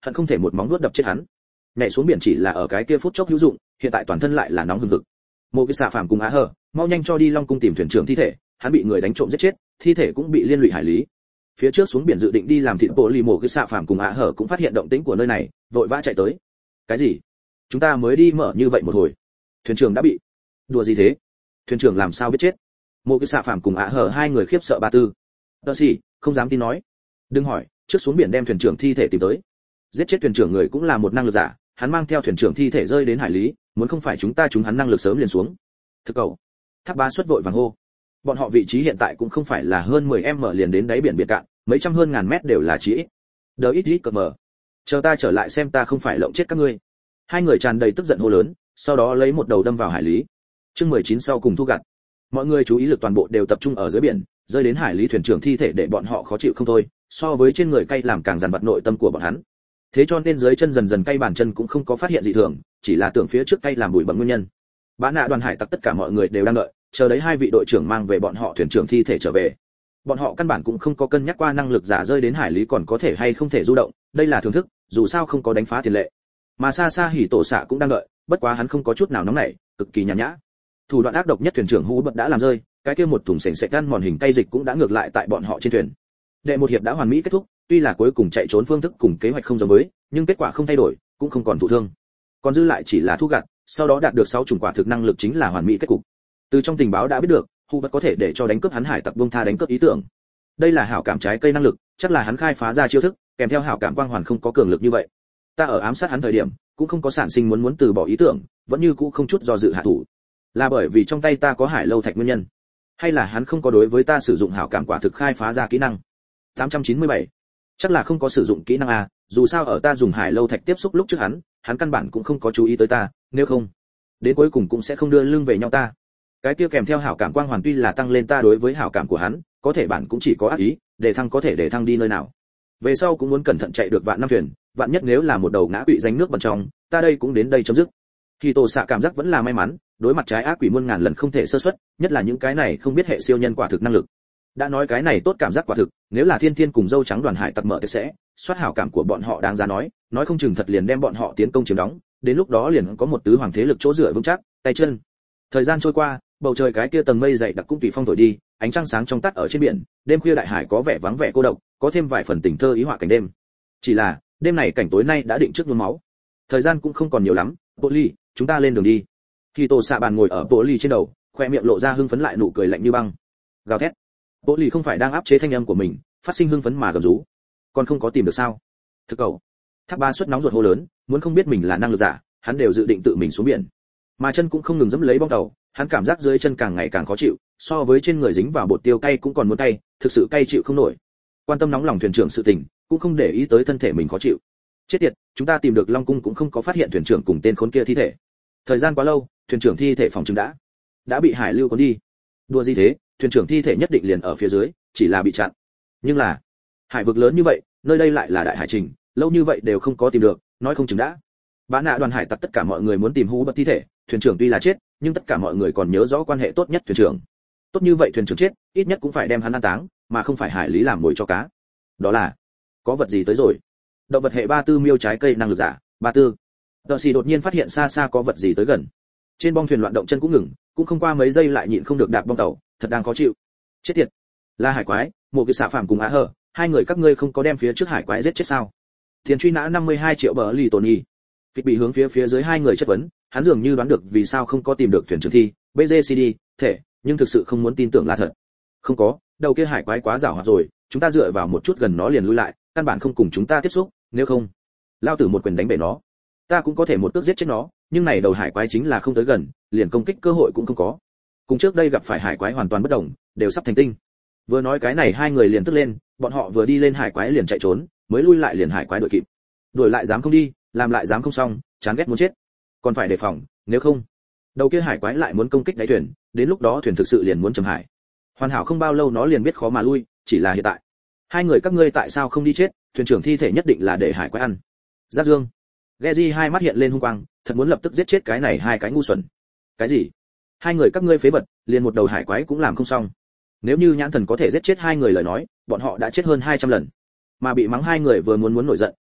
A: hận không thể một móng vuốt đập chết hắn. Nhảy xuống biển chỉ là ở cái kia phút chốc hữu dụng, hiện tại toàn thân lại là nóng hừng hực. Mộ Cái Xạ Phàm cùng Á Hở, mau nhanh cho đi Long cung tìm thuyền trưởng thi thể, hắn bị người đánh trộm giết chết, thi thể cũng bị liên lụy hải lý. Phía trước xuống biển dự định đi làm thịt bộ lì Mộ Cái Xạ Phàm cùng Á Hở cũng phát hiện động tĩnh của nơi này, vội vã chạy tới. Cái gì? Chúng ta mới đi mở như vậy một hồi, thuyền trưởng đã bị. Đùa gì thế? Thuyền trưởng làm sao biết chết? Mộ Cái Xạ Phàm cùng Á Hở hai người khiếp sợ ba tư. Tơ xì, không dám tin nói. Đừng hỏi, trước xuống biển đem thuyền trưởng thi thể tìm tới. Giết chết thuyền trưởng người cũng là một năng lực giả, hắn mang theo thuyền trưởng thi thể rơi đến hải lý, muốn không phải chúng ta chúng hắn năng lực sớm liền xuống. Thực cầu. Tháp Ba xuất vội vàng hô. Bọn họ vị trí hiện tại cũng không phải là hơn mười em mở liền đến đáy biển biệt cạn, mấy trăm hơn ngàn mét đều là chỉ ít. Đỡ ít ít cờ mờ. Chờ ta trở lại xem ta không phải lộng chết các ngươi. Hai người tràn đầy tức giận hô lớn, sau đó lấy một đầu đâm vào hải lý. Chương mười chín sau cùng thu gặt. Mọi người chú ý lực toàn bộ đều tập trung ở dưới biển, rơi đến hải lý thuyền trưởng thi thể để bọn họ khó chịu không thôi, so với trên người cay làm càng dằn vặt nội tâm của bọn hắn. Thế cho nên dưới chân dần dần cay bàn chân cũng không có phát hiện dị thường, chỉ là tưởng phía trước cay làm bụi bặm nguyên nhân. Bá nạ đoàn hải tặc tất cả mọi người đều đang đợi, chờ đấy hai vị đội trưởng mang về bọn họ thuyền trưởng thi thể trở về. Bọn họ căn bản cũng không có cân nhắc qua năng lực giả rơi đến hải lý còn có thể hay không thể du động, đây là thưởng thức, dù sao không có đánh phá tiền lệ. Mà xa xa hỉ tổ xạ cũng đang đợi, bất quá hắn không có chút nào nóng nảy, cực kỳ nhàn nhã. Thủ đoạn ác độc nhất thuyền trưởng hú bật đã làm rơi, cái kia một thùng sền sệt gan mòn hình cay dịch cũng đã ngược lại tại bọn họ trên thuyền. Đệ một hiệp đã hoàn mỹ kết thúc, tuy là cuối cùng chạy trốn phương thức cùng kế hoạch không giống với, nhưng kết quả không thay đổi, cũng không còn thụ thương. Còn dư lại chỉ là thu gặt, sau đó đạt được sáu chủng quả thực năng lực chính là hoàn mỹ kết cục. Từ trong tình báo đã biết được, Hu Bất có thể để cho đánh cướp hắn hải tặc buông tha đánh cướp ý tưởng. Đây là hảo cảm trái cây năng lực, chắc là hắn khai phá ra chiêu thức, kèm theo hảo cảm quang hoàn không có cường lực như vậy. Ta ở ám sát hắn thời điểm, cũng không có sản sinh muốn muốn từ bỏ ý tưởng, vẫn như cũ không chút do dự hạ thủ. Là bởi vì trong tay ta có hải lâu thạch nguyên nhân, hay là hắn không có đối với ta sử dụng hảo cảm quả thực khai phá ra kỹ năng? tám trăm chín mươi bảy. Chắc là không có sử dụng kỹ năng a, dù sao ở ta dùng hải lâu thạch tiếp xúc lúc trước hắn, hắn căn bản cũng không có chú ý tới ta, nếu không, đến cuối cùng cũng sẽ không đưa lưng về nhau ta. Cái kia kèm theo hảo cảm quang hoàn tuy là tăng lên ta đối với hảo cảm của hắn, có thể bản cũng chỉ có ác ý, để thăng có thể để thăng đi nơi nào. Về sau cũng muốn cẩn thận chạy được vạn năm thuyền, vạn nhất nếu là một đầu ngã quỵ danh nước bẩn trong, ta đây cũng đến đây chấm dứt. Khi tổ xạ cảm giác vẫn là may mắn, đối mặt trái ác quỷ muôn ngàn lần không thể sơ suất, nhất là những cái này không biết hệ siêu nhân quả thực năng lực. Đã nói cái này tốt cảm giác quả thực, nếu là thiên thiên cùng dâu trắng đoàn hải tặc mở tiệc sẽ, soát hảo cảm của bọn họ đáng giá nói, nói không chừng thật liền đem bọn họ tiến công chiếm đóng, đến lúc đó liền có một tứ hoàng thế lực chỗ dựa vững chắc, tay chân. Thời gian trôi qua, bầu trời cái kia tầng mây dày đặc cũng tùy phong thổi đi, ánh trăng sáng trong tắt ở trên biển, đêm khuya đại hải có vẻ vắng vẻ cô độc, có thêm vài phần tình thơ ý họa cảnh đêm. Chỉ là, đêm này cảnh tối nay đã định trước nhuốm máu. Thời gian cũng không còn nhiều lắm, Bộ Ly, chúng ta lên đường đi. Khi Tô Xạ Bàn ngồi ở Bộ Ly trên đầu, khoe miệng lộ ra hưng phấn lại nụ cười lạnh như băng. Gào thét. Bộ Ly không phải đang áp chế thanh âm của mình, phát sinh hưng phấn mà gầm rú. Còn không có tìm được sao? Thực cầu. Thác Ba suất nóng ruột hô lớn, muốn không biết mình là năng lực giả, hắn đều dự định tự mình xuống biển. Mà chân cũng không ngừng dẫm lấy bong tàu, hắn cảm giác dưới chân càng ngày càng khó chịu, so với trên người dính vào bột tiêu cay cũng còn muốn cay, thực sự cay chịu không nổi. Quan tâm nóng lòng thuyền trưởng sự tình, cũng không để ý tới thân thể mình khó chịu. Chết tiệt, chúng ta tìm được Long cung cũng không có phát hiện thuyền trưởng cùng tên khốn kia thi thể. Thời gian quá lâu, thuyền trưởng thi thể phòng chứng đã đã bị hải lưu cuốn đi. Đùa gì thế, thuyền trưởng thi thể nhất định liền ở phía dưới, chỉ là bị chặn. Nhưng là, hải vực lớn như vậy, nơi đây lại là đại hải trình, lâu như vậy đều không có tìm được, nói không chừng đã. Bá nạ đoàn hải tặc tất cả mọi người muốn tìm Hú Bất thi thể, thuyền trưởng tuy là chết, nhưng tất cả mọi người còn nhớ rõ quan hệ tốt nhất thuyền trưởng. Tốt như vậy thuyền trưởng chết, ít nhất cũng phải đem hắn an táng, mà không phải hải lý làm mồi cho cá. Đó là, có vật gì tới rồi? Động vật hệ ba tư miêu trái cây năng lực giả, ba tư. Tợ Sĩ đột nhiên phát hiện xa xa có vật gì tới gần. Trên bong thuyền loạn động chân cũng ngừng, cũng không qua mấy giây lại nhịn không được đạp bong tàu, thật đang khó chịu. Chết tiệt. Là hải quái, một cái xạ phàm cùng Á Hở, hai người các ngươi không có đem phía trước hải quái giết chết sao? Tiền truy nã năm mươi hai triệu bờ lì tổn nhì. Phịch bị hướng phía phía dưới hai người chất vấn, hắn dường như đoán được vì sao không có tìm được thuyền trưởng thi, bê giê xê đê, thể, nhưng thực sự không muốn tin tưởng là thật. Không có, đầu kia hải quái quá giàu hoạt rồi, chúng ta dựa vào một chút gần nó liền lui lại, căn bản không cùng chúng ta tiếp xúc, nếu không, lao tử một quyền đánh bể nó. Ta cũng có thể một cước giết chết nó, nhưng này đầu hải quái chính là không tới gần, liền công kích cơ hội cũng không có. Cùng trước đây gặp phải hải quái hoàn toàn bất đồng, đều sắp thành tinh. Vừa nói cái này hai người liền tức lên, bọn họ vừa đi lên hải quái liền chạy trốn, mới lui lại liền hải quái đuổi kịp. Đuổi lại dám không đi, làm lại dám không xong, chán ghét muốn chết. Còn phải đề phòng, nếu không, đầu kia hải quái lại muốn công kích đáy thuyền, đến lúc đó thuyền thực sự liền muốn chìm hải. Hoàn hảo không bao lâu nó liền biết khó mà lui, chỉ là hiện tại. Hai người các ngươi tại sao không đi chết, thuyền trưởng thi thể nhất định là để hải quái ăn. Giác Dương. Geji hai mắt hiện lên hung quang, thật muốn lập tức giết chết cái này hai cái ngu xuẩn. Cái gì? Hai người các ngươi phế vật, liền một đầu hải quái cũng làm không xong. Nếu như nhãn thần có thể giết chết hai người lời nói, bọn họ đã chết hơn hai trăm lần. Mà bị mắng hai người vừa muốn muốn nổi giận,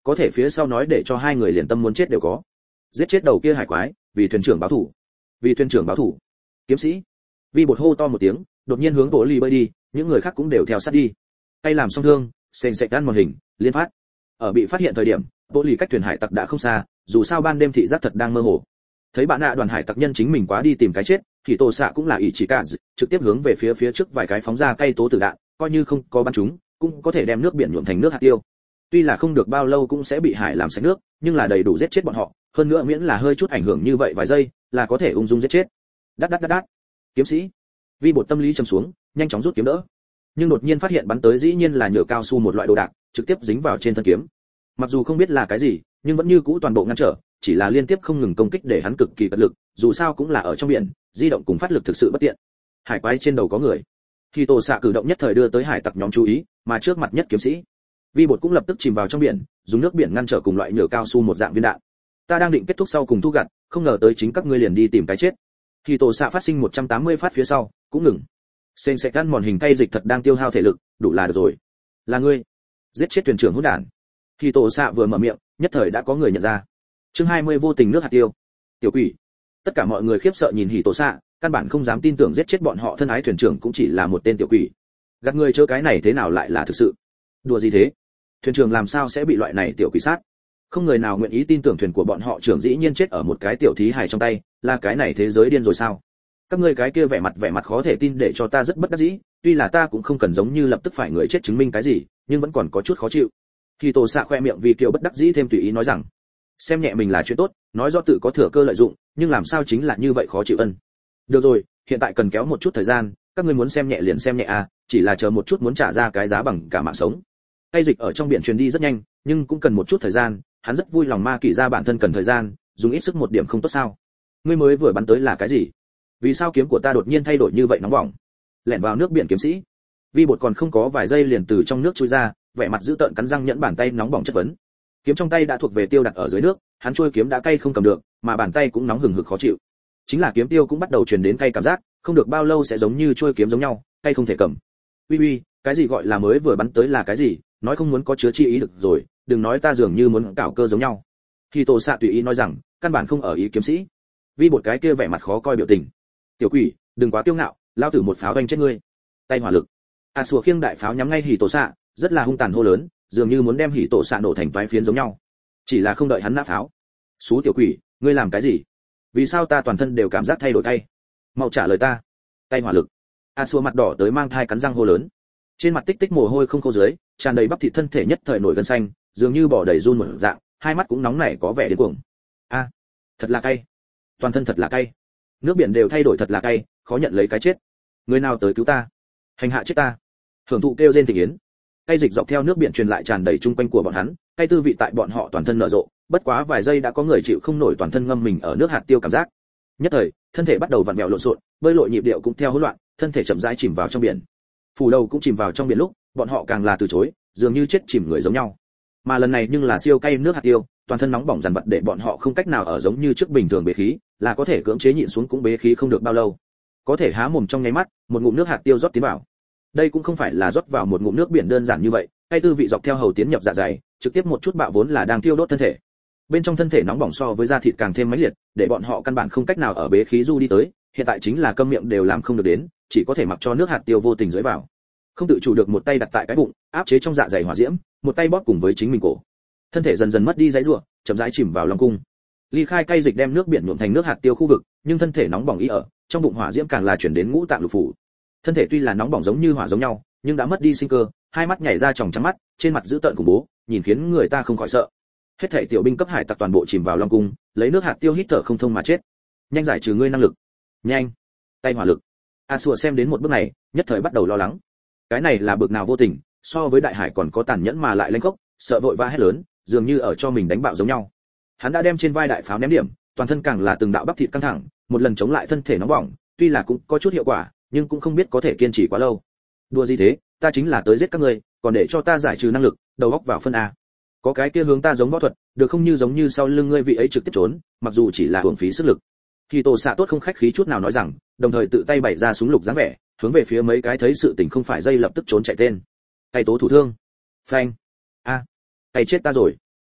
A: có thể phía sau nói để cho hai người liền tâm muốn chết đều có. Giết chết đầu kia hải quái, vì thuyền trưởng báo thủ. Vì thuyền trưởng báo thủ. Kiếm sĩ. Vi bột hô to một tiếng, đột nhiên hướng Bố Lì bơi đi, những người khác cũng đều theo sát đi. Tay làm song thương, sền sệt ăn mòn hình, liên phát. Ở bị phát hiện thời điểm, Bố Lì cách thuyền hải tặc đã không xa, dù sao ban đêm thị giác thật đang mơ hồ. Thấy bạn nạ đoàn hải tặc nhân chính mình quá đi tìm cái chết, thì Tô Xạ cũng là ý chỉ cả, trực tiếp hướng về phía phía trước vài cái phóng ra cây tố tử đạn, coi như không có bắn chúng, cũng có thể đem nước biển nhuộm thành nước hạt tiêu. Tuy là không được bao lâu cũng sẽ bị hải làm sạch nước, nhưng là đầy đủ giết chết bọn họ, hơn nữa miễn là hơi chút ảnh hưởng như vậy vài giây, là có thể ung dung giết chết. Đát đát đát đát. Kiếm sĩ. Vi bột tâm lý trầm xuống, nhanh chóng rút kiếm đỡ. Nhưng đột nhiên phát hiện bắn tới dĩ nhiên là nhựa cao su một loại đồ đạc, trực tiếp dính vào trên thân kiếm. Mặc dù không biết là cái gì, nhưng vẫn như cũ toàn bộ ngăn trở, chỉ là liên tiếp không ngừng công kích để hắn cực kỳ cật lực, dù sao cũng là ở trong biển, di động cùng phát lực thực sự bất tiện. Hải quái trên đầu có người. Khi Tô Xạ cử động nhất thời đưa tới hải tặc nhóm chú ý, mà trước mặt nhất kiếm sĩ. Vi bột cũng lập tức chìm vào trong biển, dùng nước biển ngăn trở cùng loại nhựa cao su một dạng viên đạn. Ta đang định kết thúc sau cùng thu gặt, không ngờ tới chính các ngươi liền đi tìm cái chết. Khi Tô Xạ phát sinh một trăm tám mươi phát phía sau, cũng ngừng. Sen sẽ căn mòn hình cay dịch thật đang tiêu hao thể lực, đủ là được rồi. Là ngươi, giết chết thuyền trưởng hỗn đản. Khi Tô Xạ vừa mở miệng, nhất thời đã có người nhận ra. Chương hai mươi vô tình nước hạt tiêu. Tiểu quỷ. Tất cả mọi người khiếp sợ nhìn Hỉ Tô Xạ, căn bản không dám tin tưởng giết chết bọn họ thân ái thuyền trưởng cũng chỉ là một tên tiểu quỷ. Gạt người chơi cái này thế nào lại là thực sự? Đùa gì thế? Thuyền trưởng làm sao sẽ bị loại này tiểu quỷ sát? Không người nào nguyện ý tin tưởng thuyền của bọn họ trưởng dĩ nhiên chết ở một cái tiểu thí hài trong tay, là cái này thế giới điên rồi sao? Các ngươi cái kia vẻ mặt vẻ mặt khó thể tin để cho ta rất bất đắc dĩ, tuy là ta cũng không cần giống như lập tức phải người chết chứng minh cái gì, nhưng vẫn còn có chút khó chịu. Khi Tô Xạ khoe miệng vì kiểu bất đắc dĩ thêm tùy ý nói rằng, xem nhẹ mình là chuyện tốt, nói do tự có thừa cơ lợi dụng, nhưng làm sao chính là như vậy khó chịu ân. Được rồi, hiện tại cần kéo một chút thời gian, các ngươi muốn xem nhẹ liền xem nhẹ à, chỉ là chờ một chút muốn trả ra cái giá bằng cả mạng sống. Cây dịch ở trong biển truyền đi rất nhanh, nhưng cũng cần một chút thời gian, hắn rất vui lòng ma kỷ ra bản thân cần thời gian, dùng ít sức một điểm không tốt sao? Ngươi mới vừa bắn tới là cái gì? Vì sao kiếm của ta đột nhiên thay đổi như vậy nóng bỏng? Lẻn vào nước biển kiếm sĩ. Vi bột còn không có vài giây liền từ trong nước chui ra, vẻ mặt dữ tợn cắn răng nhẫn bàn tay nóng bỏng chất vấn. Kiếm trong tay đã thuộc về tiêu đặt ở dưới nước, hắn trôi kiếm đã cay không cầm được, mà bàn tay cũng nóng hừng hực khó chịu. Chính là kiếm tiêu cũng bắt đầu truyền đến cay cảm giác, không được bao lâu sẽ giống như trôi kiếm giống nhau, cay không thể cầm. Uy uy, cái gì gọi là mới vừa bắn tới là cái gì, nói không muốn có chứa chi ý được rồi, đừng nói ta dường như muốn cạo cơ giống nhau. Khi Tô Xạ tùy ý nói rằng, căn bản không ở ý kiếm sĩ. Vi bột cái kia vẻ mặt khó coi biểu tình. Tiểu quỷ, đừng quá kiêu ngạo, lao tử một pháo đánh chết ngươi. Tay hỏa lực. A Sủa khiêng đại pháo nhắm ngay Hỉ Tô Xạ, rất là hung tàn hô lớn, dường như muốn đem Hỉ Tô Xạ nổ thành toái phiến giống nhau. Chỉ là không đợi hắn nã pháo. Xú tiểu quỷ, ngươi làm cái gì? Vì sao ta toàn thân đều cảm giác thay đổi tay? Mau trả lời ta. Tay hỏa lực. A Sủa mặt đỏ tới mang thai cắn răng hô lớn. Trên mặt tích tích mồ hôi không khô dưới, tràn đầy bắp thịt thân thể nhất thời nổi gân xanh, dường như bỏ đầy run một dạng, hai mắt cũng nóng nảy có vẻ điên cuồng. A, thật là cay. Toàn thân thật là cay. Nước biển đều thay đổi thật là cay, khó nhận lấy cái chết. Người nào tới cứu ta? Hành hạ chết ta. Hưởng thụ kêu rên thịnh yến. Cay dịch dọc theo nước biển truyền lại tràn đầy chung quanh của bọn hắn, cay tư vị tại bọn họ toàn thân nở rộ, bất quá vài giây đã có người chịu không nổi toàn thân ngâm mình ở nước hạt tiêu cảm giác. Nhất thời, thân thể bắt đầu vặn vẹo lộn xộn, bơi lội nhịp điệu cũng theo hỗn loạn, thân thể chậm rãi chìm vào trong biển. Phủ đầu cũng chìm vào trong biển lúc, bọn họ càng là từ chối, dường như chết chìm người giống nhau. Mà lần này nhưng là siêu cay nước hạt tiêu, toàn thân nóng bỏng dằn vặt để bọn họ không cách nào ở giống như trước bình thường bế khí, là có thể cưỡng chế nhịn xuống cũng bế khí không được bao lâu. Có thể há mồm trong nháy mắt, một ngụm nước hạt tiêu rót tiến vào. Đây cũng không phải là rót vào một ngụm nước biển đơn giản như vậy, cay tư vị dọc theo hầu tiến nhập dạ dày, trực tiếp một chút bạo vốn là đang tiêu đốt thân thể. Bên trong thân thể nóng bỏng so với da thịt càng thêm mãnh liệt, để bọn họ căn bản không cách nào ở bế khí du đi tới, hiện tại chính là câm miệng đều làm không được đến, chỉ có thể mặc cho nước hạt tiêu vô tình dưới vào. Không tự chủ được một tay đặt tại cái bụng, áp chế trong dạ dày hỏa diễm, một tay bóp cùng với chính mình cổ. Thân thể dần dần mất đi dãy rủa, chậm rãi chìm vào lòng cung. Ly khai cay dịch đem nước biển nhuộm thành nước hạt tiêu khu vực, nhưng thân thể nóng bỏng ý ở, trong bụng hỏa diễm càng là chuyển đến ngũ tạng lục phủ. Thân thể tuy là nóng bỏng giống như hỏa giống nhau, nhưng đã mất đi sinh cơ, hai mắt nhảy ra tròng trắng mắt, trên mặt dữ tợn khủng bố, nhìn khiến người ta không khỏi sợ. Hết thảy tiểu binh cấp hải tặc toàn bộ chìm vào long cung, lấy nước hạt tiêu hít thở không thông mà chết. Nhanh giải trừ ngươi năng lực. Nhanh. Tay hỏa lực. A Sủa xem đến một bước này, nhất thời bắt đầu lo lắng. Cái này là bực nào vô tình, so với đại hải còn có tàn nhẫn mà lại lênh khốc, sợ vội va hét lớn, dường như ở cho mình đánh bạo giống nhau. Hắn đã đem trên vai đại pháo ném điểm, toàn thân càng là từng đạo bắp thịt căng thẳng, một lần chống lại thân thể nóng bỏng, tuy là cũng có chút hiệu quả, nhưng cũng không biết có thể kiên trì quá lâu. Đùa gì thế, ta chính là tới giết các ngươi, còn để cho ta giải trừ năng lực, đầu óc vào phân a. Có cái kia hướng ta giống võ thuật, được không như giống như sau lưng ngươi vị ấy trực tiếp trốn, mặc dù chỉ là hưởng phí sức lực. Khi Tô Xạ tốt không khách khí chút nào nói rằng, đồng thời tự tay bày ra súng lục dáng vẻ, hướng về phía mấy cái thấy sự tình không phải dây lập tức trốn chạy tên. Tay tố thủ thương. Phanh. A. Tay chết ta rồi.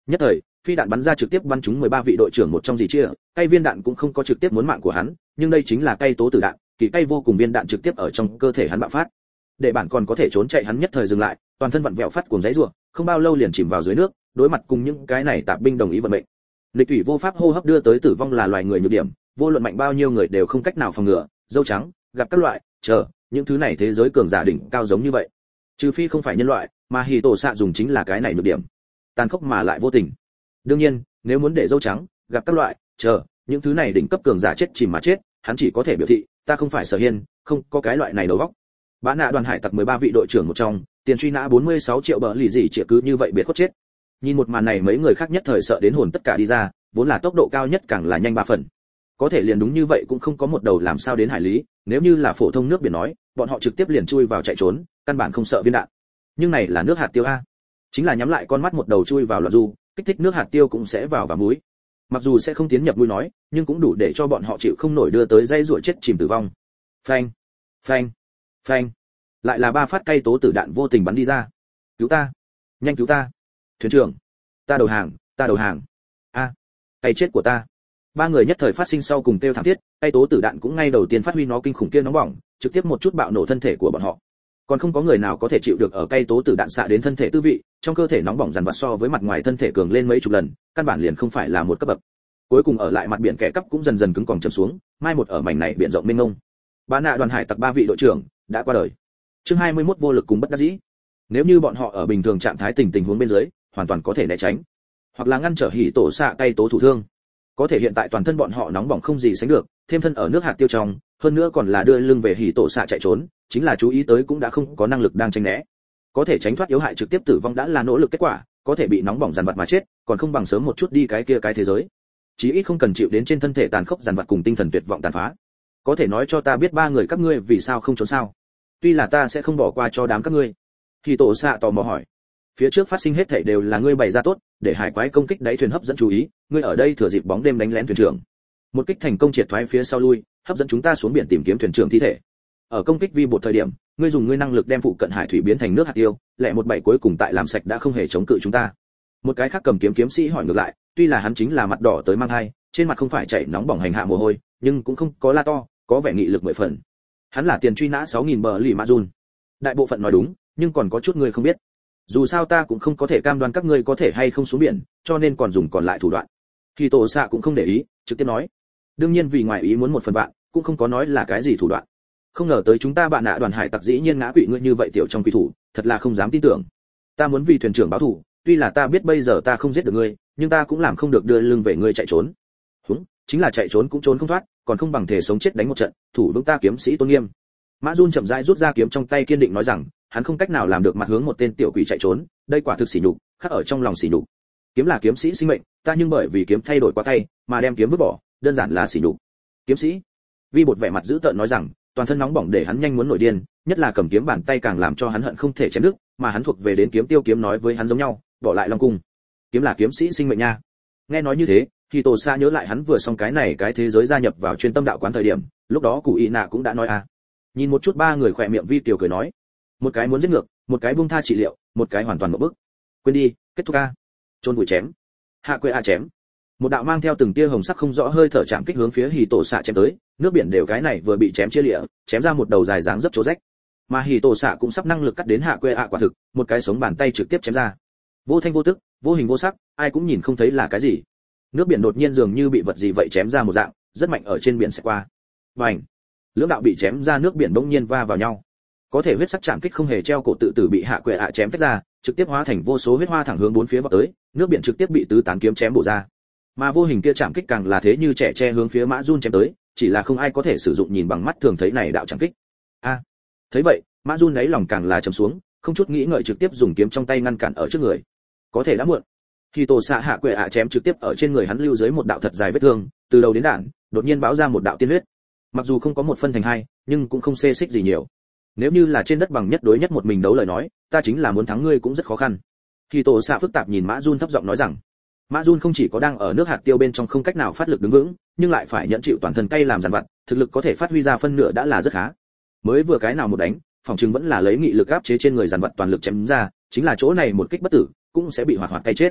A: Nhất thời, phi đạn bắn ra trực tiếp bắn trúng mười ba vị đội trưởng một trong dì chia, cây viên đạn cũng không có trực tiếp muốn mạng của hắn, nhưng đây chính là cây tố tử đạn, kỳ cây vô cùng viên đạn trực tiếp ở trong cơ thể hắn bạo phát. Để bản còn có thể trốn chạy hắn nhất thời dừng lại, toàn thân vặn vẹo phát cuồng giãy giụa, không bao lâu liền chìm vào dưới nước, đối mặt cùng những cái này tạp binh đồng ý vận mệnh. Lịch thủy vô pháp hô hấp đưa tới tử vong là loài người nhược điểm, vô luận mạnh bao nhiêu người đều không cách nào phòng ngừa, dâu trắng, gặp các loại, chờ, những thứ này thế giới cường giả đỉnh cao giống như vậy. Trừ phi không phải nhân loại, mà hỉ tổ xạ dùng chính là cái này nhược điểm. Tàn khốc mà lại vô tình. Đương nhiên, nếu muốn để dâu trắng, gặp các loại, chờ, những thứ này đỉnh cấp cường giả chết chìm mà chết, hắn chỉ có thể biểu thị, ta không phải Sở Hiên, không có cái loại này đầu óc. Bã nạ đoàn hải tặc mười ba vị đội trưởng một trong, tiền truy nã bốn mươi sáu triệu bờ lì gì chỉ cứ như vậy biệt khuất chết. Nhìn một màn này mấy người khác nhất thời sợ đến hồn tất cả đi ra, vốn là tốc độ cao nhất càng là nhanh ba phần. Có thể liền đúng như vậy cũng không có một đầu làm sao đến hải lý, nếu như là phổ thông nước biển nói, bọn họ trực tiếp liền chui vào chạy trốn, căn bản không sợ viên đạn. Nhưng này là nước hạt tiêu a, chính là nhắm lại con mắt một đầu chui vào loạn du, kích thích nước hạt tiêu cũng sẽ vào và muối. Mặc dù sẽ không tiến nhập mũi nói, nhưng cũng đủ để cho bọn họ chịu không nổi đưa tới dây ruổi chết chìm tử vong. Phanh, phanh, phanh. Lại là ba phát cây tố tử đạn vô tình bắn đi ra. Cứu ta, nhanh cứu ta. Thuyền trưởng, ta đầu hàng, ta đầu hàng. A, à, cây chết của ta. Ba người nhất thời phát sinh sau cùng kêu thảm thiết, cây tố tử đạn cũng ngay đầu tiên phát huy nó kinh khủng kia nóng bỏng, trực tiếp một chút bạo nổ thân thể của bọn họ. Còn không có người nào có thể chịu được ở cây tố tử đạn xạ đến thân thể tư vị, trong cơ thể nóng bỏng dằn vặt so với mặt ngoài thân thể cường lên mấy chục lần, căn bản liền không phải là một cấp bậc. Cuối cùng ở lại mặt biển kẻ cắp cũng dần dần cứng còng chầm xuống, mai một ở mảnh này biển rộng mênh mông. Bá nạ đoàn hải tặc ba vị đội trưởng đã qua đời. Chương hai mươi mốt vô lực cùng bất đắc dĩ. Nếu như bọn họ ở bình thường trạng thái tình tình huống bên dưới, hoàn toàn có thể né tránh, hoặc là ngăn trở hỉ tổ xạ cây tố thủ thương. Có thể hiện tại toàn thân bọn họ nóng bỏng không gì sánh được, thêm thân ở nước hạt tiêu trong, hơn nữa còn là đưa lưng về hỉ tổ xạ chạy trốn, chính là chú ý tới cũng đã không có năng lực đang tránh né. Có thể tránh thoát yếu hại trực tiếp tử vong đã là nỗ lực kết quả, có thể bị nóng bỏng dằn vặt mà chết, còn không bằng sớm một chút đi cái kia cái thế giới. Chí ít không cần chịu đến trên thân thể tàn khốc dằn vặt cùng tinh thần tuyệt vọng tàn phá. Có thể nói cho ta biết ba người các ngươi vì sao không trốn sao? Tuy là ta sẽ không bỏ qua cho đám các ngươi. Hỉ tổ xạ tò mò hỏi. Phía trước phát sinh hết thảy đều là ngươi bày ra tốt, để hải quái công kích đáy thuyền hấp dẫn chú ý, ngươi ở đây thừa dịp bóng đêm đánh lén thuyền trưởng. Một kích thành công triệt thoái phía sau lui, hấp dẫn chúng ta xuống biển tìm kiếm thuyền trưởng thi thể. Ở công kích vi bột thời điểm, ngươi dùng ngươi năng lực đem phụ cận hải thủy biến thành nước hạt tiêu, lẻ một bảy cuối cùng tại làm sạch đã không hề chống cự chúng ta. Một cái khác cầm kiếm kiếm sĩ hỏi ngược lại, tuy là hắn chính là mặt đỏ tới mang hai, trên mặt không phải chảy nóng bỏng hành hạ mồ hôi, nhưng cũng không có la to, có vẻ nghị lực mười phần. Hắn là tiền truy nã sáu nghìn bờ lì mã run. Đại bộ phận nói đúng, nhưng còn có chút người không biết. Dù sao ta cũng không có thể cam đoan các ngươi có thể hay không xuống biển, cho nên còn dùng còn lại thủ đoạn. Thì tổ xạ cũng không để ý, trực tiếp nói. Đương nhiên vì ngoài ý muốn một phần bạn, cũng không có nói là cái gì thủ đoạn. Không ngờ tới chúng ta bạn nạ đoàn hải tặc dĩ nhiên ngã quỵ ngươi như vậy tiểu trong quỷ thủ, thật là không dám tin tưởng. Ta muốn vì thuyền trưởng báo thù, tuy là ta biết bây giờ ta không giết được ngươi, nhưng ta cũng làm không được đưa lưng về ngươi chạy trốn. Húng, chính là chạy trốn cũng trốn không thoát, còn không bằng thể sống chết đánh một trận, thủ vững ta kiếm sĩ tôn nghiêm. Mã Jun chậm rãi rút ra kiếm trong tay kiên định nói rằng, hắn không cách nào làm được mặt hướng một tên tiểu quỷ chạy trốn, đây quả thực sỉ nhục, khắc ở trong lòng sỉ nhục. Kiếm là kiếm sĩ sinh mệnh, ta nhưng bởi vì kiếm thay đổi quá tay, mà đem kiếm vứt bỏ, đơn giản là sỉ nhục. Kiếm sĩ. Vi bột vẻ mặt dữ tợn nói rằng, toàn thân nóng bỏng để hắn nhanh muốn nổi điên, nhất là cầm kiếm bàn tay càng làm cho hắn hận không thể chém đứt, mà hắn thuộc về đến kiếm tiêu kiếm nói với hắn giống nhau, bỏ lại long cung. Kiếm là kiếm sĩ sinh mệnh nha. Nghe nói như thế, thì Tổ Sa nhớ lại hắn vừa xong cái này cái thế giới gia nhập vào chuyên tâm đạo quán thời điểm, lúc đó Cụ Y Nạ cũng đã nói a. À. Nhìn một chút ba người khỏe miệng Vi tiểu cười nói, một cái muốn giết ngược, một cái buông tha trị liệu, một cái hoàn toàn một bức. Quên đi, kết thúc a. Chôn vùi chém. Hạ quê a chém. Một đạo mang theo từng tia hồng sắc không rõ hơi thở chạm kích hướng phía Hỉ Tổ Xạ chém tới, nước biển đều cái này vừa bị chém chia lịa, chém ra một đầu dài dáng rất chỗ rách. Mà Hỉ Tổ Xạ cũng sắp năng lực cắt đến Hạ quê a quả thực, một cái sống bàn tay trực tiếp chém ra. Vô thanh vô tức, vô hình vô sắc, ai cũng nhìn không thấy là cái gì. Nước biển đột nhiên dường như bị vật gì vậy chém ra một dạng, rất mạnh ở trên biển sẽ qua. Bành! Lưỡng đạo bị chém ra nước biển bỗng nhiên va vào nhau. Có thể huyết sắc chạm kích không hề treo cổ tự tử bị Hạ quệ ạ chém tách ra, trực tiếp hóa thành vô số huyết hoa thẳng hướng bốn phía vọt tới, nước biển trực tiếp bị tứ tán kiếm chém bổ ra. Mà vô hình kia chạm kích càng là thế như trẻ tre hướng phía Mã Jun chém tới, chỉ là không ai có thể sử dụng nhìn bằng mắt thường thấy này đạo chạm kích. A! À, thấy vậy, Mã Jun lấy lòng càng là trầm xuống, không chút nghĩ ngợi trực tiếp dùng kiếm trong tay ngăn cản ở trước người. Có thể đã muộn. Khi Tổ Xạ Hạ quệ ạ chém trực tiếp ở trên người hắn lưu dưới một đạo thật dài vết thương, từ đầu đến đạn, đột nhiên báo ra một đạo tiên huyết. Mặc dù không có một phân thành hai, nhưng cũng không xê xích gì nhiều. Nếu như là trên đất bằng nhất đối nhất một mình đấu lời nói, ta chính là muốn thắng ngươi cũng rất khó khăn. Khi Tổ Xạ phức tạp nhìn Mã Jun thấp giọng nói rằng, Mã Jun không chỉ có đang ở nước hạt tiêu bên trong không cách nào phát lực đứng vững, nhưng lại phải nhận chịu toàn thân cay làm dằn vặt, thực lực có thể phát huy ra phân nửa đã là rất khá. Mới vừa cái nào một đánh, phòng trường vẫn là lấy nghị lực áp chế trên người dằn vặt toàn lực chém ra, chính là chỗ này một kích bất tử, cũng sẽ bị hoạt hoạt cay chết.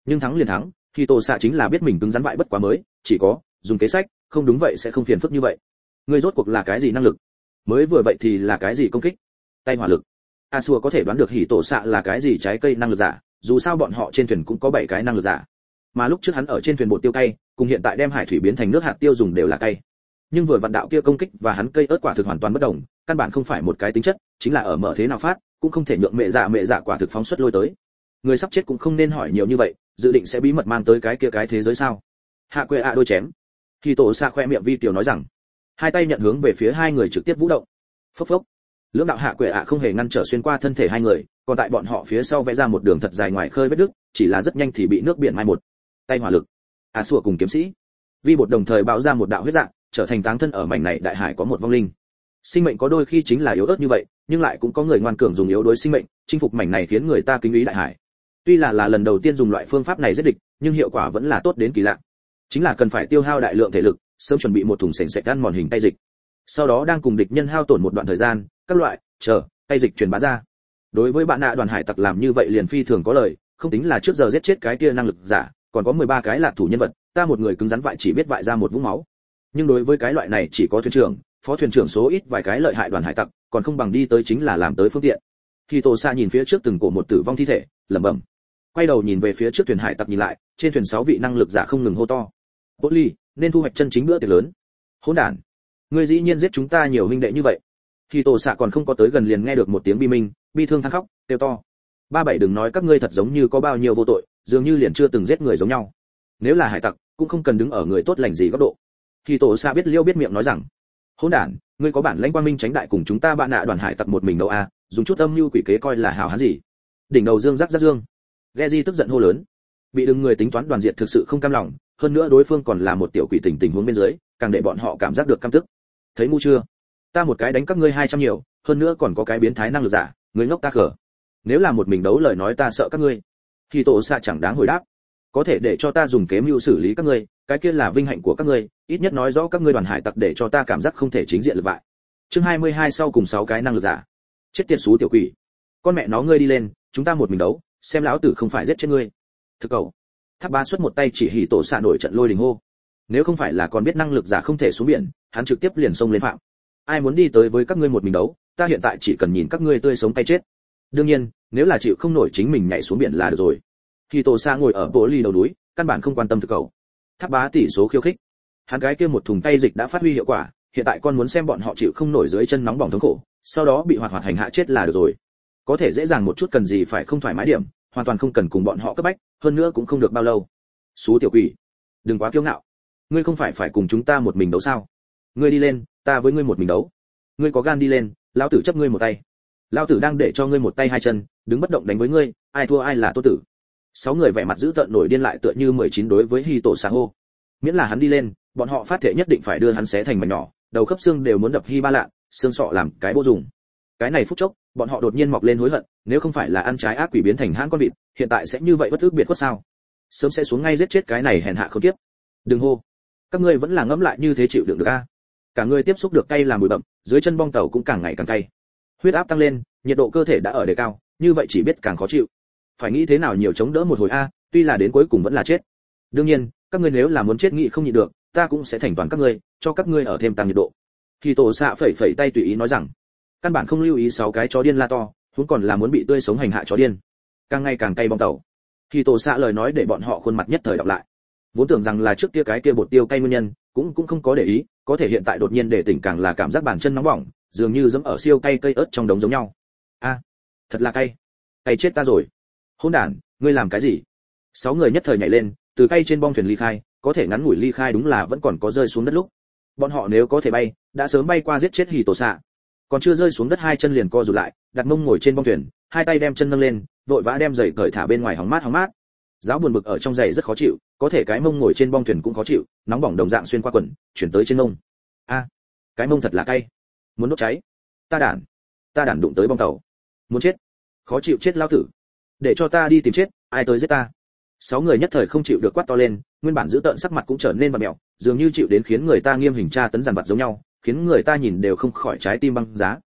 A: Nhưng thắng liền thắng, khi tổ xạ chính là biết mình cứng rắn bại bất quá mới, chỉ có dùng kế sách, không đúng vậy sẽ không phiền phức như vậy. Ngươi rốt cuộc là cái gì năng lực? Mới vừa vậy thì là cái gì công kích? Tay hỏa lực. A Sua có thể đoán được hỉ tổ xạ là cái gì trái cây năng lực giả, dù sao bọn họ trên thuyền cũng có bảy cái năng lực giả. Mà lúc trước hắn ở trên thuyền bột tiêu cay, cùng hiện tại đem hải thủy biến thành nước hạt tiêu dùng đều là cay. Nhưng vừa vặn đạo kia công kích và hắn cây ớt quả thực hoàn toàn bất đồng, căn bản không phải một cái tính chất, chính là ở mở thế nào phát, cũng không thể nhượng mẹ dạ mẹ dạ quả thực phóng xuất lôi tới. Người sắp chết cũng không nên hỏi nhiều như vậy, dự định sẽ bí mật mang tới cái kia cái thế giới sao? Hạ quê ạ đôi chém. Khi tổ xạ khoe miệng vi tiểu nói rằng, hai tay nhận hướng về phía hai người trực tiếp vũ động. Phốc phốc. Lưỡng đạo hạ quệ ạ không hề ngăn trở xuyên qua thân thể hai người, còn tại bọn họ phía sau vẽ ra một đường thật dài ngoài khơi vết nước, chỉ là rất nhanh thì bị nước biển mai một. Tay hỏa lực. A Sủa cùng kiếm sĩ. Vi bột đồng thời bạo ra một đạo huyết dạng, trở thành táng thân ở mảnh này đại hải có một vong linh. Sinh mệnh có đôi khi chính là yếu ớt như vậy, nhưng lại cũng có người ngoan cường dùng yếu đối sinh mệnh, chinh phục mảnh này khiến người ta kính ý đại hải. Tuy là là lần đầu tiên dùng loại phương pháp này giết địch, nhưng hiệu quả vẫn là tốt đến kỳ lạ. Chính là cần phải tiêu hao đại lượng thể lực, sớm chuẩn bị một thùng sền sệt ăn mòn hình tay dịch. Sau đó đang cùng địch nhân hao tổn một đoạn thời gian, các loại chờ tay dịch truyền bá ra. Đối với bạn nạ đoàn hải tặc làm như vậy liền phi thường có lợi, không tính là trước giờ giết chết cái kia năng lực giả, còn có mười ba cái lạc thủ nhân vật, ta một người cứng rắn vại chỉ biết vại ra một vũng máu. Nhưng đối với cái loại này chỉ có thuyền trưởng, phó thuyền trưởng số ít vài cái lợi hại đoàn hải tặc, còn không bằng đi tới chính là làm tới phương tiện. Khi Tô Sa nhìn phía trước từng cổ một tử vong thi thể, lẩm bẩm. Quay đầu nhìn về phía trước thuyền hải tặc nhìn lại, trên thuyền sáu vị năng lực giả không ngừng hô to. Bố ly, nên thu hoạch chân chính bữa tiệc lớn. Hỗn đản, ngươi dĩ nhiên giết chúng ta nhiều huynh đệ như vậy. Khi Tô Sa còn không có tới gần liền nghe được một tiếng bi minh, bi thương than khóc, kêu to. Ba bảy đừng nói các ngươi thật giống như có bao nhiêu vô tội, dường như liền chưa từng giết người giống nhau. Nếu là hải tặc, cũng không cần đứng ở người tốt lành gì góc độ. Khi Tô Sa biết liêu biết miệng nói rằng, hỗn đản, ngươi có bản lãnh quang minh tránh đại cùng chúng ta bạn nạ đoàn hải tặc một mình đâu a, à, dùng chút âm mưu quỷ kế coi là hảo hán gì. Đỉnh đầu dương rắc rắc dương. Geji tức giận hô lớn. Bị đừng người tính toán đoàn diệt thực sự không cam lòng, hơn nữa đối phương còn là một tiểu quỷ tình tình huống bên dưới, càng để bọn họ cảm giác được căm tức. Thấy ngu chưa? Ta một cái đánh các ngươi hai trăm nhiều, hơn nữa còn có cái biến thái năng lực giả, ngươi ngốc ta khờ. Nếu là một mình đấu lời nói ta sợ các ngươi. Khi Tổ Sa chẳng đáng hồi đáp. Có thể để cho ta dùng kế mưu xử lý các ngươi, cái kia là vinh hạnh của các ngươi, ít nhất nói rõ các ngươi đoàn hải tặc để cho ta cảm giác không thể chính diện lực bại. Chương hai mươi hai sau cùng sáu cái năng lực giả. Chết tiệt xú tiểu quỷ. Con mẹ nó ngươi đi lên, chúng ta một mình đấu, xem lão tử không phải giết chết ngươi. Thực cầu. Tháp Ba xuất một tay chỉ Hỉ Tổ Sa nổi trận lôi đình hô. Nếu không phải là còn biết năng lực giả không thể xuống biển, hắn trực tiếp liền xông lên phạm. Ai muốn đi tới với các ngươi một mình đấu, ta hiện tại chỉ cần nhìn các ngươi tươi sống tay chết. Đương nhiên, nếu là chịu không nổi chính mình nhảy xuống biển là được rồi. Hỉ Tổ Sa ngồi ở bộ ly đầu núi, căn bản không quan tâm thực cầu. Tháp Bá tỷ số khiêu khích. Hắn cái kia một thùng tay dịch đã phát huy hiệu quả, hiện tại con muốn xem bọn họ chịu không nổi dưới chân nóng bỏng thống khổ, sau đó bị hoạt hoạt hành hạ chết là được rồi. Có thể dễ dàng một chút cần gì phải không thoải mái điểm, hoàn toàn không cần cùng bọn họ cấp bách, hơn nữa cũng không được bao lâu. Xú tiểu quỷ, đừng quá kiêu ngạo. Ngươi không phải phải cùng chúng ta một mình đấu sao? Ngươi đi lên, ta với ngươi một mình đấu. Ngươi có gan đi lên, lão tử chấp ngươi một tay. Lão tử đang để cho ngươi một tay hai chân, đứng bất động đánh với ngươi, ai thua ai là tốt tử. Sáu người vẻ mặt dữ tợn nổi điên lại tựa như mười chín đối với Hỉ Tổ Sa hô. Miễn là hắn đi lên, bọn họ phát thể nhất định phải đưa hắn xé thành mảnh nhỏ, đầu khớp xương đều muốn đập Hi Ba lạ, xương sọ làm cái bô dùng. Cái này phút chốc, bọn họ đột nhiên mọc lên hối hận, nếu không phải là ăn trái ác quỷ biến thành hãn con vịt, hiện tại sẽ như vậy bất ức biệt khuất sao? Sớm sẽ xuống ngay giết chết cái này hèn hạ khốn kiếp. Đừng hô, các ngươi vẫn là ngẫm lại như thế chịu đựng được a? Cả người tiếp xúc được cay làm bụi bặm, dưới chân bong tàu cũng càng ngày càng cay. Huyết áp tăng lên, nhiệt độ cơ thể đã ở đề cao, như vậy chỉ biết càng khó chịu. Phải nghĩ thế nào nhiều chống đỡ một hồi a, tuy là đến cuối cùng vẫn là chết. Đương nhiên, các ngươi nếu là muốn chết nghị không nhịn được, ta cũng sẽ thành toàn các ngươi, cho các ngươi ở thêm tăng nhiệt độ. Khi Tổ Sa phẩy phẩy tay tùy ý nói rằng, căn bản không lưu ý sáu cái chó điên la to, huống còn là muốn bị tươi sống hành hạ chó điên. Càng ngày càng cay bong tàu. Khi Tổ Sa lời nói để bọn họ khuôn mặt nhất thời đọc lại. Vốn tưởng rằng là trước kia cái kia bột tiêu cay nguyên nhân, cũng cũng không có để ý, có thể hiện tại đột nhiên để tỉnh càng là cảm giác bàn chân nóng bỏng, dường như giẫm ở siêu cay cây ớt trong đống giống nhau. A, thật là cay. Cay chết ta rồi. Hỗn đản, ngươi làm cái gì? Sáu người nhất thời nhảy lên, từ cay trên bong thuyền ly khai, có thể ngắn ngủi ly khai đúng là vẫn còn có rơi xuống đất lúc. Bọn họ nếu có thể bay, đã sớm bay qua giết chết Hỉ Tổ Sa. Còn chưa rơi xuống đất hai chân liền co rụt lại, đặt mông ngồi trên bong thuyền, hai tay đem chân nâng lên, vội vã đem giày cởi thả bên ngoài hóng mát hóng mát. Giáo buồn bực ở trong giày rất khó chịu, có thể cái mông ngồi trên bong thuyền cũng khó chịu, nóng bỏng đồng dạng xuyên qua quần, chuyển tới trên mông. A, cái mông thật là cay, muốn đốt cháy. Ta đản, ta đản đụng tới bong tàu, muốn chết, khó chịu chết lao tử. Để cho ta đi tìm chết, ai tới giết ta. Sáu người nhất thời không chịu được quát to lên, nguyên bản giữ tợn sắc mặt cũng trở nên vặn mèo, dường như chịu đến khiến người ta nghiêm hình tra tấn dằn vặt giống nhau, khiến người ta nhìn đều không khỏi trái tim băng giá.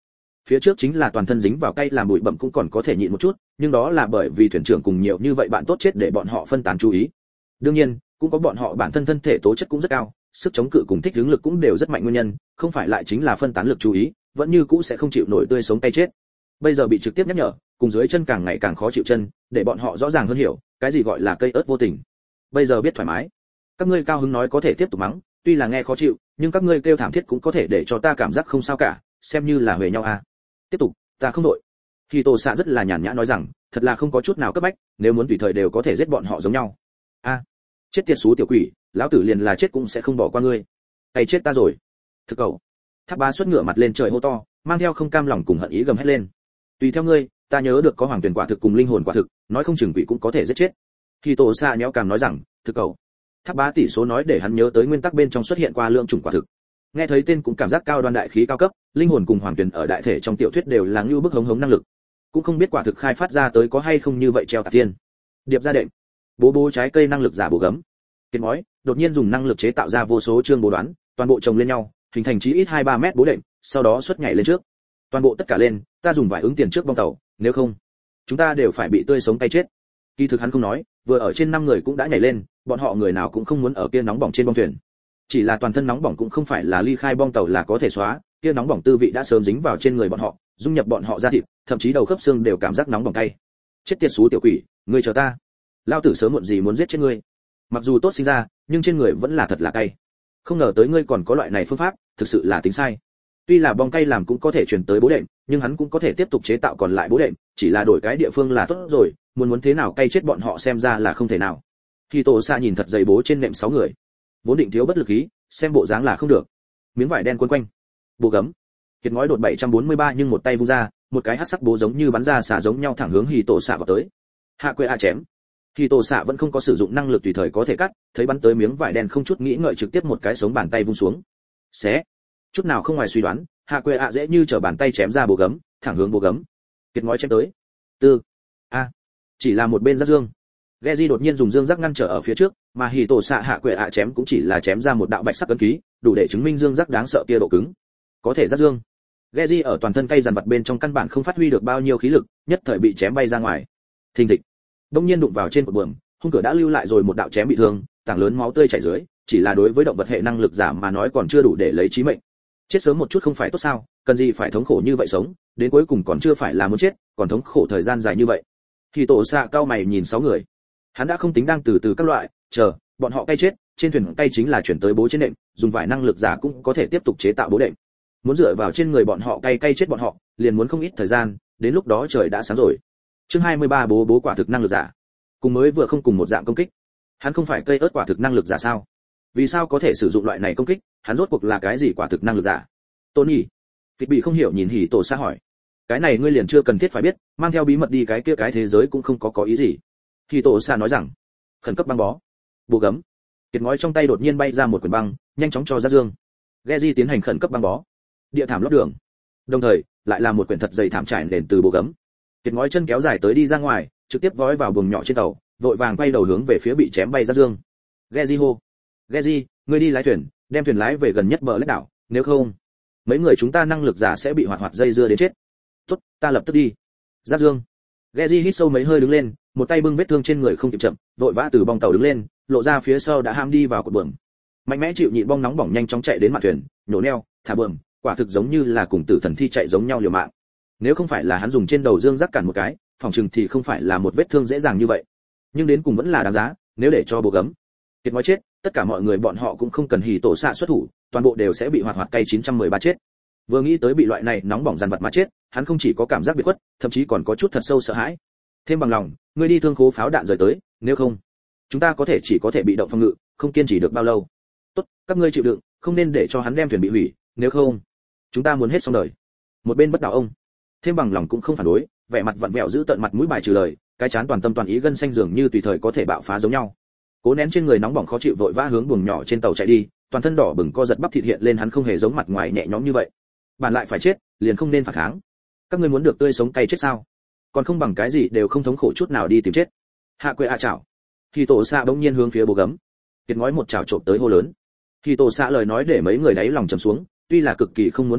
A: Phía trước chính là toàn thân dính vào cay làm bụi bặm cũng còn có thể nhịn một chút, nhưng đó là bởi vì thuyền trưởng cùng nhiều như vậy bạn tốt chết để bọn họ phân tán chú ý. Đương nhiên, cũng có bọn họ bản thân thân thể tố chất cũng rất cao, sức chống cự cùng thích ứng lực cũng đều rất mạnh nguyên nhân, không phải lại chính là phân tán lực chú ý, vẫn như cũ sẽ không chịu nổi tươi sống cay chết. Bây giờ bị trực tiếp nhắc nhở, cùng dưới chân càng ngày càng khó chịu chân, để bọn họ rõ ràng hơn hiểu, cái gì gọi là cây ớt vô tình. Bây giờ biết thoải mái. Các ngươi cao hứng nói có thể tiếp tục mắng, tuy là nghe khó chịu, nhưng các ngươi kêu thảm thiết cũng có thể để cho ta cảm giác không sao cả, xem như là huề nhau à. Tiếp tục, ta không đội. Khi Tô Sạ rất là nhàn nhã nói rằng, thật là không có chút nào cấp bách, nếu muốn tùy thời đều có thể giết bọn họ giống nhau. A, à, chết tiệt xú tiểu quỷ, lão tử liền là chết cũng sẽ không bỏ qua ngươi. Hay chết ta rồi. Thực cầu. Tháp Bá xuất ngựa mặt lên trời hô to, mang theo không cam lòng cùng hận ý gầm hết lên. Tùy theo ngươi, ta nhớ được có hoàng tuyển quả thực cùng linh hồn quả thực, nói không chừng quỷ cũng có thể giết chết. Khi Tô Sạ nhéo cằm nói rằng, thực cầu. Tháp Bá tỷ số nói để hắn nhớ tới nguyên tắc bên trong xuất hiện qua lượng chủng quả thực. Nghe thấy tên cũng cảm giác cao đoan đại khí cao cấp, linh hồn cùng hoàng tuyển ở đại thể trong tiểu thuyết đều là như bức hống hống năng lực. Cũng không biết quả thực khai phát ra tới có hay không như vậy treo tạc tiên. Điệp ra đệm. Bố bố trái cây năng lực giả bổ gấm. Kiệt ngói, đột nhiên dùng năng lực chế tạo ra vô số chương bố đoán, toàn bộ chồng lên nhau, hình thành chí ít hai ba mét bố đệm, sau đó xuất nhảy lên trước. Toàn bộ tất cả lên, ta dùng vải ứng tiền trước bong tàu, nếu không, chúng ta đều phải bị tươi sống tay chết. Kỳ thực hắn không nói, vừa ở trên năm người cũng đã nhảy lên, bọn họ người nào cũng không muốn ở kia nóng bỏng trên bong thuyền. Chỉ là toàn thân nóng bỏng cũng không phải là ly khai bong tàu là có thể xóa, kia nóng bỏng tư vị đã sớm dính vào trên người bọn họ, dung nhập bọn họ da thịt, thậm chí đầu khớp xương đều cảm giác nóng bỏng cay. Chết tiệt xú tiểu quỷ, ngươi chờ ta. Lão tử sớm muộn gì muốn giết chết ngươi. Mặc dù tốt sinh ra, nhưng trên người vẫn là thật là cay. Không ngờ tới ngươi còn có loại này phương pháp, thực sự là tính sai. Tuy là bong cay làm cũng có thể truyền tới bố đệm, nhưng hắn cũng có thể tiếp tục chế tạo còn lại bố đệm, chỉ là đổi cái địa phương là tốt rồi, muốn muốn thế nào cay chết bọn họ xem ra là không thể nào. Khi Tô Sạ nhìn thật dày bố trên nệm sáu người, vốn định thiếu bất lực khí, xem bộ dáng là không được. Miếng vải đen quấn quanh, bố gấm. Kiệt ngói đột bảy trăm bốn mươi ba nhưng một tay vung ra, một cái hắc sắc bố giống như bắn ra xả giống nhau thẳng hướng Hỉ Tổ Sạ vào tới. Hạ quê a chém. Hỉ Tổ Sạ vẫn không có sử dụng năng lực tùy thời có thể cắt, thấy bắn tới miếng vải đen không chút nghĩ ngợi trực tiếp một cái sống bàn tay vung xuống. Xé. Chút nào không ngoài suy đoán, hạ quê a dễ như trở bàn tay chém ra bố gấm, thẳng hướng bố gấm. Kiệt ngói chém tới. Tư. A. Chỉ là một bên giác dương. Geji đột nhiên dùng dương giác ngăn trở ở phía trước, mà Hỉ Tổ Sạ hạ quệ ạ chém cũng chỉ là chém ra một đạo bạch sắc ấn ký, đủ để chứng minh dương giác đáng sợ kia độ cứng. Có thể giác dương. Geji ở toàn thân cây dàn vật bên trong căn bản không phát huy được bao nhiêu khí lực, nhất thời bị chém bay ra ngoài. Thình thịch. Đông nhiên đụng vào trên cột buồm, hung cửa đã lưu lại rồi một đạo chém bị thương, tảng lớn máu tươi chảy dưới, chỉ là đối với động vật hệ năng lực giảm mà nói còn chưa đủ để lấy chí mệnh. Chết sớm một chút không phải tốt sao, cần gì phải thống khổ như vậy sống, đến cuối cùng còn chưa phải là muốn chết, còn thống khổ thời gian dài như vậy. Hỉ Tổ Sạ cao mày nhìn sáu người. Hắn đã không tính đang từ từ các loại, chờ, bọn họ cay chết, trên thuyền cay chính là chuyển tới bố trên đệm, dùng vài năng lực giả cũng có thể tiếp tục chế tạo bố đệm. Muốn dựa vào trên người bọn họ cay cay chết bọn họ, liền muốn không ít thời gian, đến lúc đó trời đã sáng rồi. Chương hai mươi ba bố bố quả thực năng lực giả. Cùng mới vừa không cùng một dạng công kích. Hắn không phải cây ớt quả thực năng lực giả sao? Vì sao có thể sử dụng loại này công kích, hắn rốt cuộc là cái gì quả thực năng lực giả? Tony, Phịch bị không hiểu nhìn Hỉ Tổ Sạ hỏi. Cái này ngươi liền chưa cần thiết phải biết, mang theo bí mật đi cái kia cái thế giới cũng không có có ý gì. Hỉ Tổ Sạ nói rằng, khẩn cấp băng bó, bố gấm. Kiệt ngói trong tay đột nhiên bay ra một quyển băng, nhanh chóng cho ra dương. Geji tiến hành khẩn cấp băng bó, địa thảm lót đường. Đồng thời, lại là một quyển thật dày thảm trải nền từ bố gấm. Kiệt ngói chân kéo dài tới đi ra ngoài, trực tiếp vói vào buồng nhỏ trên tàu, vội vàng quay đầu hướng về phía bị chém bay ra dương. Geji hô, Geji, ngươi đi lái thuyền, đem thuyền lái về gần nhất bờ lách đảo, nếu không, mấy người chúng ta năng lực giả sẽ bị hoạt hoạt dây dưa đến chết. Tốt, ta lập tức đi. Ra dương. Geji hít sâu mấy hơi đứng lên, một tay bưng vết thương trên người không kịp chậm, vội vã từ bong tàu đứng lên, lộ ra phía sau đã ham đi vào cột buồm. Mạnh mẽ chịu nhịn bong nóng bỏng nhanh chóng chạy đến mạn thuyền, nhổ neo, thả buồm, quả thực giống như là cùng tử thần thi chạy giống nhau liều mạng. Nếu không phải là hắn dùng trên đầu dương rắc cản một cái, phòng chừng thì không phải là một vết thương dễ dàng như vậy. Nhưng đến cùng vẫn là đáng giá, nếu để cho bố gấm Kiệt nói chết, tất cả mọi người bọn họ cũng không cần Hỉ Tổ Sạ xuất thủ, toàn bộ đều sẽ bị hoạt hoạt cay chín trăm mười ba chết. Vừa nghĩ tới bị loại này nóng bỏng dằn vặt mà chết, hắn không chỉ có cảm giác biệt khuất, thậm chí còn có chút thật sâu sợ hãi. Thêm bằng lòng, ngươi đi thương khố pháo đạn rời tới, nếu không, chúng ta có thể chỉ có thể bị động phòng ngự, không kiên trì được bao lâu. Tốt, các ngươi chịu đựng, không nên để cho hắn đem thuyền bị hủy, nếu không, chúng ta muốn hết xong đời. Một bên bất đảo ông, thêm bằng lòng cũng không phản đối, vẻ mặt vặn vẹo giữ tận mặt mũi bài trừ lời, cái chán toàn tâm toàn ý gân xanh dường như tùy thời có thể bạo phá giống nhau. Cố nén trên người nóng bỏng khó chịu vội vã hướng buồng nhỏ trên tàu chạy đi, toàn thân đỏ bừng co giật bắp thịt hiện lên, hắn không hề giống mặt ngoài nhẹ nhõm như vậy. Bạn lại phải chết, liền không nên phản kháng. Các ngươi muốn được tươi sống cay chết sao? Còn không bằng cái gì đều không thống khổ chút nào đi tìm chết. Hạ quệ a à chảo. Hỉ Tổ Sạ bỗng nhiên hướng phía bố gấm Kiệt ngói một chảo trộm tới hô lớn. Hỉ Tổ Sạ lời nói để mấy người đáy lòng trầm xuống, tuy là cực kỳ không muốn thừa nhận,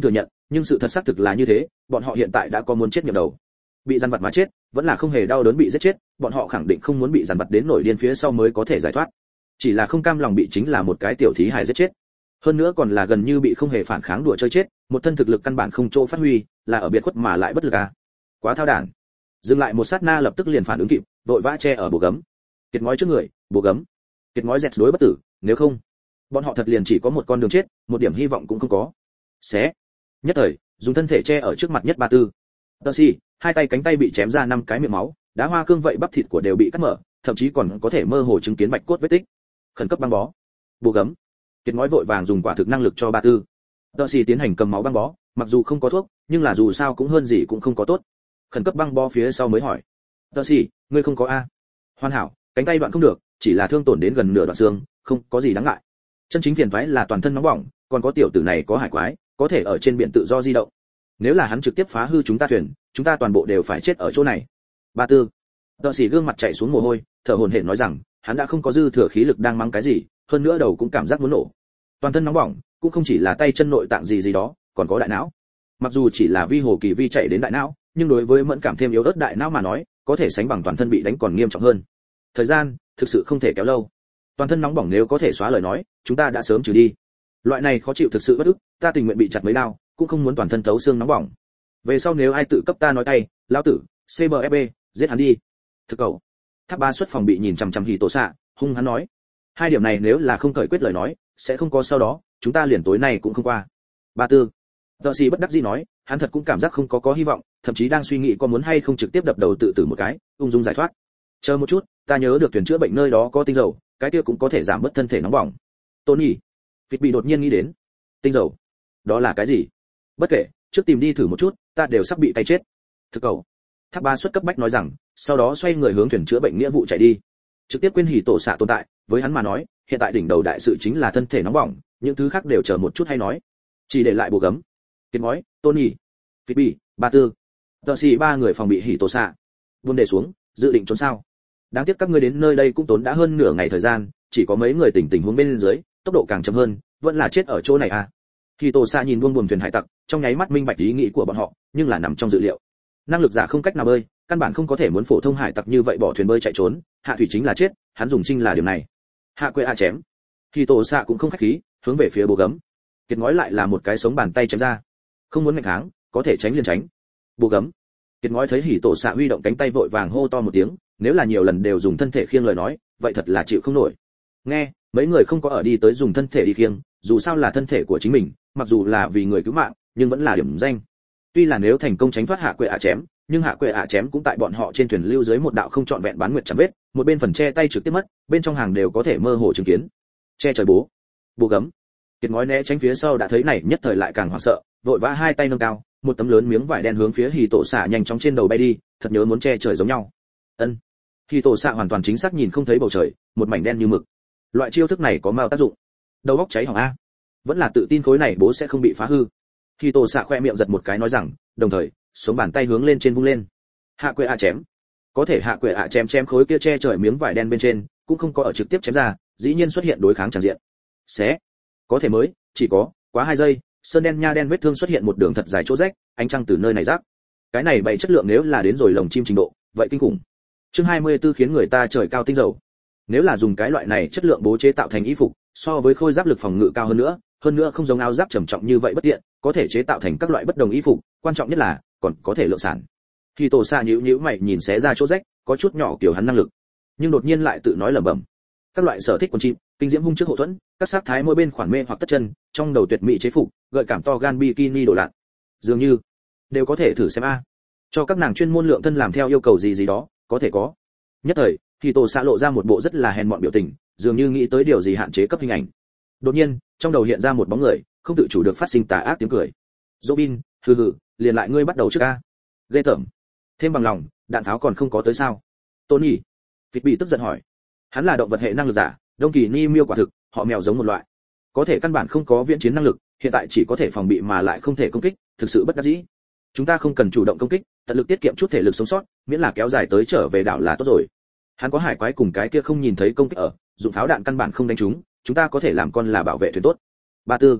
A: nhưng sự thật xác thực là như thế, bọn họ hiện tại đã có muốn chết nhầm đầu. Bị dằn vặt mà chết, vẫn là không hề đau đớn bị giết chết, bọn họ khẳng định không muốn bị dằn vặt đến nổi điên phía sau mới có thể giải thoát. Chỉ là không cam lòng bị chính là một cái tiểu thí hài giết chết. Hơn nữa còn là gần như bị không hề phản kháng đùa chơi chết, một thân thực lực căn bản không chỗ phát huy, là ở biệt khuất mà lại bất lực à. Quá thao đản. Dừng lại một sát na lập tức liền phản ứng kịp, vội vã che ở bồ gấm. Kiệt ngói trước người, bồ gấm. Kiệt ngói dẹt đối bất tử, nếu không, bọn họ thật liền chỉ có một con đường chết, một điểm hy vọng cũng không có. Xé. Nhất thời, dùng thân thể che ở trước mặt nhất Ba Tư. Tơ Si, hai tay cánh tay bị chém ra năm cái miệng máu, đá hoa cương vậy bắp thịt của đều bị cắt mở, thậm chí còn có thể mơ hồ chứng kiến bạch cốt vết tích. Khẩn cấp băng bó. Bồ gấm. Kiệt ngói vội vàng dùng quả thực năng lực cho Ba Tư. Tơ Si tiến hành cầm máu băng bó, mặc dù không có thuốc, nhưng là dù sao cũng hơn gì cũng không có tốt. Khẩn cấp băng bó phía sau mới hỏi. Tơ Si, ngươi không có a? Hoàn hảo, cánh tay đoạn không được, chỉ là thương tổn đến gần nửa đoạn xương, không có gì đáng ngại. Chân chính phiền toái là toàn thân nóng bỏng, còn có tiểu tử này có hải quái, có thể ở trên biển tự do di động. Nếu là hắn trực tiếp phá hư chúng ta thuyền, chúng ta toàn bộ đều phải chết ở chỗ này. Ba Tư. Tợ Sĩ gương mặt chảy xuống mồ hôi, thở hổn hển nói rằng, hắn đã không có dư thừa khí lực đang mắng cái gì, hơn nữa đầu cũng cảm giác muốn nổ. Toàn thân nóng bỏng, cũng không chỉ là tay chân nội tạng gì gì đó, còn có đại não. Mặc dù chỉ là vi hồ kỳ vi chạy đến đại não, nhưng đối với mẫn cảm thêm yếu ớt đại não mà nói, có thể sánh bằng toàn thân bị đánh còn nghiêm trọng hơn. Thời gian thực sự không thể kéo lâu. Toàn thân nóng bỏng nếu có thể xóa lời nói, chúng ta đã sớm trừ đi. Loại này khó chịu thực sự bất ức, ta tình nguyện bị chặt mấy đao, cũng không muốn toàn thân thấu xương nóng bỏng. Về sau nếu ai tự cấp ta nói tay, lão tử, xê bê ép bê, giết hắn đi. Thực cầu. Tháp Ba xuất phòng bị nhìn chằm chằm Hỉ Tổ Xạ, hung hắn nói, hai điểm này nếu là không cởi quyết lời nói, sẽ không có sau đó, chúng ta liền tối nay cũng không qua. Ba Tư. Tợ Sĩ bất đắc dĩ nói, hắn thật cũng cảm giác không có có hy vọng, thậm chí đang suy nghĩ có muốn hay không trực tiếp đập đầu tự tử một cái, ung dung giải thoát. Chờ một chút, ta nhớ được thuyền chữa bệnh nơi đó có tinh dầu, cái kia cũng có thể giảm bớt thân thể nóng bỏng. Tony, Phịt bị đột nhiên nghĩ đến, tinh dầu, đó là cái gì? Bất kể, trước tìm đi thử một chút, ta đều sắp bị tay chết. Thực cầu. Tháp Ba xuất cấp bách nói rằng, sau đó xoay người hướng thuyền chữa bệnh nghĩa vụ chạy đi. Trực tiếp quên Hỉ Tổ Xạ tồn tại, với hắn mà nói, hiện tại đỉnh đầu đại sự chính là thân thể nóng bỏng, những thứ khác đều chờ một chút hay nói. Chỉ để lại bồ gấm, Kiệt ngói, Tony, Phịt bị, Ba Tư. Tợ Sĩ ba người phòng bị Hỉ Tổ Xạ. Buông để xuống, dự định trốn sao? Đáng tiếc các ngươi đến nơi đây cũng tốn đã hơn nửa ngày thời gian, chỉ có mấy người tỉnh tình huống bên dưới, tốc độ càng chậm hơn, vẫn là chết ở chỗ này à? Hỉ Tổ Xạ nhìn buông buồm thuyền hải tặc, trong nháy mắt minh bạch ý nghĩ của bọn họ, nhưng là nằm trong dự liệu. Năng lực giả không cách nào bơi, căn bản không có thể muốn phổ thông hải tặc như vậy bỏ thuyền bơi chạy trốn, hạ thủy chính là chết, hắn dùng trinh là điểm này. Hạ quệ hạ chém. Hỉ Tổ Xạ cũng không khách khí, hướng về phía bồ gấm. Kiệt ngói lại là một cái sống bàn tay chém ra. Không muốn nghịch kháng, có thể tránh liền tránh. Bồ gấm. Kiệt ngói thấy Hỉ Tổ Xạ huy động cánh tay vội vàng hô to một tiếng, nếu là nhiều lần đều dùng thân thể khiêng lời nói, vậy thật là chịu không nổi. Nghe, mấy người không có ở đi tới dùng thân thể đi khiêng, dù sao là thân thể của chính mình, mặc dù là vì người cứu mạng, nhưng vẫn là điểm danh. Tuy là nếu thành công tránh thoát hạ quệ ạ chém, nhưng hạ quệ ạ chém cũng tại bọn họ trên thuyền lưu dưới một đạo không trọn vẹn bán nguyệt chạm vết, một bên phần che tay trực tiếp mất, bên trong hàng đều có thể mơ hồ chứng kiến. Che trời bố, bồ gấm. Kiệt ngói né tránh phía sau đã thấy này nhất thời lại càng hoảng sợ, vội vã hai tay nâng cao, một tấm lớn miếng vải đen hướng phía Hỉ Tổ Xạ nhanh chóng trên đầu bay đi, thật nhớ muốn che trời giống nhau. Ân. Hỉ Tổ Xạ hoàn toàn chính xác nhìn không thấy bầu trời, một mảnh đen như mực. Loại chiêu thức này có mao tác dụng. Đầu óc cháy hỏng a. Vẫn là tự tin khối này bố sẽ không bị phá hư. Hỉ Tổ Xạ khoe miệng giật một cái nói rằng, đồng thời, sống bàn tay hướng lên trên vung lên. Hạ quệ ạ chém. Có thể hạ quệ ạ chém chém khối kia che trời miếng vải đen bên trên, cũng không có ở trực tiếp chém ra, dĩ nhiên xuất hiện đối kháng tràn diện. Xé. Có thể mới, chỉ có, quá hai giây, sơn đen nha đen vết thương xuất hiện một đường thật dài chỗ rách, ánh trăng từ nơi này rác. Cái này bày chất lượng nếu là đến rồi lồng chim trình độ, vậy kinh khủng. Chương hai mươi tư khiến người ta trời cao tinh dầu. Nếu là dùng cái loại này chất lượng bố chế tạo thành y phục, so với khôi giáp lực phòng ngự cao hơn nữa, hơn nữa không giống áo giáp trầm trọng như vậy bất tiện, có thể chế tạo thành các loại bất đồng y phục, quan trọng nhất là còn có thể lượng sản. Khi Tổ Xạ nhíu nhíu mày nhìn xé ra chỗ rách, có chút nhỏ kiểu hắn năng lực, nhưng đột nhiên lại tự nói lẩm bẩm. Các loại sở thích quần chim, kinh diễm hung trước hậu thuẫn, các sắc thái mỗi bên khoản mê hoặc tất chân, trong đầu tuyệt mỹ chế phục, gợi cảm to gan bikini đổ lạn. Dường như đều có thể thử xem a. Cho các nàng chuyên môn lượng thân làm theo yêu cầu gì gì đó, có thể có. Nhất thời, thì Tổ Xạ lộ ra một bộ rất là hèn mọn biểu tình, dường như nghĩ tới điều gì hạn chế cấp hình ảnh. Đột nhiên, trong đầu hiện ra một bóng người, không tự chủ được phát sinh tà ác tiếng cười. Robin, hừ hừ, liền lại ngươi bắt đầu trước a. Ghê tởm. Thêm bằng lòng, đạn tháo còn không có tới sao? Tony. Phịt bị tức giận hỏi. Hắn là động vật hệ năng lực giả, đông kỳ ni miêu quả thực, họ mèo giống một loại. Có thể căn bản không có viễn chiến năng lực, hiện tại chỉ có thể phòng bị mà lại không thể công kích, thực sự bất đắc dĩ. Chúng ta không cần chủ động công kích, tận lực tiết kiệm chút thể lực sống sót, miễn là kéo dài tới trở về đảo là tốt rồi. Hắn có hải quái cùng cái kia không nhìn thấy công kích ở, dụng pháo đạn căn bản không đánh trúng, chúng ta có thể làm con là bảo vệ thuyền tốt. Ba Tư.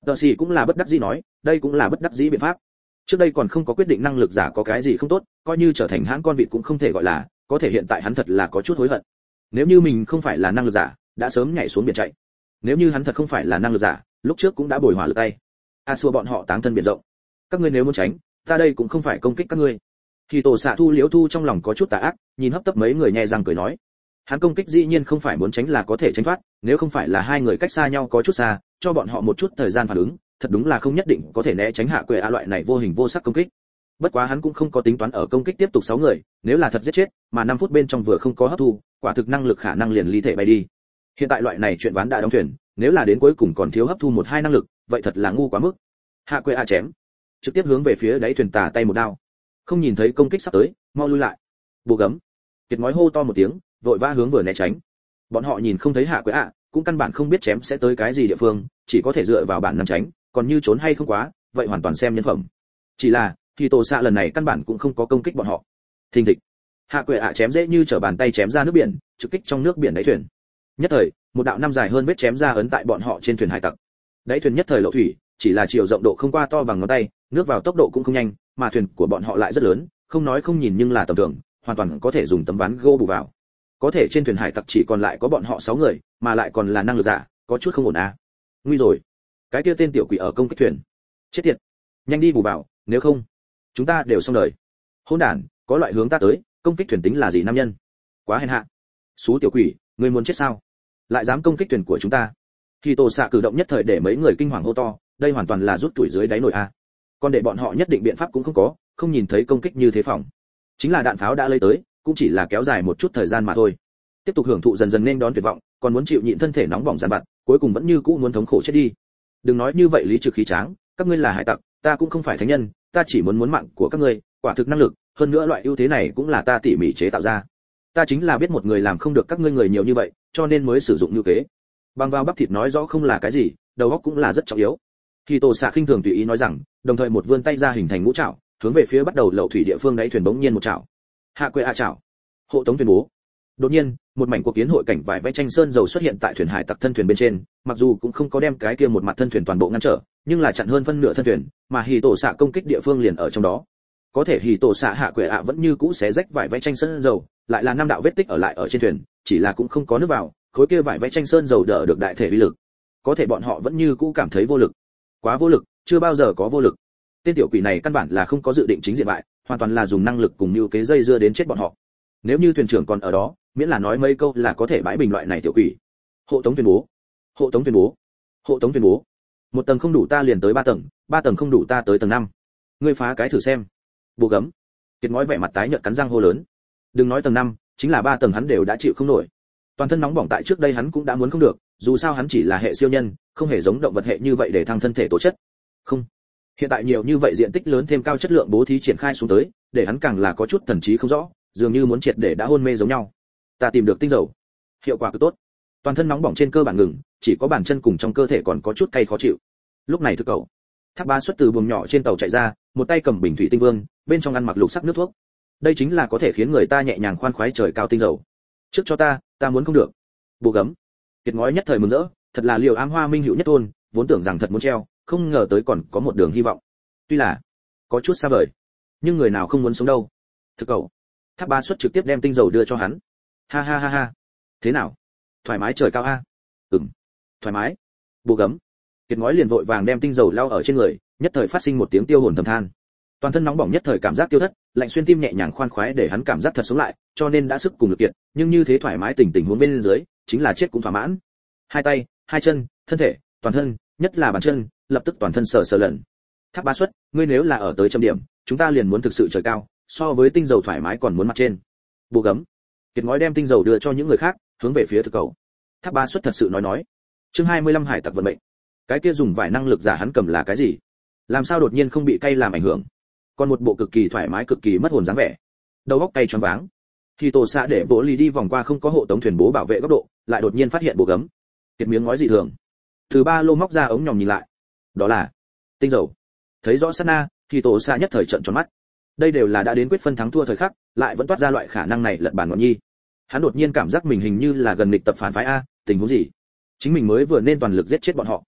A: Tờ sĩ cũng là bất đắc dĩ nói, đây cũng là bất đắc dĩ biện pháp. Trước đây còn không có quyết định năng lực giả có cái gì không tốt, coi như trở thành hãng con vịt cũng không thể gọi là, có thể hiện tại hắn thật là có chút hối hận. Nếu như mình không phải là năng lực giả, đã sớm nhảy xuống biển chạy. Nếu như hắn thật không phải là năng lực giả, lúc trước cũng đã bồi hỏa lực tay. A xua bọn họ táng thân biển rộng. Các ngươi nếu muốn tránh, ta đây cũng không phải công kích các ngươi. Thì tổ xạ thu liễu thu trong lòng có chút tà ác, nhìn hấp tấp mấy người nhẹ răng cười nói. Hắn công kích dĩ nhiên không phải muốn tránh là có thể tránh thoát, nếu không phải là hai người cách xa nhau có chút xa, cho bọn họ một chút thời gian phản ứng, thật đúng là không nhất định có thể né tránh hạ quệ a loại này vô hình vô sắc công kích. Bất quá hắn cũng không có tính toán ở công kích tiếp tục sáu người, nếu là thật giết chết, mà năm phút bên trong vừa không có hấp thu, quả thực năng lực khả năng liền ly thể bay đi. Hiện tại loại này chuyện ván đã đóng thuyền, nếu là đến cuối cùng còn thiếu hấp thu một hai năng lực, vậy thật là ngu quá mức. Hạ quệ a chém, trực tiếp hướng về phía đáy thuyền tà tay một đao. Không nhìn thấy công kích sắp tới, mau lui lại. Bồ gấm. Kiệt ngói hô to một tiếng, vội vã hướng vừa né tránh. Bọn họ nhìn không thấy hạ quệ a, cũng căn bản không biết chém sẽ tới cái gì địa phương, chỉ có thể dựa vào bản năng tránh, còn như trốn hay không quá, vậy hoàn toàn xem nhân phẩm. Chỉ là, thì tổ xạ lần này căn bản cũng không có công kích bọn họ. Thình thịch. Hạ quệ ạ chém dễ như trở bàn tay chém ra nước biển, trực kích trong nước biển đáy thuyền. Nhất thời, một đạo năm dài hơn vết chém ra ấn tại bọn họ trên thuyền hải tặc. Đáy thuyền nhất thời lộ thủy, chỉ là chiều rộng độ không qua to bằng ngón tay, nước vào tốc độ cũng không nhanh, mà thuyền của bọn họ lại rất lớn, không nói không nhìn nhưng là tầm thường, hoàn toàn có thể dùng tấm ván gỗ bù vào. Có thể trên thuyền hải tặc chỉ còn lại có bọn họ sáu người, mà lại còn là năng lực giả, có chút không ổn à. Nguy rồi, cái kia tên tiểu quỷ ở công kích thuyền. Chết tiệt, nhanh đi bù vào, nếu không, chúng ta đều xong đời. Hỗn đản, có loại hướng ta tới, công kích thuyền tính là gì nam nhân? Quá hèn hạ. Xú tiểu quỷ, ngươi muốn chết sao? Lại dám công kích thuyền của chúng ta? Khi tổ xạ cử động nhất thời để mấy người kinh hoàng hô to, đây hoàn toàn là rút tuổi dưới đáy nổi a. Còn để bọn họ nhất định biện pháp cũng không có, không nhìn thấy công kích như thế phòng. Chính là đạn pháo đã lấy tới, cũng chỉ là kéo dài một chút thời gian mà thôi. Tiếp tục hưởng thụ dần dần nên đón tuyệt vọng, còn muốn chịu nhịn thân thể nóng bỏng giàn vặt, cuối cùng vẫn như cũ muốn thống khổ chết đi. Đừng nói như vậy lý trực khí tráng, các ngươi là hải tặc, ta cũng không phải thánh nhân, ta chỉ muốn muốn mạng của các ngươi, quả thực năng lực, hơn nữa loại ưu thế này cũng là ta tỉ mỉ chế tạo ra. Ta chính là biết một người làm không được các ngươi người nhiều như vậy, cho nên mới sử dụng như kế. Bằng vào bắp thịt nói rõ không là cái gì, đầu óc cũng là rất trọng yếu. Khi tổ xạ khinh thường tùy ý nói rằng, đồng thời một vươn tay ra hình thành ngũ trảo, hướng về phía bắt đầu lậu thủy địa phương đáy thuyền bỗng nhiên một trảo. Hạ quệ a trảo. Hộ tống tuyên bố. Đột nhiên, một mảnh cuộc kiến hội cảnh vải vẽ tranh sơn dầu xuất hiện tại thuyền hải tặc thân thuyền bên trên, mặc dù cũng không có đem cái kia một mặt thân thuyền toàn bộ ngăn trở, nhưng là chặn hơn phân nửa thân thuyền, mà hỉ tổ xạ công kích địa phương liền ở trong đó. Có thể hỉ tổ xạ hạ quệ ạ vẫn như cũ xé rách vải vẽ tranh sơn dầu, lại là năm đạo vết tích ở lại ở trên thuyền, chỉ là cũng không có nước vào, khối kia vải vẽ tranh sơn dầu đỡ được đại thể uy lực. Có thể bọn họ vẫn như cũ cảm thấy vô lực. Quá vô lực, chưa bao giờ có vô lực. Tên tiểu quỷ này căn bản là không có dự định chính diện bại, hoàn toàn là dùng năng lực cùng mưu kế dây dưa đến chết bọn họ. Nếu như thuyền trưởng còn ở đó, miễn là nói mấy câu là có thể bãi bình loại này tiểu quỷ. Hộ tống tuyên bố, hộ tống tuyên bố, hộ tống tuyên bố. Một tầng không đủ ta liền tới ba tầng, ba tầng không đủ ta tới tầng năm. Ngươi phá cái thử xem. Bồ gấm. Kiệt ngói vẻ mặt tái nhợt cắn răng hô lớn. Đừng nói tầng năm, chính là ba tầng hắn đều đã chịu không nổi. Toàn thân nóng bỏng tại trước đây hắn cũng đã muốn không được, dù sao hắn chỉ là hệ siêu nhân, không hề giống động vật hệ như vậy để thăng thân thể tố chất. Không. Hiện tại nhiều như vậy diện tích lớn thêm cao chất lượng bố thí triển khai xuống tới, để hắn càng là có chút thần trí không rõ, dường như muốn triệt để đã hôn mê giống nhau. Ta tìm được tinh dầu, hiệu quả cực tốt. Toàn thân nóng bỏng trên cơ bản ngừng, chỉ có bàn chân cùng trong cơ thể còn có chút cay khó chịu. Lúc này thực cầu Thác Ba xuất từ buồng nhỏ trên tàu chạy ra, một tay cầm bình thủy tinh vương, bên trong ăn mặc lục sắc nước thuốc. Đây chính là có thể khiến người ta nhẹ nhàng khoan khoái trời cao tinh dầu. Trước cho ta, ta muốn không được. Bồ gấm. Kiệt ngói nhất thời mừng rỡ, thật là liều ám hoa minh hữu nhất thôn, vốn tưởng rằng thật muốn treo, không ngờ tới còn có một đường hy vọng. Tuy là có chút xa vời, nhưng người nào không muốn sống đâu. Thực cầu Thác Ba xuất trực tiếp đem tinh dầu đưa cho hắn. Ha ha ha ha. Thế nào? Thoải mái trời cao a? Ừm, thoải mái. Bồ gấm. Kiệt ngói liền vội vàng đem tinh dầu lau ở trên người, nhất thời phát sinh một tiếng tiêu hồn thầm than. Toàn thân nóng bỏng nhất thời cảm giác tiêu thất, lạnh xuyên tim nhẹ nhàng khoan khoái để hắn cảm giác thật sống lại, cho nên đã sức cùng lực kiệt, nhưng như thế thoải mái tình tình huống bên dưới, chính là chết cũng thỏa mãn. Hai tay, hai chân, thân thể, toàn thân, nhất là bàn chân, lập tức toàn thân sờ sờ lần. Thác Ba xuất, ngươi nếu là ở tới trăm điểm, chúng ta liền muốn thực sự trời cao, so với tinh dầu thoải mái còn muốn mặt trên. Bồ gấm. Kiệt ngói đem tinh dầu đưa cho những người khác, hướng về phía thực cầu. Thác Ba xuất thật sự nói nói. Chương hai mươi lăm hải tặc vận mệnh. Cái kia dùng vải năng lực giả hắn cầm là cái gì? Làm sao đột nhiên không bị cay làm ảnh hưởng? Còn một bộ cực kỳ thoải mái cực kỳ mất hồn dáng vẻ. Đầu óc cay choáng váng. Khi tổ xạ để bộ lì đi vòng qua không có hộ tống thuyền bố bảo vệ góc độ, lại đột nhiên phát hiện Bồ gấm. Kiệt miếng ngói dị thường. Từ ba lô móc ra ống nhòm nhìn lại. Đó là tinh dầu. Thấy rõ sát na, khi tổ xạ nhất thời trợn tròn mắt. Đây đều là đã đến quyết phân thắng thua thời khắc, lại vẫn toát ra loại khả năng này lật bàn ngọn nhi. Hắn đột nhiên cảm giác mình hình như là gần nghịch tập phản phái a, tình huống gì? Chính mình mới vừa nên toàn lực giết chết bọn họ.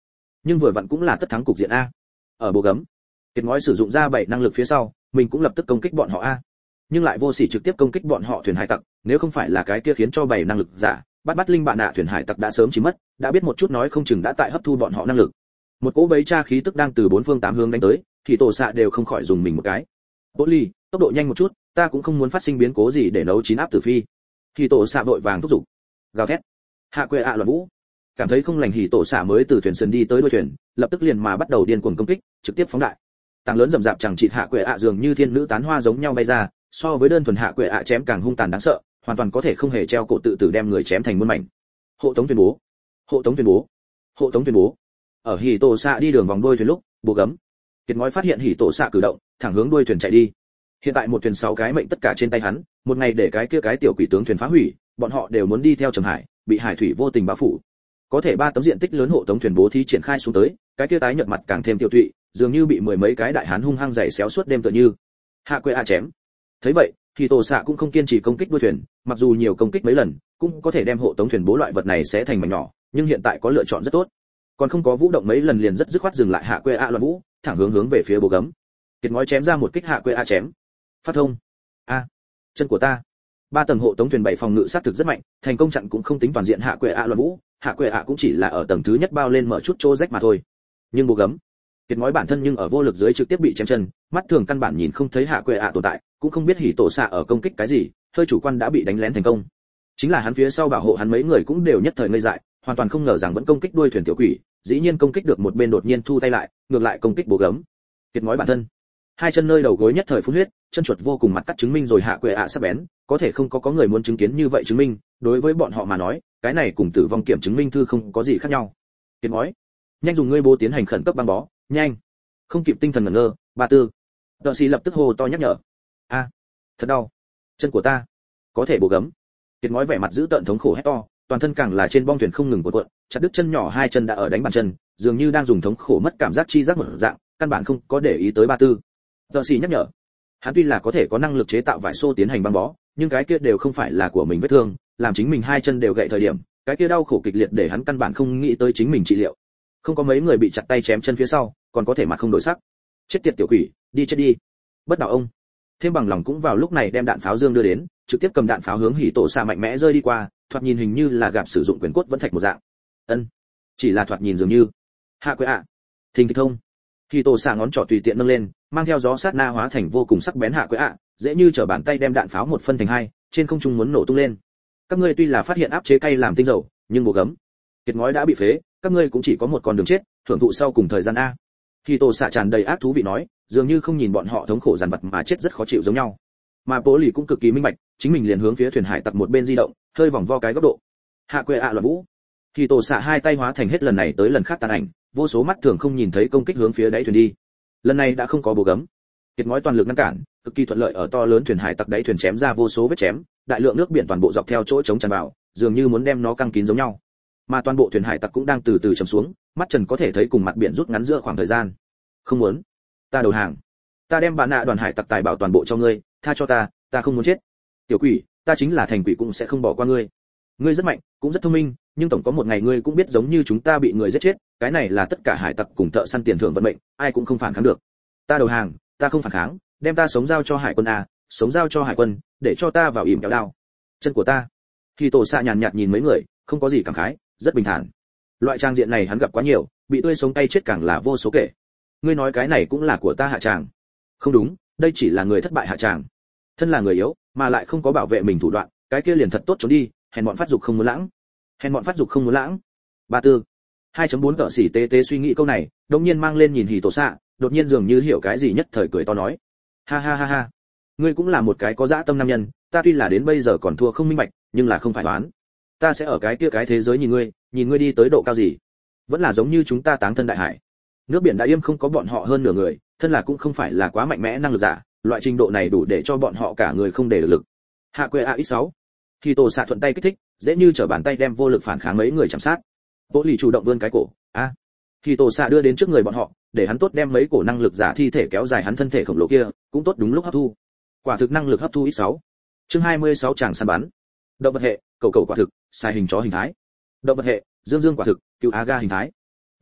A: nhưng vừa vặn cũng là tất thắng cục diện a. Ở bồ gấm, Kiệt Ngói sử dụng ra bảy năng lực phía sau, mình cũng lập tức công kích bọn họ a. Nhưng lại vô sỉ trực tiếp công kích bọn họ thuyền hải tặc, nếu không phải là cái kia khiến cho bảy năng lực giả, bắt bắt linh bạn nạ thuyền hải tặc đã sớm chìm mất, đã biết một chút nói không chừng đã tại hấp thu bọn họ năng lực. Một cỗ bấy cha khí tức đang từ bốn phương tám hướng đánh tới, thì tổ xạ đều không khỏi dùng mình một cái. Bố ly, tốc độ nhanh một chút, ta cũng không muốn phát sinh biến cố gì để nấu chín áp tử phi. Thì tổ xạ vội vàng thúc giục, gào thét. Hạ quê ạ à loạn vũ, cảm thấy không lành hỉ tổ xạ mới từ thuyền sườn đi tới đuôi thuyền, lập tức liền mà bắt đầu điên cuồng công kích, trực tiếp phóng đại. Tảng lớn rầm rạp chẳng chịt hạ quệ ạ dường như thiên nữ tán hoa giống nhau bay ra, so với đơn thuần hạ quệ ạ chém càng hung tàn đáng sợ, hoàn toàn có thể không hề treo cổ tự tử đem người chém thành muôn mảnh. Hộ tống tuyên bố, hộ tống tuyên bố, hộ tống tuyên bố. Ở hỉ tổ xạ đi đường vòng đuôi thuyền lúc, bồ gấm, Kiệt Ngói phát hiện hỉ tổ xạ cử động, thẳng hướng đuôi thuyền chạy đi. Hiện tại một thuyền sáu cái mệnh tất cả trên tay hắn, một ngày để cái kia cái tiểu quỷ tướng thuyền phá hủy, bọn họ đều muốn đi theo Trầm Hải, bị hải thủy vô tình bao phủ. Có thể ba tấm diện tích lớn hộ tống thuyền bố thí triển khai xuống tới, cái kia tái nhợt mặt càng thêm tiêu tụy, dường như bị mười mấy cái đại hán hung hăng giày xéo suốt đêm tựa như. Hạ quệ a chém. Thấy vậy, thì tổ xạ cũng không kiên trì công kích đuôi thuyền, mặc dù nhiều công kích mấy lần, cũng có thể đem hộ tống thuyền bố loại vật này sẽ thành mảnh nhỏ, nhưng hiện tại có lựa chọn rất tốt. Còn không có vũ động mấy lần liền rất dứt khoát dừng lại hạ quệ a loạn vũ, thẳng hướng hướng về phía bồ gấm. Kiệt Ngói chém ra một kích hạ quệ a chém. Phát thông. A, chân của ta. Ba tầng hộ tống thuyền bảy phòng ngự sát thực rất mạnh, thành công chặn cũng không tính toàn diện hạ quệ a loạn vũ, hạ quệ a cũng chỉ là ở tầng thứ nhất bao lên mở chút chỗ rách mà thôi. Nhưng bồ gấm, Kiệt Ngói bản thân nhưng ở vô lực dưới trực tiếp bị chém chân, mắt thường căn bản nhìn không thấy hạ quệ ạ tồn tại, cũng không biết hỉ tổ xạ ở công kích cái gì, hơi chủ quan đã bị đánh lén thành công. Chính là hắn phía sau bảo hộ hắn mấy người cũng đều nhất thời ngây dại, hoàn toàn không ngờ rằng vẫn công kích đuôi thuyền tiểu quỷ, dĩ nhiên công kích được một bên đột nhiên thu tay lại, ngược lại công kích bồ gấm. Kiệt Ngói bản thân, hai chân nơi đầu gối nhất thời phun huyết, chân chuột vô cùng mặt cắt chứng minh rồi hạ quệ ạ sắp bén, có thể không có có người muốn chứng kiến như vậy chứng minh, đối với bọn họ mà nói, cái này cùng tử vong kiểm chứng minh thư không có gì khác nhau. Kiệt Ngói, nhanh dùng ngươi bố tiến hành khẩn cấp băng bó, nhanh. Không kịp tinh thần ngẩn ngơ, ba tư. Đợ xì lập tức hô to nhắc nhở. A, thật đau, chân của ta. Có thể bồ gấm. Kiệt Ngói vẻ mặt giữ tợn thống khổ hét to, toàn thân càng là trên bong thuyền không ngừng cuộn cuộn, chặt đứt chân nhỏ hai chân đã ở đánh bàn chân, dường như đang dùng thống khổ mất cảm giác chi giác một dạng, căn bản không có để ý tới ba tư. Đợ xì nhắc nhở. Hắn tuy là có thể có năng lực chế tạo vải xô tiến hành băng bó, nhưng cái kia đều không phải là của mình vết thương, làm chính mình hai chân đều gãy thời điểm, cái kia đau khổ kịch liệt để hắn căn bản không nghĩ tới chính mình trị liệu. Không có mấy người bị chặt tay chém chân phía sau, còn có thể mặt không đổi sắc. Chết tiệt tiểu quỷ, đi chết đi. Bất đạo ông. Thêm bằng lòng cũng vào lúc này đem đạn pháo dương đưa đến, trực tiếp cầm đạn pháo hướng hỉ tổ xạ mạnh mẽ rơi đi qua, thoạt nhìn hình như là gặp sử dụng quyền cốt vẫn thạch một dạng. Ân, chỉ là thoạt nhìn dường như. Hạ quệ ạ. Thình thịch thông. Hỉ tổ xạ ngón trỏ tùy tiện nâng lên, mang theo gió sát na hóa thành vô cùng sắc bén hạ quệ ạ, dễ như trở bàn tay đem đạn pháo một phân thành hai, trên không trung muốn nổ tung lên. Các ngươi tuy là phát hiện áp chế cay làm tinh dầu, nhưng bồ gấm, Kiệt Ngói đã bị phế, các ngươi cũng chỉ có một con đường chết, thưởng thụ sau cùng thời gian a. Khi tổ xạ tràn đầy ác thú vị nói, dường như không nhìn bọn họ thống khổ dằn vặt mà chết rất khó chịu giống nhau. Mà Bố Lì cũng cực kỳ minh bạch, chính mình liền hướng phía thuyền hải tặc một bên di động, hơi vòng vo cái góc độ. Hạ quệ ạ loạn vũ. Khi tổ xạ hai tay hóa thành hết lần này tới lần khác tàn ảnh, vô số mắt thường không nhìn thấy công kích hướng phía đáy thuyền đi. Lần này đã không có bồ gấm. Kiệt Ngói toàn lực ngăn cản, cực kỳ thuận lợi ở to lớn thuyền hải tặc đáy thuyền chém ra vô số vết chém, đại lượng nước biển toàn bộ dọc theo chỗ chống tràn vào, dường như muốn đem nó căng kín giống nhau. Mà toàn bộ thuyền hải tặc cũng đang từ từ chìm xuống, mắt Trần có thể thấy cùng mặt biển rút ngắn giữa khoảng thời gian. Không muốn, ta đầu hàng, ta đem bạn nạ đoàn hải tặc tài bảo toàn bộ cho ngươi, tha cho ta, ta không muốn chết. Tiểu quỷ, ta chính là thành quỷ cũng sẽ không bỏ qua ngươi. Ngươi rất mạnh, cũng rất thông minh, nhưng tổng có một ngày ngươi cũng biết giống như chúng ta bị người giết chết, cái này là tất cả hải tặc cùng thợ săn tiền thưởng vận mệnh, ai cũng không phản kháng được. Ta đầu hàng, ta không phản kháng, đem ta sống giao cho hải quân à, sống giao cho hải quân, để cho ta vào ỉm kéo đao. Chân của ta. Khi tổ xạ nhàn nhạt nhìn mấy người, không có gì cảm khái, rất bình thản. Loại trang diện này hắn gặp quá nhiều, bị tươi sống tay chết càng là vô số kể. Ngươi nói cái này cũng là của ta hạ tràng. Không đúng, đây chỉ là người thất bại hạ tràng. Thân là người yếu, mà lại không có bảo vệ mình thủ đoạn, cái kia liền thật tốt trốn đi, hèn bọn phát dục không muốn lãng. Hèn bọn phát dục không muốn lãng. Ba tư. hai chấm bốn cỡ xỉ tê tê suy nghĩ câu này, đột nhiên mang lên nhìn hỉ tổ xạ, đột nhiên dường như hiểu cái gì nhất thời cười to nói. Ha ha ha ha. Ngươi cũng là một cái có dã tâm nam nhân, ta tuy là đến bây giờ còn thua không minh bạch, nhưng là không phải đoán. Ta sẽ ở cái kia cái thế giới nhìn ngươi, nhìn ngươi đi tới độ cao gì. Vẫn là giống như chúng ta táng thân đại hải. Nước biển đã im không có bọn họ hơn nửa người, thân là cũng không phải là quá mạnh mẽ năng lực giả, loại trình độ này đủ để cho bọn họ cả người không để được lực. Hạ quệ a ít sáu. Khi tổ xạ thuận tay kích thích, dễ như trở bàn tay đem vô lực phản kháng mấy người chạm sát. Bố Lì chủ động vươn cái cổ, a. Khi tổ xạ đưa đến trước người bọn họ, để hắn tốt đem mấy cổ năng lực giả thi thể kéo dài hắn thân thể khổng lồ kia, cũng tốt đúng lúc hấp thu. Quả thực năng lực hấp thu ít sáu. Chương hai mươi sáu chàng săn bắn. Động vật hệ, cầu cầu quả thực, xài hình chó hình thái. Động vật hệ, dương dương quả thực, cựu aga hình thái.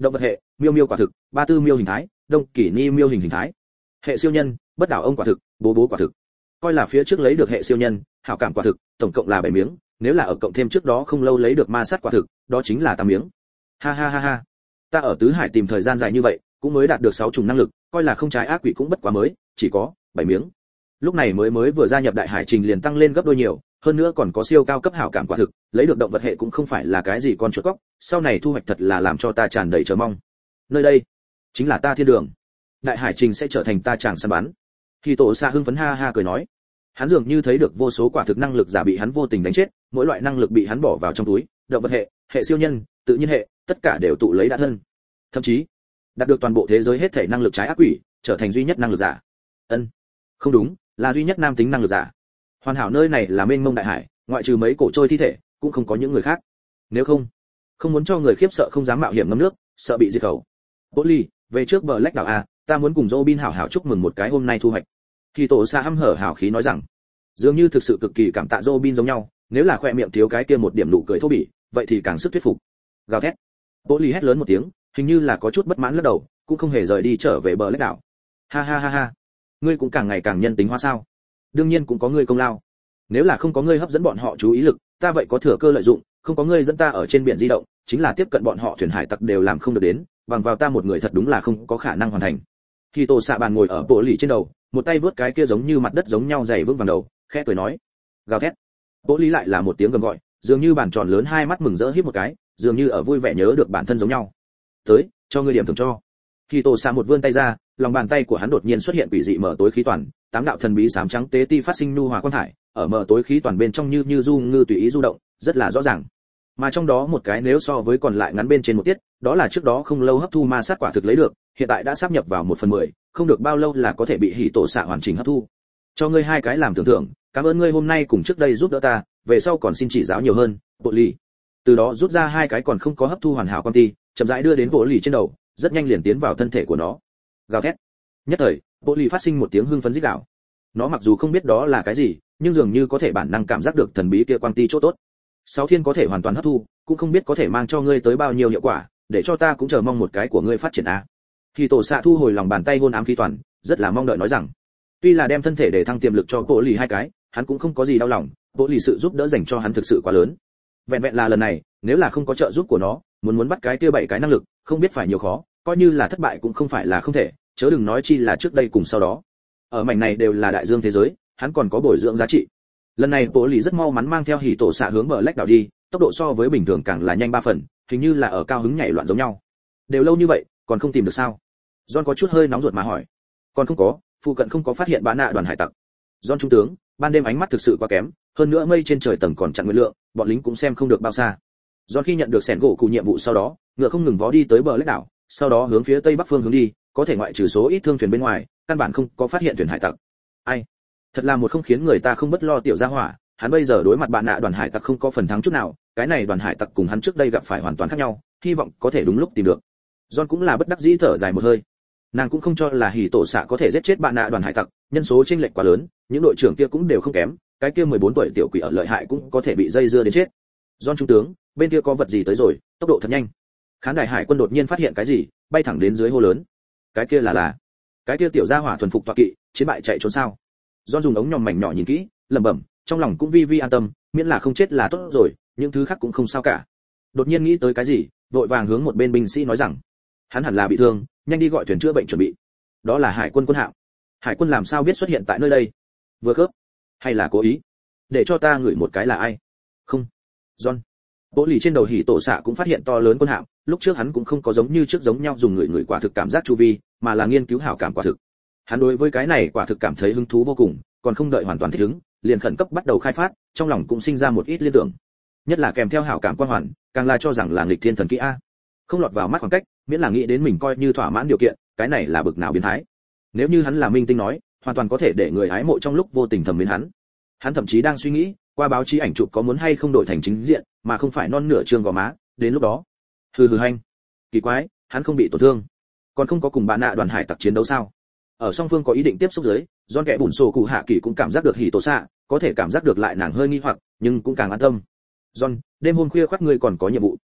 A: Động vật hệ, miêu miêu quả thực, ba tư miêu hình thái, đông kỷ ni miêu hình hình thái. Hệ siêu nhân, bất đảo ông quả thực, bố bố quả thực. Coi là phía trước lấy được hệ siêu nhân, hảo cảm quả thực, tổng cộng là bảy miếng, nếu là ở cộng thêm trước đó không lâu lấy được ma sát quả thực, đó chính là tám miếng. Ha ha ha ha. Ta ở tứ hải tìm thời gian dài như vậy, cũng mới đạt được sáu chủng năng lực, coi là không trái ác quỷ cũng bất quá mới, chỉ có bảy miếng. Lúc này mới mới vừa gia nhập đại hải trình liền tăng lên gấp đôi nhiều, hơn nữa còn có siêu cao cấp hảo cảm quả thực, lấy được động vật hệ cũng không phải là cái gì con chuột cóc, sau này thu hoạch thật là làm cho ta tràn đầy chờ mong. Nơi đây chính là ta thiên đường, đại hải trình sẽ trở thành ta chàng săn bắn. Khi tổ xa hưng phấn ha ha cười nói, hắn dường như thấy được vô số quả thực năng lực giả bị hắn vô tình đánh chết, mỗi loại năng lực bị hắn bỏ vào trong túi, động vật hệ, hệ siêu nhân, tự nhiên hệ, tất cả đều tụ lấy đã thân. Thậm chí đạt được toàn bộ thế giới hết thể năng lực trái ác quỷ, trở thành duy nhất năng lực giả. Ân, không đúng, là duy nhất nam tính năng lực giả. Hoàn hảo nơi này là mênh mông đại hải, ngoại trừ mấy cổ trôi thi thể, cũng không có những người khác. Nếu không, không muốn cho người khiếp sợ không dám mạo hiểm ngâm nước, sợ bị diệt khẩu. Polly, về trước bờ lách đảo a, ta muốn cùng Robin hảo hảo chúc mừng một cái hôm nay thu hoạch. Khi tổ xa hăm hở hảo khí nói rằng, dường như thực sự cực kỳ cảm tạ Robin giống nhau, nếu là khoe miệng thiếu cái kia một điểm nụ cười thô bỉ, vậy thì càng sức thuyết phục. Gào thét. Polly hét lớn một tiếng, hình như là có chút bất mãn lắc đầu, cũng không hề rời đi trở về bờ lách đảo. Ha ha ha ha, ngươi cũng càng ngày càng nhân tính hóa sao? Đương nhiên cũng có ngươi công lao. Nếu là không có ngươi hấp dẫn bọn họ chú ý lực, ta vậy có thừa cơ lợi dụng, không có ngươi dẫn ta ở trên biển di động, chính là tiếp cận bọn họ thuyền hải tặc đều làm không được đến, bằng vào ta một người thật đúng là không có khả năng hoàn thành. Khi Tô Xạ Bàn ngồi ở bộ lì trên đầu, một tay vớt cái kia giống như mặt đất giống nhau dày vững vàng đầu, khẽ cười nói, gào thét. Bộ lì lại là một tiếng gầm gọi, dường như bàn tròn lớn hai mắt mừng rỡ híp một cái, dường như ở vui vẻ nhớ được bản thân giống nhau. Tới, cho ngươi điểm thưởng cho. Khi Tô Xạ một vươn tay ra, lòng bàn tay của hắn đột nhiên xuất hiện quỷ dị mở tối khí toàn, tám đạo thần bí xám trắng tế ti phát sinh nhu hòa quang thải, ở mở tối khí toàn bên trong như như du ngư tùy ý du động, rất là rõ ràng. Mà trong đó một cái nếu so với còn lại ngắn bên trên một tiết, đó là trước đó không lâu hấp thu ma sát quả thực lấy được, hiện tại đã sáp nhập vào một phần mười, không được bao lâu là có thể bị hỉ tổ xạ hoàn chỉnh hấp thu. Cho ngươi hai cái làm tưởng thưởng, cảm ơn ngươi hôm nay cùng trước đây giúp đỡ ta, về sau còn xin chỉ giáo nhiều hơn, bộ lì. Từ đó rút ra hai cái còn không có hấp thu hoàn hảo con ti, chậm rãi đưa đến bộ lì trên đầu, rất nhanh liền tiến vào thân thể của nó. Gào thét. Nhất thời, bộ lì phát sinh một tiếng hưng phấn rít gào. Nó mặc dù không biết đó là cái gì, nhưng dường như có thể bản năng cảm giác được thần bí kia quang ti chỗ tốt. Sáu thiên có thể hoàn toàn hấp thu, cũng không biết có thể mang cho ngươi tới bao nhiêu hiệu quả, để cho ta cũng chờ mong một cái của ngươi phát triển a. Khi tổ xạ thu hồi lòng bàn tay hôn ám khí toàn, rất là mong đợi nói rằng, tuy là đem thân thể để thăng tiềm lực cho bộ lì hai cái, hắn cũng không có gì đau lòng, bộ lì sự giúp đỡ dành cho hắn thực sự quá lớn. Vẹn vẹn là lần này, nếu là không có trợ giúp của nó, muốn muốn bắt cái kia bảy cái năng lực, không biết phải nhiều khó, coi như là thất bại cũng không phải là không thể, chớ đừng nói chi là trước đây cùng sau đó. Ở mảnh này đều là đại dương thế giới, hắn còn có bồi dưỡng giá trị. Lần này bộ lì rất mau mắn mang theo hỉ tổ xạ hướng bờ lách đảo đi, tốc độ so với bình thường càng là nhanh ba phần, hình như là ở cao hứng nhảy loạn giống nhau. Đều lâu như vậy, còn không tìm được sao? John có chút hơi nóng ruột mà hỏi. Còn không có, phụ cận không có phát hiện bán nạ đoàn hải tặc. John trung tướng, ban đêm ánh mắt thực sự quá kém, hơn nữa mây trên trời tầng còn chặn nguyên lượng, bọn lính cũng xem không được bao xa. John khi nhận được sẻn gỗ cụ nhiệm vụ sau đó, ngựa không ngừng vó đi tới bờ lách đảo, sau đó hướng phía tây bắc phương hướng đi, có thể ngoại trừ số ít thương thuyền bên ngoài, căn bản không có phát hiện thuyền hải tặc. Ai? Thật là một không khiến người ta không bất lo tiểu gia hỏa, hắn bây giờ đối mặt bạn nạ đoàn hải tặc không có phần thắng chút nào, cái này đoàn hải tặc cùng hắn trước đây gặp phải hoàn toàn khác nhau, hy vọng có thể đúng lúc tìm được. John cũng là bất đắc dĩ thở dài một hơi. Nàng cũng không cho là hỉ tổ xạ có thể giết chết bạn nạ đoàn hải tặc, nhân số chênh lệch quá lớn, những đội trưởng kia cũng đều không kém, cái kia mười bốn tuổi tiểu quỷ ở lợi hại cũng có thể bị dây dưa đến chết. John trung tướng, bên kia có vật gì tới rồi, tốc độ thật nhanh. Khán đài hải quân đột nhiên phát hiện cái gì, bay thẳng đến dưới hô lớn. Cái kia là là, cái kia tiểu gia hỏa thuần phục tọa kỵ, chiến bại chạy trốn sao? John dùng ống nhòm mảnh nhỏ nhìn kỹ, lẩm bẩm, trong lòng cũng vi vi an tâm, miễn là không chết là tốt rồi, những thứ khác cũng không sao cả. Đột nhiên nghĩ tới cái gì, vội vàng hướng một bên binh sĩ nói rằng, hắn hẳn là bị thương, nhanh đi gọi thuyền chữa bệnh chuẩn bị. Đó là hải quân quân hạm. Hải quân làm sao biết xuất hiện tại nơi đây? Vừa khớp, hay là cố ý? Để cho ta ngửi một cái là ai? Không. John. Bộ lì trên đầu hỉ tổ xạ cũng phát hiện to lớn quân hạm, lúc trước hắn cũng không có giống như trước giống nhau dùng người người quả thực cảm giác chu vi, mà là nghiên cứu hảo cảm quả thực. Hắn đối với cái này quả thực cảm thấy hứng thú vô cùng, còn không đợi hoàn toàn thích ứng, liền khẩn cấp bắt đầu khai phát, trong lòng cũng sinh ra một ít liên tưởng. Nhất là kèm theo hảo cảm quan hoàn, càng là cho rằng là nghịch thiên thần kỹ a. Không lọt vào mắt khoảng cách, miễn là nghĩ đến mình coi như thỏa mãn điều kiện, cái này là bực nào biến thái. Nếu như hắn là minh tinh nói, hoàn toàn có thể để người hái mộ trong lúc vô tình thầm mến hắn. Hắn thậm chí đang suy nghĩ, qua báo chí ảnh chụp có muốn hay không đổi thành chính diện, mà không phải non nửa trương gò má, đến lúc đó. Hừ hừ hành. Kỳ quái, hắn không bị tổn thương, còn không có cùng bạn nạ đoàn hải tặc chiến đấu sao? Ở song phương có ý định tiếp xúc dưới, John kẻ bùn sổ cụ hạ kỳ cũng cảm giác được hỉ tổ xạ, có thể cảm giác được lại nàng hơi nghi hoặc, nhưng cũng càng an tâm. John, đêm hôm khuya khoác ngươi còn có nhiệm vụ.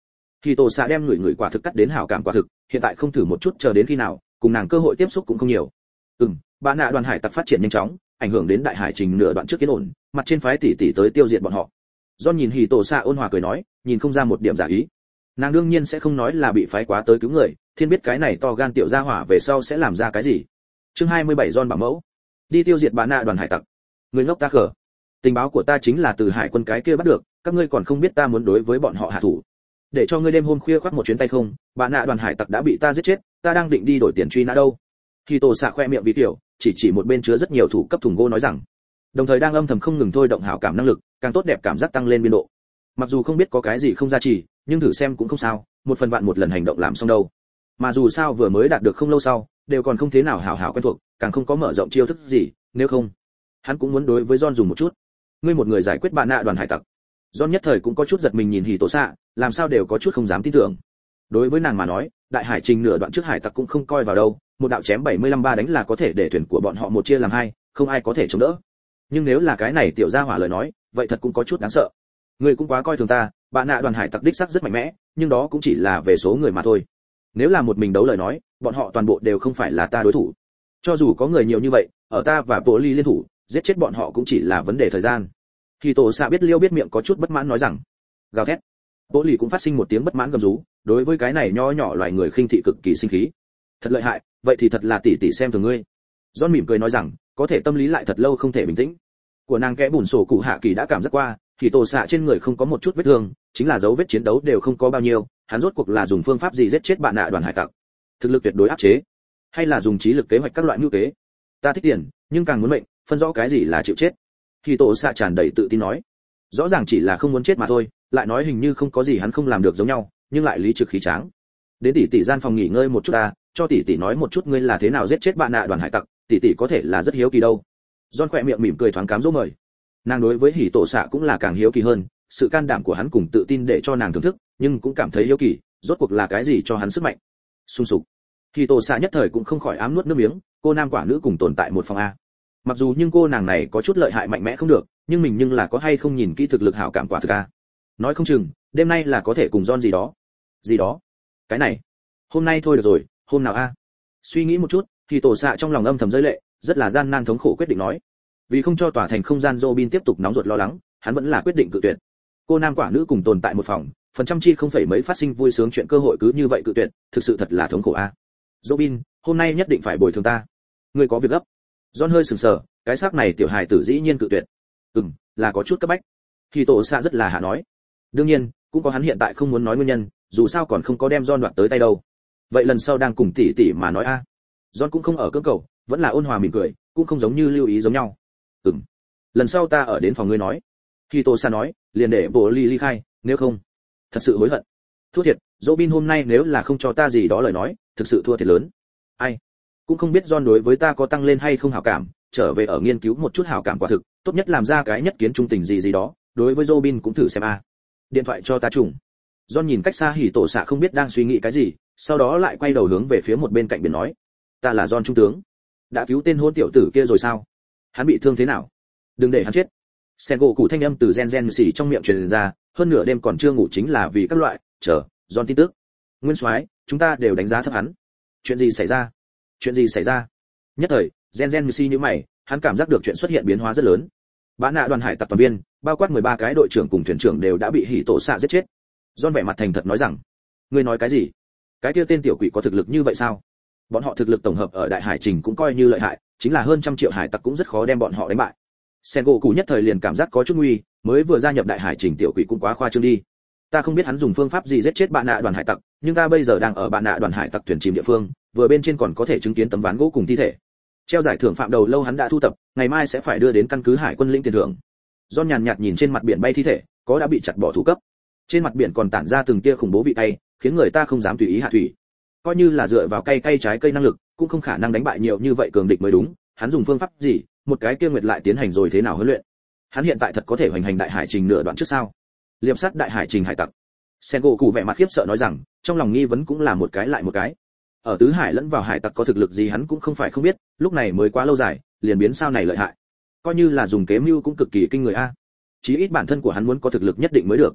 A: Khi tổ xạ đem người người quả thực cắt đến hảo cảm quả thực, hiện tại không thử một chút chờ đến khi nào, cùng nàng cơ hội tiếp xúc cũng không nhiều. Ừm, bạn nạ đoàn hải tặc phát triển nhanh chóng, ảnh hưởng đến đại hải trình nửa đoạn trước kiến ổn, mặt trên phái tỷ tỷ tới tiêu diệt bọn họ. John nhìn Hỉ Tổ Xạ ôn hòa cười nói, nhìn không ra một điểm giả ý. Nàng đương nhiên sẽ không nói là bị phái quá tới cứu người, thiên biết cái này to gan tiểu gia hỏa về sau sẽ làm ra cái gì. Chương hai mươi bảy John bảo mẫu, đi tiêu diệt bạn nạ đoàn hải tặc. Người ngốc ta khở. Tình báo của ta chính là từ hải quân cái kia bắt được, các ngươi còn không biết ta muốn đối với bọn họ hạ thủ. Để cho ngươi đêm hôm khuya khoác một chuyến tay không, bạn nạ đoàn hải tặc đã bị ta giết chết, ta đang định đi đổi tiền truy nã đâu. Hỉ Tổ Xạ khoe miệng vì tiểu, chỉ chỉ một bên chứa rất nhiều thủ cấp thùng gỗ nói rằng, đồng thời đang âm thầm không ngừng thôi động hảo cảm năng lực, càng tốt đẹp cảm giác tăng lên biên độ. Mặc dù không biết có cái gì không ra chỉ, nhưng thử xem cũng không sao, một phần vạn một lần hành động làm xong đâu. Mà dù sao vừa mới đạt được không lâu sau, đều còn không thế nào hảo hảo quen thuộc, càng không có mở rộng chiêu thức gì, nếu không, hắn cũng muốn đối với John dùng một chút. Ngươi một người giải quyết bạn nạ đoàn hải tặc. John nhất thời cũng có chút giật mình nhìn Hỉ Tổ Xạ, làm sao đều có chút không dám tin tưởng. Đối với nàng mà nói, đại hải trình nửa đoạn trước hải tặc cũng không coi vào đâu, một đạo chém bảy mươi lăm ba đánh là có thể để thuyền của bọn họ một chia làm hai, không ai có thể chống đỡ. Nhưng nếu là cái này tiểu gia hỏa lời nói, vậy thật cũng có chút đáng sợ. Ngươi cũng quá coi thường ta, bạn nạ đoàn hải tặc đích xác rất mạnh mẽ, nhưng đó cũng chỉ là về số người mà thôi. Nếu là một mình đấu lời nói, bọn họ toàn bộ đều không phải là ta đối thủ. Cho dù có người nhiều như vậy, ở ta và Bộ Ly liên thủ, giết chết bọn họ cũng chỉ là vấn đề thời gian. Khi Tổ Xạ biết liêu biết miệng có chút bất mãn nói rằng, gào thét. Bộ Ly cũng phát sinh một tiếng bất mãn gầm rú, đối với cái này nho nhỏ loài người khinh thị cực kỳ sinh khí. Thật lợi hại, vậy thì thật là tỷ tỷ xem thường ngươi. John mỉm cười nói rằng, có thể tâm lý lại thật lâu không thể bình tĩnh. Của nàng kẽ bùn sổ cụ hạ kỳ đã cảm giác qua, thì Tổ Xạ trên người không có một chút vết thương, chính là dấu vết chiến đấu đều không có bao nhiêu, hắn rốt cuộc là dùng phương pháp gì giết chết bạn nạ đoàn hải tặc? Thực lực tuyệt đối áp chế, hay là dùng trí lực kế hoạch các loại mưu kế? Ta thích tiền, nhưng càng muốn mệnh, phân rõ cái gì là chịu chết. Thì Tổ Xạ tràn đầy tự tin nói, rõ ràng chỉ là không muốn chết mà thôi, lại nói hình như không có gì hắn không làm được giống nhau, nhưng lại lý trực khí tráng. Đến tỷ tỷ gian phòng nghỉ ngơi một chút ta, cho tỷ tỷ nói một chút ngươi là thế nào giết chết bạn nạ đoàn hải tặc, tỷ tỷ có thể là rất hiếu kỳ đâu. John khỏe miệng mỉm cười thoáng cám dỗ mời. Nàng đối với Hỉ Tổ Xạ cũng là càng hiếu kỳ hơn, sự can đảm của hắn cùng tự tin để cho nàng thưởng thức, nhưng cũng cảm thấy hiếu kỳ, rốt cuộc là cái gì cho hắn sức mạnh. Xung sục. Hỉ Tổ Xạ nhất thời cũng không khỏi ám nuốt nước miếng, cô nam quả nữ cùng tồn tại một phòng a. Mặc dù nhưng cô nàng này có chút lợi hại mạnh mẽ không được, nhưng mình nhưng là có hay không nhìn kỹ thực lực hảo cảm quả thực a. Nói không chừng, đêm nay là có thể cùng John gì đó. Gì đó? Cái này, hôm nay thôi được rồi, hôm nào a? Suy nghĩ một chút, thì Tổ Xạ trong lòng âm thầm rơi lệ, rất là gian nan thống khổ quyết định nói. Vì không cho tòa thành không gian Robin tiếp tục nóng ruột lo lắng, hắn vẫn là quyết định cự tuyệt. Cô nam quả nữ cùng tồn tại một phòng, phần trăm chi không phải mấy phát sinh vui sướng chuyện cơ hội cứ như vậy cự tuyệt, thực sự thật là thống khổ a. Robin, hôm nay nhất định phải bồi thường ta. Ngươi có việc gấp. John hơi sừng sờ, cái xác này tiểu hài tử dĩ nhiên cự tuyệt. Ừm, là có chút cấp bách. Thì Tổ Xạ rất là hạ nói. Đương nhiên, cũng có hắn hiện tại không muốn nói nguyên nhân, dù sao còn không có đem John đoạt tới tay đâu. Vậy lần sau đang cùng tỷ tỷ mà nói a. John cũng không ở cưỡng cầu, vẫn là ôn hòa mỉm cười, cũng không giống như lưu ý giống nhau. Ừm, lần sau ta ở đến phòng ngươi nói. Khi Tô Sa nói, liền để Bộ Ly ly khai, nếu không, thật sự hối hận. Thua thiệt, Robin hôm nay nếu là không cho ta gì đó lời nói, thực sự thua thiệt lớn. Ai, cũng không biết John đối với ta có tăng lên hay không hảo cảm, trở về ở nghiên cứu một chút hảo cảm quả thực, tốt nhất làm ra cái nhất kiến trung tình gì gì đó, đối với Robin cũng thử xem a. Điện thoại cho ta trùng. John nhìn cách xa Hỉ Tổ Xạ không biết đang suy nghĩ cái gì, sau đó lại quay đầu hướng về phía một bên cạnh biển nói, ta là John trung tướng, đã cứu tên hôn tiểu tử kia rồi sao? Hắn bị thương thế nào? Đừng để hắn chết. Sen gỗ cụ thanh âm từ gen gen xỉ trong miệng truyền ra, hơn nửa đêm còn chưa ngủ chính là vì các loại, chờ, John tin tức. Nguyên soái, chúng ta đều đánh giá thấp hắn. Chuyện gì xảy ra? Chuyện gì xảy ra? Nhất thời, gen gen xỉ như mày, hắn cảm giác được chuyện xuất hiện biến hóa rất lớn. Bán nạ đoàn hải tặc toàn viên, bao quát mười ba cái đội trưởng cùng thuyền trưởng đều đã bị Hỉ Tổ Xạ giết chết. John vẻ mặt thành thật nói rằng, ngươi nói cái gì? Cái kia tên tiểu quỷ có thực lực như vậy sao? Bọn họ thực lực tổng hợp ở đại hải trình cũng coi như lợi hại, chính là hơn trăm triệu hải tặc cũng rất khó đem bọn họ đánh bại. Sengoku nhất thời liền cảm giác có chút nguy, mới vừa gia nhập đại hải trình tiểu quỷ cũng quá khoa trương đi. Ta không biết hắn dùng phương pháp gì giết chết bạn nạ đoàn hải tặc, nhưng ta bây giờ đang ở bạn nạ đoàn hải tặc thuyền chìm địa phương, vừa bên trên còn có thể chứng kiến tấm ván gỗ cùng thi thể. Treo giải thưởng phạm đầu lâu hắn đã thu tập, ngày mai sẽ phải đưa đến căn cứ hải quân lĩnh tiền thưởng. John nhàn nhạt nhìn trên mặt biển bay thi thể, có đã bị chặt bỏ thủ cấp. Trên mặt biển còn tản ra từng tia khủng bố vị cay, khiến người ta không dám tùy ý hạ thủy. Coi như là dựa vào cay cay trái cây năng lực, cũng không khả năng đánh bại nhiều như vậy cường địch mới đúng. Hắn dùng phương pháp gì, một cái kia nguyệt lại tiến hành rồi thế nào huấn luyện? Hắn hiện tại thật có thể hoành hành đại hải trình nửa đoạn trước sao? Liệp sát đại hải trình hải tặc. Sengoku vẻ mặt khiếp sợ nói rằng, trong lòng nghi vấn cũng là một cái lại một cái. Ở tứ hải lẫn vào hải tặc có thực lực gì hắn cũng không phải không biết, lúc này mới quá lâu dài, liền biến sao này lợi hại. Coi như là dùng kế mưu cũng cực kỳ kinh người a. Chí ít bản thân của hắn muốn có thực lực nhất định mới được.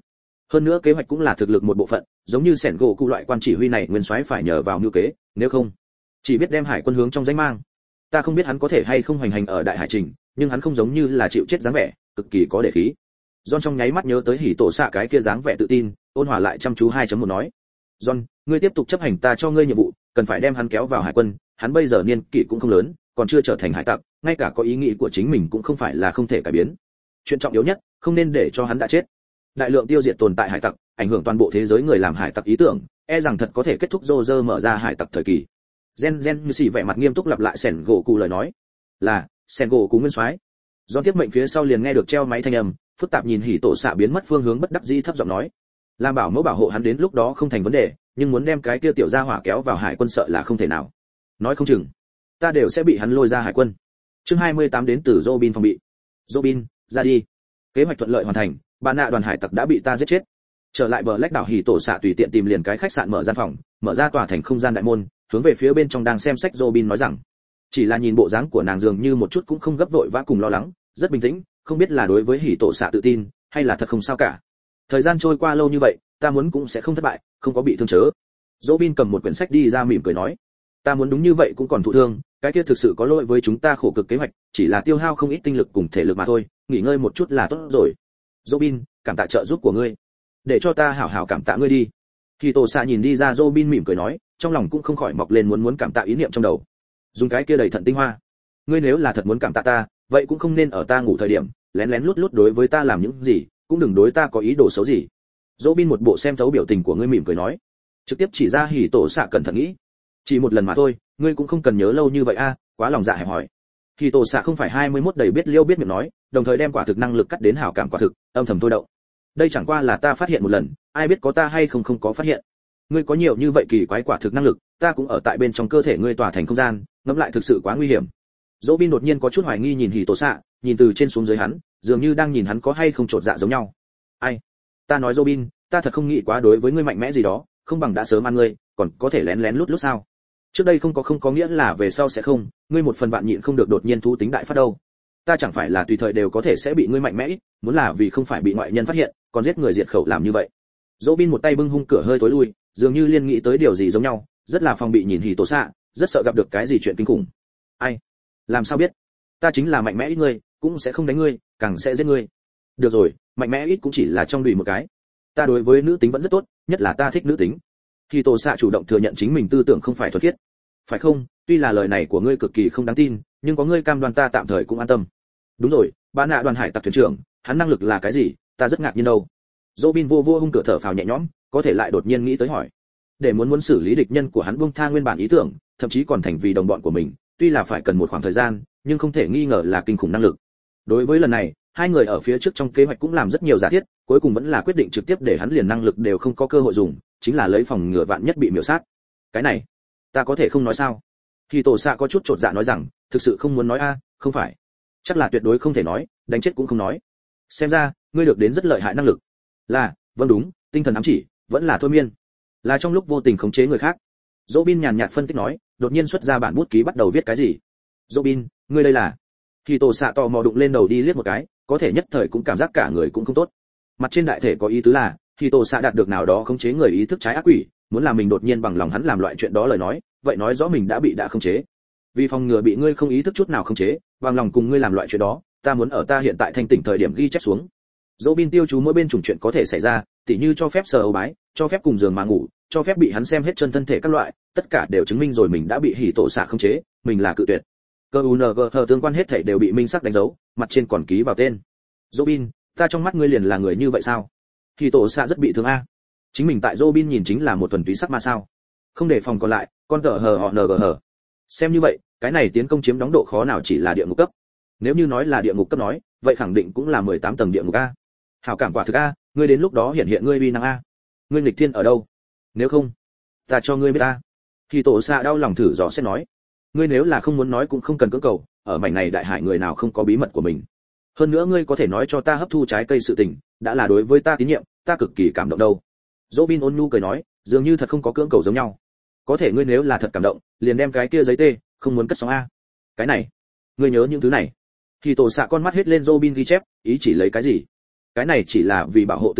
A: Hơn nữa kế hoạch cũng là thực lực một bộ phận, giống như sẻn gỗ cụ loại quan chỉ huy này nguyên soái phải nhờ vào mưu kế, nếu không chỉ biết đem hải quân hướng trong danh mang. Ta không biết hắn có thể hay không hoành hành ở đại hải trình, nhưng hắn không giống như là chịu chết dáng vẻ, cực kỳ có để khí. John trong nháy mắt nhớ tới hỉ tổ xạ cái kia dáng vẻ tự tin, ôn hòa lại chăm chú hai chấm một nói. John, ngươi tiếp tục chấp hành ta cho ngươi nhiệm vụ, cần phải đem hắn kéo vào hải quân, hắn bây giờ niên kỷ cũng không lớn, còn chưa trở thành hải tặc, ngay cả có ý nghĩ của chính mình cũng không phải là không thể cải biến. Chuyện trọng yếu nhất, không nên để cho hắn đã chết. Đại lượng tiêu diệt tồn tại hải tặc, ảnh hưởng toàn bộ thế giới người làm hải tặc ý tưởng, e rằng thật có thể kết thúc Roger mở ra hải tặc thời kỳ. Gen Gen như xì vẻ mặt nghiêm túc lặp lại sẻn gỗ cụ lời nói. Là, sẻn gỗ cụ nguyên soái. Do tiếp mệnh phía sau liền nghe được treo máy thanh âm, phức tạp nhìn hỉ tổ xạ biến mất phương hướng bất đắc dĩ thấp giọng nói. Làm bảo mẫu bảo hộ hắn đến lúc đó không thành vấn đề, nhưng muốn đem cái kia tiểu gia hỏa kéo vào hải quân sợ là không thể nào. Nói không chừng, ta đều sẽ bị hắn lôi ra hải quân. Chương hai mươi tám đến từ Robin phòng bị. Robin, ra đi. Kế hoạch thuận lợi hoàn thành, bạn nạ đoàn hải tặc đã bị ta giết chết. Trở lại bờ lách đảo hỉ tổ xạ tùy tiện tìm liền cái khách sạn mở gian phòng, mở ra tòa thành không gian đại môn, hướng về phía bên trong đang xem sách Robin nói rằng, chỉ là nhìn bộ dáng của nàng dường như một chút cũng không gấp vội vã cùng lo lắng, rất bình tĩnh, không biết là đối với hỉ tổ xạ tự tin, hay là thật không sao cả. Thời gian trôi qua lâu như vậy, ta muốn cũng sẽ không thất bại, không có bị thương chớ. Robin cầm một quyển sách đi ra mỉm cười nói, ta muốn đúng như vậy cũng còn thụ thương, cái kia thực sự có lỗi với chúng ta khổ cực kế hoạch, chỉ là tiêu hao không ít tinh lực cùng thể lực mà thôi, nghỉ ngơi một chút là tốt rồi. Robin, cảm tạ trợ giúp của ngươi, để cho ta hảo hảo cảm tạ ngươi đi. Hỉ tổ xạ nhìn đi ra Robin mỉm cười nói, trong lòng cũng không khỏi mọc lên muốn muốn cảm tạ ý niệm trong đầu. Dùng cái kia đầy thận tinh hoa, ngươi nếu là thật muốn cảm tạ ta, vậy cũng không nên ở ta ngủ thời điểm lén lén lút lút đối với ta làm những gì, cũng đừng đối ta có ý đồ xấu gì. Robin một bộ xem thấu biểu tình của ngươi mỉm cười nói, trực tiếp chỉ ra hỉ tổ xạ cẩn thận nghĩ, chỉ một lần mà thôi, ngươi cũng không cần nhớ lâu như vậy a, quá lòng dạ hẹp hòi. Hỉ tổ xạ không phải hai mươi mốt đầy biết liêu biết miệng nói, đồng thời đem quả thực năng lực cắt đến hảo cảm quả thực, âm thầm thôi đậu. Đây chẳng qua là ta phát hiện một lần, ai biết có ta hay không không có phát hiện. Ngươi có nhiều như vậy kỳ quái quả thực năng lực, ta cũng ở tại bên trong cơ thể ngươi tỏa thành không gian, ngẫm lại thực sự quá nguy hiểm. Robin đột nhiên có chút hoài nghi nhìn hỉ tổ xạ, nhìn từ trên xuống dưới hắn, dường như đang nhìn hắn có hay không trột dạ giống nhau. Ai? Ta nói Robin, ta thật không nghĩ quá đối với ngươi mạnh mẽ gì đó, không bằng đã sớm ăn ngươi, còn có thể lén lén lút lút sao? Trước đây không có không có nghĩa là về sau sẽ không, ngươi một phần vạn nhịn không được đột nhiên thú tính đại phát đâu. Ta chẳng phải là tùy thời đều có thể sẽ bị ngươi mạnh mẽ, muốn là vì không phải bị ngoại nhân phát hiện, còn giết người diệt khẩu làm như vậy. Robin một tay bưng hung cửa hơi tối lui, dường như liên nghĩ tới điều gì giống nhau, rất là phòng bị nhìn hỉ tổ xạ, rất sợ gặp được cái gì chuyện kinh khủng. Ai? Làm sao biết? Ta chính là mạnh mẽ ít ngươi, cũng sẽ không đánh ngươi, càng sẽ giết ngươi. Được rồi, mạnh mẽ ít cũng chỉ là trong đùi một cái. Ta đối với nữ tính vẫn rất tốt, nhất là ta thích nữ tính. Hỉ tổ xạ chủ động thừa nhận chính mình tư tưởng không phải thuần khiết. Phải không? Tuy là lời này của ngươi cực kỳ không đáng tin, nhưng có ngươi cam đoan ta tạm thời cũng an tâm. Đúng rồi, bạn nạ đoàn hải tặc thuyền trưởng, hắn năng lực là cái gì? Ta rất ngạc nhiên đâu. Robin vô vô hung cửa thở phào nhẹ nhõm, có thể lại đột nhiên nghĩ tới hỏi. Để muốn muốn xử lý địch nhân của hắn buông tha nguyên bản ý tưởng, thậm chí còn thành vì đồng bọn của mình, tuy là phải cần một khoảng thời gian, nhưng không thể nghi ngờ là kinh khủng năng lực. Đối với lần này, hai người ở phía trước trong kế hoạch cũng làm rất nhiều giả thiết, cuối cùng vẫn là quyết định trực tiếp để hắn liền năng lực đều không có cơ hội dùng, chính là lấy phòng ngừa vạn nhất bị miểu sát. Cái này, ta có thể không nói sao? Thì tổ xạ có chút chột dạ nói rằng, thực sự không muốn nói a, không phải, chắc là tuyệt đối không thể nói, đánh chết cũng không nói. Xem ra, ngươi được đến rất lợi hại năng lực. Là, vâng đúng, tinh thần ám chỉ, vẫn là thôi miên, là trong lúc vô tình khống chế người khác. Robin nhàn nhạt phân tích nói, đột nhiên xuất ra bản bút ký bắt đầu viết cái gì. Robin, ngươi đây là? Thì tổ xạ tò mò đụng lên đầu đi liếc một cái, có thể nhất thời cũng cảm giác cả người cũng không tốt. Mặt trên đại thể có ý tứ là, thì tổ xạ đạt được nào đó khống chế người ý thức trái ác quỷ, muốn làm mình đột nhiên bằng lòng hắn làm loại chuyện đó lời nói, vậy nói rõ mình đã bị đã khống chế. Vì phòng ngừa bị ngươi không ý thức chút nào khống chế, bằng lòng cùng ngươi làm loại chuyện đó, ta muốn ở ta hiện tại thanh tỉnh thời điểm ghi chép xuống. Robin tiêu chú mỗi bên chủng chuyện có thể xảy ra, tỉ như cho phép sờ ấu bái, cho phép cùng giường mà ngủ, cho phép bị hắn xem hết chân thân thể các loại, tất cả đều chứng minh rồi mình đã bị hỉ tổ xạ khống chế, mình là cự tuyệt. Cơ u en giê hờ tương quan hết thảy đều bị minh sắc đánh dấu, mặt trên còn ký vào tên. Robin, ta trong mắt ngươi liền là người như vậy sao? Hỉ tổ xạ rất bị thương a. Chính mình tại Robin nhìn chính là một thuần túy sắc ma sao? Không để phòng còn lại, con tờ hờ họ en giê hờ. Xem như vậy, cái này tiến công chiếm đóng độ khó nào chỉ là địa ngục cấp. Nếu như nói là địa ngục cấp nói, vậy khẳng định cũng là mười tám tầng địa ngục a. Hảo cảm quả thực a, ngươi đến lúc đó hiện hiện ngươi uy năng a. Ngươi nghịch thiên ở đâu? Nếu không, ta cho ngươi biết ta. Thì tổ xạ đau lòng thử dò xét nói, ngươi nếu là không muốn nói cũng không cần cưỡng cầu, ở mảnh này đại hải người nào không có bí mật của mình. Hơn nữa ngươi có thể nói cho ta hấp thu trái cây sự tình, đã là đối với ta tín nhiệm, ta cực kỳ cảm động đâu. Robin ôn nhu cười nói, dường như thật không có cưỡng cầu giống nhau. Có thể ngươi nếu là thật cảm động, liền đem cái kia giấy tê, không muốn cất sóng a. Cái này, ngươi nhớ những thứ này. Thì tổ xạ con mắt hết lên Robin ghi chép, ý chỉ lấy cái gì? Cái này chỉ là vì bảo hộ tự ta,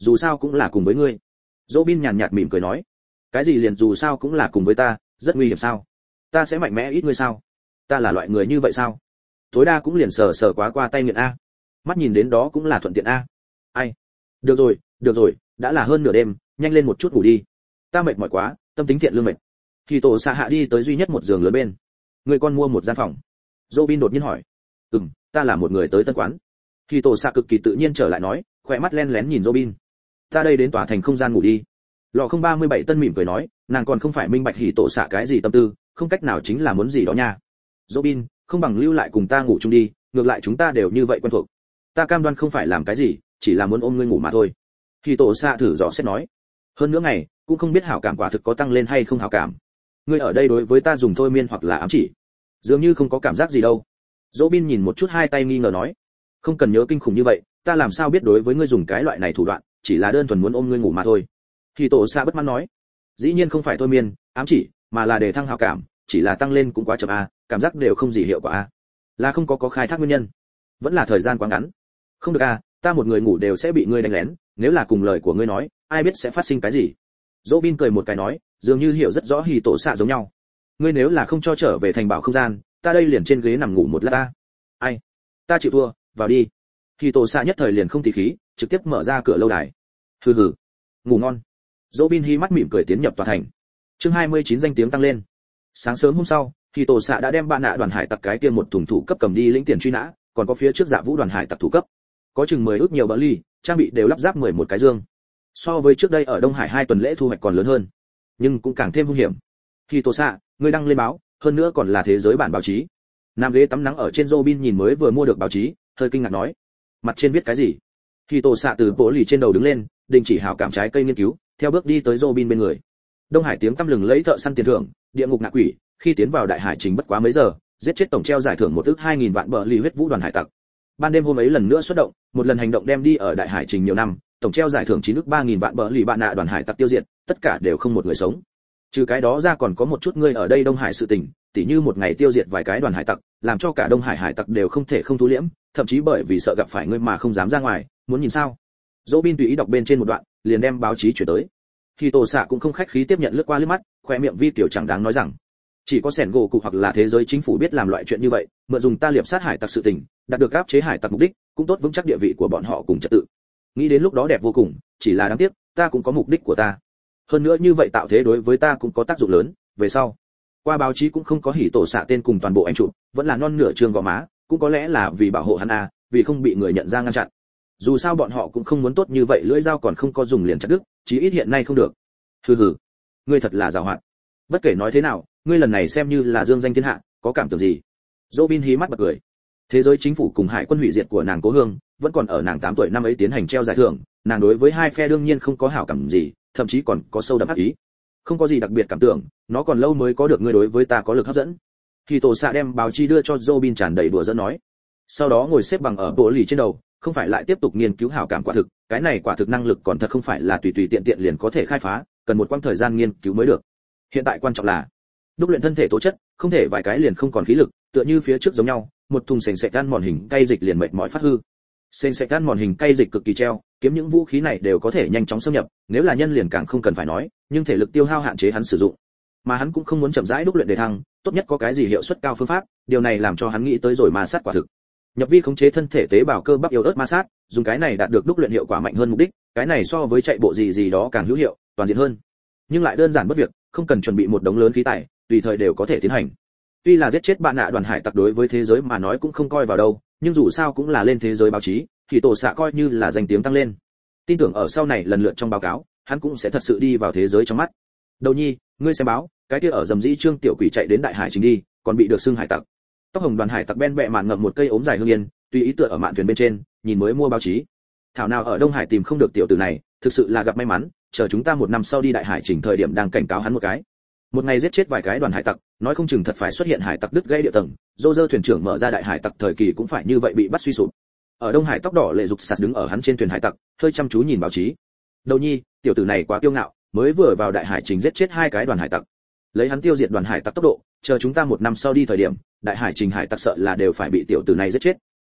A: dù sao cũng là cùng với ngươi. Robin nhàn nhạt mỉm cười nói, cái gì liền dù sao cũng là cùng với ta, rất nguy hiểm sao? Ta sẽ mạnh mẽ ít ngươi sao? Ta là loại người như vậy sao? Tối đa cũng liền sờ sờ quá qua tay nghiện a. Mắt nhìn đến đó cũng là thuận tiện a. Ai? Được rồi, được rồi, đã là hơn nửa đêm, nhanh lên một chút ngủ đi. Ta mệt mỏi quá, tâm tính thiện lương mệt. Khi tổ xạ hạ đi tới duy nhất một giường lớn bên. Người con mua một gian phòng. Robin đột nhiên hỏi. Ừm, ta là một người tới tân quán. Khi tổ xạ cực kỳ tự nhiên trở lại nói, khỏe mắt len lén nhìn Robin. Ta đây đến tòa thành không gian ngủ đi. Lọ không ba mươi bảy tân mỉm cười nói, nàng còn không phải minh bạch hỉ tổ xạ cái gì tâm tư, không cách nào chính là muốn gì đó nha. Robin, không bằng lưu lại cùng ta ngủ chung đi, ngược lại chúng ta đều như vậy quen thuộc. Ta cam đoan không phải làm cái gì, chỉ là muốn ôm ngươi ngủ mà thôi. Hỉ tổ xạ thử dò xét nói. Hơn nữa ngày, cũng không biết hảo cảm quả thực có tăng lên hay không hảo cảm. Ngươi ở đây đối với ta dùng thôi miên hoặc là ám chỉ, dường như không có cảm giác gì đâu. Robin nhìn một chút hai tay nghi ngờ nói, không cần nhớ kinh khủng như vậy, ta làm sao biết đối với ngươi dùng cái loại này thủ đoạn, chỉ là đơn thuần muốn ôm ngươi ngủ mà thôi. Hỉ tổ xạ bất mãn nói, dĩ nhiên không phải thôi miên, ám chỉ, mà là để thăng hảo cảm, chỉ là tăng lên cũng quá chậm a, cảm giác đều không gì hiệu quả a. Là không có có khai thác nguyên nhân, vẫn là thời gian quá ngắn. Không được a, ta một người ngủ đều sẽ bị ngươi đánh lén, nếu là cùng lời của ngươi nói, ai biết sẽ phát sinh cái gì. Robin cười một cái nói, dường như hiểu rất rõ hỉ tổ xạ giống nhau. Ngươi nếu là không cho trở về thành bảo không gian, ta đây liền trên ghế nằm ngủ một lát ta. Ai? Ta chịu thua, vào đi. Hỉ tổ xạ nhất thời liền không tỉ khí, trực tiếp mở ra cửa lâu đài. Hừ hừ, ngủ ngon. Robin hi mắt mỉm cười tiến nhập tòa thành. Chương hai mươi chín danh tiếng tăng lên. Sáng sớm hôm sau, hỉ tổ xạ đã đem bạn nạ đoàn hải tặc cái kia một thùng thủ cấp cầm đi lĩnh tiền truy nã, còn có phía trước Dạ Vũ đoàn hải tặc thủ cấp. Có chừng mười ước nhiều bờ ly, trang bị đều lắp ráp mười một cái dương. So với trước đây ở Đông Hải hai tuần lễ thu hoạch còn lớn hơn, nhưng cũng càng thêm hung hiểm. Hỉ tổ xạ, ngươi đăng lên báo, hơn nữa còn là thế giới bản báo chí. Nam ghế tắm nắng ở trên Robin nhìn mới vừa mua được báo chí, hơi kinh ngạc nói, mặt trên viết cái gì? Hỉ tổ xạ từ bộ lì trên đầu đứng lên, đình chỉ hảo cảm trái cây nghiên cứu, theo bước đi tới Robin bên người. Đông Hải tiếng tăm lừng lấy thợ săn tiền thưởng, địa ngục ngạ quỷ, khi tiến vào đại hải chính bất quá mấy giờ, giết chết tổng treo giải thưởng một ức hai nghìn vạn bờ lì huyết vũ đoàn hải tặc. Ban đêm hôm ấy lần nữa xuất động, một lần hành động đem đi ở đại hải trình nhiều năm, tổng treo giải thưởng chín ức ba nghìn vạn bờ lì bạn nạ đoàn hải tặc tiêu diệt, tất cả đều không một người sống. Trừ cái đó ra còn có một chút người ở đây Đông Hải sự tình, tỉ như một ngày tiêu diệt vài cái đoàn hải tặc, làm cho cả Đông Hải hải tặc đều không thể không thu liễm, thậm chí bởi vì sợ gặp phải ngươi mà không dám ra ngoài, muốn nhìn sao? Robin tùy ý đọc bên trên một đoạn, liền đem báo chí chuyển tới. Khi tổ xạ cũng không khách khí tiếp nhận lướt qua lướt mắt, khoe miệng vi tiểu chẳng đáng nói rằng, chỉ có sẻn gỗ cụ hoặc là thế giới chính phủ biết làm loại chuyện như vậy, mượn dùng ta liệp sát hải tặc sự tình, đạt được áp chế hải tặc mục đích, cũng tốt vững chắc địa vị của bọn họ cùng trật tự. Nghĩ đến lúc đó đẹp vô cùng, chỉ là đáng tiếc, ta cũng có mục đích của ta. Hơn nữa như vậy tạo thế đối với ta cũng có tác dụng lớn, về sau. Qua báo chí cũng không có hỉ tổ xạ tên cùng toàn bộ ảnh chụp, vẫn là non nửa trường gò má, cũng có lẽ là vì bảo hộ hắn a, vì không bị người nhận ra ngăn chặn. Dù sao bọn họ cũng không muốn tốt như vậy, lưỡi dao còn không có dùng liền chặt đứt, chí ít hiện nay không được. Hừ hừ, ngươi thật là giàu hoạt. Bất kể nói thế nào, ngươi lần này xem như là dương danh thiên hạ, có cảm tưởng gì? Robin hí mắt bật cười. Thế giới chính phủ cùng hải quân hủy diệt của nàng cố hương, vẫn còn ở nàng tám tuổi năm ấy tiến hành treo giải thưởng, nàng đối với hai phe đương nhiên không có hảo cảm gì, thậm chí còn có sâu đậm ác ý. Không có gì đặc biệt cảm tưởng, nó còn lâu mới có được ngươi đối với ta có lực hấp dẫn. Khi tổ xạ đem báo chí đưa cho Robin tràn đầy đùa giỡn nói. Sau đó ngồi xếp bằng ở bộ lì trên đầu, không phải lại tiếp tục nghiên cứu hảo cảm quả thực, cái này quả thực năng lực còn thật không phải là tùy tùy tiện tiện liền có thể khai phá, cần một quãng thời gian nghiên cứu mới được. Hiện tại quan trọng là đúc luyện thân thể tố chất, không thể vài cái liền không còn khí lực, tựa như phía trước giống nhau, một thùng sền sệt gan mòn hình cay dịch liền mệt mỏi phát hư. Sền sệt gan mòn hình cay dịch cực kỳ treo, kiếm những vũ khí này đều có thể nhanh chóng xâm nhập, nếu là nhân liền càng không cần phải nói, nhưng thể lực tiêu hao hạn chế hắn sử dụng. Mà hắn cũng không muốn chậm rãi đúc luyện để thăng, tốt nhất có cái gì hiệu suất cao phương pháp, điều này làm cho hắn nghĩ tới rồi ma sát quả thực. Nhập vi khống chế thân thể tế bào cơ bắp yếu ớt ma sát, dùng cái này đạt được đúc luyện hiệu quả mạnh hơn mục đích, cái này so với chạy bộ gì gì đó càng hữu hiệu, toàn diện hơn. Nhưng lại đơn giản bất việc, không cần chuẩn bị một đống lớn khí tài, tùy thời đều có thể tiến hành. Tuy là giết chết bạn nạ đoàn hải tặc đối với thế giới mà nói cũng không coi vào đâu, nhưng dù sao cũng là lên thế giới báo chí, thì tổ xạ coi như là danh tiếng tăng lên. Tin tưởng ở sau này lần lượt trong báo cáo, hắn cũng sẽ thật sự đi vào thế giới trong mắt. Đầu nhi, ngươi xem báo, cái kia ở dầm dĩ trương tiểu quỷ chạy đến đại hải chính đi, còn bị được xưng hải tặc. Tóc hồng đoàn hải tặc ben bẹ mạn ngậm một cây ốm dài hương yên, tùy ý tựa ở mạn thuyền bên trên, nhìn mới mua báo chí. Thảo nào ở Đông Hải tìm không được tiểu tử này, thực sự là gặp may mắn, chờ chúng ta một năm sau đi đại hải chỉnh thời điểm đang cảnh cáo hắn một cái. Một ngày giết chết vài cái đoàn hải tặc, nói không chừng thật phải xuất hiện hải tặc đứt gãy địa tầng, dô dơ thuyền trưởng mở ra đại hải tặc thời kỳ cũng phải như vậy bị bắt suy sụp. Ở Đông Hải tóc đỏ lệ dục sạt đứng ở hắn trên thuyền hải tặc, hơi chăm chú nhìn báo chí. Đầu nhi, tiểu tử này quá kiêu ngạo, mới vừa vào đại hải trình giết chết hai cái đoàn hải tặc. Lấy hắn tiêu diệt đoàn hải tặc tốc độ, chờ chúng ta một năm sau đi thời điểm, đại hải trình hải tặc sợ là đều phải bị tiểu tử này giết chết.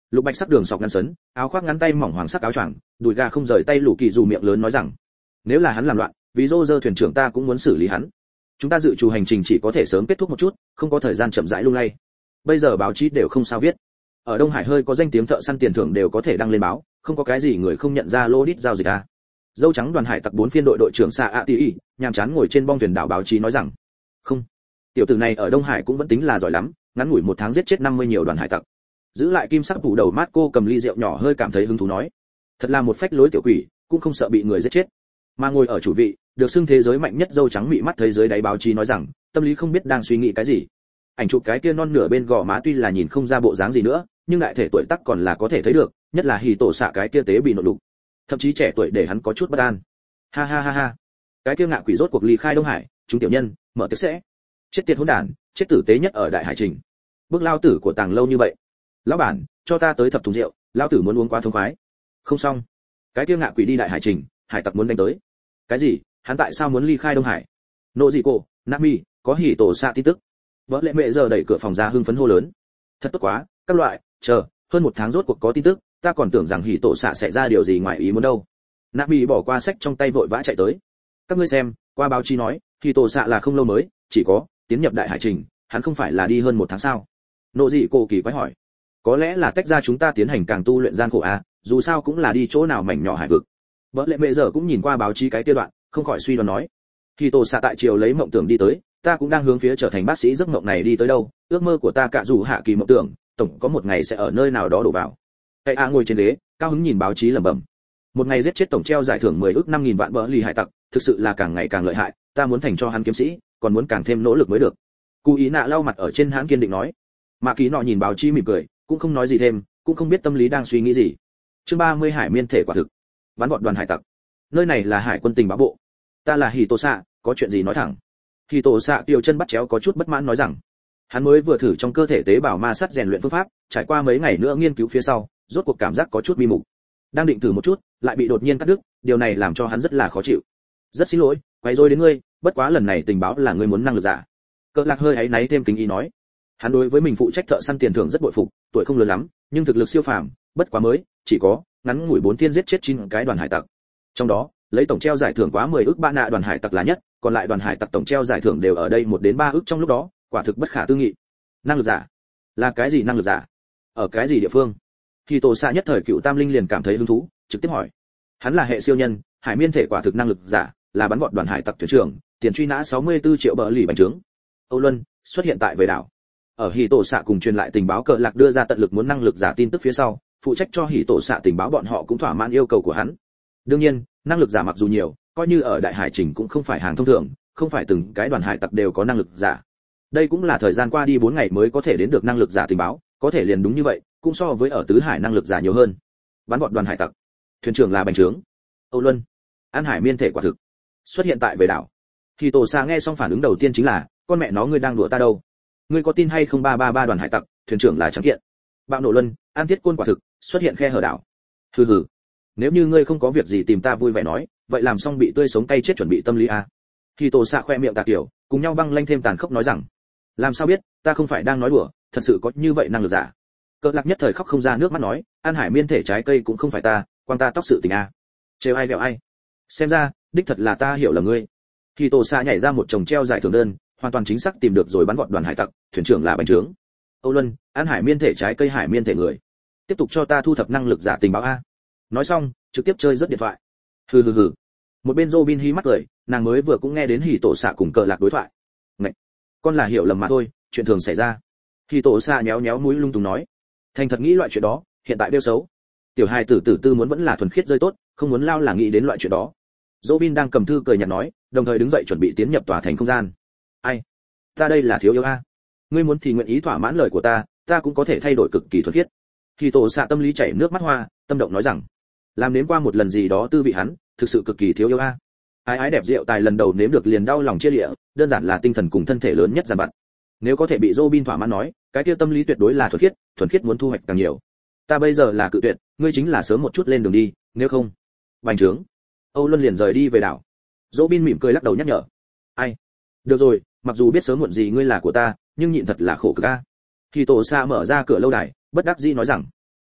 A: lục bạch sắc đường sọc ngắn sấn, áo khoác ngắn tay mỏng hoàng sắc áo choàng, đùi gà không rời tay lũ kỳ dù miệng lớn nói rằng, nếu là hắn làm loạn, vì rô rơ thuyền trưởng ta cũng muốn xử lý hắn. Chúng ta dự trù hành trình chỉ có thể sớm kết thúc một chút, không có thời gian chậm rãi lung lay. Bây giờ báo chí đều không sao viết. Ở Đông Hải hơi có danh tiếng thợ săn tiền thưởng đều có thể đăng lên báo, không có cái gì người không nhận ra lô đít giao dịch à. Dâu trắng đoàn hải tặc bốn phiên đội đội trưởng Sa A Ti, nhàm chán ngồi trên bong thuyền đảo báo chí nói rằng, không, tiểu tử này ở Đông Hải cũng vẫn tính là giỏi lắm, ngắn ngủi một tháng giết chết năm mươi nhiều đoàn hải tặc. Giữ lại kim sắc phủ đầu mát cô cầm ly rượu nhỏ hơi cảm thấy hứng thú nói, thật là một phách lối tiểu quỷ, cũng không sợ bị người giết chết. Mà ngồi ở chủ vị, được xưng thế giới mạnh nhất dâu trắng mị mắt thấy dưới đáy báo chí nói rằng, tâm lý không biết đang suy nghĩ cái gì. Ảnh chụp cái kia non nửa bên gò má tuy là nhìn không ra bộ dáng gì nữa, nhưng đại thể tuổi tác còn là có thể thấy được, nhất là hỉ tổ xạ cái kia tế bị nội đục, thậm chí trẻ tuổi để hắn có chút bất an. Ha ha ha ha, cái kia ngạ quỷ rốt cuộc ly khai Đông Hải, chúng tiểu nhân mở tiệc sẽ chết tiệt hỗn đản, chết tử tế nhất ở đại hải trình. Bước lao tử của tàng lâu như vậy, lão bản cho ta tới thập thùng rượu, lão tử muốn uống quá thông khoái. Không xong, cái kia ngạ quỷ đi đại hải trình, hải tặc muốn đánh tới. Cái gì? Hắn tại sao muốn ly khai Đông Hải? Nộ gì cô, Nami, có hỉ tổ xạ tin tức. Vợ lệ mẹ giờ đẩy cửa phòng ra hưng phấn hô lớn. Thật tốt quá, các loại, chờ, hơn một tháng rốt cuộc có tin tức, ta còn tưởng rằng hỉ tổ xạ sẽ ra điều gì ngoài ý muốn đâu. Nami bỏ qua sách trong tay vội vã chạy tới. Các ngươi xem, qua báo chí nói, hỉ tổ xạ là không lâu mới, chỉ có tiến nhập đại hải trình, hắn không phải là đi hơn một tháng sao? Nộ gì cô kỳ quái hỏi. Có lẽ là tách ra chúng ta tiến hành càng tu luyện gian khổ à, dù sao cũng là đi chỗ nào mảnh nhỏ hải vực. Vợ lệ mẹ giờ cũng nhìn qua báo chí cái kia đoạn, không khỏi suy đoán nói, hỉ tổ xạ tại triều lấy mộng tưởng đi tới, ta cũng đang hướng phía trở thành bác sĩ giấc mộng này đi tới đâu, ước mơ của ta cả dù hạ kỳ mộng tưởng, tổng có một ngày sẽ ở nơi nào đó đổ vào. Cây a ngồi trên ghế, cao hứng nhìn báo chí lẩm bẩm. Một ngày giết chết tổng treo giải thưởng mười ức năm nghìn vạn bỡ lì hải tặc, thực sự là càng ngày càng lợi hại, ta muốn thành cho hắn kiếm sĩ, còn muốn càng thêm nỗ lực mới được. Cú ý nạ lau mặt ở trên hãn kiên định nói. Mạ Kỳ nọ nhìn báo chí mỉm cười, cũng không nói gì thêm, cũng không biết tâm lý đang suy nghĩ gì. Chương ba mươi Hải miên thể quả thực. Bắn vọt đoàn hải tặc. Nơi này là hải quân tình báo bộ. Ta là Hỉ Tổ Xạ, có chuyện gì nói thẳng. Hỉ Tổ Xạ tiểu chân bắt chéo có chút bất mãn nói rằng, hắn mới vừa thử trong cơ thể tế bào ma sắt rèn luyện phương pháp, trải qua mấy ngày nữa nghiên cứu phía sau, rốt cuộc cảm giác có chút bi mục. Đang định thử một chút, lại bị đột nhiên cắt đứt, điều này làm cho hắn rất là khó chịu. Rất xin lỗi, quấy rối đến ngươi, bất quá lần này tình báo là ngươi muốn năng lực giả. Cỡ Lạc hơi áy náy thêm kính ý nói. Hắn đối với mình phụ trách thợ săn tiền thưởng rất bội phục, tuổi không lớn lắm, nhưng thực lực siêu phàm, bất quá mới, chỉ có ngắn ngủi bốn tiên giết chết chín cái đoàn hải tặc. Trong đó, lấy tổng treo giải thưởng quá mười ức ba nạ đoàn hải tặc là nhất, còn lại đoàn hải tặc tổng treo giải thưởng đều ở đây một đến ba ức trong lúc đó, quả thực bất khả tư nghị. Năng lực giả? Là cái gì năng lực giả? Ở cái gì địa phương? Khi Tổ Xạ nhất thời cựu tam linh liền cảm thấy hứng thú, trực tiếp hỏi. Hắn là hệ siêu nhân, hải miên thể quả thực năng lực giả, là bắn vọt đoàn hải tặc thuyền trưởng, tiền truy nã sáu mươi tư triệu bờ lì bánh trướng. Âu Luân xuất hiện tại về đảo. Ở Hỉ Tổ Xạ cùng truyền lại tình báo Cờ Lạc đưa ra tận lực muốn năng lực giả tin tức phía sau, phụ trách cho Hỉ Tổ Xạ tình báo bọn họ cũng thỏa mãn yêu cầu của hắn. Đương nhiên, năng lực giả mặc dù nhiều, coi như ở đại hải trình cũng không phải hàng thông thường, không phải từng cái đoàn hải tặc đều có năng lực giả. Đây cũng là thời gian qua đi bốn ngày mới có thể đến được năng lực giả tình báo, có thể liền đúng như vậy, cũng so với ở tứ hải năng lực giả nhiều hơn. Bắn vọt đoàn hải tặc, thuyền trưởng là bành trướng. Âu Luân, An Hải miên thể quả thực xuất hiện tại về đảo. Thì Tổ Xạ nghe xong phản ứng đầu tiên chính là, con mẹ nó ngươi đang đùa ta đâu? Ngươi có tin hay không ba ba ba đoàn hải tặc, thuyền trưởng là trắng kiện. Bạo nổ luân, An Thiết Côn quả thực xuất hiện khe hở đảo. Hừ hừ, nếu như ngươi không có việc gì tìm ta vui vẻ nói, vậy làm xong bị tươi sống cay chết chuẩn bị tâm lý a. Thì Tổ Xạ khoe miệng tà kiểu, cùng nhau băng lanh thêm tàn khốc nói rằng, làm sao biết, ta không phải đang nói đùa, thật sự có như vậy năng lực giả. Cỡ Lạc nhất thời khóc không ra nước mắt nói, An Hải miên thể trái cây cũng không phải ta, quang ta tóc sự tình a. Trêu ai ghẹo ai. Xem ra, đích thật là ta hiểu là ngươi. Thì Tổ Xạ nhảy ra một chồng treo giải thưởng đơn, hoàn toàn chính xác tìm được rồi bắn vọt đoàn hải tặc, thuyền trưởng là bành trướng. Âu Luân, An Hải miên thể trái cây hải miên thể người. Tiếp tục cho ta thu thập năng lực giả tình báo a. Nói xong, trực tiếp chơi rất điện thoại. Hừ hừ hừ. Một bên Robin hí mắt cười, nàng mới vừa cũng nghe đến Hỉ Tổ Xạ cùng Cờ Lạc đối thoại. Ngậy, con là hiểu lầm mà thôi, chuyện thường xảy ra. Hỉ Tổ Xạ nhéo nhéo mũi lung tung nói, thành thật nghĩ loại chuyện đó, hiện tại đeo xấu. Tiểu hài tử tử tư muốn vẫn là thuần khiết rơi tốt, không muốn lao là nghĩ đến loại chuyện đó. Robin đang cầm thư cười nhạt nói, đồng thời đứng dậy chuẩn bị tiến nhập tòa thành không gian. Ai? Ta đây là thiếu yêu a. Ngươi muốn thì nguyện ý thỏa mãn lời của ta, ta cũng có thể thay đổi cực kỳ thuần khiết. Hỉ Tổ Xạ tâm lý chảy nước mắt hoa, tâm động nói rằng, làm nếm qua một lần gì đó tư vị hắn, thực sự cực kỳ thiếu yêu a. Ái ái đẹp rượu tài lần đầu nếm được liền đau lòng chia lịa, đơn giản là tinh thần cùng thân thể lớn nhất giàn vặt. Nếu có thể bị Robin thỏa mãn nói, cái kia tâm lý tuyệt đối là thuần khiết, thuần khiết muốn thu hoạch càng nhiều. Ta bây giờ là cự tuyệt, ngươi chính là sớm một chút lên đường đi, nếu không. Bành trướng. Âu Luân liền rời đi về đảo. Robin mỉm cười lắc đầu nhắc nhở. Ai? Được rồi, mặc dù biết sớm muộn gì ngươi là của ta, nhưng nhịn thật là khổ cực a. Thì Tổ Xạ mở ra cửa lâu đài, bất đắc dĩ nói rằng,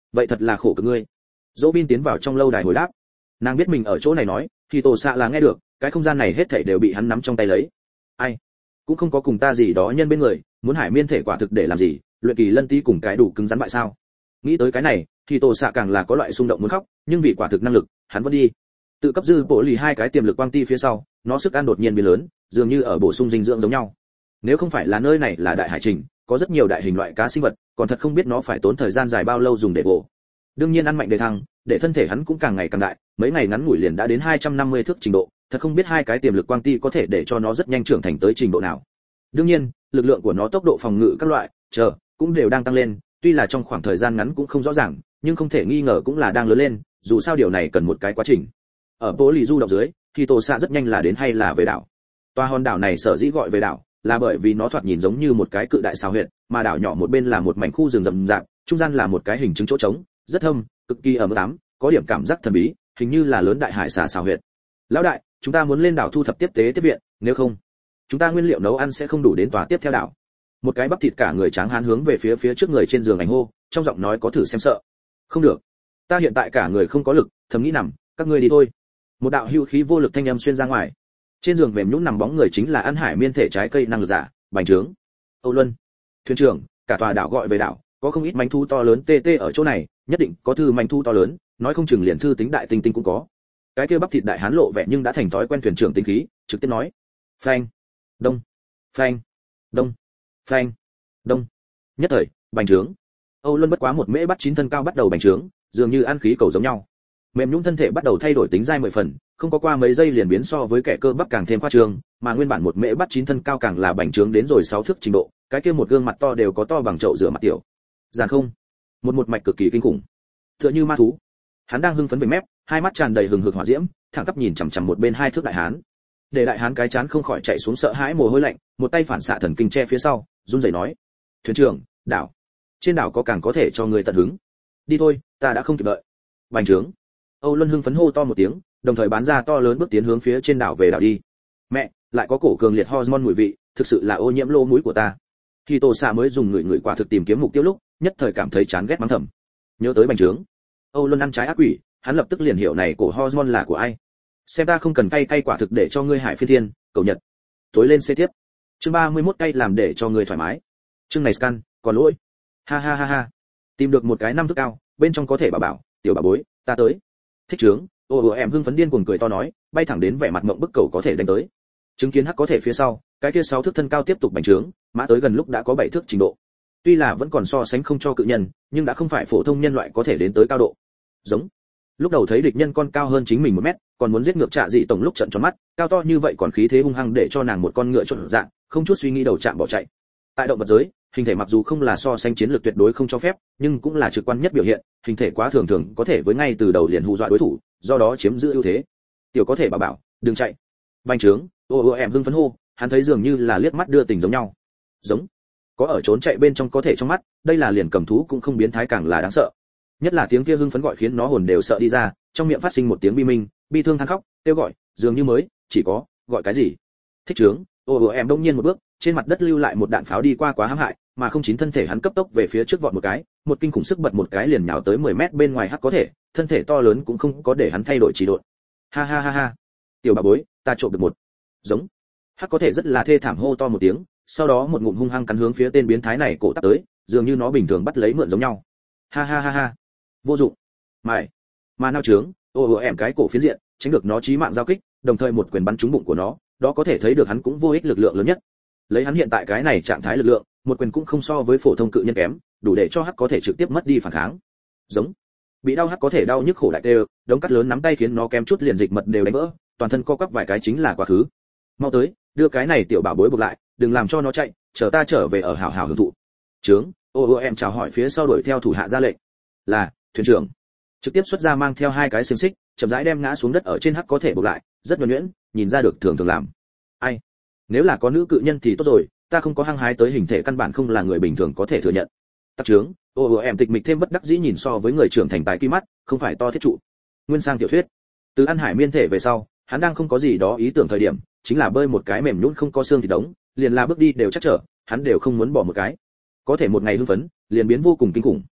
A: vậy thật là khổ cực ngươi. Dỗ Bin tiến vào trong lâu đài hồi đáp. Nàng biết mình ở chỗ này nói, thì tổ xạ là nghe được, cái không gian này hết thảy đều bị hắn nắm trong tay lấy. Ai, cũng không có cùng ta gì đó nhân bên người, muốn hải miên thể quả thực để làm gì, luyện kỳ lân tí cùng cái đủ cứng rắn bại sao? Nghĩ tới cái này, thì tổ xạ càng là có loại xung động muốn khóc, nhưng vì quả thực năng lực, hắn vẫn đi. Tự cấp dư bộ lì hai cái tiềm lực quang ti phía sau, nó sức ăn đột nhiên biến lớn, dường như ở bổ sung dinh dưỡng giống nhau. Nếu không phải là nơi này là đại hải trình, có rất nhiều đại hình loại cá sinh vật, còn thật không biết nó phải tốn thời gian dài bao lâu dùng để vồ. Đương nhiên ăn mạnh để thăng, để thân thể hắn cũng càng ngày càng đại, mấy ngày ngắn ngủi liền đã đến hai trăm năm mươi thước trình độ, thật không biết hai cái tiềm lực quang ti có thể để cho nó rất nhanh trưởng thành tới trình độ nào. Đương nhiên, lực lượng của nó, tốc độ phòng ngự các loại, chờ, cũng đều đang tăng lên, tuy là trong khoảng thời gian ngắn cũng không rõ ràng, nhưng không thể nghi ngờ cũng là đang lớn lên, dù sao điều này cần một cái quá trình. Ở Bố Lì du động dưới, thì Tổ Xạ rất nhanh là đến hay là về đảo. Toa hòn đảo này sở dĩ gọi về đảo, là bởi vì nó thoạt nhìn giống như một cái cự đại sao huyệt, mà đảo nhỏ một bên là một mảnh khu rừng rậm rạp, trung gian là một cái hình chứng chỗ trống, rất thâm, cực kỳ ẩm ướt, có điểm cảm giác thần bí, hình như là lớn đại hải xà sao huyệt. Lão đại, chúng ta muốn lên đảo thu thập tiếp tế tiếp viện, nếu không, chúng ta nguyên liệu nấu ăn sẽ không đủ đến tòa tiếp theo đảo. Một cái bắp thịt cả người tráng hán hướng về phía phía trước người trên giường ảnh hô, trong giọng nói có thử xem sợ. Không được, ta hiện tại cả người không có lực, thầm nghĩ nằm, các ngươi đi thôi. Một đạo hưu khí vô lực thanh âm xuyên ra ngoài. Trên giường mềm nhũn nằm bóng người chính là ăn hải miên thể trái cây năng lực giả, Bành Trướng. Âu Luân, thuyền trưởng, cả tòa đảo gọi về đảo, có không ít manh thu to lớn tê tê ở chỗ này, nhất định có thư manh thu to lớn, nói không chừng liền thư tính đại tinh tinh cũng có. Cái kia bắp thịt đại hán lộ vẻ nhưng đã thành thói quen thuyền trưởng tính khí, trực tiếp nói: phanh, đông, phanh, đông, phanh, đông. Nhất thời, Bành Trướng. Âu Luân bất quá một mễ bắt chín thân cao bắt đầu bành trướng, dường như ăn khí cầu giống nhau. Mềm nhũn thân thể bắt đầu thay đổi tính dai mười phần, không có qua mấy giây liền biến so với kẻ cơ bắp càng thêm khoa trương, mà nguyên bản một mễ bắt chín thân cao càng là bành trướng đến rồi sáu thước trình độ, cái kia một gương mặt to đều có to bằng chậu rửa mặt tiểu. Giàn không, một một mạch cực kỳ kinh khủng, tựa như ma thú. Hắn đang hưng phấn về mép, hai mắt tràn đầy hừng hực hỏa diễm, thẳng tắp nhìn chằm chằm một bên hai thước đại hán. Để đại hán cái chán không khỏi chạy xuống sợ hãi mồ hôi lạnh, một tay phản xạ thần kinh che phía sau, run rẩy nói: "Thuyền trưởng, đảo, trên đảo có càng có thể cho người tận hứng. Đi thôi, ta đã không kịp đợi." Bành trướng. Âu Luân hưng phấn hô to một tiếng, đồng thời bán ra to lớn bước tiến hướng phía trên đảo về đảo đi. Mẹ, lại có cổ cường liệt hormone mùi vị, thực sự là ô nhiễm lỗ mũi của ta. Khi Tổ Xạ mới dùng người người quả thực tìm kiếm mục tiêu lúc, nhất thời cảm thấy chán ghét mắng thầm. Nhớ tới bành trướng, Âu Luân ăn trái ác quỷ, hắn lập tức liền hiểu này cổ hormone là của ai. Xem ta không cần cay cay quả thực để cho ngươi hải phiên thiên, cầu nhật. Tối lên xe tiếp. Chương ba mươi mốt cay làm để cho người thoải mái. Chương này scan, còn lỗi. Ha ha ha ha. Tìm được một cái năm thước cao, bên trong có thể bảo bảo, tiểu bà bối, ta tới. Thích trướng, ô ô em hưng phấn điên cuồng cười to nói, bay thẳng đến vẻ mặt mộng bức cầu có thể đánh tới. Chứng kiến hắc có thể phía sau, cái kia sáu thước thân cao tiếp tục bành trướng, mã tới gần lúc đã có bảy thước trình độ. Tuy là vẫn còn so sánh không cho cự nhân, nhưng đã không phải phổ thông nhân loại có thể đến tới cao độ. Giống. Lúc đầu thấy địch nhân con cao hơn chính mình một mét, còn muốn giết ngược Trạ Dị tổng lúc trận tròn mắt, cao to như vậy còn khí thế hung hăng để cho nàng một con ngựa trộn dạng, không chút suy nghĩ đầu chạm bỏ chạy. Tại động vật giới, hình thể mặc dù không là so sánh chiến lược tuyệt đối không cho phép, nhưng cũng là trực quan nhất biểu hiện, hình thể quá thường thường có thể với ngay từ đầu liền hù dọa đối thủ, do đó chiếm giữ ưu thế. Tiểu có thể bảo bảo, đừng chạy. Bành trướng, ô ô em hưng phấn hô, hắn thấy dường như là liếc mắt đưa tình giống nhau. Giống. Có ở trốn chạy bên trong có thể trong mắt, đây là liền cầm thú cũng không biến thái càng là đáng sợ. Nhất là tiếng kia hưng phấn gọi khiến nó hồn đều sợ đi ra, trong miệng phát sinh một tiếng bi minh, bi thương than khóc, kêu gọi, dường như mới, chỉ có, gọi cái gì? Thích trướng, ô ô em đông nhiên một bước, trên mặt đất lưu lại một đạn pháo đi qua quá hãm hại, mà không chín thân thể hắn cấp tốc về phía trước vọt một cái, một kinh khủng sức bật một cái liền nhào tới mười mét bên ngoài hắc có thể, thân thể to lớn cũng không có để hắn thay đổi chỉ độn. Ha ha ha ha. Tiểu bà bối, ta trộm được một. Giống. Hắc có thể rất là thê thảm hô to một tiếng, sau đó một ngụm hung hăng cắn hướng phía tên biến thái này cổ tắp tới, dường như nó bình thường bắt lấy mượn giống nhau. Ha ha ha ha. Vô dụng. Mày. Mà nao trướng, ô ô em cái cổ phiến diện, tránh được nó chí mạng giao kích, đồng thời một quyền bắn trúng bụng của nó, đó có thể thấy được hắn cũng vô ích lực lượng lớn nhất. Lấy hắn hiện tại cái này trạng thái lực lượng, một quyền cũng không so với phổ thông cự nhân kém, đủ để cho hắc có thể trực tiếp mất đi phản kháng. Giống. Bị đau hắc có thể đau nhức khổ đại tê, đống cắt lớn nắm tay khiến nó kém chút liền dịch mật đều đánh vỡ, toàn thân co quắp vài cái chính là quá khứ. Mau tới, đưa cái này tiểu bảo bối buộc lại, đừng làm cho nó chạy, chờ ta trở về ở hảo hảo hưởng thụ. Trướng, ô ô em chào hỏi phía sau đuổi theo thủ hạ ra lệnh. Là, thuyền trưởng. Trực tiếp xuất ra mang theo hai cái xiềng xích, chậm rãi đem ngã xuống đất ở trên hắc có thể buộc lại, rất nhuần nhuyễn, nhìn ra được thường thường làm. Ai? Nếu là có nữ cự nhân thì tốt rồi, ta không có hăng hái tới hình thể căn bản không là người bình thường có thể thừa nhận. Tắc trướng, ô ô em tịch mịch thêm bất đắc dĩ nhìn so với người trưởng thành tài kim mắt, không phải to thiết trụ. Nguyên sang tiểu thuyết. Từ ăn hải miên thể về sau, hắn đang không có gì đó ý tưởng thời điểm, chính là bơi một cái mềm nhũn không có xương thì đống, liền là bước đi đều chắc trở, hắn đều không muốn bỏ một cái. Có thể một ngày hưng phấn, liền biến vô cùng kinh khủng.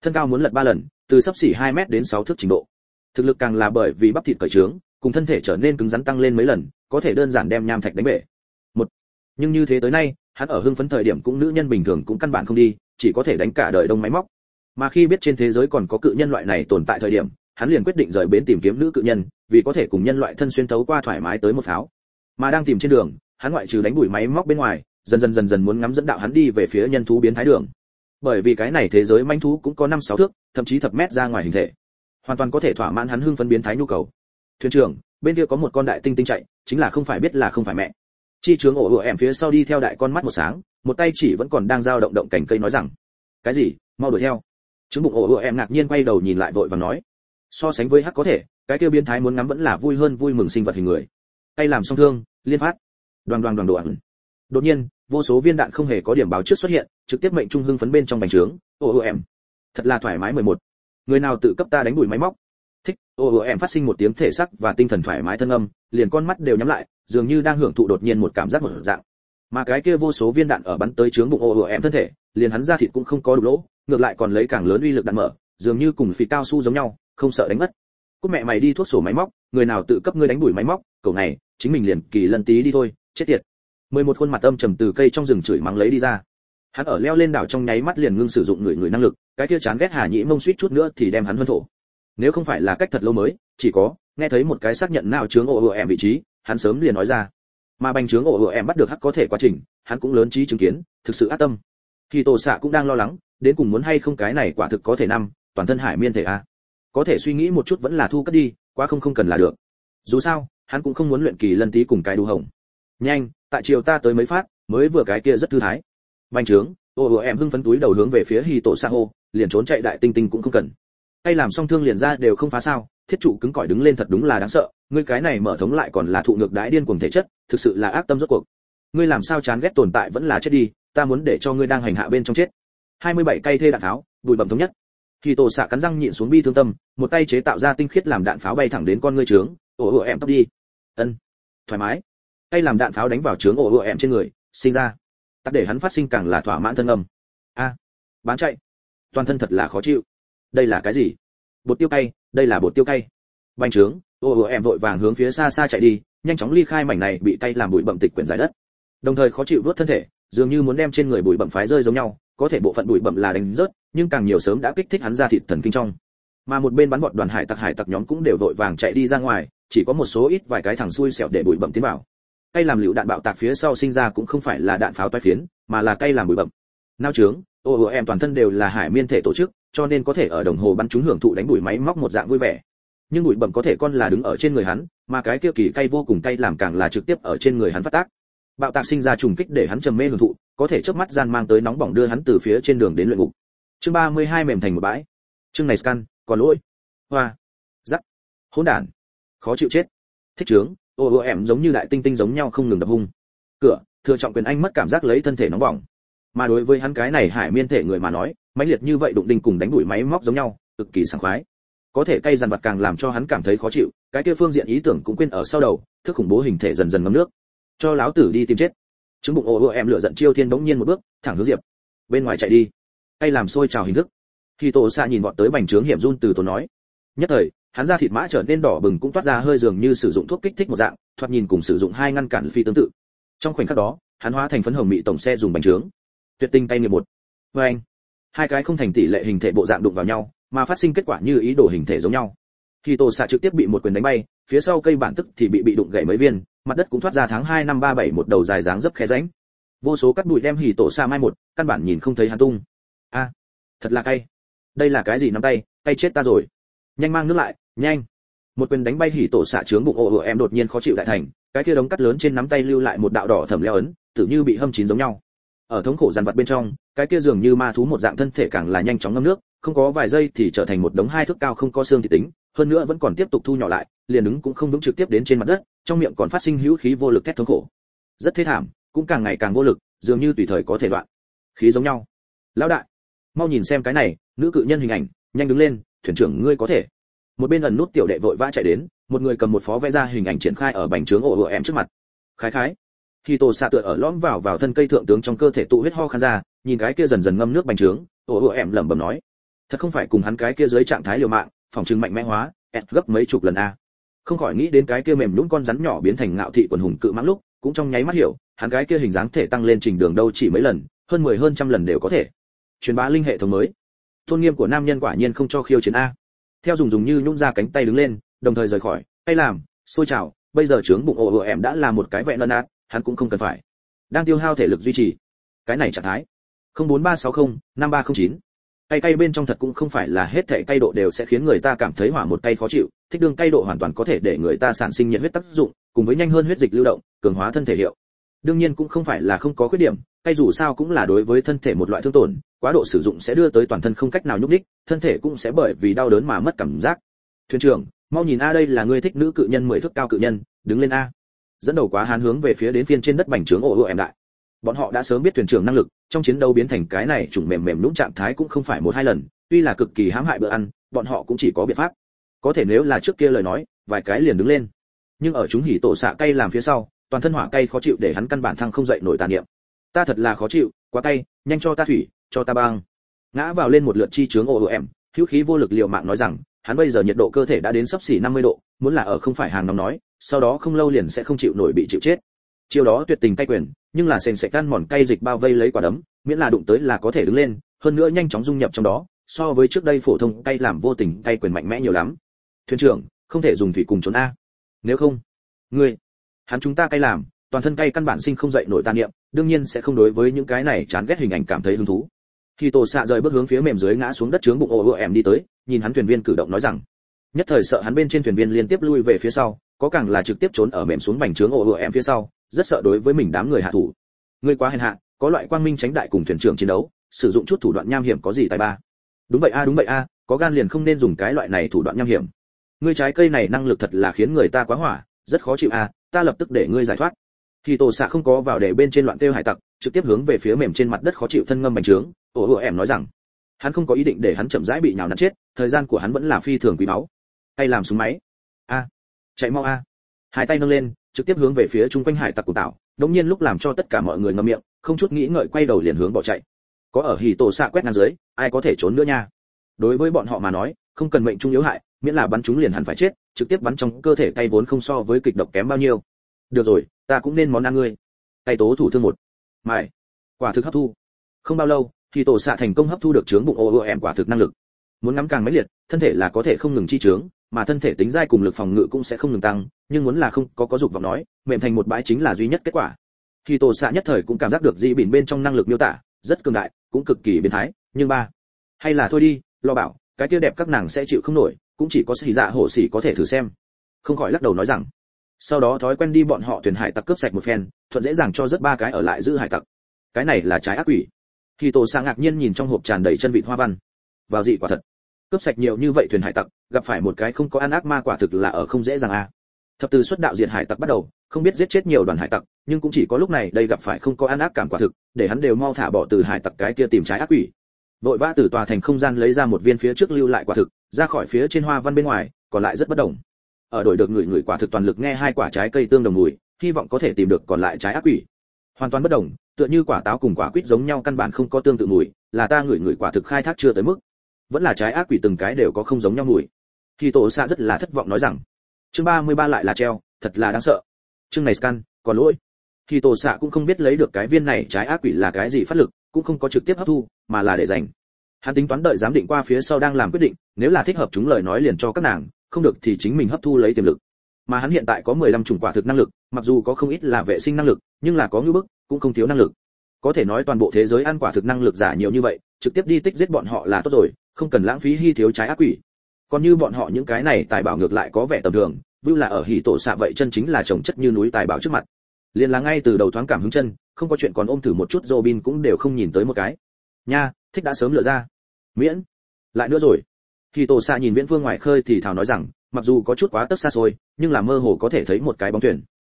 A: thân cao muốn lật ba lần, từ xấp xỉ hai mét đến sáu thước trình độ. Thực lực càng là bởi vì bắp thịt cởi trướng, cùng thân thể trở nên cứng rắn tăng lên mấy lần, có thể đơn giản đem nham thạch đánh bể. Một. Nhưng như thế tới nay, hắn ở hưng phấn thời điểm cũng nữ nhân bình thường cũng căn bản không đi, chỉ có thể đánh cả đời đông máy móc. Mà khi biết trên thế giới còn có cự nhân loại này tồn tại thời điểm, hắn liền quyết định rời bến tìm kiếm nữ cự nhân, vì có thể cùng nhân loại thân xuyên thấu qua thoải mái tới một pháo. Mà đang tìm trên đường, hắn ngoại trừ đánh đuổi máy móc bên ngoài, dần dần dần dần muốn ngắm dẫn đạo hắn đi về phía nhân thú biến thái đường. Bởi vì cái này thế giới manh thú cũng có năm sáu thước, thậm chí thập mét ra ngoài hình thể, hoàn toàn có thể thỏa mãn hắn hưng phấn biến thái nhu cầu. Thuyền trưởng, bên kia có một con đại tinh tinh chạy, chính là không phải biết là không phải mẹ. Chi trướng ổ ựa em phía sau đi theo đại con mắt một sáng, một tay chỉ vẫn còn đang dao động động cành cây nói rằng, cái gì, mau đuổi theo. Trứng bụng ổ ựa em ngạc nhiên quay đầu nhìn lại vội vàng nói, so sánh với hắc có thể, cái kia biến thái muốn ngắm vẫn là vui hơn vui mừng sinh vật hình người. Tay làm song thương, liên phát, đoàn đoàn đoàn đồ ẩn. Đột nhiên, vô số viên đạn không hề có điểm báo trước xuất hiện, trực tiếp mệnh trung hưng phấn bên trong bành trướng. Ồ ồ em, thật là thoải mái mười một. Người nào tự cấp ta đánh đuổi máy móc? Thích. Ồ ồ em phát sinh một tiếng thể sắc và tinh thần thoải mái thân âm, liền con mắt đều nhắm lại, dường như đang hưởng thụ đột nhiên một cảm giác một dạng. Mà cái kia vô số viên đạn ở bắn tới trướng bụng ồ ồ em thân thể, liền hắn ra thịt cũng không có đủ lỗ, ngược lại còn lấy càng lớn uy lực đạn mở, dường như cùng phì cao su giống nhau, không sợ đánh mất. Cút mẹ mày đi thuốc sổ máy móc, người nào tự cấp ngươi đánh đuổi máy móc, cậu này, chính mình liền kỳ lân tí đi thôi, chết tiệt. Mười một khuôn mặt âm trầm từ cây trong rừng chửi mắng lấy đi ra. Hắn ở leo lên đảo trong nháy mắt liền ngưng sử dụng người người năng lực, cái kia chán ghét Hà Nhĩ Mông suýt chút nữa thì đem hắn huân thổ. Nếu không phải là cách thật lâu mới, chỉ có nghe thấy một cái xác nhận nào chướng ổ ựa em vị trí, hắn sớm liền nói ra. Mà bành chướng ổ ựa em bắt được hắc có thể quá trình, hắn cũng lớn trí chứng kiến, thực sự ác tâm. Khi Tổ Sạ cũng đang lo lắng, đến cùng muốn hay không cái này quả thực có thể năm, toàn thân hải miên thể a. Có thể suy nghĩ một chút vẫn là thu cất đi, quá không không cần là được. Dù sao, hắn cũng không muốn luyện kỳ lân tí cùng cái đu hồng. Nhanh, tại chiều ta tới mấy phát, mới vừa cái kia rất thư thái. Bành trướng, ồ ồ em hưng phấn túi đầu hướng về phía Hỉ Tổ Sa hô, liền trốn chạy đại tinh tinh cũng không cần. Tay làm song thương liền ra đều không phá sao, thiết trụ cứng cỏi đứng lên thật đúng là đáng sợ, ngươi cái này mở thống lại còn là thụ ngược đãi điên cuồng thể chất, thực sự là ác tâm rốt cuộc. Ngươi làm sao chán ghét tồn tại vẫn là chết đi, ta muốn để cho ngươi đang hành hạ bên trong chết. hai mươi bảy cây thê đạn tháo, bụi bẩm thống nhất. Hỉ Tổ Sa cắn răng nhịn xuống bi thương tâm, một tay chế tạo ra tinh khiết làm đạn pháo bay thẳng đến con ngươi trướng, ồ ồ em tóc đi. Ân, thoải mái. Tay làm đạn pháo đánh vào trướng ổ ựa em trên người, sinh ra tắc để hắn phát sinh càng là thỏa mãn thân âm. A, bán chạy, toàn thân thật là khó chịu. Đây là cái gì? Bột tiêu cay, đây là bột tiêu cay. Bành trướng, ồ ựa em vội vàng hướng phía xa xa chạy đi, nhanh chóng ly khai mảnh này bị cay làm bụi bặm tịch quyển giải đất. Đồng thời khó chịu vớt thân thể, dường như muốn đem trên người bụi bặm phái rơi giống nhau, có thể bộ phận bụi bặm là đánh rớt, nhưng càng nhiều sớm đã kích thích hắn ra thịt thần kinh trong. Mà một bên bắn bọn đoàn hải tặc hải tặc nhóm cũng đều vội vàng chạy đi ra ngoài, chỉ có một số ít vài cái thằng xui xẻo để bụi bặm tiến vào. Cây làm lựu đạn bạo tạc phía sau sinh ra cũng không phải là đạn pháo toái phiến, mà là cây làm bụi bặm. Nao trướng, ồ ồ em toàn thân đều là hải miên thể tổ chức, cho nên có thể ở đồng hồ bắn chúng hưởng thụ đánh đuổi máy móc một dạng vui vẻ. Nhưng bụi bặm có thể con là đứng ở trên người hắn, mà cái kia kỳ cay vô cùng cay làm càng là trực tiếp ở trên người hắn phát tác. Bạo tạc sinh ra trùng kích để hắn trầm mê hưởng thụ, có thể chớp mắt gian mang tới nóng bỏng đưa hắn từ phía trên đường đến luyện ngục. Chương ba mươi hai mềm thành một bãi. Chương này scan, còn lỗi. Hoa. Rắc. Hỗn đản. Khó chịu chết. Thích trướng, ồ ồ em giống như đại tinh tinh giống nhau không ngừng đập hung. Cửa, thừa trọng quyền anh mất cảm giác lấy thân thể nóng bỏng. Mà đối với hắn cái này hải miên thể người mà nói, mãnh liệt như vậy đụng đinh cùng đánh đuổi máy móc giống nhau, cực kỳ sảng khoái. Có thể cay dằn vặt càng làm cho hắn cảm thấy khó chịu, cái kia phương diện ý tưởng cũng quên ở sau đầu, thức khủng bố hình thể dần dần ngấm nước. Cho láo tử đi tìm chết. Trứng bụng ồ ồ em lựa giận chiêu thiên bỗng nhiên một bước, thẳng hướng Diệp. Bên ngoài chạy đi. Cay làm sôi trào hình thức. Khi Tổ Sa nhìn vọt tới bành trướng hiểm run từ tốn nói. Nhất thời, hắn da thịt mã trở nên đỏ bừng cũng toát ra hơi dường như sử dụng thuốc kích thích một dạng, thoạt nhìn cùng sử dụng hai ngăn cản phi tương tự. Trong khoảnh khắc đó, hắn hóa thành phấn hồng mị tổng xe dùng bành trướng. Tuyệt tinh tay nghiệp một. Với anh, hai cái không thành tỷ lệ hình thể bộ dạng đụng vào nhau, mà phát sinh kết quả như ý đồ hình thể giống nhau. Khi Tổ Sa trực tiếp bị một quyền đánh bay, phía sau cây bản tức thì bị bị đụng gãy mấy viên, mặt đất cũng thoát ra tháng hai năm ba bảy một đầu dài dáng dấp khe rãnh. Vô số cát bụi đem Hỉ Tổ Sa mai một, căn bản nhìn không thấy hắn tung. A, thật là cay. Đây là cái gì nắm tay, cay chết ta rồi. Nhanh mang nước lại, nhanh. Một quyền đánh bay Hỉ Tổ Sa trướng bụng ồ ồ em đột nhiên khó chịu đại thành, cái kia đống cắt lớn trên nắm tay lưu lại một đạo đỏ thẫm leo ấn, tự như bị hâm chín giống nhau. Ở thống khổ dằn vặt bên trong, cái kia dường như ma thú một dạng thân thể càng là nhanh chóng ngâm nước, không có vài giây thì trở thành một đống hai thước cao không có xương thì tính, hơn nữa vẫn còn tiếp tục thu nhỏ lại, liền đứng cũng không đứng trực tiếp đến trên mặt đất, trong miệng còn phát sinh hữu khí vô lực thét thống khổ. Rất thê thảm, cũng càng ngày càng vô lực, dường như tùy thời có thể đoạn. Khí giống nhau. Lão đại, mau nhìn xem cái này, nữ cự nhân hình ảnh, nhanh đứng lên, thuyền trưởng ngươi có thể. Một bên ẩn nút tiểu đệ vội vã chạy đến, một người cầm một phó vẽ ra hình ảnh triển khai ở bành trướng ổ ổ em trước mặt. Khái khái. Khi Tổ Sa tựa ở lõm vào vào thân cây thượng tướng trong cơ thể tụ huyết ho khan ra, nhìn cái kia dần dần ngâm nước bành trướng, ổ ổ em lẩm bẩm nói: Thật không phải cùng hắn cái kia dưới trạng thái liều mạng, phòng trừng mạnh mẽ hóa, ẹt gấp mấy chục lần a. Không khỏi nghĩ đến cái kia mềm nhũn con rắn nhỏ biến thành ngạo thị quần hùng cự mãng lúc, cũng trong nháy mắt hiểu, hắn cái kia hình dáng thể tăng lên trình đường đâu chỉ mấy lần, hơn mười hơn trăm lần đều có thể. Truyền bá linh hệ thống mới. Tôn nghiêm của nam nhân quả nhiên không cho khiêu chiến a. Theo dùng dùng như nhún ra cánh tay đứng lên, đồng thời rời khỏi, tay làm, xôi trào, bây giờ trướng bụng ồ ồ em đã là một cái vẹn lân át, hắn cũng không cần phải đang tiêu hao thể lực duy trì cái này trạng thái. không bốn ba sáu không năm ba không chín. Cay cay bên trong thật cũng không phải là hết thảy cay độ đều sẽ khiến người ta cảm thấy hỏa một cay khó chịu, thích đương cay độ hoàn toàn có thể để người ta sản sinh nhiệt huyết tác dụng, cùng với nhanh hơn huyết dịch lưu động, cường hóa thân thể hiệu. Đương nhiên cũng không phải là không có khuyết điểm, cay dù sao cũng là đối với thân thể một loại thương tổn, quá độ sử dụng sẽ đưa tới toàn thân không cách nào nhúc nhích, thân thể cũng sẽ bởi vì đau đớn mà mất cảm giác. Thuyền trưởng, mau nhìn a, đây là ngươi thích nữ cự nhân mười thước cao cự nhân, đứng lên a. Dẫn đầu quá hán hướng về phía đến phiên trên đất bành trướng ồ ồ em đại. Bọn họ đã sớm biết thuyền trưởng năng lực, trong chiến đấu biến thành cái này chủng mềm mềm nhũn trạng thái cũng không phải một hai lần, tuy là cực kỳ hãm hại bữa ăn, bọn họ cũng chỉ có biện pháp. Có thể nếu là trước kia lời nói, vài cái liền đứng lên. Nhưng ở chúng hỉ tổ xạ cay làm phía sau, toàn thân hỏa cay khó chịu để hắn căn bản thăng không dậy nổi tàn niệm. Ta thật là khó chịu, quá cay, nhanh cho ta thủy, cho ta băng. Ngã vào lên một lượt chi chướng ồ ồ em, hữu khí vô lực liều mạng nói rằng, hắn bây giờ nhiệt độ cơ thể đã đến sắp xỉ năm mươi độ, muốn là ở không phải hàng nóng nói, sau đó không lâu liền sẽ không chịu nổi bị chịu chết. Chiêu đó tuyệt tình cay quyền, nhưng là sền sệt can mòn cay dịch bao vây lấy quả đấm, miễn là đụng tới là có thể đứng lên, hơn nữa nhanh chóng dung nhập trong đó, so với trước đây phổ thông cay làm vô tình cay quyền mạnh mẽ nhiều lắm. Thuyền trưởng, không thể dùng thủy cùng trốn a. Nếu không, ngươi, hắn chúng ta cay làm, toàn thân cay căn bản sinh không dậy nổi tàn niệm, đương nhiên sẽ không đối với những cái này chán ghét hình ảnh cảm thấy hứng thú. Khi Tổ Sạ rời bước hướng phía mềm dưới ngã xuống đất trướng bụng ồ ồ em đi tới, nhìn hắn thuyền viên cử động nói rằng, nhất thời sợ hắn bên trên thuyền viên liên tiếp lui về phía sau, có càng là trực tiếp trốn ở mềm xuống bành trướng ồ ồ em phía sau, rất sợ đối với mình đám người hạ thủ. Ngươi quá hèn hạ, có loại quang minh tránh đại cùng thuyền trưởng chiến đấu, sử dụng chút thủ đoạn nham hiểm có gì tài ba? Đúng vậy a, đúng vậy a, có gan liền không nên dùng cái loại này thủ đoạn nham hiểm. Ngươi trái cây này năng lực thật là khiến người ta quá hỏa, rất khó chịu a, ta lập tức để ngươi giải thoát. Khi Tổ Sạ không có vào để bên trên loạn kêu hải tặc, trực tiếp hướng về phía mềm trên mặt đất khó chịu thân ngâm bành trướng, ồ ồ em nói rằng, hắn không có ý định để hắn chậm rãi bị nhào nặn chết, thời gian của hắn vẫn là phi thường quý báu. Tay làm súng máy. A, chạy mau a. Hai tay nâng lên, trực tiếp hướng về phía chung quanh hải tặc của tạo, đống nhiên lúc làm cho tất cả mọi người ngậm miệng, không chút nghĩ ngợi quay đầu liền hướng bỏ chạy. Có ở Hỉ Tổ Sạ quét ngang dưới, ai có thể trốn nữa nha. Đối với bọn họ mà nói, không cần mệnh trung yếu hại, miễn là bắn chúng liền hẳn phải chết, trực tiếp bắn trong cơ thể tay vốn không so với kịch độc kém bao nhiêu. Được rồi, ta cũng nên món ăn ngươi. Tay tố thủ thương một. Mày, quả thực hấp thu. Không bao lâu, Hỉ Tổ Sạ thành công hấp thu được trướng bụng ồ ồ em quả thực năng lực. Muốn ngắm càng mãnh liệt, thân thể là có thể không ngừng chi trướng, mà thân thể tính dai cùng lực phòng ngự cũng sẽ không ngừng tăng, nhưng muốn là không có có dục vọng nói, mềm thành một bãi chính là duy nhất kết quả. Khi Tổ Sạ nhất thời cũng cảm giác được dị bỉn bên trong năng lực miêu tả, rất cường đại, cũng cực kỳ biến thái, nhưng ba, hay là thôi đi, lo bảo, cái kia đẹp các nàng sẽ chịu không nổi, cũng chỉ có Sĩ Dạ hổ sĩ có thể thử xem. Không khỏi lắc đầu nói rằng, sau đó thói quen đi bọn họ thuyền hải tặc cướp sạch một phen, thuận dễ dàng cho rất ba cái ở lại giữ hải tặc. Cái này là trái ác quỷ. Khi Tổ Sạ ngạc nhiên nhìn trong hộp tràn đầy chân vịt hoa văn. Vào dị quả thật. Cướp sạch nhiều như vậy thuyền hải tặc, gặp phải một cái không có ăn ác ma quả thực là ở không dễ dàng a. À. Thập từ xuất đạo diệt hải tặc bắt đầu, không biết giết chết nhiều đoàn hải tặc, nhưng cũng chỉ có lúc này đây gặp phải không có ăn ác cảm quả thực, để hắn đều mau thả bỏ từ hải tặc cái kia tìm trái ác quỷ. Vội vã từ tòa thành không gian lấy ra một viên phía trước lưu lại quả thực, ra khỏi phía trên hoa văn bên ngoài, còn lại rất bất đồng. Ở đổi được người người quả thực toàn lực nghe hai quả trái cây tương đồng mùi, hy vọng có thể tìm được còn lại trái ác quỷ. Hoàn toàn bất đồng, tựa như quả táo cùng quả quýt giống nhau căn bản không có tương tự mùi, là ta ngửi ngửi quả thực khai thác chưa tới mức. Vẫn là trái ác quỷ từng cái đều có không giống nhau mùi. Khi Tổ Sạ rất là thất vọng nói rằng, chương ba mươi ba lại là treo, thật là đáng sợ. Chương này scan, còn lỗi. Khi Tổ Sạ cũng không biết lấy được cái viên này trái ác quỷ là cái gì phát lực, cũng không có trực tiếp hấp thu, mà là để dành. Hắn tính toán đợi giám định qua phía sau đang làm quyết định, nếu là thích hợp chúng lời nói liền cho các nàng, không được thì chính mình hấp thu lấy tiềm lực. Mà hắn hiện tại có mười lăm chủng quả thực năng lực, mặc dù có không ít là vệ sinh năng lực, nhưng là có ngưu bức, cũng không thiếu năng lực. Có thể nói toàn bộ thế giới ăn quả thực năng lực giả nhiều như vậy, trực tiếp đi tích giết bọn họ là tốt rồi, không cần lãng phí hy thiếu trái ác quỷ. Còn như bọn họ những cái này tài bảo ngược lại có vẻ tầm thường, vưu là ở Hỉ Tổ Sạ vậy chân chính là trồng chất như núi tài bảo trước mặt. Liên là ngay từ đầu thoáng cảm hứng chân, không có chuyện còn ôm thử một chút Robin cũng đều không nhìn tới một cái. Nha, thích đã sớm lựa ra. Miễn. Lại nữa rồi. Hỉ Tổ Sạ nhìn Viễn Phương ngoài khơi thì thào nói rằng, mặc dù có chút quá tấp xa xôi, nhưng là mơ hồ có thể thấy một cái bóng thuyền.